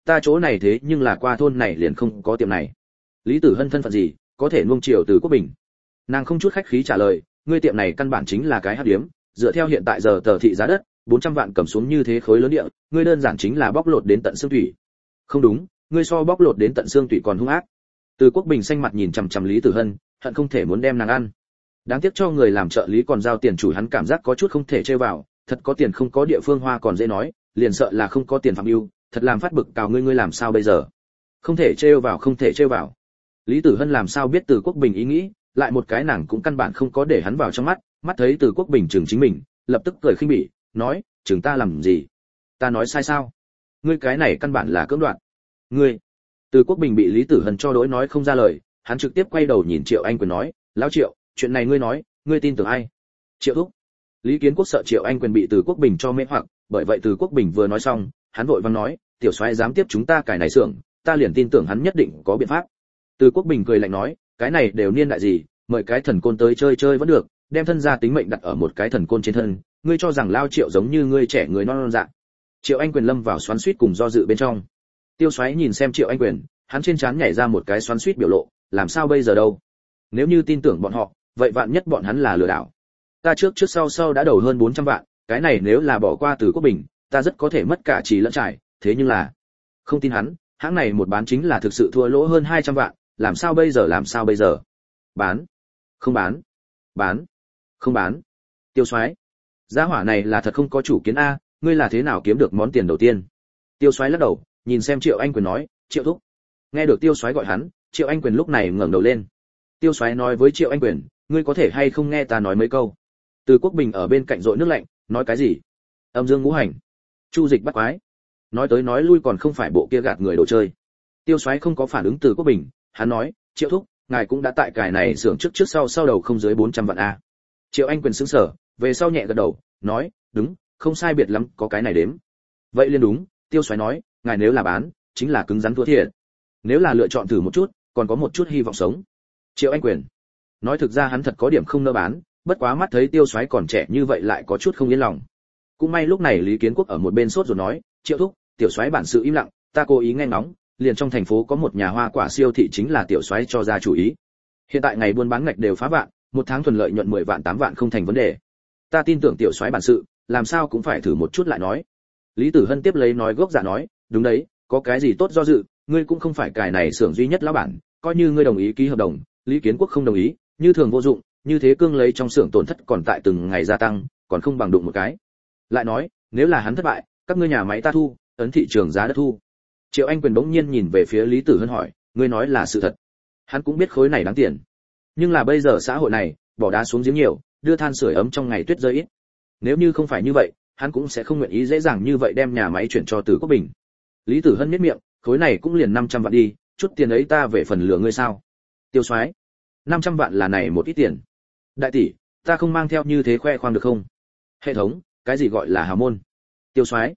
Speaker 1: ta chỗ này thế nhưng là qua thôn này liền không có tiệm này. Lý Tử Hân thân phận gì, có thể nuông chiều Từ Quốc Bình? Nàng không chút khách khí trả lời, ngươi tiệm này căn bản chính là cái hắc điếm, dựa theo hiện tại giờ tờ thị giá đất, 400 vạn cầm xuống như thế khối lớn địa, ngươi đơn giản chính là bóc lột đến tận xương thủy. Không đúng, ngươi so bóc lột đến tận xương thủy còn hung ác. Từ Quốc Bình xanh mặt nhìn chằm chằm Lý Tử Hân, hận không thể muốn đem nàng ăn. Đáng tiếc cho người làm trợ lý còn giao tiền chủ, hắn cảm giác có chút không thể chơi vào, thật có tiền không có địa phương hoa còn dễ nói, liền sợ là không có tiền phạm ưu, thật làm phát bực cào ngươi làm sao bây giờ? Không thể trêu vào, không thể trêu vào. Lý Tử Hân làm sao biết Từ Quốc Bình ý nghĩ, lại một cái nàng cũng căn bản không có để hắn vào trong mắt, mắt thấy Từ Quốc Bình chừng chính mình, lập tức cười khinh bỉ, nói, chừng ta làm gì? Ta nói sai sao? Ngươi cái này căn bản là cưỡng đoạt. Ngươi. Từ Quốc Bình bị Lý Tử Hân cho đối nói không ra lời, hắn trực tiếp quay đầu nhìn Triệu Anh Quyền nói, lão Triệu, chuyện này ngươi nói, ngươi tin tưởng ai? Triệu thúc. Lý Kiến Quốc sợ Triệu Anh Quyền bị Từ Quốc Bình cho mê hoặc, bởi vậy Từ Quốc Bình vừa nói xong, hắn vội vàng nói, tiểu soái dám tiếp chúng ta cải này xưởng, ta liền tin tưởng hắn nhất định có biện pháp. Từ Quốc Bình cười lạnh nói, cái này đều niên đại gì, mời cái thần côn tới chơi chơi vẫn được, đem thân gia tính mệnh đặt ở một cái thần côn trên thân, ngươi cho rằng lao Triệu giống như ngươi trẻ người non non dạ. Triệu Anh Quyền lâm vào xoắn xuýt cùng do dự bên trong. Tiêu Soái nhìn xem Triệu Anh Quyền, hắn trên trán nhảy ra một cái xoắn xuýt biểu lộ, làm sao bây giờ đâu? Nếu như tin tưởng bọn họ, vậy vạn nhất bọn hắn là lừa đảo. Ta trước sau đã đầu hơn 400 vạn, cái này nếu là bỏ qua Từ Quốc Bình, ta rất có thể mất cả trì lẫn trải, thế nhưng là không tin hắn, hãng này một bán chính là thực sự thua lỗ hơn 200 vạn, làm sao bây giờ? Bán? Không bán? Bán? Không bán? Tiêu Soái, gia hỏa này là thật không có chủ kiến a, ngươi là thế nào kiếm được món tiền đầu tiên? Tiêu Soái lắc đầu, nhìn xem Triệu Anh Quyền nói, Triệu thúc. Nghe được Tiêu Soái gọi hắn, Triệu Anh Quyền lúc này ngẩng đầu lên. Tiêu Soái nói với Triệu Anh Quyền, ngươi có thể hay không nghe ta nói mấy câu? Từ Quốc Bình ở bên cạnh rội nước lạnh, nói cái gì? Âm dương ngũ hành, chu dịch bắt quái. Nói tới nói lui còn không phải bộ kia gạt người đồ chơi. Tiêu Soái không có phản ứng Từ Quốc Bình, hắn nói, Triệu thúc, ngài cũng đã tại cải này xưởng trước sau đầu không dưới 400 vạn a. Triệu Anh Quyền sững sờ, về sau nhẹ gật đầu, nói, đúng, không sai biệt lắm, có cái này đếm. Vậy liền đúng, Tiêu Soái nói, ngài nếu là bán, chính là cứng rắn thua thiệt. Nếu là lựa chọn thử một chút, còn có một chút hy vọng sống. Triệu Anh Quyền nói thực ra hắn thật có điểm không nỡ bán, bất quá mắt thấy Tiêu Soái còn trẻ như vậy lại có chút không yên lòng. Cũng may lúc này Lý Kiến Quốc ở một bên sốt rồi nói, Triệu thúc, tiểu soái bản sự im lặng, ta cố ý nghe ngóng, liền trong thành phố có một nhà hoa quả siêu thị chính là tiểu soái cho ra chủ ý. Hiện tại ngày buôn bán ngạch đều phá vạn, một tháng thuần lợi nhuận 10 vạn 8 vạn không thành vấn đề. Ta tin tưởng tiểu soái bản sự, làm sao cũng phải thử một chút lại nói. Lý Tử Hân tiếp lấy nói gốc dạ nói, đúng đấy, có cái gì tốt do dự, ngươi cũng không phải cải này xưởng duy nhất lão bản, coi như ngươi đồng ý ký hợp đồng, Lý Kiến Quốc không đồng ý, như thường vô dụng, như thế cương lấy trong xưởng tổn thất còn tại từng ngày gia tăng, còn không bằng đụng một cái. Lại nói, nếu là hắn thất bại, các ngươi nhà máy ta thu, ấn thị trường giá đất thu. Triệu Anh Quyền bỗng nhiên nhìn về phía Lý Tử Hân hỏi, ngươi nói là sự thật? Hắn cũng biết khối này đáng tiền, nhưng là bây giờ xã hội này, bỏ đá xuống giếng nhiều, đưa than sưởi ấm trong ngày tuyết rơi ít. Nếu như không phải như vậy, hắn cũng sẽ không nguyện ý dễ dàng như vậy đem nhà máy chuyển cho Từ Quốc Bình. Lý Tử Hân nhếch miệng, khối này cũng liền 500 vạn đi, chút tiền ấy ta về phần lừa ngươi sao? Tiêu Soái, 500 vạn là này một ít tiền. Đại tỷ, ta không mang theo như thế khoe khoang được không? Hệ thống, cái gì gọi là hào môn? Tiêu Soái,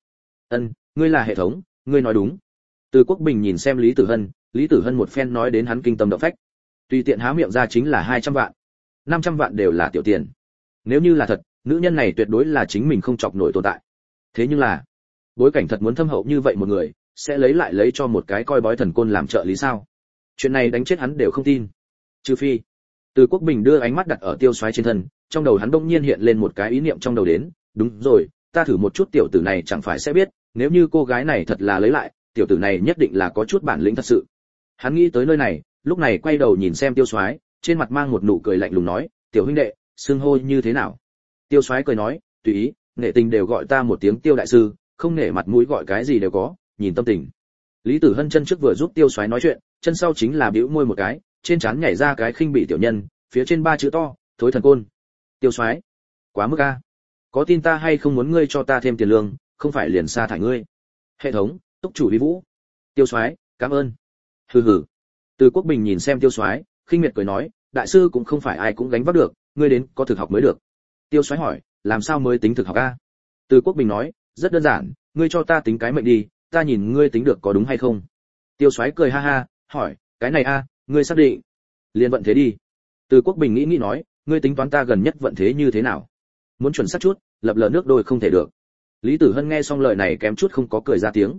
Speaker 1: ngươi là hệ thống, ngươi nói đúng. Từ Quốc Bình nhìn xem Lý Tử Hân một phen nói đến hắn kinh tâm động phách. Tùy tiện há miệng ra chính là 200 vạn. 500 vạn đều là tiểu tiền. Nếu như là thật, nữ nhân này tuyệt đối là chính mình không chọc nổi tồn tại. Thế nhưng là, bối cảnh thật muốn thâm hậu như vậy một người, sẽ lấy cho một cái coi bói thần côn làm trợ lý sao? Chuyện này đánh chết hắn đều không tin. Trừ phi, Từ Quốc Bình đưa ánh mắt đặt ở Tiêu Soái trên thân, trong đầu hắn bỗng nhiên hiện lên một cái ý niệm trong đầu đến, đúng rồi, ta thử một chút tiểu tử này chẳng phải sẽ biết, nếu như cô gái này thật là lấy lại, tiểu tử này nhất định là có chút bản lĩnh thật sự. Hắn nghĩ tới nơi này, lúc này quay đầu nhìn xem Tiêu Soái, trên mặt mang một nụ cười lạnh lùng nói, tiểu huynh đệ, xưng hô như thế nào? Tiêu Soái cười nói, tùy ý, nể tình đều gọi ta một tiếng Tiêu đại sư, không nể mặt mũi gọi cái gì đều có, nhìn tâm tình. Lý Tử Hân chân trước vừa giúp Tiêu Soái nói chuyện, chân sau chính là bĩu môi một cái, trên trán nhảy ra cái khinh bỉ tiểu nhân, phía trên 3 chữ to, thối thần côn. Tiêu Soái, quá mức a. Có tin ta hay không muốn ngươi cho ta thêm tiền lương, không phải liền sa thải ngươi. Hệ thống, túc chủ Lý Vũ. Tiêu Soái, cảm ơn. Hừ hừ. Từ Quốc Bình nhìn xem Tiêu Soái, khinh miệt cười nói, đại sư cũng không phải ai cũng gánh vác được, ngươi đến có thực học mới được. Tiêu Soái hỏi, làm sao mới tính thực học a? Từ Quốc Bình nói, rất đơn giản, ngươi cho ta tính cái mệnh đi, ta nhìn ngươi tính được có đúng hay không. Tiêu Soái cười ha ha, hỏi, cái này a, ngươi xác định? Liên vận thế đi. Từ Quốc Bình nghĩ nói, ngươi tính toán ta gần nhất vận thế như thế nào? Muốn chuẩn xác chút, lập lờ nước đôi không thể được. Lý Tử Hân nghe xong lời này kém chút không có cười ra tiếng.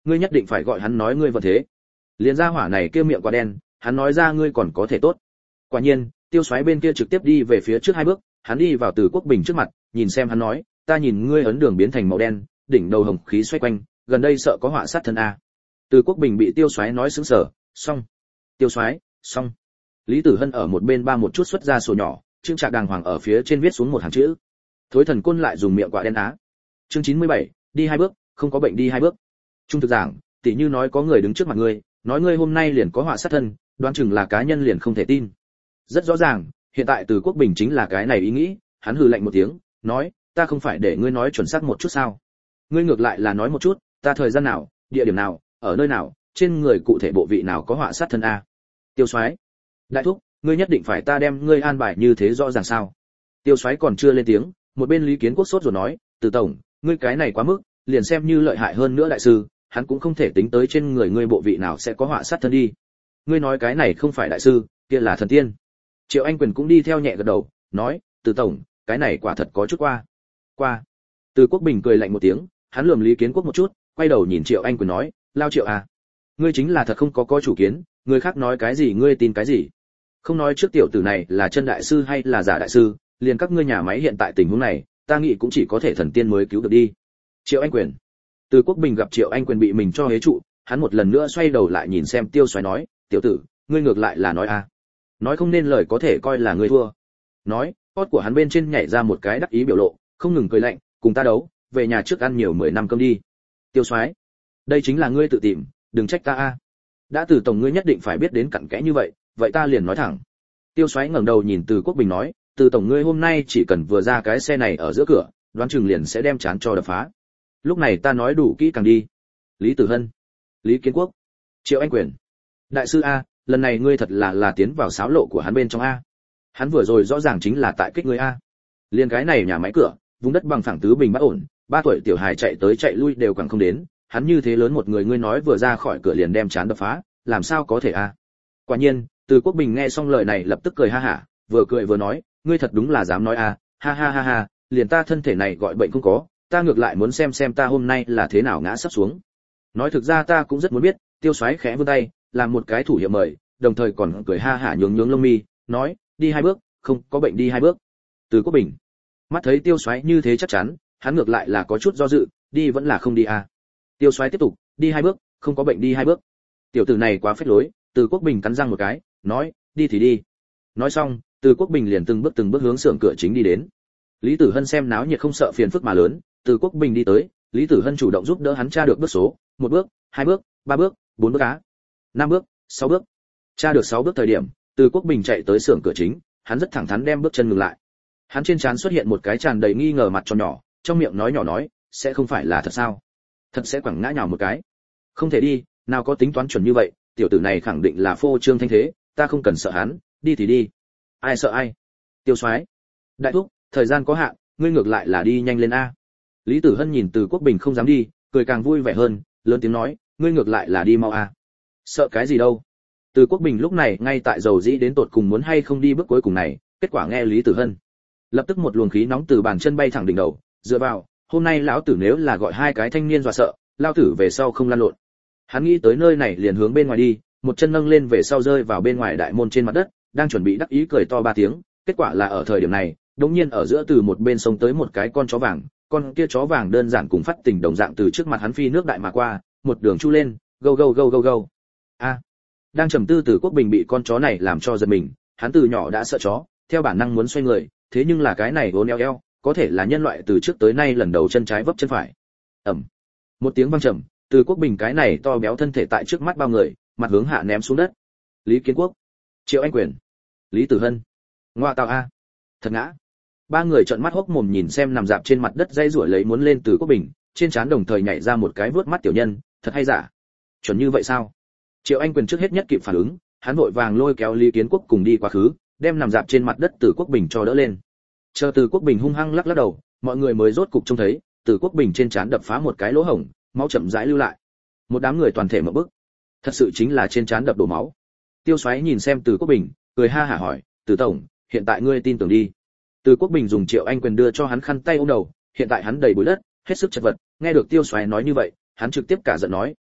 Speaker 1: ngươi nhất định phải gọi hắn nói ngươi vận thế. Liên gia hỏa này kia miệng quá đen, hắn nói ra ngươi còn có thể tốt. Quả nhiên, Tiêu Soái bên kia trực tiếp đi về phía trước 2 bước, hắn đi vào Từ Quốc Bình trước mặt, nhìn xem hắn nói, ta nhìn ngươi ấn đường biến thành màu đen, đỉnh đầu hồng khí xoay quanh, gần đây sợ có họa sát thân a. Từ Quốc Bình bị Tiêu Soái nói sững sờ, xong. Tiêu Soái, xong. Lý Tử Hân ở một bên ba một chút xuất ra sổ nhỏ, trương trạc đàng hoàng ở phía trên viết xuống một hàng chữ. Thối Thần Côn lại dùng miệng quạ đen á. Chương 97, đi 2 bước, không có bệnh đi 2 bước. Trung thực giảng, tỉ như nói có người đứng trước mặt ngươi, nói ngươi hôm nay liền có họa sát thân, đoán chừng là cá nhân liền không thể tin. Rất rõ ràng, hiện tại Từ Quốc Bình chính là cái này ý nghĩ, hắn hừ lạnh một tiếng, nói, ta không phải để ngươi nói chuẩn xác một chút sao? Ngươi ngược lại là nói một chút, ta thời gian nào, địa điểm nào, ở nơi nào, trên người cụ thể bộ vị nào có họa sát thân a? Tiêu Soái, đại thúc, ngươi nhất định phải ta đem ngươi an bài như thế rõ ràng sao? Tiêu Soái còn chưa lên tiếng, một bên Lý Kiến Quốc sốt rồi nói, Từ tổng, ngươi cái này quá mức, liền xem như lợi hại hơn nữa đại sư, hắn cũng không thể tính tới trên người ngươi bộ vị nào sẽ có họa sát thân đi. Ngươi nói cái này không phải đại sư, kia là thần tiên. Triệu Anh Quyền cũng đi theo nhẹ gật đầu, nói, Từ tổng, cái này quả thật có chút qua. Từ Quốc Bình cười lạnh một tiếng, hắn lườm Lý Kiến Quốc một chút, quay đầu nhìn Triệu Anh Quyền nói, lao Triệu à, ngươi chính là thật không có chủ kiến, người khác nói cái gì ngươi tin cái gì. Không nói trước tiểu tử này là chân đại sư hay là giả đại sư, liền các ngươi nhà máy hiện tại tình huống này, ta nghĩ cũng chỉ có thể thần tiên mới cứu được đi. Triệu Anh Quyền. Từ Quốc Bình gặp Triệu Anh Quyền bị mình cho hế trụ, hắn một lần nữa xoay đầu lại nhìn xem Tiêu Soái nói, tiểu tử, ngươi ngược lại là nói a. Nói không nên lời có thể coi là ngươi thua. Nói, hót của hắn bên trên nhảy ra một cái đắc ý biểu lộ, không ngừng cười lạnh, cùng ta đấu, về nhà trước ăn nhiều 10 năm cơm đi. Tiêu Soái, đây chính là ngươi tự tìm, đừng trách ta a. Đã Từ tổng ngươi nhất định phải biết đến cặn kẽ như vậy, vậy ta liền nói thẳng. Tiêu Soái ngẩng đầu nhìn Từ Quốc Bình nói, Từ tổng ngươi hôm nay chỉ cần vừa ra cái xe này ở giữa cửa, đoán chừng liền sẽ đem chán cho đập phá. Lúc này ta nói đủ kỹ càng đi. Lý Tử Hân, Lý Kiến Quốc, Triệu Anh Quyền, đại sư a, lần này ngươi thật là tiến vào xáo lộ của hắn bên trong a. Hắn vừa rồi rõ ràng chính là tại kích ngươi a. Liên cái này nhà máy cửa, vùng đất bằng phẳng tứ bình bất ổn, 3 tuổi tiểu hài chạy tới chạy lui đều càng không đến, hắn như thế lớn một người ngươi nói vừa ra khỏi cửa liền đem chán đập phá, làm sao có thể a. Quả nhiên, Từ Quốc Bình nghe xong lời này lập tức cười ha hả, vừa cười vừa nói, ngươi thật đúng là dám nói a, ha ha ha ha, liền ta thân thể này gọi bệnh không có, ta ngược lại muốn xem ta hôm nay là thế nào ngã sắp xuống. Nói thực ra ta cũng rất muốn biết. Tiêu Soái khẽ vươn tay, làm một cái thủ hiệu mời, đồng thời còn cười ha hả nhướng lông mi, nói, đi 2 bước, không có bệnh đi 2 bước. Từ Quốc Bình, mắt thấy Tiêu Soái như thế chắc chắn, hắn ngược lại là có chút do dự, đi vẫn là không đi à. Tiêu Soái tiếp tục, đi 2 bước, không có bệnh đi 2 bước. Tiểu tử này quá phết lối. Từ Quốc Bình cắn răng một cái, nói, đi thì đi. Nói xong, Từ Quốc Bình liền từng bước hướng xưởng cửa chính đi đến. Lý Tử Hân xem náo nhiệt không sợ phiền phức mà lớn, Từ Quốc Bình đi tới, Lý Tử Hân chủ động giúp đỡ hắn tra được bước số, 1 bước, 2 bước, 3 bước, 4 bước á, 5 bước, 6 bước. Tra được 6 bước thời điểm, Từ Quốc Bình chạy tới xưởng cửa chính, hắn rất thẳng thắn đem bước chân ngừng lại. Hắn trên trán xuất hiện một cái tràn đầy nghi ngờ mặt tròn nhỏ, trong miệng nói nhỏ nói, sẽ không phải là thật sao? Thật sẽ quẳng ngã nhào một cái. Không thể đi, nào có tính toán chuẩn như vậy, tiểu tử này khẳng định là phô trương thanh thế, ta không cần sợ hắn, đi thì đi. Ai sợ ai? Tiêu Soái, đại thúc, thời gian có hạn, ngươi ngược lại là đi nhanh lên a. Lý Tử Hân nhìn Từ Quốc Bình không dám đi, cười càng vui vẻ hơn, lớn tiếng nói, ngươi ngược lại là đi mau a. Sợ cái gì đâu? Từ Quốc Bình lúc này ngay tại dầu dĩ đến tột cùng muốn hay không đi bước cuối cùng này, kết quả nghe Lý Tử Hân, lập tức một luồng khí nóng từ bàn chân bay thẳng đỉnh đầu, dựa vào, hôm nay lão tử nếu là gọi 2 cái thanh niên dọa sợ, lão tử về sau không lăn lộn. Hắn nghĩ tới nơi này liền hướng bên ngoài đi, một chân nâng lên về sau rơi vào bên ngoài đại môn trên mặt đất, đang chuẩn bị đắc ý cười to 3 tiếng, kết quả là ở thời điểm này, đột nhiên ở giữa từ một bên sông tới một cái con chó vàng, con kia chó vàng đơn giản cùng phát tình đồng dạng từ trước mặt hắn phi nước đại mà qua, một đường chu lên, go go go go go. A. Đang trầm tư Từ Quốc Bình bị con chó này làm cho giật mình, hắn từ nhỏ đã sợ chó, theo bản năng muốn xoay người, thế nhưng là cái này vốn eo eo, có thể là nhân loại từ trước tới nay lần đầu chân trái vấp chân phải. Ầm. Một tiếng vang trầm, Từ Quốc Bình cái này to béo thân thể tại trước mắt bao người, mặt hướng hạ ném xuống đất. Lý Kiến Quốc, Triệu Anh Quyền, Lý Tử Hân. Ngoa tào a. Thật ngã. 3 người trợn mắt hốc mồm nhìn xem nằm dạp trên mặt đất dây rủi lấy muốn lên Từ Quốc Bình, trên trán đồng thời nhảy ra một cái vớt mắt tiểu nhân, thật hay giả? Chuẩn như vậy sao? Triệu Anh Quyền trước hết nhất kịp phản ứng, hắn vội vàng lôi kéo Lý Kiến Quốc cùng đi quá khứ, đem nằm dạp trên mặt đất Từ Quốc Bình cho đỡ lên. Chờ Từ Quốc Bình hung hăng lắc lắc đầu, mọi người mới rốt cục trông thấy, Từ Quốc Bình trên trán đập phá một cái lỗ hổng, máu chậm rãi lưu lại. Một đám người toàn thể mở bức. Thật sự chính là trên trán đập đổ máu. Tiêu Soái nhìn xem Từ Quốc Bình, cười ha hả hỏi, "Từ tổng, hiện tại ngươi tin tưởng đi?" Từ Quốc Bình dùng Triệu Anh Quyền đưa cho hắn khăn tay ôm đầu, hiện tại hắn đầy bụi đất, hết sức chật vật, nghe được Tiêu Soái nói như vậy, hắn trực tiếp cả giận nói,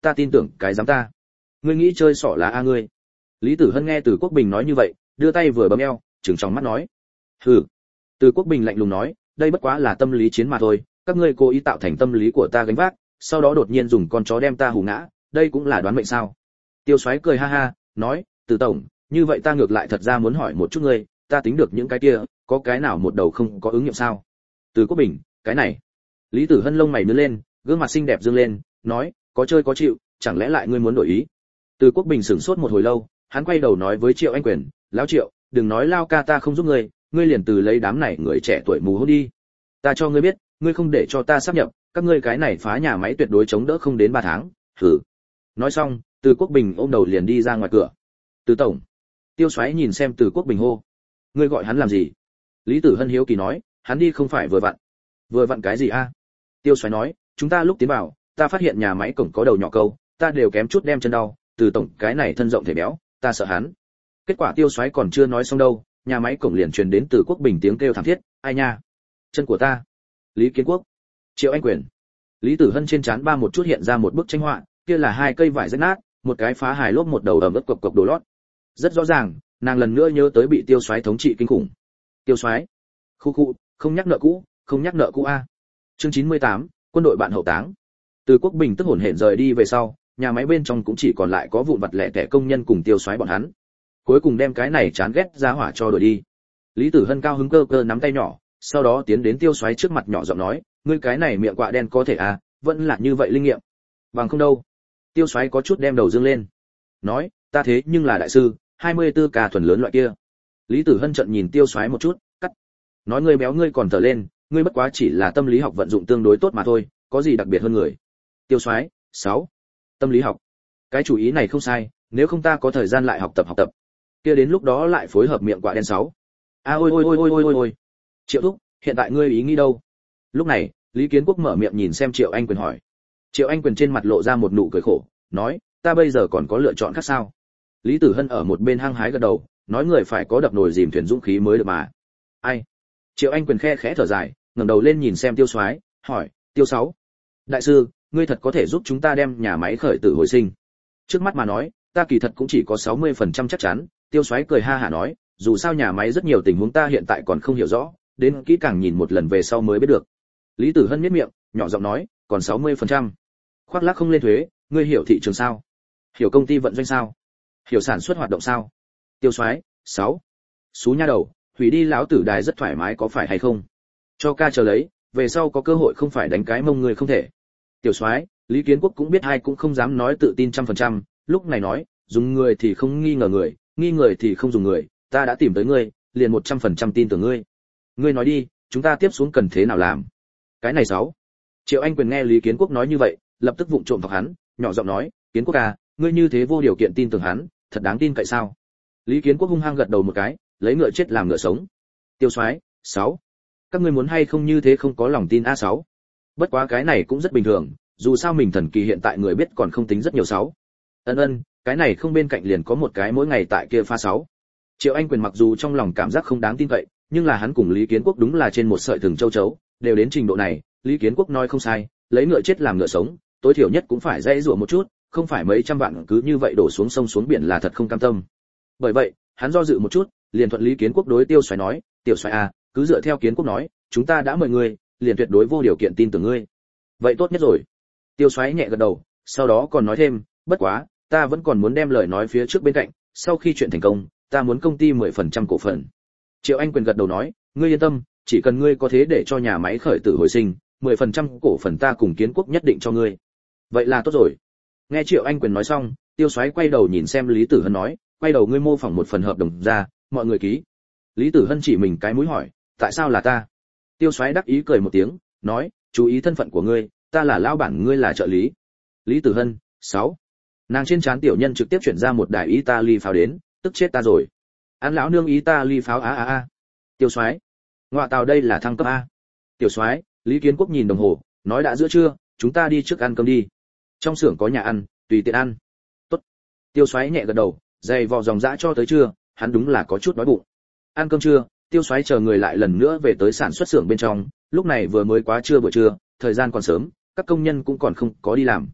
Speaker 1: ta tin tưởng cái dám ta. Ngươi nghĩ chơi xỏ lá a ngươi. Lý Tử Hân nghe Từ Quốc Bình nói như vậy, đưa tay vừa bấm eo, trừng tròng mắt nói. Hừ. Từ Quốc Bình lạnh lùng nói, đây bất quá là tâm lý chiến mà thôi, các ngươi cố ý tạo thành tâm lý của ta gánh vác, sau đó đột nhiên dùng con chó đem ta hù ngã, đây cũng là đoán mệnh sao? Tiêu Soái cười ha ha, nói, Từ tổng, như vậy ta ngược lại thật ra muốn hỏi một chút ngươi, ta tính được những cái kia, có cái nào một đầu không có ứng nghiệm sao? Từ Quốc Bình, cái này. Lý Tử Hân lông mày nhướng lên, gương mặt xinh đẹp dương lên, nói, có chơi có chịu, chẳng lẽ lại ngươi muốn đổi ý? Từ Quốc Bình sửng sốt một hồi lâu, hắn quay đầu nói với Triệu Anh Quyền, lão Triệu, đừng nói lao ca ta không giúp ngươi, ngươi liền từ lấy đám này người trẻ tuổi mù hôn đi. Ta cho ngươi biết, ngươi không để cho ta sáp nhập, các ngươi cái này phá nhà máy tuyệt đối chống đỡ không đến 3 tháng. Hử. Nói xong, Từ Quốc Bình ôm đầu liền đi ra ngoài cửa. Từ tổng. Tiêu Soái nhìn xem Từ Quốc Bình hô. Ngươi gọi hắn làm gì? Lý Tử Hân hiếu kỳ nói, hắn đi không phải vừa vặn. Vừa vặn cái gì a? Tiêu Soái nói, chúng ta lúc tiến vào, ta phát hiện nhà máy cổng có đầu nhỏ câu, ta đều kém chút đem chân đau, Từ tổng cái này thân rộng thể béo, ta sợ hắn. Kết quả Tiêu Soái còn chưa nói xong đâu, nhà máy cổng liền truyền đến Từ Quốc Bình tiếng kêu thảm thiết, ai nha, chân của ta. Lý Kiến Quốc, Triệu Anh Quyền. Lý Tử Hân trên trán ba một chút hiện ra một bức tranh họa, kia là 2 cây vải rách nát, một cái phá hài lốp một đầu ẩm ướt cộc cộc đồ lót. Rất rõ ràng, nàng lần nữa nhớ tới bị Tiêu Soái thống trị kinh khủng. Tiêu Soái, khu khu, không nhắc nợ cũ, không nhắc nợ cũ a. Chương 98, quân đội bạn hậu táng. Từ Quốc Bình tức hổn hển rời đi về sau, nhà máy bên trong cũng chỉ còn lại có vụn vặt lẻ tẻ công nhân cùng Tiêu Soái bọn hắn. Cuối cùng đem cái này chán ghét ra hỏa cho đuổi đi. Lý Tử Hân cao hứng cơ cơ nắm tay nhỏ, sau đó tiến đến Tiêu Soái trước mặt nhỏ giọng nói, ngươi cái này miệng quạ đen có thể à, vẫn là như vậy linh nghiệm. Bằng không đâu. Tiêu Soái có chút đem đầu dương lên. Nói, ta thế nhưng là đại sư, 24 ca thuần lớn loại kia. Lý Tử Hân trợn nhìn Tiêu Soái một chút, cắt. Nói ngươi béo ngươi còn thở lên, ngươi bất quá chỉ là tâm lý học vận dụng tương đối tốt mà thôi, có gì đặc biệt hơn người. Tiêu Soái, 6. Tâm lý học. Cái chủ ý này không sai, nếu không ta có thời gian lại học tập. Kia đến lúc đó lại phối hợp miệng quạ đen 6. A ôi ôi ôi ôi ôi ôi ôi. Triệu thúc, hiện tại ngươi ý nghĩ đâu? Lúc này, Lý Kiến Quốc mở miệng nhìn xem Triệu Anh Quyền hỏi. Triệu Anh Quyền trên mặt lộ ra một nụ cười khổ, nói, ta bây giờ còn có lựa chọn khác sao? Lý Tử Hân ở một bên hăng hái gật đầu, nói người phải có đập nồi dìm thuyền dũng khí mới được mà. Ai? Triệu Anh Quyền khẽ thở dài, ngẩng đầu lên nhìn xem Tiêu Soái, hỏi, Tiêu 6. Đại sư, ngươi thật có thể giúp chúng ta đem nhà máy khởi tử hồi sinh? Trước mắt mà nói, ta kỳ thật cũng chỉ có 60% chắc chắn. Tiêu Soái cười ha hả nói, dù sao nhà máy rất nhiều tình huống ta hiện tại còn không hiểu rõ, đến kỹ càng nhìn một lần về sau mới biết được. Lý Tử Hân nhếch miệng, nhỏ giọng nói, còn 60%. Khoác lác không lên thuế, ngươi hiểu thị trường sao? Hiểu công ty vận doanh sao? Hiểu sản xuất hoạt động sao? Tiêu Soái, 6. Xú nha đầu, hủy đi lão tử đài rất thoải mái có phải hay không? Cho ca chờ lấy, về sau có cơ hội không phải đánh cái mông người không thể. Tiểu Soái, Lý Kiến Quốc cũng biết ai cũng không dám nói tự tin 100%, lúc này nói, dùng người thì không nghi ngờ người, nghi người thì không dùng người, ta đã tìm tới ngươi, liền 100% tin tưởng ngươi. Ngươi nói đi, chúng ta tiếp xuống cần thế nào làm? Cái này 6. Triệu Anh Quyền nghe Lý Kiến Quốc nói như vậy, lập tức vụng trộm vào hắn, nhỏ giọng nói, Kiến Quốc à, ngươi như thế vô điều kiện tin tưởng hắn, thật đáng tin cậy sao? Lý Kiến Quốc hung hăng gật đầu một cái, lấy ngựa chết làm ngựa sống. Tiêu Soái, 6. Các ngươi muốn hay không như thế không có lòng tin A6. Bất quá cái này cũng rất bình thường, dù sao mình thần kỳ hiện tại người biết còn không tính rất nhiều 6. Ân, cái này không bên cạnh liền có một cái mỗi ngày tại kia pha 6. Triệu Anh Quyền mặc dù trong lòng cảm giác không đáng tin cậy, nhưng là hắn cùng Lý Kiến Quốc đúng là trên một sợi thừng châu chấu, đều đến trình độ này, Lý Kiến Quốc nói không sai, lấy ngựa chết làm ngựa sống, tối thiểu nhất cũng phải dễ dụa một chút, không phải mấy trăm vạn cứ như vậy đổ xuống sông xuống biển là thật không cam tâm. Bởi vậy, hắn do dự một chút, liền thuận Lý Kiến Quốc đối Tiêu Soái nói, Tiểu Soái à, cứ dựa theo Kiến Quốc nói, chúng ta đã mời ngươi, liền tuyệt đối vô điều kiện tin tưởng ngươi. Vậy tốt nhất rồi. Tiêu Soái nhẹ gật đầu, sau đó còn nói thêm, bất quá, ta vẫn còn muốn đem lời nói phía trước bên cạnh, sau khi chuyện thành công, ta muốn công ty 10% cổ phần. Triệu Anh Quyền gật đầu nói, ngươi yên tâm, chỉ cần ngươi có thế để cho nhà máy khởi tử hồi sinh, 10% cổ phần ta cùng Kiến Quốc nhất định cho ngươi. Vậy là tốt rồi. Nghe Triệu Anh Quyền nói xong, Tiêu Soái quay đầu nhìn xem Lý Tử Hân nói, quay đầu ngươi mô phỏng một phần hợp đồng ra, mọi người ký. Lý Tử Hân chỉ mình cái mũi hỏi, tại sao là ta? Tiêu Soái đắc ý cười một tiếng, nói, chú ý thân phận của ngươi, ta là lão bản ngươi là trợ lý. Lý Tử Hân, 6. Nàng trên trán tiểu nhân trực tiếp chuyển ra một đài Italy pháo đến, tức chết ta rồi. Ăn lão nương Italy pháo a. Tiêu Soái, ngoại tàu đây là thăng cấp a. Tiểu Soái, Lý Kiến Quốc nhìn đồng hồ, nói đã giữa trưa, chúng ta đi trước ăn cơm đi. Trong xưởng có nhà ăn, tùy tiện ăn. Tốt. Tiêu Soái nhẹ gật đầu, dày vò dòng dã cho tới trưa, hắn đúng là có chút đói bụng. Ăn cơm trưa, Tiêu Soái chờ người lại lần nữa về tới sản xuất xưởng bên trong, lúc này vừa mới quá trưa buổi trưa, thời gian còn sớm, các công nhân cũng còn không có đi làm.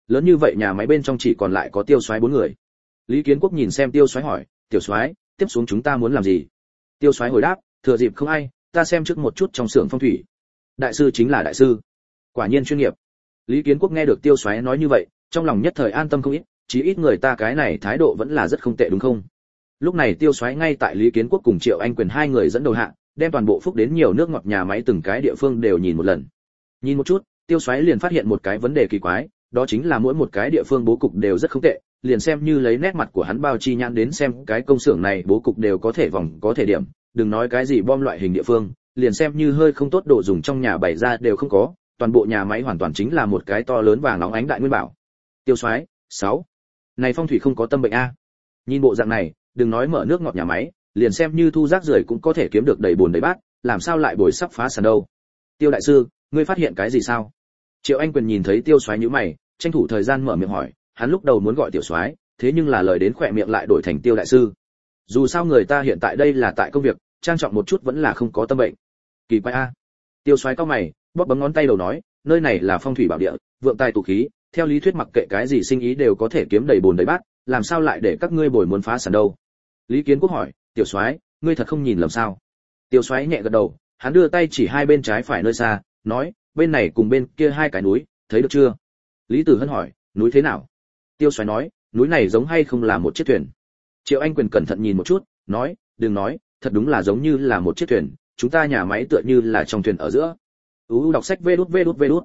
Speaker 1: Lớn như vậy nhà máy bên trong chỉ còn lại có Tiêu Soái 4 người. Lý Kiến Quốc nhìn xem Tiêu Soái hỏi, "Tiểu Soái, tiếp xuống chúng ta muốn làm gì?" Tiêu Soái hồi đáp, "Thừa dịp không ai, ta xem trước một chút trong xưởng phong thủy." Đại sư chính là đại sư, quả nhiên chuyên nghiệp. Lý Kiến Quốc nghe được Tiêu Soái nói như vậy, trong lòng nhất thời an tâm không ít, chí ít người ta cái này thái độ vẫn là rất không tệ đúng không? Lúc này Tiêu Soái ngay tại Lý Kiến Quốc cùng Triệu Anh Quyền hai người dẫn đầu hạ, đem toàn bộ phúc đến nhiều nước ngọt nhà máy từng cái địa phương đều nhìn một lần. Nhìn một chút, Tiêu Soái liền phát hiện một cái vấn đề kỳ quái, đó chính là mỗi một cái địa phương bố cục đều rất không tệ, liền xem như lấy nét mặt của hắn bao chi nhãn đến xem, cái công xưởng này bố cục đều có thể vòng có thể điểm, đừng nói cái gì bom loại hình địa phương, liền xem như hơi không tốt đồ dùng trong nhà bày ra đều không có, toàn bộ nhà máy hoàn toàn chính là một cái to lớn vàng óng ánh đại nguyên bảo. Tiêu Soái, 6. Này phong thủy không có tâm bệnh a. Nhìn bộ dạng này, đừng nói mở nước ngọt nhà máy, liền xem như thu rác rưởi cũng có thể kiếm được đầy bồn đầy bát, làm sao lại bồi sắp phá sản đâu. Tiêu đại sư, ngươi phát hiện cái gì sao? Triệu Anh Quyền nhìn thấy Tiêu Soái nhíu mày, tranh thủ thời gian mở miệng hỏi, hắn lúc đầu muốn gọi Tiểu Soái, thế nhưng là lời đến khỏe miệng lại đổi thành Tiêu đại sư. Dù sao người ta hiện tại đây là tại công việc, trang trọng một chút vẫn là không có tâm bệnh. Kỳ quái a. Tiêu Soái cau mày, bóp bấm ngón tay đầu nói, nơi này là phong thủy bảo địa, vượng tài tụ khí, theo lý thuyết mặc kệ cái gì sinh ý đều có thể kiếm đầy bồn đầy bát, làm sao lại để các ngươi bồi muốn phá sản đâu? Lý Kiến Quốc hỏi, Tiểu Soái, ngươi thật không nhìn lầm sao? Tiêu Soái nhẹ gật đầu, hắn đưa tay chỉ hai bên trái phải nơi xa, nói, bên này cùng bên kia hai cái núi, thấy được chưa? Lý Tử Hân hỏi, núi thế nào? Tiêu Soái nói, núi này giống hay không là một chiếc thuyền? Triệu Anh Quyền cẩn thận nhìn một chút, nói, đừng nói, thật đúng là giống như là một chiếc thuyền, chúng ta nhà máy tựa như là trong thuyền ở giữa. Đọc sách vê đút.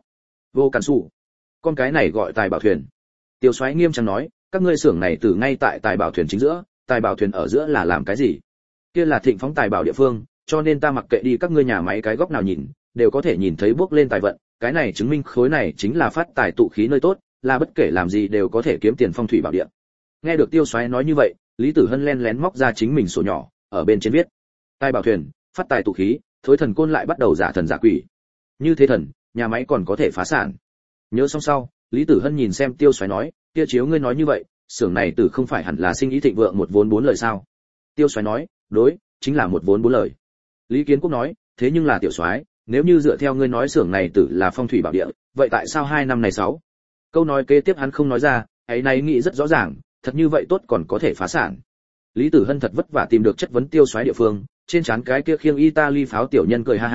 Speaker 1: Vô cản sủ. Con cái này gọi tài bảo thuyền. Tiêu Soái nghiêm trang nói, các ngươi xưởng này từ ngay tại tài bảo thuyền chính giữa, tài bảo thuyền ở giữa là làm cái gì? Kia là thịnh phóng tài bảo địa phương, cho nên ta mặc kệ đi các ngươi nhà máy cái góc nào nhìn, đều có thể nhìn thấy bước lên tài vận, cái này chứng minh khối này chính là phát tài tụ khí nơi tốt, là bất kể làm gì đều có thể kiếm tiền phong thủy bảo địa. Nghe được Tiêu Soái nói như vậy, Lý Tử Hân len lén móc ra chính mình sổ nhỏ, ở bên trên viết: tài bảo thuyền, phát tài tụ khí, thối thần côn lại bắt đầu giả thần giả quỷ. Như thế thần, nhà máy còn có thể phá sản. Nhớ xong sau, Lý Tử Hân nhìn xem Tiêu Soái nói, kia chiếu ngươi nói như vậy, xưởng này từ không phải hẳn là sinh ý thịnh vượng một vốn bốn lời sao? Tiêu Soái nói, đối, chính là một vốn bốn lời. Lý Kiến Quốc nói, thế nhưng là Tiểu Soái, nếu như dựa theo ngươi nói xưởng này tử là phong thủy bảo địa, vậy tại sao 2 năm này 6? Câu nói kế tiếp hắn không nói ra, ấy này nghĩ rất rõ ràng, thật như vậy tốt còn có thể phá sản. Lý Tử Hân thật vất vả tìm được chất vấn Tiêu Soái địa phương, trên trán cái kia khiêng Italy pháo tiểu nhân cười ha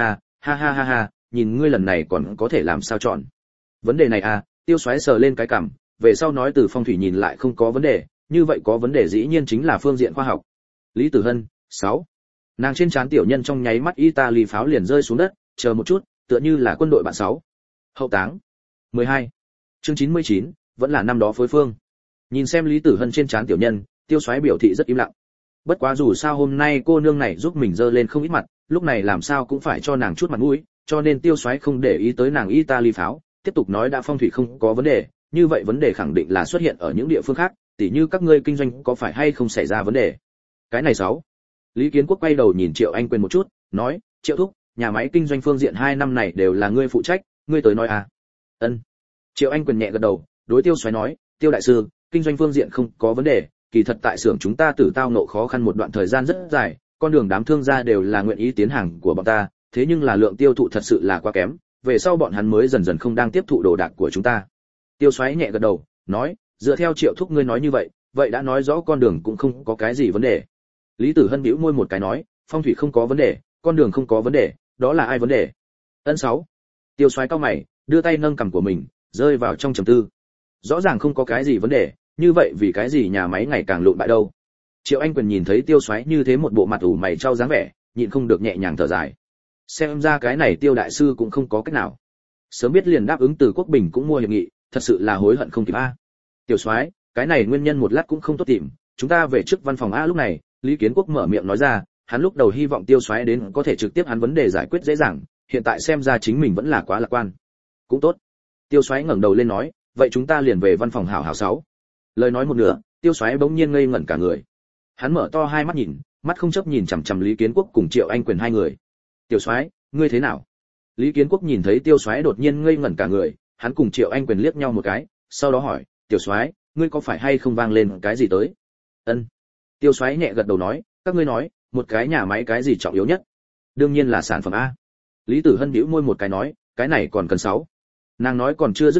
Speaker 1: ha, nhìn ngươi lần này còn có thể làm sao chọn. Vấn đề này à, Tiêu Soái sờ lên cái cằm, về sau nói từ phong thủy nhìn lại không có vấn đề, như vậy có vấn đề dĩ nhiên chính là phương diện khoa học. Lý Tử Hân, 6. Nàng trên trán tiểu nhân trong nháy mắt Italy pháo liền rơi xuống đất, chờ một chút, tựa như là quân đội bạn 6. Hậu táng. 12. Chương 99, vẫn là năm đó phối phương. Nhìn xem Lý Tử Hân trên trán tiểu nhân, Tiêu Soái biểu thị rất im lặng. Bất quá dù sao hôm nay cô nương này giúp mình dơ lên không ít mặt, lúc này làm sao cũng phải cho nàng chút mặt mũi, cho nên Tiêu Soái không để ý tới nàng Italy pháo, tiếp tục nói đã phong thủy không có vấn đề, như vậy vấn đề khẳng định là xuất hiện ở những địa phương khác, tỉ như các ngươi kinh doanh có phải hay không xảy ra vấn đề. Cái này 6. Lý Kiến Quốc quay đầu nhìn Triệu Anh Quyền một chút, nói, Triệu thúc, nhà máy kinh doanh phương diện 2 năm này đều là ngươi phụ trách, ngươi tới nói à? Ân. Triệu Anh Quyền nhẹ gật đầu, đối Tiêu Soái nói, Tiêu đại sư, kinh doanh phương diện không có vấn đề, kỳ thật tại xưởng chúng ta tử tao nộ khó khăn một đoạn thời gian rất dài, con đường đám thương gia đều là nguyện ý tiến hàng của bọn ta, thế nhưng là lượng tiêu thụ thật sự là quá kém, về sau bọn hắn mới dần dần không đang tiếp thụ đồ đạc của chúng ta. Tiêu Soái nhẹ gật đầu, nói, dựa theo Triệu thúc ngươi nói như vậy, vậy đã nói rõ con đường cũng không có cái gì vấn đề. Lý Tử Hân bĩu môi một cái nói, phong thủy không có vấn đề, con đường không có vấn đề, đó là ai vấn đề? Ân 6. Tiêu Soái cau mày, đưa tay nâng cằm của mình, rơi vào trong trầm tư. Rõ ràng không có cái gì vấn đề, như vậy vì cái gì nhà máy ngày càng lụn bại đâu? Triệu Anh Quyền nhìn thấy Tiêu Soái như thế một bộ mặt ủ mày trao dáng vẻ, nhịn không được nhẹ nhàng thở dài. Xem ra cái này Tiêu đại sư cũng không có cách nào. Sớm biết liền đáp ứng Từ Quốc Bình cũng mua hiệp nghị, thật sự là hối hận không kịp a. Tiểu Soái, cái này nguyên nhân một lát cũng không tốt tìm, chúng ta về trước văn phòng a. Lúc này, Lý Kiến Quốc mở miệng nói ra, hắn lúc đầu hy vọng Tiêu Soái đến có thể trực tiếp hắn vấn đề giải quyết dễ dàng, hiện tại xem ra chính mình vẫn là quá lạc quan. Cũng tốt. Tiêu Soái ngẩng đầu lên nói, vậy chúng ta liền về văn phòng hảo hảo 6. Lời nói một nửa, Tiêu Soái bỗng nhiên ngây ngẩn cả người. Hắn mở to hai mắt nhìn, mắt không chớp nhìn chằm chằm Lý Kiến Quốc cùng Triệu Anh Quyền hai người. Tiểu Soái, ngươi thế nào? Lý Kiến Quốc nhìn thấy Tiêu Soái đột nhiên ngây ngẩn cả người, hắn cùng Triệu Anh Quyền liếc nhau một cái, sau đó hỏi, Tiểu Soái, ngươi có phải hay không vang lên cái gì tới? Ân. Tiêu Soái nhẹ gật đầu nói, các ngươi nói, một cái nhà máy cái gì trọng yếu nhất? Đương nhiên là sản phẩm a. Lý Tử Hân bĩu môi một cái nói, cái này còn cần 6. Nàng nói còn chưa dứt lời,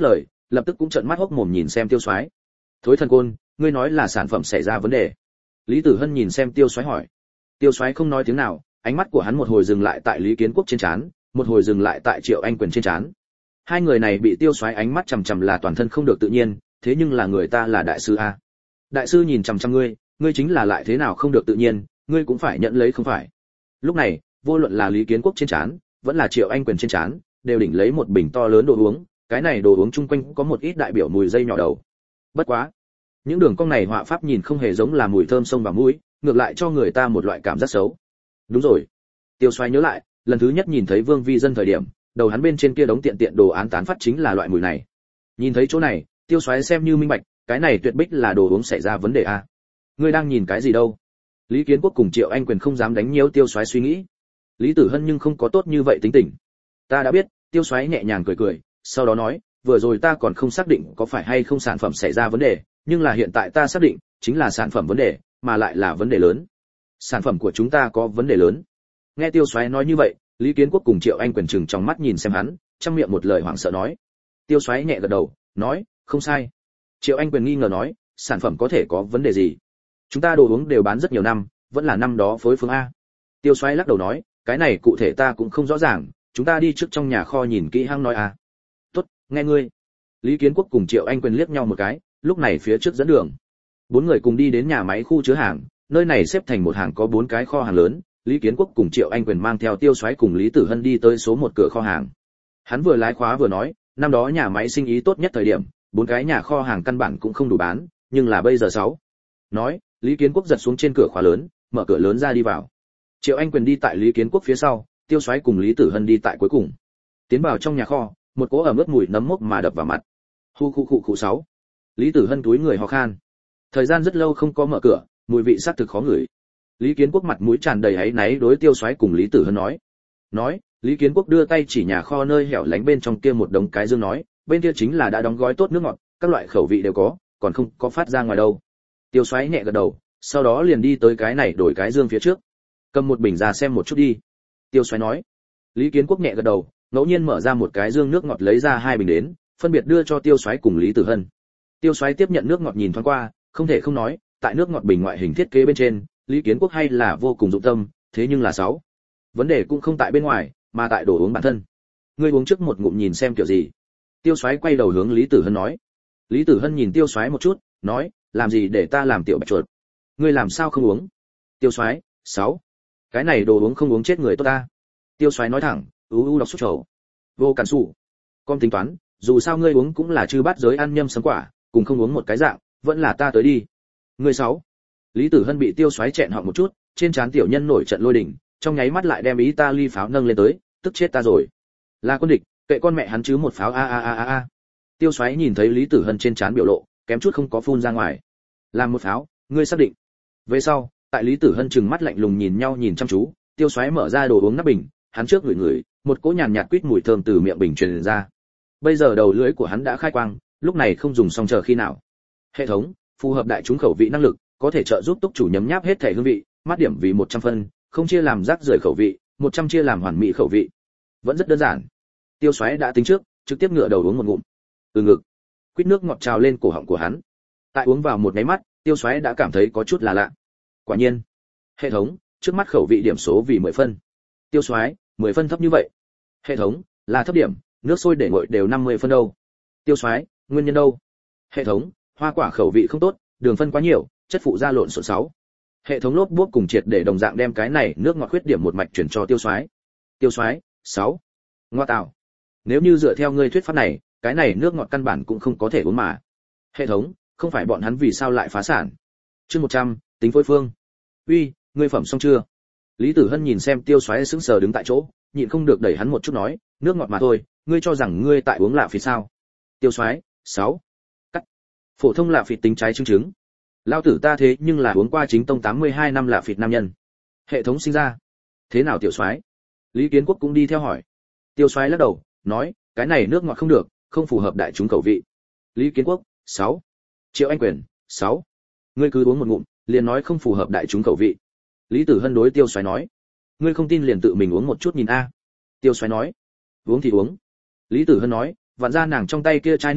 Speaker 1: lập tức cũng trợn mắt hốc mồm nhìn xem Tiêu Soái. Thối thần côn, ngươi nói là sản phẩm xảy ra vấn đề? Lý Tử Hân nhìn xem Tiêu Soái hỏi. Tiêu Soái không nói tiếng nào, ánh mắt của hắn một hồi dừng lại tại Lý Kiến Quốc trên trán, một hồi dừng lại tại Triệu Anh Quyền trên trán. Hai người này bị Tiêu Soái ánh mắt chằm chằm là toàn thân không được tự nhiên, thế nhưng là người ta là đại sư a. Đại sư nhìn chằm chằm ngươi chính là lại thế nào không được tự nhiên, ngươi cũng phải nhận lấy không phải. Lúc này, vô luận là Lý Kiến Quốc trên trán, vẫn là Triệu Anh Quyền trên trán, đều đỉnh lấy một bình to lớn đồ uống, cái này đồ uống chung quanh có một ít đại biểu mùi dây nhỏ đầu. Bất quá, những đường cong này họa pháp nhìn không hề giống là mùi thơm sông vào mũi, ngược lại cho người ta một loại cảm giác xấu. Đúng rồi. Tiêu Soái nhớ lại, lần thứ nhất nhìn thấy Vương Vi Dân thời điểm, đầu hắn bên trên kia đống tiện đồ án tán phát chính là loại mùi này. Nhìn thấy chỗ này, Tiêu Soái xem như minh bạch, cái này tuyệt bích là đồ uống xảy ra vấn đề a. Ngươi đang nhìn cái gì đâu? Lý Kiến Quốc cùng Triệu Anh Quyền không dám đánh nhiễu Tiêu Soái suy nghĩ. Lý Tử Hân nhưng không có tốt như vậy tính tình. Ta đã biết, Tiêu Soái nhẹ nhàng cười, sau đó nói, vừa rồi ta còn không xác định có phải hay không sản phẩm xảy ra vấn đề, nhưng là hiện tại ta xác định, chính là sản phẩm vấn đề, mà lại là vấn đề lớn. Sản phẩm của chúng ta có vấn đề lớn. Nghe Tiêu Soái nói như vậy, Lý Kiến Quốc cùng Triệu Anh Quyền trừng trong mắt nhìn xem hắn, trong miệng một lời hoảng sợ nói. Tiêu Soái nhẹ gật đầu, nói, không sai. Triệu Anh Quyền nghi ngờ nói, sản phẩm có thể có vấn đề gì? Chúng ta đồ uống đều bán rất nhiều năm, vẫn là năm đó phối phương a. Tiêu Soái lắc đầu nói, cái này cụ thể ta cũng không rõ ràng, chúng ta đi trước trong nhà kho nhìn kỹ hăng nói a. Tốt, nghe ngươi. Lý Kiến Quốc cùng Triệu Anh Quyền liếc nhau một cái, lúc này phía trước dẫn đường. Bốn người cùng đi đến nhà máy khu chứa hàng, nơi này xếp thành một hàng có 4 cái kho hàng lớn, Lý Kiến Quốc cùng Triệu Anh Quyền mang theo Tiêu Soái cùng Lý Tử Hân đi tới số 1 cửa kho hàng. Hắn vừa lái khóa vừa nói, năm đó nhà máy sinh ý tốt nhất thời điểm, 4 cái nhà kho hàng căn bản cũng không đủ bán, nhưng là bây giờ 6. Nói, Lý Kiến Quốc giật xuống trên cửa khóa lớn, mở cửa lớn ra đi vào. Triệu Anh Quyền đi tại Lý Kiến Quốc phía sau, Tiêu Soái cùng Lý Tử Hân đi tại cuối cùng. Tiến vào trong nhà kho, một cỗ ẩm ướt mùi nấm mốc mà đập vào mặt. Khu 6. Lý Tử Hân túi người ho khan. Thời gian rất lâu không có mở cửa, mùi vị sắc thực khó ngửi. Lý Kiến Quốc mặt mũi tràn đầy áy náy đối Tiêu Soái cùng Lý Tử Hân nói, Lý Kiến Quốc đưa tay chỉ nhà kho nơi hẻo lánh bên trong kia một đống cái dương nói, bên kia chính là đã đóng gói tốt nước ngọt, các loại khẩu vị đều có, còn không có phát ra ngoài đâu. Tiêu Soái nhẹ gật đầu, sau đó liền đi tới cái này đổi cái dương phía trước, cầm một bình ra xem một chút đi. Tiêu Soái nói. Lý Kiến Quốc nhẹ gật đầu, ngẫu nhiên mở ra một cái dương nước ngọt lấy ra 2 bình đến, phân biệt đưa cho Tiêu Soái cùng Lý Tử Hân. Tiêu Soái tiếp nhận nước ngọt nhìn thoáng qua, không thể không nói, tại nước ngọt bình ngoại hình thiết kế bên trên, Lý Kiến Quốc hay là vô cùng dụng tâm, thế nhưng là 6. Vấn đề cũng không tại bên ngoài, mà tại đồ uống bản thân. Ngươi uống trước một ngụm nhìn xem kiểu gì. Tiêu Soái quay đầu hướng Lý Tử Hân nói. Lý Tử Hân nhìn Tiêu Soái một chút, nói, làm gì để ta làm tiểu bạch chuột? Ngươi làm sao không uống? Tiêu Soái, 6. Cái này đồ uống không uống chết người tốt ta. Tiêu Soái nói thẳng, đọc xuất khẩu. Vô cản sủ. Con tính toán, dù sao ngươi uống cũng là chư bát giới ăn nhâm sấm quả, cùng không uống một cái dạng, vẫn là ta tới đi. Ngươi 6. Lý Tử Hân bị Tiêu Soái chẹn họng một chút, trên trán tiểu nhân nổi trận lôi đình, trong nháy mắt lại đem Italy pháo nâng lên tới, tức chết ta rồi. Là quân địch, kệ con mẹ hắn chứ một pháo a. Tiêu Soái nhìn thấy Lý Tử Hân trên trán biểu lộ, kém chút không có phun ra ngoài. Làm một pháo, ngươi xác định? Về sau, tại Lý Tử Hân trừng mắt lạnh lùng nhìn nhau nhìn chăm chú, Tiêu Soái mở ra đồ uống nắp bình, hắn trước ngửi, một cỗ nhàn nhạt quýt mùi thơm từ miệng bình truyền ra. Bây giờ đầu lưỡi của hắn đã khai quang, lúc này không dùng xong chờ khi nào. Hệ thống, phù hợp đại chúng khẩu vị năng lực, có thể trợ giúp túc chủ nhấm nháp hết thể hương vị, mát điểm vì 100 phân, không chia làm rác rưởi khẩu vị, 100 chia làm hoàn mỹ khẩu vị. Vẫn rất đơn giản. Tiêu Soái đã tính trước, trực tiếp ngửa đầu uống một ngụm. Từ ngực, quýt nước ngọt trào lên cổ họng của hắn. Tại uống vào một cái mắt, Tiêu Soái đã cảm thấy có chút là lạ. Quả nhiên, hệ thống, trước mắt khẩu vị điểm số vì 10 phân. Tiêu Soái, 10 phân thấp như vậy. Hệ thống, là thấp điểm, nước sôi để nguội đều 50 phân đâu. Tiêu Soái, nguyên nhân đâu? Hệ thống, hoa quả khẩu vị không tốt, đường phân quá nhiều, chất phụ gia lộn xộn 6. Hệ thống lốp bốp cùng triệt để đồng dạng đem cái này nước ngọt khuyết điểm một mạch chuyển cho Tiêu Soái. Tiêu Soái, 6. Ngoa tạo. Nếu như dựa theo ngươi thuyết pháp này, cái này nước ngọt căn bản cũng không có thể uống mà. Hệ thống, không phải bọn hắn vì sao lại phá sản? Chương 100, tính phối phương. Uy, ngươi phẩm xong chưa? Lý Tử Hân nhìn xem Tiêu Soái sững sờ đứng tại chỗ, nhịn không được đẩy hắn một chút nói, nước ngọt mà thôi, ngươi cho rằng ngươi tại uống lạ phỉ sao? Tiêu Soái, 6. Cắt. Phổ thông lạ phỉ tính trái chứng chứng. Lao tử ta thế nhưng là uống qua chính tông 82 năm lạ phỉ nam nhân. Hệ thống sinh ra. Thế nào Tiểu Soái? Lý Kiến Quốc cũng đi theo hỏi. Tiêu Soái lắc đầu, nói, cái này nước ngọt không được, không phù hợp đại chúng khẩu vị. Lý Kiến Quốc, 6. Triệu Anh Quyền, 6. Ngươi cứ uống một ngụm, liền nói không phù hợp đại chúng khẩu vị. Lý Tử Hân đối Tiêu Soái nói, ngươi không tin liền tự mình uống một chút nhìn a. Tiêu Soái nói, uống thì uống. Lý Tử Hân nói, vặn ra nàng trong tay kia chai nước uống,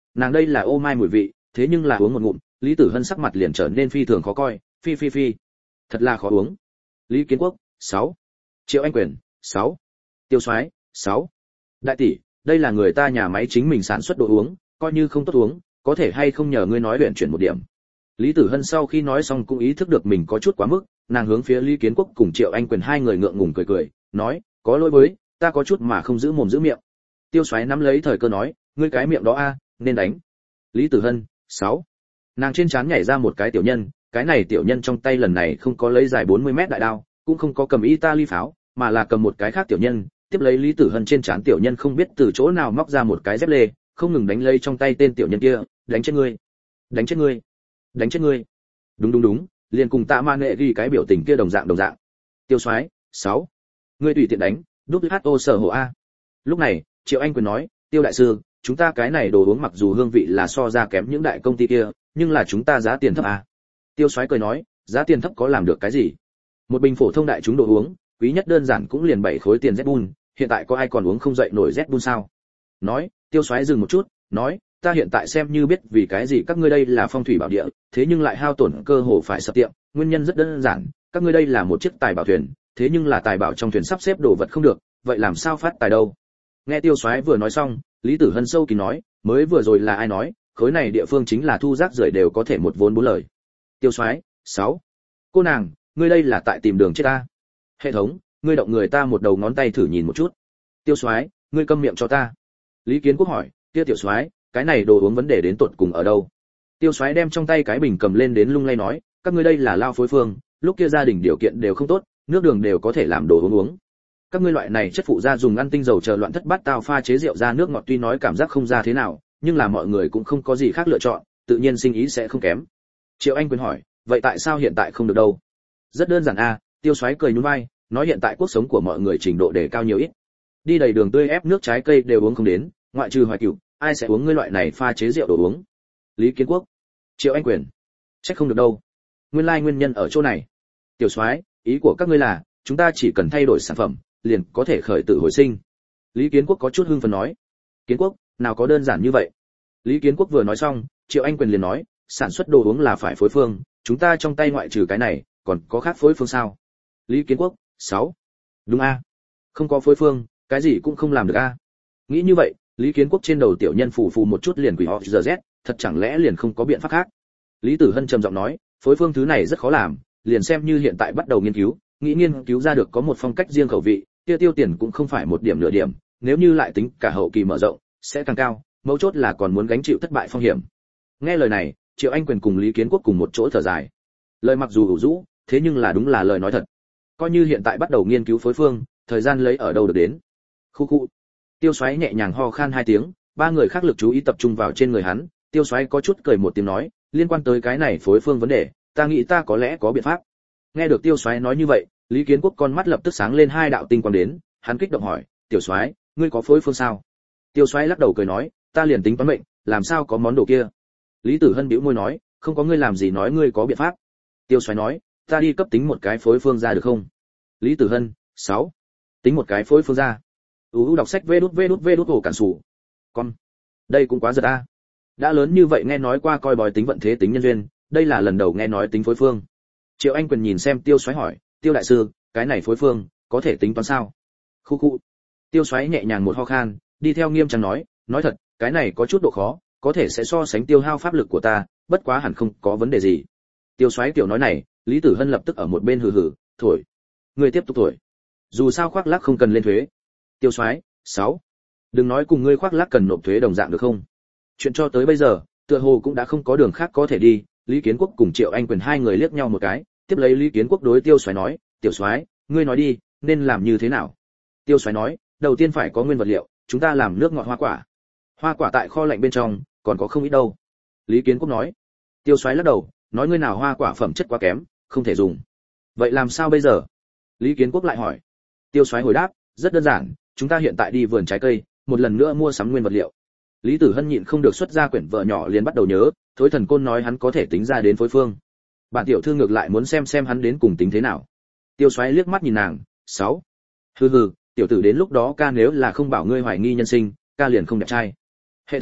Speaker 1: nàng đây là ô mai mùi vị, thế nhưng là uống một ngụm, Lý Tử Hân sắc mặt liền trở nên phi thường khó coi, phi, thật là khó uống. Lý Kiến Quốc, 6. Triệu Anh Quyền, 6. Tiêu Soái, 6. Đại tỷ, đây là người ta nhà máy chính mình sản xuất đồ uống, coi như không tốt uống, có thể hay không nhờ ngươi nói luyện chuyển một điểm. Lý Tử Hân sau khi nói xong cũng ý thức được mình có chút quá mức, nàng hướng phía Lý Kiến Quốc cùng Triệu Anh Quyền hai người ngượng ngùng cười, nói, có lỗi với, ta có chút mà không giữ mồm giữ miệng. Tiêu Soái nắm lấy thời cơ nói, ngươi cái miệng đó a, nên đánh. Lý Tử Hân, 6. Nàng trên trán nhảy ra một cái tiểu nhân, cái này tiểu nhân trong tay lần này không có lấy dài 40 mét đại đao, cũng không có cầm Italy pháo, mà là cầm một cái khác tiểu nhân, tiếp lấy Lý Tử Hân trên trán tiểu nhân không biết từ chỗ nào móc ra một cái dép lê, không ngừng đánh lấy trong tay tên tiểu nhân kia, đánh chết ngươi, đánh chết ngươi, đánh chết ngươi. Đúng, liền cùng Tạ Man Nghệ ghi cái biểu tình kia đồng dạng. Tiêu Soái, 6. Ngươi tùy tiện đánh, WHO sở hộ a. Lúc này, Triệu Anh Quyền nói, Tiêu đại sư, chúng ta cái này đồ uống mặc dù hương vị là so ra kém những đại công ty kia, nhưng là chúng ta giá tiền thấp a. Tiêu Soái cười nói, giá tiền thấp có làm được cái gì? Một bình phổ thông đại chúng đồ uống, quý nhất đơn giản cũng liền 7 khối tiền Red Bull, hiện tại có ai còn uống không dậy nổi Red Bull sao? Nói, Tiêu Soái dừng một chút, nói, ta hiện tại xem như biết vì cái gì các ngươi đây là phong thủy bảo địa, thế nhưng lại hao tổn cơ hồ phải sập tiệm, nguyên nhân rất đơn giản, các ngươi đây là một chiếc tài bảo thuyền, thế nhưng là tài bảo trong thuyền sắp xếp đồ vật không được, vậy làm sao phát tài đâu? Nghe Tiêu Soái vừa nói xong, Lý Tử Hân sâu kín nói, mới vừa rồi là ai nói, khối này địa phương chính là thu rác rưởi đều có thể một vốn bốn lời. Tiêu Soái, 6. Cô nàng, ngươi đây là tại tìm đường chết ta. Hệ thống, ngươi động người ta một đầu ngón tay thử nhìn một chút. Tiêu Soái, ngươi câm miệng cho ta. Lý Kiến Quốc hỏi, kia Tiểu Soái, cái này đồ uống vấn đề đến tột cùng ở đâu? Tiêu Soái đem trong tay cái bình cầm lên đến lung lay nói, các ngươi đây là lao phối phương, lúc kia gia đình điều kiện đều không tốt, nước đường đều có thể làm đồ uống. Các ngươi loại này chất phụ gia dùng ăn tinh dầu chờ loạn thất bát tao pha chế rượu ra nước ngọt tuy nói cảm giác không ra thế nào, nhưng là mọi người cũng không có gì khác lựa chọn, tự nhiên sinh ý sẽ không kém. Triệu Anh Quyền hỏi, vậy tại sao hiện tại không được đâu? Rất đơn giản a, Tiêu Soái cười nhún vai, nói hiện tại cuộc sống của mọi người trình độ đề cao nhiều ít. Đi đầy đường tươi ép nước trái cây đều uống không đến, ngoại trừ Hoài Cửu, ai sẽ uống ngươi loại này pha chế rượu đồ uống? Lý Kiến Quốc, Triệu Anh Quyền, chắc không được đâu. Nguyên lai nguyên nhân ở chỗ này. Tiểu Soái, ý của các ngươi là, chúng ta chỉ cần thay đổi sản phẩm, liền có thể khởi tử hồi sinh. Lý Kiến Quốc có chút hưng phấn nói. Kiến Quốc, nào có đơn giản như vậy. Lý Kiến Quốc vừa nói xong, Triệu Anh Quyền liền nói, sản xuất đồ uống là phải phối phương, chúng ta trong tay ngoại trừ cái này, còn có khác phối phương sao? Lý Kiến Quốc, 6. Đúng a. Không có phối phương, cái gì cũng không làm được a. Nghĩ như vậy, Lý Kiến Quốc trên đầu tiểu nhân phù một chút liền quỷ họ giờ Z, thật chẳng lẽ liền không có biện pháp khác? Lý Tử Hân trầm giọng nói, phối phương thứ này rất khó làm, liền xem như hiện tại bắt đầu nghiên cứu ra được có một phong cách riêng khẩu vị, kia tiêu tiền cũng không phải một điểm nửa điểm, nếu như lại tính cả hậu kỳ mở rộng, sẽ càng cao, mấu chốt là còn muốn gánh chịu thất bại phong hiểm. Nghe lời này, Triệu Anh Quyền cùng Lý Kiến Quốc cùng một chỗ thở dài. Lời mặc dù ủ rũ, thế nhưng là đúng là lời nói thật. Coi như hiện tại bắt đầu nghiên cứu phối phương, thời gian lấy ở đâu được đến. Khu. Tiêu Soái nhẹ nhàng ho khan 2 tiếng, ba người khác lực chú ý tập trung vào trên người hắn, Tiêu Soái có chút cười một tiếng nói, liên quan tới cái này phối phương vấn đề, ta nghĩ ta có lẽ có biện pháp. Nghe được Tiêu Soái nói như vậy, Lý Kiến Quốc con mắt lập tức sáng lên 2 đạo tinh quang đến, hắn kích động hỏi, "Tiểu Soái, ngươi có phối phương sao?" Tiêu Soái lắc đầu cười nói, "Ta liền tính toán mệnh, làm sao có món đồ kia?" Lý Tử Hân bĩu môi nói, "Không có ngươi làm gì nói ngươi có biện pháp." Tiêu Soái nói, "Ta đi cấp tính một cái phối phương ra được không?" Lý Tử Hân, 6. Tính một cái phối phương ra. Đọc sách vê đút cản sủ. Con, đây cũng quá giật a. Đã lớn như vậy nghe nói qua coi bói tính vận thế tính nhân duyên, đây là lần đầu nghe nói tính phối phương. Triệu Anh Quyền nhìn xem Tiêu Soái hỏi, "Tiêu đại sư, cái này phối phương có thể tính toán sao?" Khu. Tiêu Soái nhẹ nhàng một ho khan, đi theo nghiêm trang nói thật, cái này có chút độ khó, có thể sẽ so sánh tiêu hao pháp lực của ta, bất quá hẳn không có vấn đề gì. Tiêu Soái kiểu nói này, Lý Tử Hân lập tức ở một bên hừ hừ, thổi. Ngươi tiếp tục thổi. Dù sao khoác lác không cần lên thuế. Tiêu Soái, 6. Đừng nói cùng ngươi khoác lác cần nộp thuế đồng dạng được không? Chuyện cho tới bây giờ, tựa hồ cũng đã không có đường khác có thể đi, Lý Kiến Quốc cùng Triệu Anh Quyền hai người liếc nhau một cái, tiếp lấy Lý Kiến Quốc đối Tiêu Soái nói, "Tiểu Soái, ngươi nói đi, nên làm như thế nào?" Tiêu Soái nói, "Đầu tiên phải có nguyên vật liệu, chúng ta làm nước ngọt hoa quả. Hoa quả tại kho lạnh bên trong, còn có không ít đâu." Lý Kiến Quốc nói. Tiêu Soái lắc đầu, nói ngươi nào hoa quả phẩm chất quá kém, không thể dùng. Vậy làm sao bây giờ? Lý Kiến Quốc lại hỏi. Tiêu Soái hồi đáp, rất đơn giản, chúng ta hiện tại đi vườn trái cây, một lần nữa mua sắm nguyên vật liệu. Lý Tử Hân nhịn không được xuất ra quyển vợ nhỏ liền bắt đầu nhớ, Thối Thần Côn nói hắn có thể tính ra đến phối phương. Bản tiểu thư ngược lại muốn xem hắn đến cùng tính thế nào. Tiêu Soái liếc mắt nhìn nàng, 6. Hừ, tiểu tử đến lúc đó ca nếu là không bảo ngươi hoài nghi nhân sinh, ca liền không đẹp trai. Hệ thống,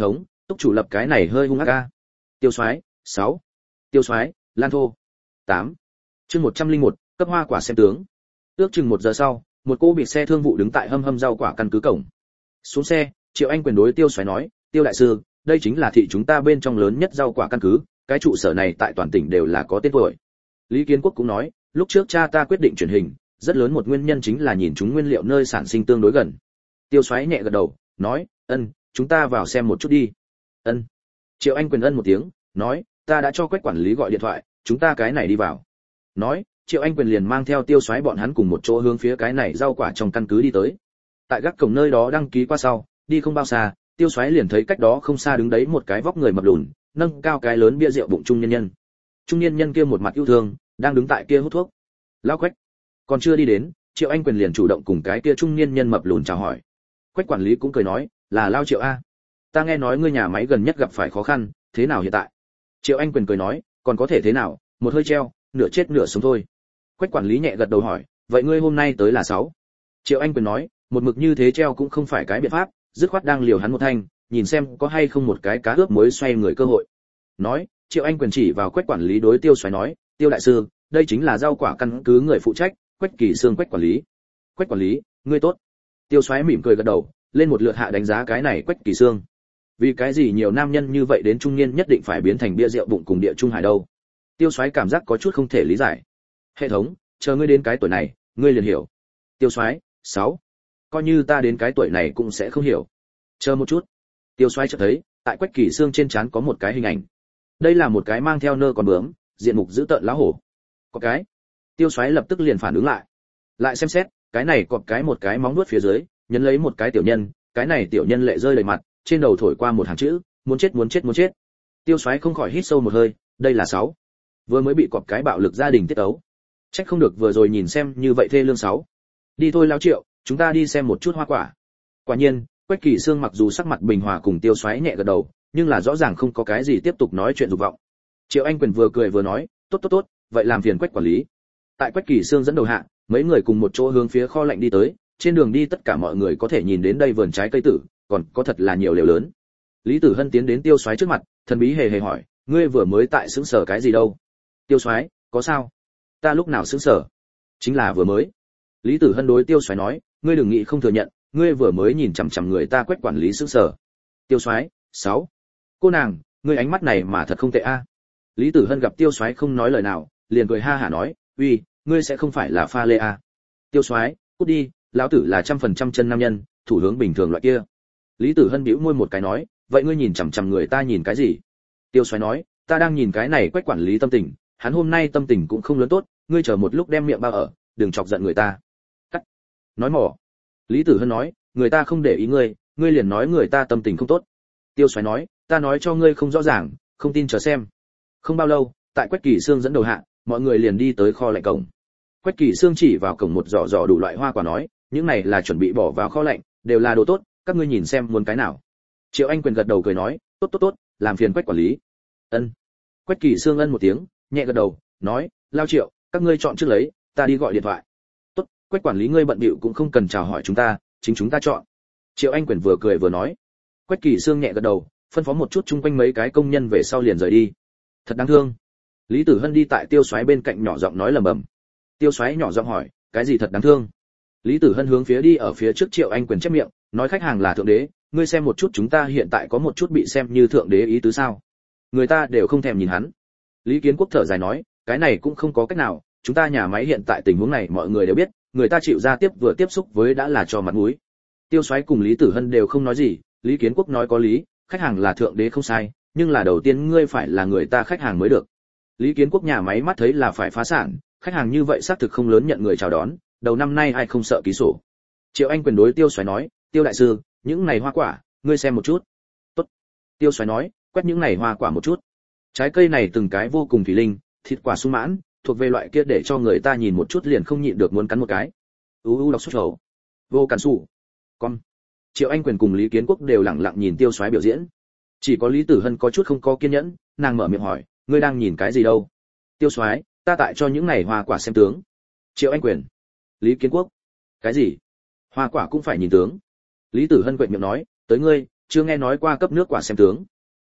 Speaker 1: Túc chủ lập cái này hơi hung ác a. Tiêu soái 6. Tiêu soái Lan Thô 8. Chương 101, cấp hoa quả xem tướng. Ước chừng 1 giờ sau, một cô bị xe thương vụ đứng tại hâm rau quả căn cứ cổng. Xuống xe, Triệu Anh Quyền đối Tiêu soái nói, Tiêu đại sư, đây chính là thị chúng ta bên trong lớn nhất rau quả căn cứ, cái trụ sở này tại toàn tỉnh đều là có tên tuổi. Lý Kiến Quốc cũng nói, lúc trước cha ta quyết định chuyển hình, rất lớn một nguyên nhân chính là nhìn chúng nguyên liệu nơi sản sinh tương đối gần. Tiêu soái nhẹ gật đầu, nói, ân, chúng ta vào xem một chút đi. Ân. Triệu Anh Quyền ân một tiếng, nói, ta đã cho Quách quản lý gọi điện thoại, chúng ta cái này đi vào. Nói, Triệu Anh Quyền liền mang theo Tiêu soái bọn hắn cùng một chỗ hướng phía cái này rau quả trong căn cứ đi tới. Tại gác cổng nơi đó đăng ký qua sau, đi không bao xa, Tiêu soái liền thấy cách đó không xa đứng đấy một cái vóc người mập lùn, nâng cao cái lớn bia rượu bụng trung niên nhân. Trung niên nhân kia một mặt yêu thương, đang đứng tại kia hút thuốc. Lão Quách. Còn chưa đi đến, Triệu Anh Quyền liền chủ động cùng cái kia trung niên nhân mập lùn chào hỏi. Quách quản lý cũng cười nói, là Lao Triệu a. Ta nghe nói ngươi nhà máy gần nhất gặp phải khó khăn, thế nào hiện tại? Triệu Anh Quyền cười nói, còn có thể thế nào, một hơi treo, nửa chết nửa sống thôi. Quách quản lý nhẹ gật đầu hỏi, vậy ngươi hôm nay tới là 6. Triệu Anh Quyền nói, một mực như thế treo cũng không phải cái biện pháp, dứt khoát đang liều hắn một thanh, nhìn xem có hay không một cái cá ướp muối xoay người cơ hội. Nói, Triệu Anh Quyền chỉ vào Quách quản lý đối Tiêu soái nói, Tiêu đại sư, đây chính là rau quả căn cứ người phụ trách, Quách Kỳ Xương Quách quản lý. Quách quản lý, ngươi tốt. Tiêu soái mỉm cười gật đầu, lên một lượt hạ đánh giá cái này Quách Kỳ Xương. Vì cái gì nhiều nam nhân như vậy đến trung niên nhất định phải biến thành bia rượu bụng cùng địa trung hải đâu? Tiêu soái cảm giác có chút không thể lý giải. Hệ thống, chờ ngươi đến cái tuổi này, ngươi liền hiểu. Tiêu soái 6. Coi như ta đến cái tuổi này cũng sẽ không hiểu. Chờ một chút. Tiêu soái chợt thấy, tại Quách Kỳ Xương trên trán có một cái hình ảnh. Đây là một cái mang theo nơ con bướm, diện mục dữ tợn lá hổ. Có cái. Tiêu soái lập tức liền phản ứng lại. Lại xem xét, cái này cọp cái một cái móng vuốt phía dưới, nhấn lấy một cái tiểu nhân, cái này tiểu nhân lệ rơi đầy mặt, trên đầu thổi qua một hàng chữ, muốn chết muốn chết muốn chết. Tiêu soái không khỏi hít sâu một hơi, đây là 6. Vừa mới bị cọp cái bạo lực gia đình tiết ấu. Trách không được vừa rồi nhìn xem như vậy thê lương 6. Đi thôi Lão Triệu, chúng ta đi xem một chút hoa quả. Quả nhiên, Quách Kỳ Xương mặc dù sắc mặt bình hòa cùng Tiêu soái nhẹ gật đầu, nhưng là rõ ràng không có cái gì tiếp tục nói chuyện dục vọng. Triệu Anh Quyền vừa cười vừa nói, tốt, vậy làm phiền Quách quản lý. Tại Quách Kỳ Xương dẫn đầu hạ, mấy người cùng một chỗ hướng phía kho lạnh đi tới, trên đường đi tất cả mọi người có thể nhìn đến đây vườn trái cây tử, còn có thật là nhiều lều lớn. Lý Tử Hân tiến đến Tiêu soái trước mặt, thần bí hề hề hỏi, ngươi vừa mới tại sững sờ cái gì đâu? Tiêu soái, có sao? Ta lúc nào sững sờ? Chính là vừa mới. Lý Tử Hân đối Tiêu soái nói, ngươi đừng nghĩ không thừa nhận, ngươi vừa mới nhìn chằm chằm người ta Quách quản lý sững sờ. Tiêu soái 6. Cô nàng, ngươi ánh mắt này mà thật không tệ a. Lý Tử Hân gặp Tiêu soái không nói lời nào, liền cười ha hả nói, uy, ngươi sẽ không phải là pha lê a. Tiêu soái, cút đi, lão tử là 100% chân nam nhân, thủ hướng bình thường loại kia. Lý Tử Hân bĩu môi một cái nói, vậy ngươi nhìn chằm chằm người ta nhìn cái gì? Tiêu soái nói, ta đang nhìn cái này Quách quản lý tâm tình, hắn hôm nay tâm tình cũng không lớn tốt, ngươi chờ một lúc đem miệng bao ở, đừng chọc giận người ta. Cắt. Nói mỏ. Lý Tử Hân nói, người ta không để ý ngươi, ngươi liền nói người ta tâm tình không tốt. Tiêu soái nói, ta nói cho ngươi không rõ ràng, không tin chờ xem. Không bao lâu, tại Quách Kỳ Xương dẫn đầu hạ, mọi người liền đi tới kho lạnh cổng. Quách Kỳ Xương chỉ vào cổng một giỏ đủ loại hoa quả nói, những này là chuẩn bị bỏ vào kho lạnh, đều là đồ tốt, các ngươi nhìn xem muốn cái nào. Triệu Anh Quyền gật đầu cười nói, tốt, làm phiền Quách quản lý. Ân. Quách Kỳ Xương ân một tiếng, nhẹ gật đầu, nói, Lao Triệu, các ngươi chọn trước lấy, ta đi gọi điện thoại. Tốt, Quách quản lý ngươi bận bịu cũng không cần chào hỏi chúng ta, chính chúng ta chọn. Triệu Anh Quyền vừa cười vừa nói. Quách Kỳ Xương nhẹ gật đầu, phân phó một chút chung quanh mấy cái công nhân về sau liền rời đi. Thật đáng thương. Lý Tử Hân đi tại Tiêu soái bên cạnh nhỏ giọng nói lẩm bẩm. Tiêu soái nhỏ giọng hỏi, cái gì thật đáng thương? Lý Tử Hân hướng phía đi ở phía trước Triệu Anh Quyền chép miệng, nói khách hàng là thượng đế, ngươi xem một chút chúng ta hiện tại có một chút bị xem như thượng đế ý tứ sao? Người ta đều không thèm nhìn hắn. Lý Kiến Quốc thở dài nói, cái này cũng không có cách nào, chúng ta nhà máy hiện tại tình huống này mọi người đều biết, người ta chịu ra tiếp vừa tiếp xúc với đã là cho mặt mũi. Tiêu soái cùng Lý Tử Hân đều không nói gì, Lý Kiến Quốc nói có lý, khách hàng là thượng đế không sai, nhưng là đầu tiên ngươi phải là người ta khách hàng mới được. Lý Kiến Quốc nhà máy mắt thấy là phải phá sản, khách hàng như vậy xác thực không lớn nhận người chào đón, đầu năm nay ai không sợ ký sổ. Triệu Anh Quyền đối Tiêu soái nói, Tiêu đại sư, những này hoa quả, ngươi xem một chút. Tốt. Tiêu soái nói, quét những này hoa quả một chút. Trái cây này từng cái vô cùng thủy linh, thịt quả sung mãn, thuộc về loại kia để cho người ta nhìn một chút liền không nhịn được muốn cắn một cái. Đọc xuất khẩu. Vô cản sủ. Con. Triệu Anh Quyền cùng Lý Kiến Quốc đều lặng lặng nhìn Tiêu soái biểu diễn. Chỉ có Lý Tử Hân có chút không có kiên nhẫn, nàng mở miệng hỏi, ngươi đang nhìn cái gì đâu? Tiêu soái, ta tại cho những này hoa quả xem tướng. Triệu Anh Quyền. Lý Kiến Quốc. Cái gì? Hoa quả cũng phải nhìn tướng? Lý Tử Hân quệt miệng nói, tới ngươi, chưa nghe nói qua cấp nước quả xem tướng.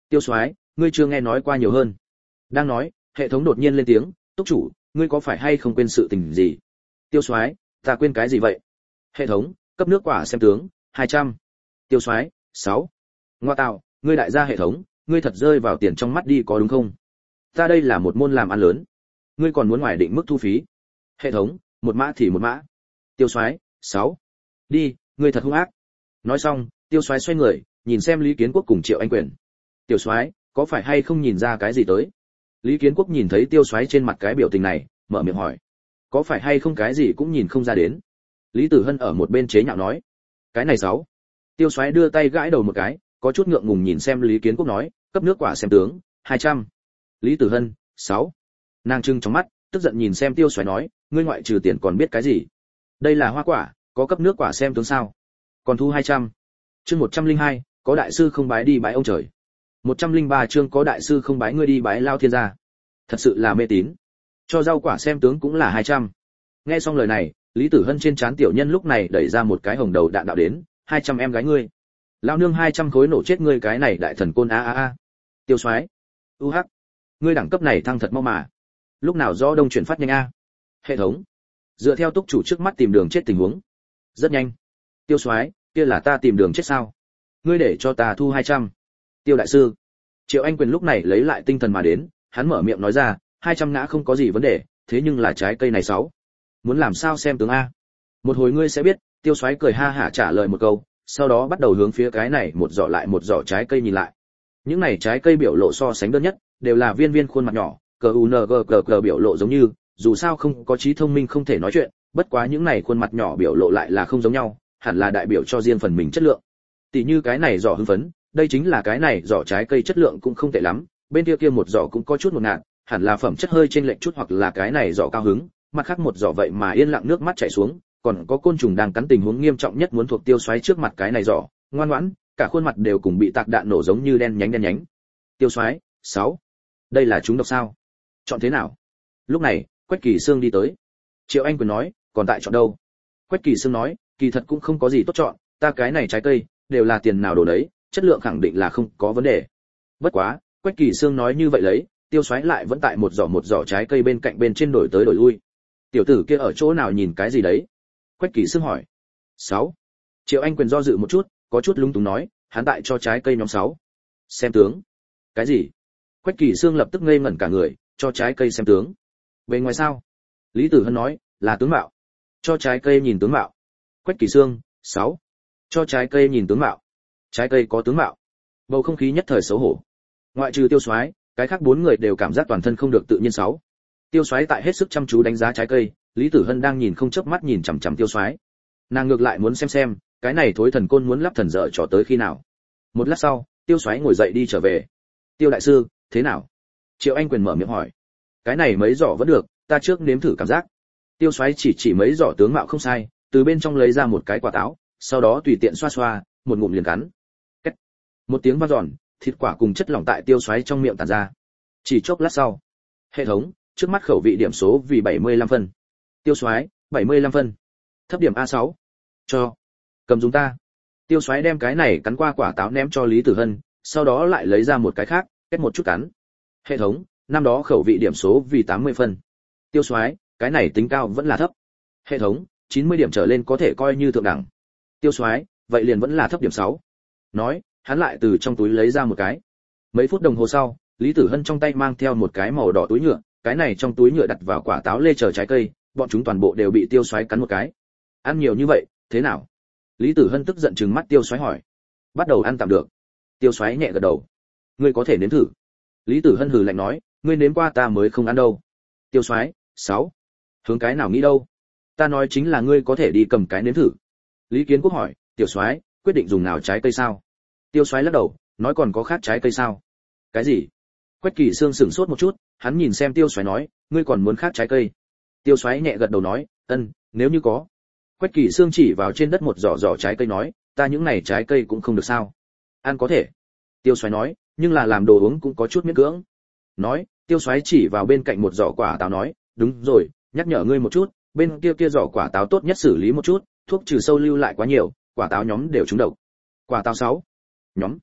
Speaker 1: Tiêu soái, ngươi chưa nghe nói qua nhiều hơn. Đang nói, hệ thống đột nhiên lên tiếng, túc chủ, ngươi có phải hay không quên sự tình gì? Tiêu soái, ta quên cái gì vậy? Hệ thống, cấp nước quả xem tướng, 200. Tiêu soái, 6. Ngoa tạo, ngươi đại gia hệ thống, ngươi thật rơi vào tiền trong mắt đi có đúng không? Ta đây là một môn làm ăn lớn, ngươi còn muốn ngoài định mức thu phí. Hệ thống, một mã thì một mã. Tiêu soái, 6. Đi, ngươi thật hung ác. Nói xong, Tiêu soái xoay người, nhìn xem Lý Kiến Quốc cùng Triệu Anh Quyền. Tiểu soái, có phải hay không nhìn ra cái gì tới? Lý Kiến Quốc nhìn thấy Tiêu soái trên mặt cái biểu tình này, mở miệng hỏi. Có phải hay không cái gì cũng nhìn không ra đến? Lý Tử Hân ở một bên chế nhạo nói. Cái này 6. Tiêu soái đưa tay gãi đầu một cái, có chút ngượng ngùng nhìn xem Lý Kiến Quốc nói, cấp nước quả xem tướng, 200. Lý Tử Hân, 6. Nàng trừng trong mắt, tức giận nhìn xem Tiêu soái nói, ngươi ngoại trừ tiền còn biết cái gì? Đây là hoa quả, có cấp nước quả xem tướng sao? Còn thu 200. Chương 102, có đại sư không bái đi bái ông trời. 103 chương có đại sư không bái ngươi đi bái lao thiên gia. Thật sự là mê tín. Cho rau quả xem tướng cũng là 200. Nghe xong lời này, Lý Tử Hân trên trán tiểu nhân lúc này đẩy ra một cái hồng đầu đạn đạo đến, 200 em gái ngươi. Lao nương 200 khối nổ chết ngươi cái này đại thần côn a a a. Tiêu soái. UH. Ngươi đẳng cấp này thăng thật mau mà. Lúc nào do đông chuyển phát nhanh a. Hệ thống. Dựa theo túc chủ trước mắt tìm đường chết tình huống. Rất nhanh. Tiêu soái, kia là ta tìm đường chết sao? Ngươi để cho ta thu 200. Tiêu đại sư. Triệu Anh Quyền lúc này lấy lại tinh thần mà đến, hắn mở miệng nói ra, 200 ngã không có gì vấn đề, thế nhưng là trái cây này 6. Muốn làm sao xem tướng a? Một hồi ngươi sẽ biết. Tiêu soái cười ha hả trả lời một câu, sau đó bắt đầu hướng phía cái này một giỏ lại một giỏ trái cây nhìn lại. Những này trái cây biểu lộ so sánh đơn nhất, đều là viên viên khuôn mặt nhỏ, cờ biểu lộ giống như, dù sao không có trí thông minh không thể nói chuyện, bất quá những này khuôn mặt nhỏ biểu lộ lại là không giống nhau, hẳn là đại biểu cho riêng phần mình chất lượng. Tỷ như cái này giỏ hưng phấn, đây chính là cái này giỏ trái cây chất lượng cũng không tệ lắm, bên kia kia một giỏ cũng có chút một ngạt, hẳn là phẩm chất hơi trên lệch chút hoặc là cái này giỏ cao hứng, mặt khác một giỏ vậy mà yên lặng nước mắt chảy xuống, còn có côn trùng đang cắn tình huống nghiêm trọng nhất muốn thuộc Tiêu soái trước mặt cái này giỏ, ngoan ngoãn, cả khuôn mặt đều cùng bị tạc đạn nổ giống như đen nhánh. Tiêu soái, 6. Đây là chúng độc sao? Chọn thế nào? Lúc này, Quách Kỳ Sương đi tới. Triệu Anh Quyền nói, còn tại chọn đâu? Quách Kỳ Sương nói, kỳ thật cũng không có gì tốt chọn, ta cái này trái cây đều là tiền nào đổ đấy, chất lượng khẳng định là không có vấn đề. Bất quá, Quách Kỳ Sương nói như vậy lấy, Tiêu soái lại vẫn tại một giỏ trái cây bên cạnh bên trên đổi tới đổi lui. Tiểu tử kia ở chỗ nào nhìn cái gì đấy? Quách Kỳ Sương hỏi. 6. Triệu Anh Quyền do dự một chút, có chút lung túng nói, hắn tại cho trái cây nhóm 6. Xem tướng. Cái gì? Quách Kỳ Sương lập tức ngây ngẩn cả người, cho trái cây xem tướng. Bên ngoài sao? Lý Tử Hân nói, là tướng mạo. Cho trái cây nhìn tướng mạo. Quách Kỳ Sương, 6. Cho trái cây nhìn tướng mạo. Trái cây có tướng mạo. Bầu không khí nhất thời xấu hổ. Ngoại trừ Tiêu soái, cái khác 4 người đều cảm giác toàn thân không được tự nhiên 6. Tiêu soái tại hết sức chăm chú đánh giá trái cây, Lý Tử Hân đang nhìn không chớp mắt nhìn chằm chằm Tiêu soái. Nàng ngược lại muốn xem, cái này thối thần côn muốn lắp thần dở trò tới khi nào. Một lát sau, Tiêu soái ngồi dậy đi trở về. Tiêu đại sư, thế nào? Triệu Anh Quyền mở miệng hỏi. Cái này mấy giỏ vẫn được, ta trước nếm thử cảm giác. Tiêu soái chỉ mấy giỏ tướng mạo không sai, từ bên trong lấy ra một cái quả táo, sau đó tùy tiện xoa, một ngụm liền cắn. Cách. Một tiếng vang dọn, thịt quả cùng chất lỏng tại Tiêu soái trong miệng tản ra. Chỉ chốc lát sau, hệ thống, trước mắt khẩu vị điểm số vì 75 phân. Tiêu soái, 75 phân. Thấp điểm A6. Cho. Cầm dùng ta. Tiêu soái đem cái này cắn qua quả táo ném cho Lý Tử Hân, sau đó lại lấy ra một cái khác, kết một chút cắn. Hệ thống, năm đó khẩu vị điểm số vì 80 phân. Tiêu soái, cái này tính cao vẫn là thấp. Hệ thống, 90 điểm trở lên có thể coi như thượng đẳng. Tiêu soái, vậy liền vẫn là thấp điểm 6. Nói, hắn lại từ trong túi lấy ra một cái. Mấy phút đồng hồ sau, Lý Tử Hân trong tay mang theo một cái màu đỏ túi nhựa, cái này trong túi nhựa đặt vào quả táo lê chờ trái cây, bọn chúng toàn bộ đều bị Tiêu soái cắn một cái. Ăn nhiều như vậy, thế nào? Lý Tử Hân tức giận trừng mắt Tiêu soái hỏi. Bắt đầu ăn tạm được. Tiêu soái nhẹ gật đầu. Ngươi có thể nếm thử. Lý Tử Hân hừ lạnh nói, ngươi nếm qua ta mới không ăn đâu. Tiêu soái, 6. Hướng cái nào nghĩ đâu? Ta nói chính là ngươi có thể đi cầm cái nếm thử. Lý Kiến Quốc hỏi, tiểu soái, quyết định dùng nào trái cây sao? Tiêu soái lắc đầu, nói còn có khác trái cây sao? Cái gì? Quách Kỳ Sương sững sốt một chút, hắn nhìn xem Tiêu soái nói, ngươi còn muốn khác trái cây? Tiêu soái nhẹ gật đầu nói, nếu như có. Quách Kỳ Sương chỉ vào trên đất một giỏ trái cây nói, ta những này trái cây cũng không được sao? Ăn có thể. Tiêu soái nói, nhưng là làm đồ uống cũng có chút miễn cưỡng. Nói, Tiêu soái chỉ vào bên cạnh một giỏ quả táo nói, đúng rồi, nhắc nhở ngươi một chút, bên kia giỏ quả táo tốt nhất xử lý một chút, thuốc trừ sâu lưu lại quá nhiều, quả táo nhóm đều trúng độc. Quả táo 6. Nhóm.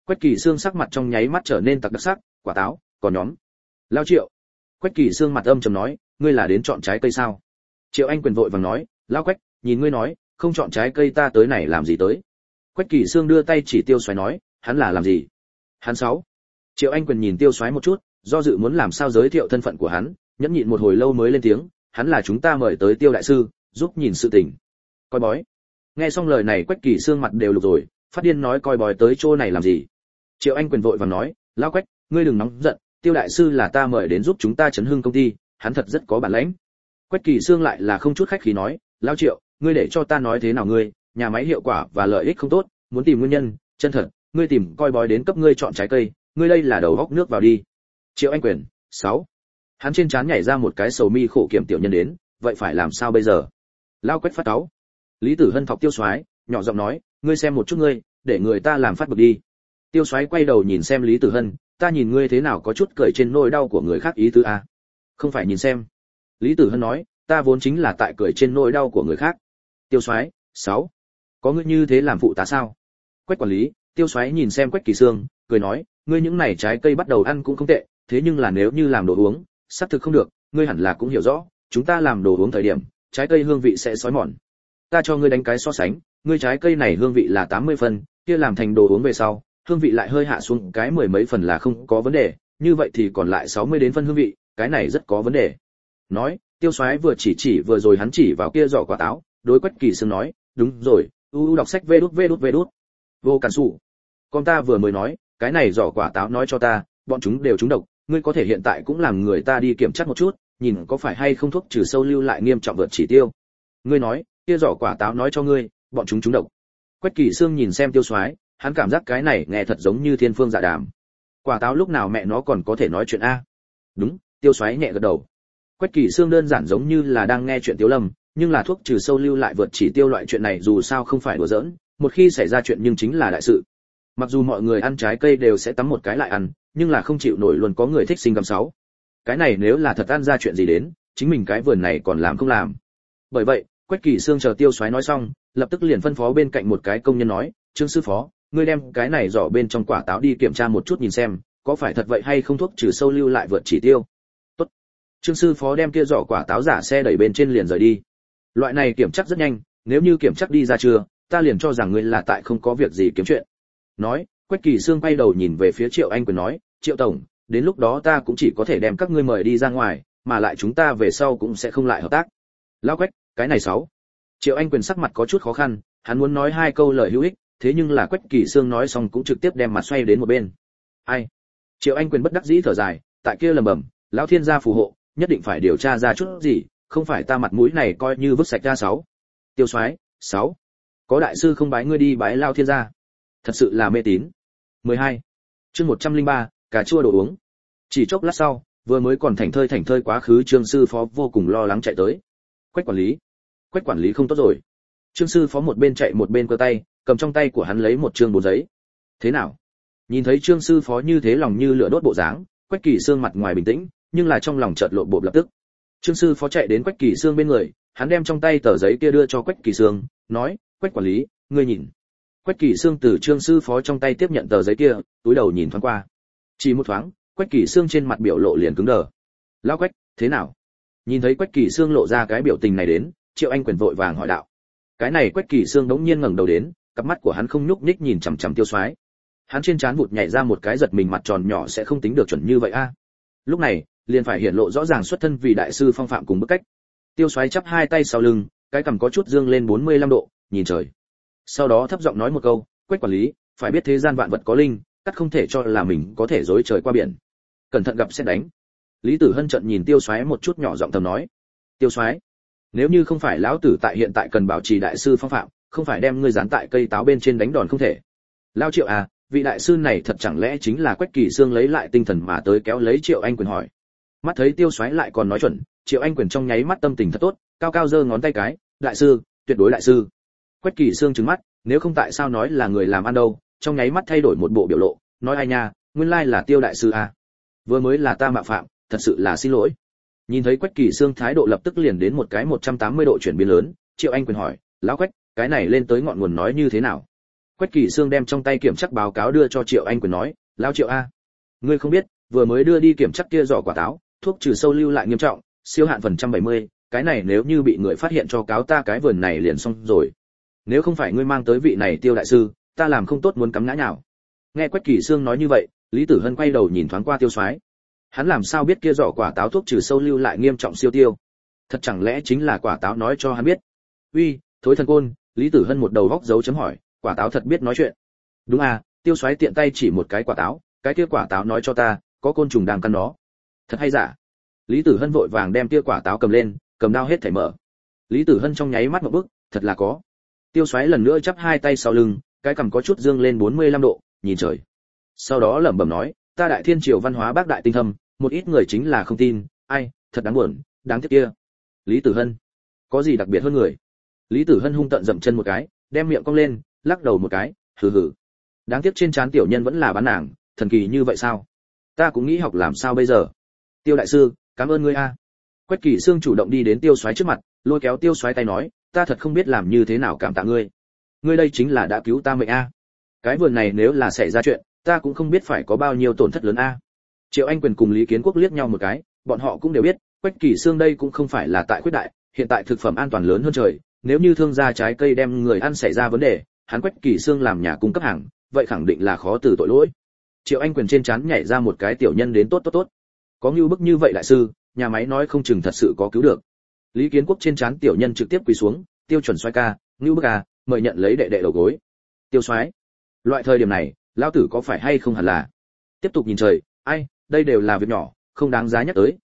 Speaker 1: Quách Kỳ Xương sắc mặt trong nháy mắt trở nên tặc đặc sắc, quả táo, còn nhóm. Lao Triệu. Quách Kỳ Xương mặt âm trầm nói, ngươi là đến chọn trái cây sao? Triệu Anh Quyền vội vàng nói, Lao Quách, nhìn ngươi nói, không chọn trái cây ta tới này làm gì tới? Quách Kỳ Xương đưa tay chỉ Tiêu Soái nói, hắn là làm gì? Hắn sáu. Triệu Anh Quyền nhìn Tiêu Soái một chút, do dự muốn làm sao giới thiệu thân phận của hắn, nhẫn nhịn một hồi lâu mới lên tiếng, hắn là chúng ta mời tới Tiêu đại sư, giúp nhìn sự tình. Coi bói. Nghe xong lời này Quách Kỳ Xương mặt đều lục rồi, phát điên nói coi bói tới chỗ này làm gì? Triệu Anh Quyền vội vàng nói, Lão Quách, ngươi đừng nóng giận, Tiêu đại sư là ta mời đến giúp chúng ta chấn hưng công ty, hắn thật rất có bản lĩnh. Quách Kỳ Xương lại là không chút khách khí nói, Lão Triệu, ngươi để cho ta nói thế nào ngươi, nhà máy hiệu quả và lợi ích không tốt, muốn tìm nguyên nhân, chân thật, ngươi tìm coi bói đến cấp ngươi chọn trái cây, ngươi đây là đầu góc nước vào đi. Triệu Anh Quyền, 6. Hắn trên trán nhảy ra một cái sầu mi khổ kiểm tiểu nhân đến, vậy phải làm sao bây giờ? Lão Quách phát cáu. Lý Tử Hân thọc Tiêu Soái, nhỏ giọng nói, ngươi xem một chút ngươi, để người ta làm phát bực đi. Tiêu Soái quay đầu nhìn xem Lý Tử Hân, ta nhìn ngươi thế nào có chút cười trên nỗi đau của người khác ý tứ a? Không phải nhìn xem. Lý Tử Hân nói, ta vốn chính là tại cười trên nỗi đau của người khác. Tiêu Soái, 6. Có ngươi như thế làm phụ tá sao? Quách quản lý, Tiêu Soái nhìn xem Quách Kỳ Xương, cười nói, ngươi những này trái cây bắt đầu ăn cũng không tệ, thế nhưng là nếu như làm đồ uống, xác thực không được, ngươi hẳn là cũng hiểu rõ, chúng ta làm đồ uống thời điểm, trái cây hương vị sẽ xói mòn. Ta cho ngươi đánh cái so sánh, ngươi trái cây này hương vị là 80 phần, kia làm thành đồ uống về sau, hương vị lại hơi hạ xuống cái mười mấy phần là không có vấn đề, như vậy thì còn lại 60 đến phân hương vị, cái này rất có vấn đề. Nói, Tiêu Soái vừa chỉ vừa rồi hắn chỉ vào kia giỏ quả táo, đối Quách Kỳ Xương nói, đúng rồi, đọc sách vê đút. Vô cản sủ. Con ta vừa mới nói, cái này giỏ quả táo nói cho ta, bọn chúng đều trúng độc, ngươi có thể hiện tại cũng làm người ta đi kiểm tra một chút, nhìn có phải hay không thuốc trừ sâu lưu lại nghiêm trọng vượt chỉ tiêu. Ngươi nói, kia giỏ quả táo nói cho ngươi, bọn chúng trúng độc. Quách Kỳ Xương nhìn xem Tiêu Soái, hắn cảm giác cái này nghe thật giống như thiên phương dạ đàm. Quả táo lúc nào mẹ nó còn có thể nói chuyện a? Đúng, Tiêu Soái nhẹ gật đầu. Quách Kỳ Xương đơn giản giống như là đang nghe chuyện Tiếu Lâm, nhưng là thuốc trừ sâu lưu lại vượt chỉ tiêu loại chuyện này dù sao không phải đùa giỡn, một khi xảy ra chuyện nhưng chính là đại sự. Mặc dù mọi người ăn trái cây đều sẽ tắm một cái lại ăn, nhưng là không chịu nổi luôn có người thích sinh găm sáu. Cái này nếu là thật ăn ra chuyện gì đến, chính mình cái vườn này còn làm không làm. Bởi vậy, Quách Kỳ Xương chờ Tiêu Soái nói xong, lập tức liền phân phó bên cạnh một cái công nhân nói, Trương sư phó, ngươi đem cái này giỏ bên trong quả táo đi kiểm tra một chút nhìn xem, có phải thật vậy hay không thuốc trừ sâu lưu lại vượt chỉ tiêu. Tốt. Trương sư phó đem kia giỏ quả táo giả xe đẩy bên trên liền rời đi. Loại này kiểm chắc rất nhanh, nếu như kiểm chắc đi ra chưa, ta liền cho rằng ngươi là tại không có việc gì kiếm chuyện. Nói, Quách Kỳ Xương quay đầu nhìn về phía Triệu Anh Quyền nói, Triệu tổng, đến lúc đó ta cũng chỉ có thể đem các ngươi mời đi ra ngoài, mà lại chúng ta về sau cũng sẽ không lại hợp tác. Lão Quách, cái này 6. Triệu Anh Quyền sắc mặt có chút khó khăn, hắn muốn nói hai câu lời hữu ích, thế nhưng là Quách Kỳ Xương nói xong cũng trực tiếp đem mặt xoay đến một bên. Ai? Triệu Anh Quyền bất đắc dĩ thở dài, tại kia lẩm bẩm, lão thiên gia phù hộ, nhất định phải điều tra ra chút gì, không phải ta mặt mũi này coi như vứt sạch ra 6. Tiêu Soái, 6. Có đại sư không bái ngươi đi bái lão thiên gia. Thật sự là mê tín. 12. Chương 103, cà chua đồ uống. Chỉ chốc lát sau, vừa mới còn thảnh thơi quá khứ Trương sư phó vô cùng lo lắng chạy tới. Quách quản lý không tốt rồi. Trương sư phó một bên chạy một bên cơ tay, cầm trong tay của hắn lấy một trương bốn giấy. Thế nào? Nhìn thấy Trương sư phó như thế lòng như lửa đốt bộ dáng, Quách Kỳ Xương mặt ngoài bình tĩnh, nhưng là trong lòng chợt lộn bộp lập tức. Trương sư phó chạy đến Quách Kỳ Xương bên người, hắn đem trong tay tờ giấy kia đưa cho Quách Kỳ Xương, nói, Quách quản lý, ngươi nhìn. Quách Kỳ Xương từ Trương sư phó trong tay tiếp nhận tờ giấy kia, túi đầu nhìn thoáng qua. Chỉ một thoáng, Quách Kỳ Xương trên mặt biểu lộ liền cứng đờ. Lão Quách, thế nào? Nhìn thấy Quách Kỳ Xương lộ ra cái biểu tình này đến, Triệu Anh Quyền vội vàng hỏi đạo. Cái này Quách Kỳ Xương đống nhiên ngẩng đầu đến, cặp mắt của hắn không nhúc nhích nhìn chằm chằm Tiêu Soái. Hắn trên trán vụt nhảy ra một cái giật mình, mặt tròn nhỏ sẽ không tính được chuẩn như vậy a. Lúc này, liền phải hiển lộ rõ ràng xuất thân vì đại sư phong phạm cùng bức cách. Tiêu Soái chắp hai tay sau lưng, cái cằm có chút dương lên 45 độ, nhìn trời. Sau đó thấp giọng nói một câu, Quách quản lý, phải biết thế gian vạn vật có linh, cắt không thể cho là mình có thể dối trời qua biển. Cẩn thận gặp sẽ đánh. Lý Tử Hân trợn nhìn Tiêu Soái một chút nhỏ giọng thầm nói, Tiêu Soái, nếu như không phải lão tử tại hiện tại cần bảo trì đại sư phong phạm, không phải đem ngươi dán tại cây táo bên trên đánh đòn không thể. Lao Triệu à, vị đại sư này thật chẳng lẽ chính là Quách Kỳ Xương lấy lại tinh thần mà tới kéo lấy Triệu Anh Quyền hỏi. Mắt thấy Tiêu Soái lại còn nói chuẩn, Triệu Anh Quyền trong nháy mắt tâm tình thật tốt, cao cao giơ ngón tay cái, đại sư, tuyệt đối đại sư. Quách Kỳ Xương trừng mắt, nếu không tại sao nói là người làm ăn đâu, trong nháy mắt thay đổi một bộ biểu lộ, nói ai nha, nguyên lai là Tiêu đại sư à. Vừa mới là ta mạo phạm, thật sự là xin lỗi. Nhìn thấy Quách Kỳ Xương thái độ lập tức liền đến một cái 180 độ chuyển biến lớn, Triệu Anh Quyền hỏi, lão Quách, cái này lên tới ngọn nguồn nói như thế nào? Quách Kỳ Xương đem trong tay kiểm tra báo cáo đưa cho Triệu Anh Quyền nói, lão Triệu a, ngươi không biết, vừa mới đưa đi kiểm tra kia giỏ quả táo, thuốc trừ sâu lưu lại nghiêm trọng, siêu hạn phần 170, cái này nếu như bị người phát hiện cho cáo ta cái vườn này liền xong rồi. Nếu không phải ngươi mang tới vị này Tiêu đại sư, ta làm không tốt muốn cắm ngã nhào. Nghe Quách Kỳ Xương nói như vậy, Lý Tử Hân quay đầu nhìn thoáng qua Tiêu Soái. Hắn làm sao biết kia giỏ quả táo thuốc trừ sâu lưu lại nghiêm trọng siêu tiêu? Thật chẳng lẽ chính là quả táo nói cho hắn biết? Uy, thối thần côn, Lý Tử Hân một đầu góc dấu chấm hỏi, quả táo thật biết nói chuyện. Đúng à, Tiêu Soái tiện tay chỉ một cái quả táo, cái kia quả táo nói cho ta, có côn trùng đang căn nó. Thật hay giả? Lý Tử Hân vội vàng đem kia quả táo cầm lên, cầm đao hết thảy mở. Lý Tử Hân trong nháy mắt một bức, thật là có. Tiêu Soái lần nữa chắp hai tay sau lưng, cái cằm có chút dương lên 45 độ, nhìn trời. Sau đó lẩm bẩm nói, ta Đại Thiên triều văn hóa bác đại tinh thâm, một ít người chính là không tin, ai, thật đáng buồn, đáng tiếc kia. Lý Tử Hân, có gì đặc biệt hơn người? Lý Tử Hân hung tợn dậm chân một cái, đem miệng cong lên, lắc đầu một cái, hừ hừ. Đáng tiếc trên trán tiểu nhân vẫn là bán nàng, thần kỳ như vậy sao? Ta cũng nghĩ học làm sao bây giờ. Tiêu đại sư, cảm ơn ngươi a. Quách Kỳ Xương chủ động đi đến Tiêu Soái trước mặt, lôi kéo Tiêu Soái tay nói, ta thật không biết làm như thế nào cảm tạ ngươi. Ngươi đây chính là đã cứu ta mệnh a. Cái vườn này nếu là xảy ra chuyện, ta cũng không biết phải có bao nhiêu tổn thất lớn a. Triệu Anh Quyền cùng Lý Kiến Quốc liếc nhau một cái, bọn họ cũng đều biết, Quách Kỳ Xương đây cũng không phải là tại khuyết đại, hiện tại thực phẩm an toàn lớn hơn trời, nếu như thương gia trái cây đem người ăn xảy ra vấn đề, hắn Quách Kỳ Xương làm nhà cung cấp hàng, vậy khẳng định là khó từ tội lỗi. Triệu Anh Quyền trên trán nhảy ra một cái tiểu nhân đến tốt. Có như bức như vậy đại sư, nhà máy nói không chừng thật sự có cứu được. Lý Kiến Quốc trên trán tiểu nhân trực tiếp quỳ xuống, Tiêu chuẩn Soái ca, như bức à, mời nhận lấy đệ đệ đầu gối. Tiêu Soái, loại thời điểm này, lão tử có phải hay không hẳn là tiếp tục nhìn trời, ai, đây đều là việc nhỏ, không đáng giá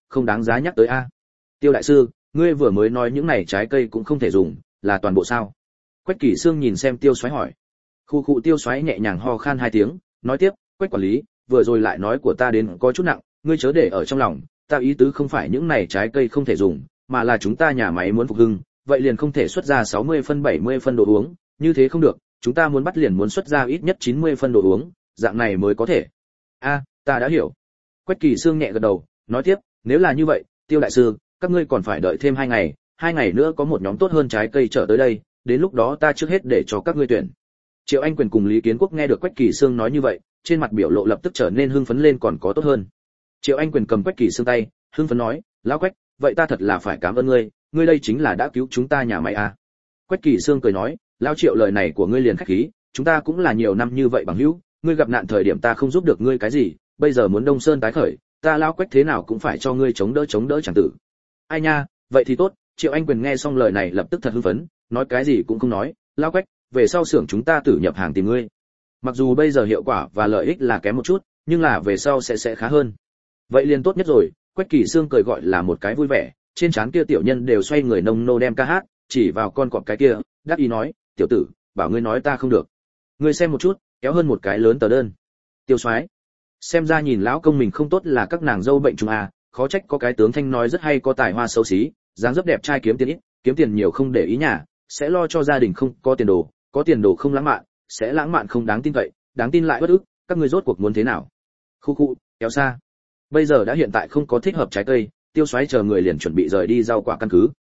Speaker 1: nhắc tới a. Tiêu đại sư, ngươi vừa mới nói những này trái cây cũng không thể dùng, là toàn bộ sao? Quách Kỳ Xương nhìn xem Tiêu Soái hỏi. Khu cụ Tiêu Soái nhẹ nhàng ho khan hai tiếng, nói tiếp, Quách quản lý, vừa rồi lại nói của ta đến có chút nặng, ngươi chớ để ở trong lòng, ta ý tứ không phải những này trái cây không thể dùng, mà là chúng ta nhà máy muốn phục hưng, vậy liền không thể xuất ra 60 phân 70 phân đồ uống, như thế không được, chúng ta muốn bắt liền muốn xuất ra ít nhất 90 phân đồ uống, dạng này mới có thể. A, ta đã hiểu. Quách Kỳ Xương nhẹ gật đầu, nói tiếp, nếu là như vậy, Tiêu đại sư, các ngươi còn phải đợi thêm 2 ngày nữa có một nhóm tốt hơn trái cây trở tới đây, đến lúc đó ta trước hết để cho các ngươi tuyển. Triệu Anh Quyền cùng Lý Kiến Quốc nghe được Quách Kỳ Xương nói như vậy, trên mặt biểu lộ lập tức trở nên hưng phấn lên, còn có tốt hơn. Triệu Anh Quyền cầm Quách Kỳ Xương tay, hưng phấn nói, lão Quách, vậy ta thật là phải cảm ơn ngươi đây chính là đã cứu chúng ta nhà máy à. Quách Kỳ Xương cười nói, lão Triệu lời này của ngươi liền khách khí, chúng ta cũng là nhiều năm như vậy bằng hữu, ngươi gặp nạn thời điểm ta không giúp được ngươi cái gì, bây giờ muốn Đông Sơn tái khởi, ta lão Quách thế nào cũng phải cho ngươi chống đỡ chẳng tử. Ai nha, vậy thì tốt. Triệu Anh Quyền nghe xong lời này lập tức thật hưng phấn, nói cái gì cũng không nói, lão Quách, về sau xưởng chúng ta tử nhập hàng tìm ngươi. Mặc dù bây giờ hiệu quả và lợi ích là kém một chút, nhưng là về sau sẽ khá hơn. Vậy liền tốt nhất rồi. Quách Kỳ Xương cười gọi là một cái vui vẻ, trên trán kia tiểu nhân đều xoay người nông nô đem ca hát, chỉ vào con cọp cái kia, đáp ý nói, tiểu tử, bảo ngươi nói ta không được. Ngươi xem một chút, kéo hơn một cái lớn tờ đơn. Tiêu Soái, xem ra nhìn lão công mình không tốt là các nàng dâu bệnh trùng à, khó trách có cái tướng thanh nói rất hay có tài hoa xấu xí, dáng dấp đẹp trai kiếm tiền ít, kiếm tiền nhiều không để ý nhà, sẽ lo cho gia đình không có tiền đồ không lãng mạn, sẽ lãng mạn không đáng tin cậy, đáng tin lại bất ức, các ngươi rốt cuộc muốn thế nào? Khu, kéo xa. Bây giờ đã hiện tại không có thích hợp trái cây, Tiêu Soái chờ người liền chuẩn bị rời đi rau quả căn cứ.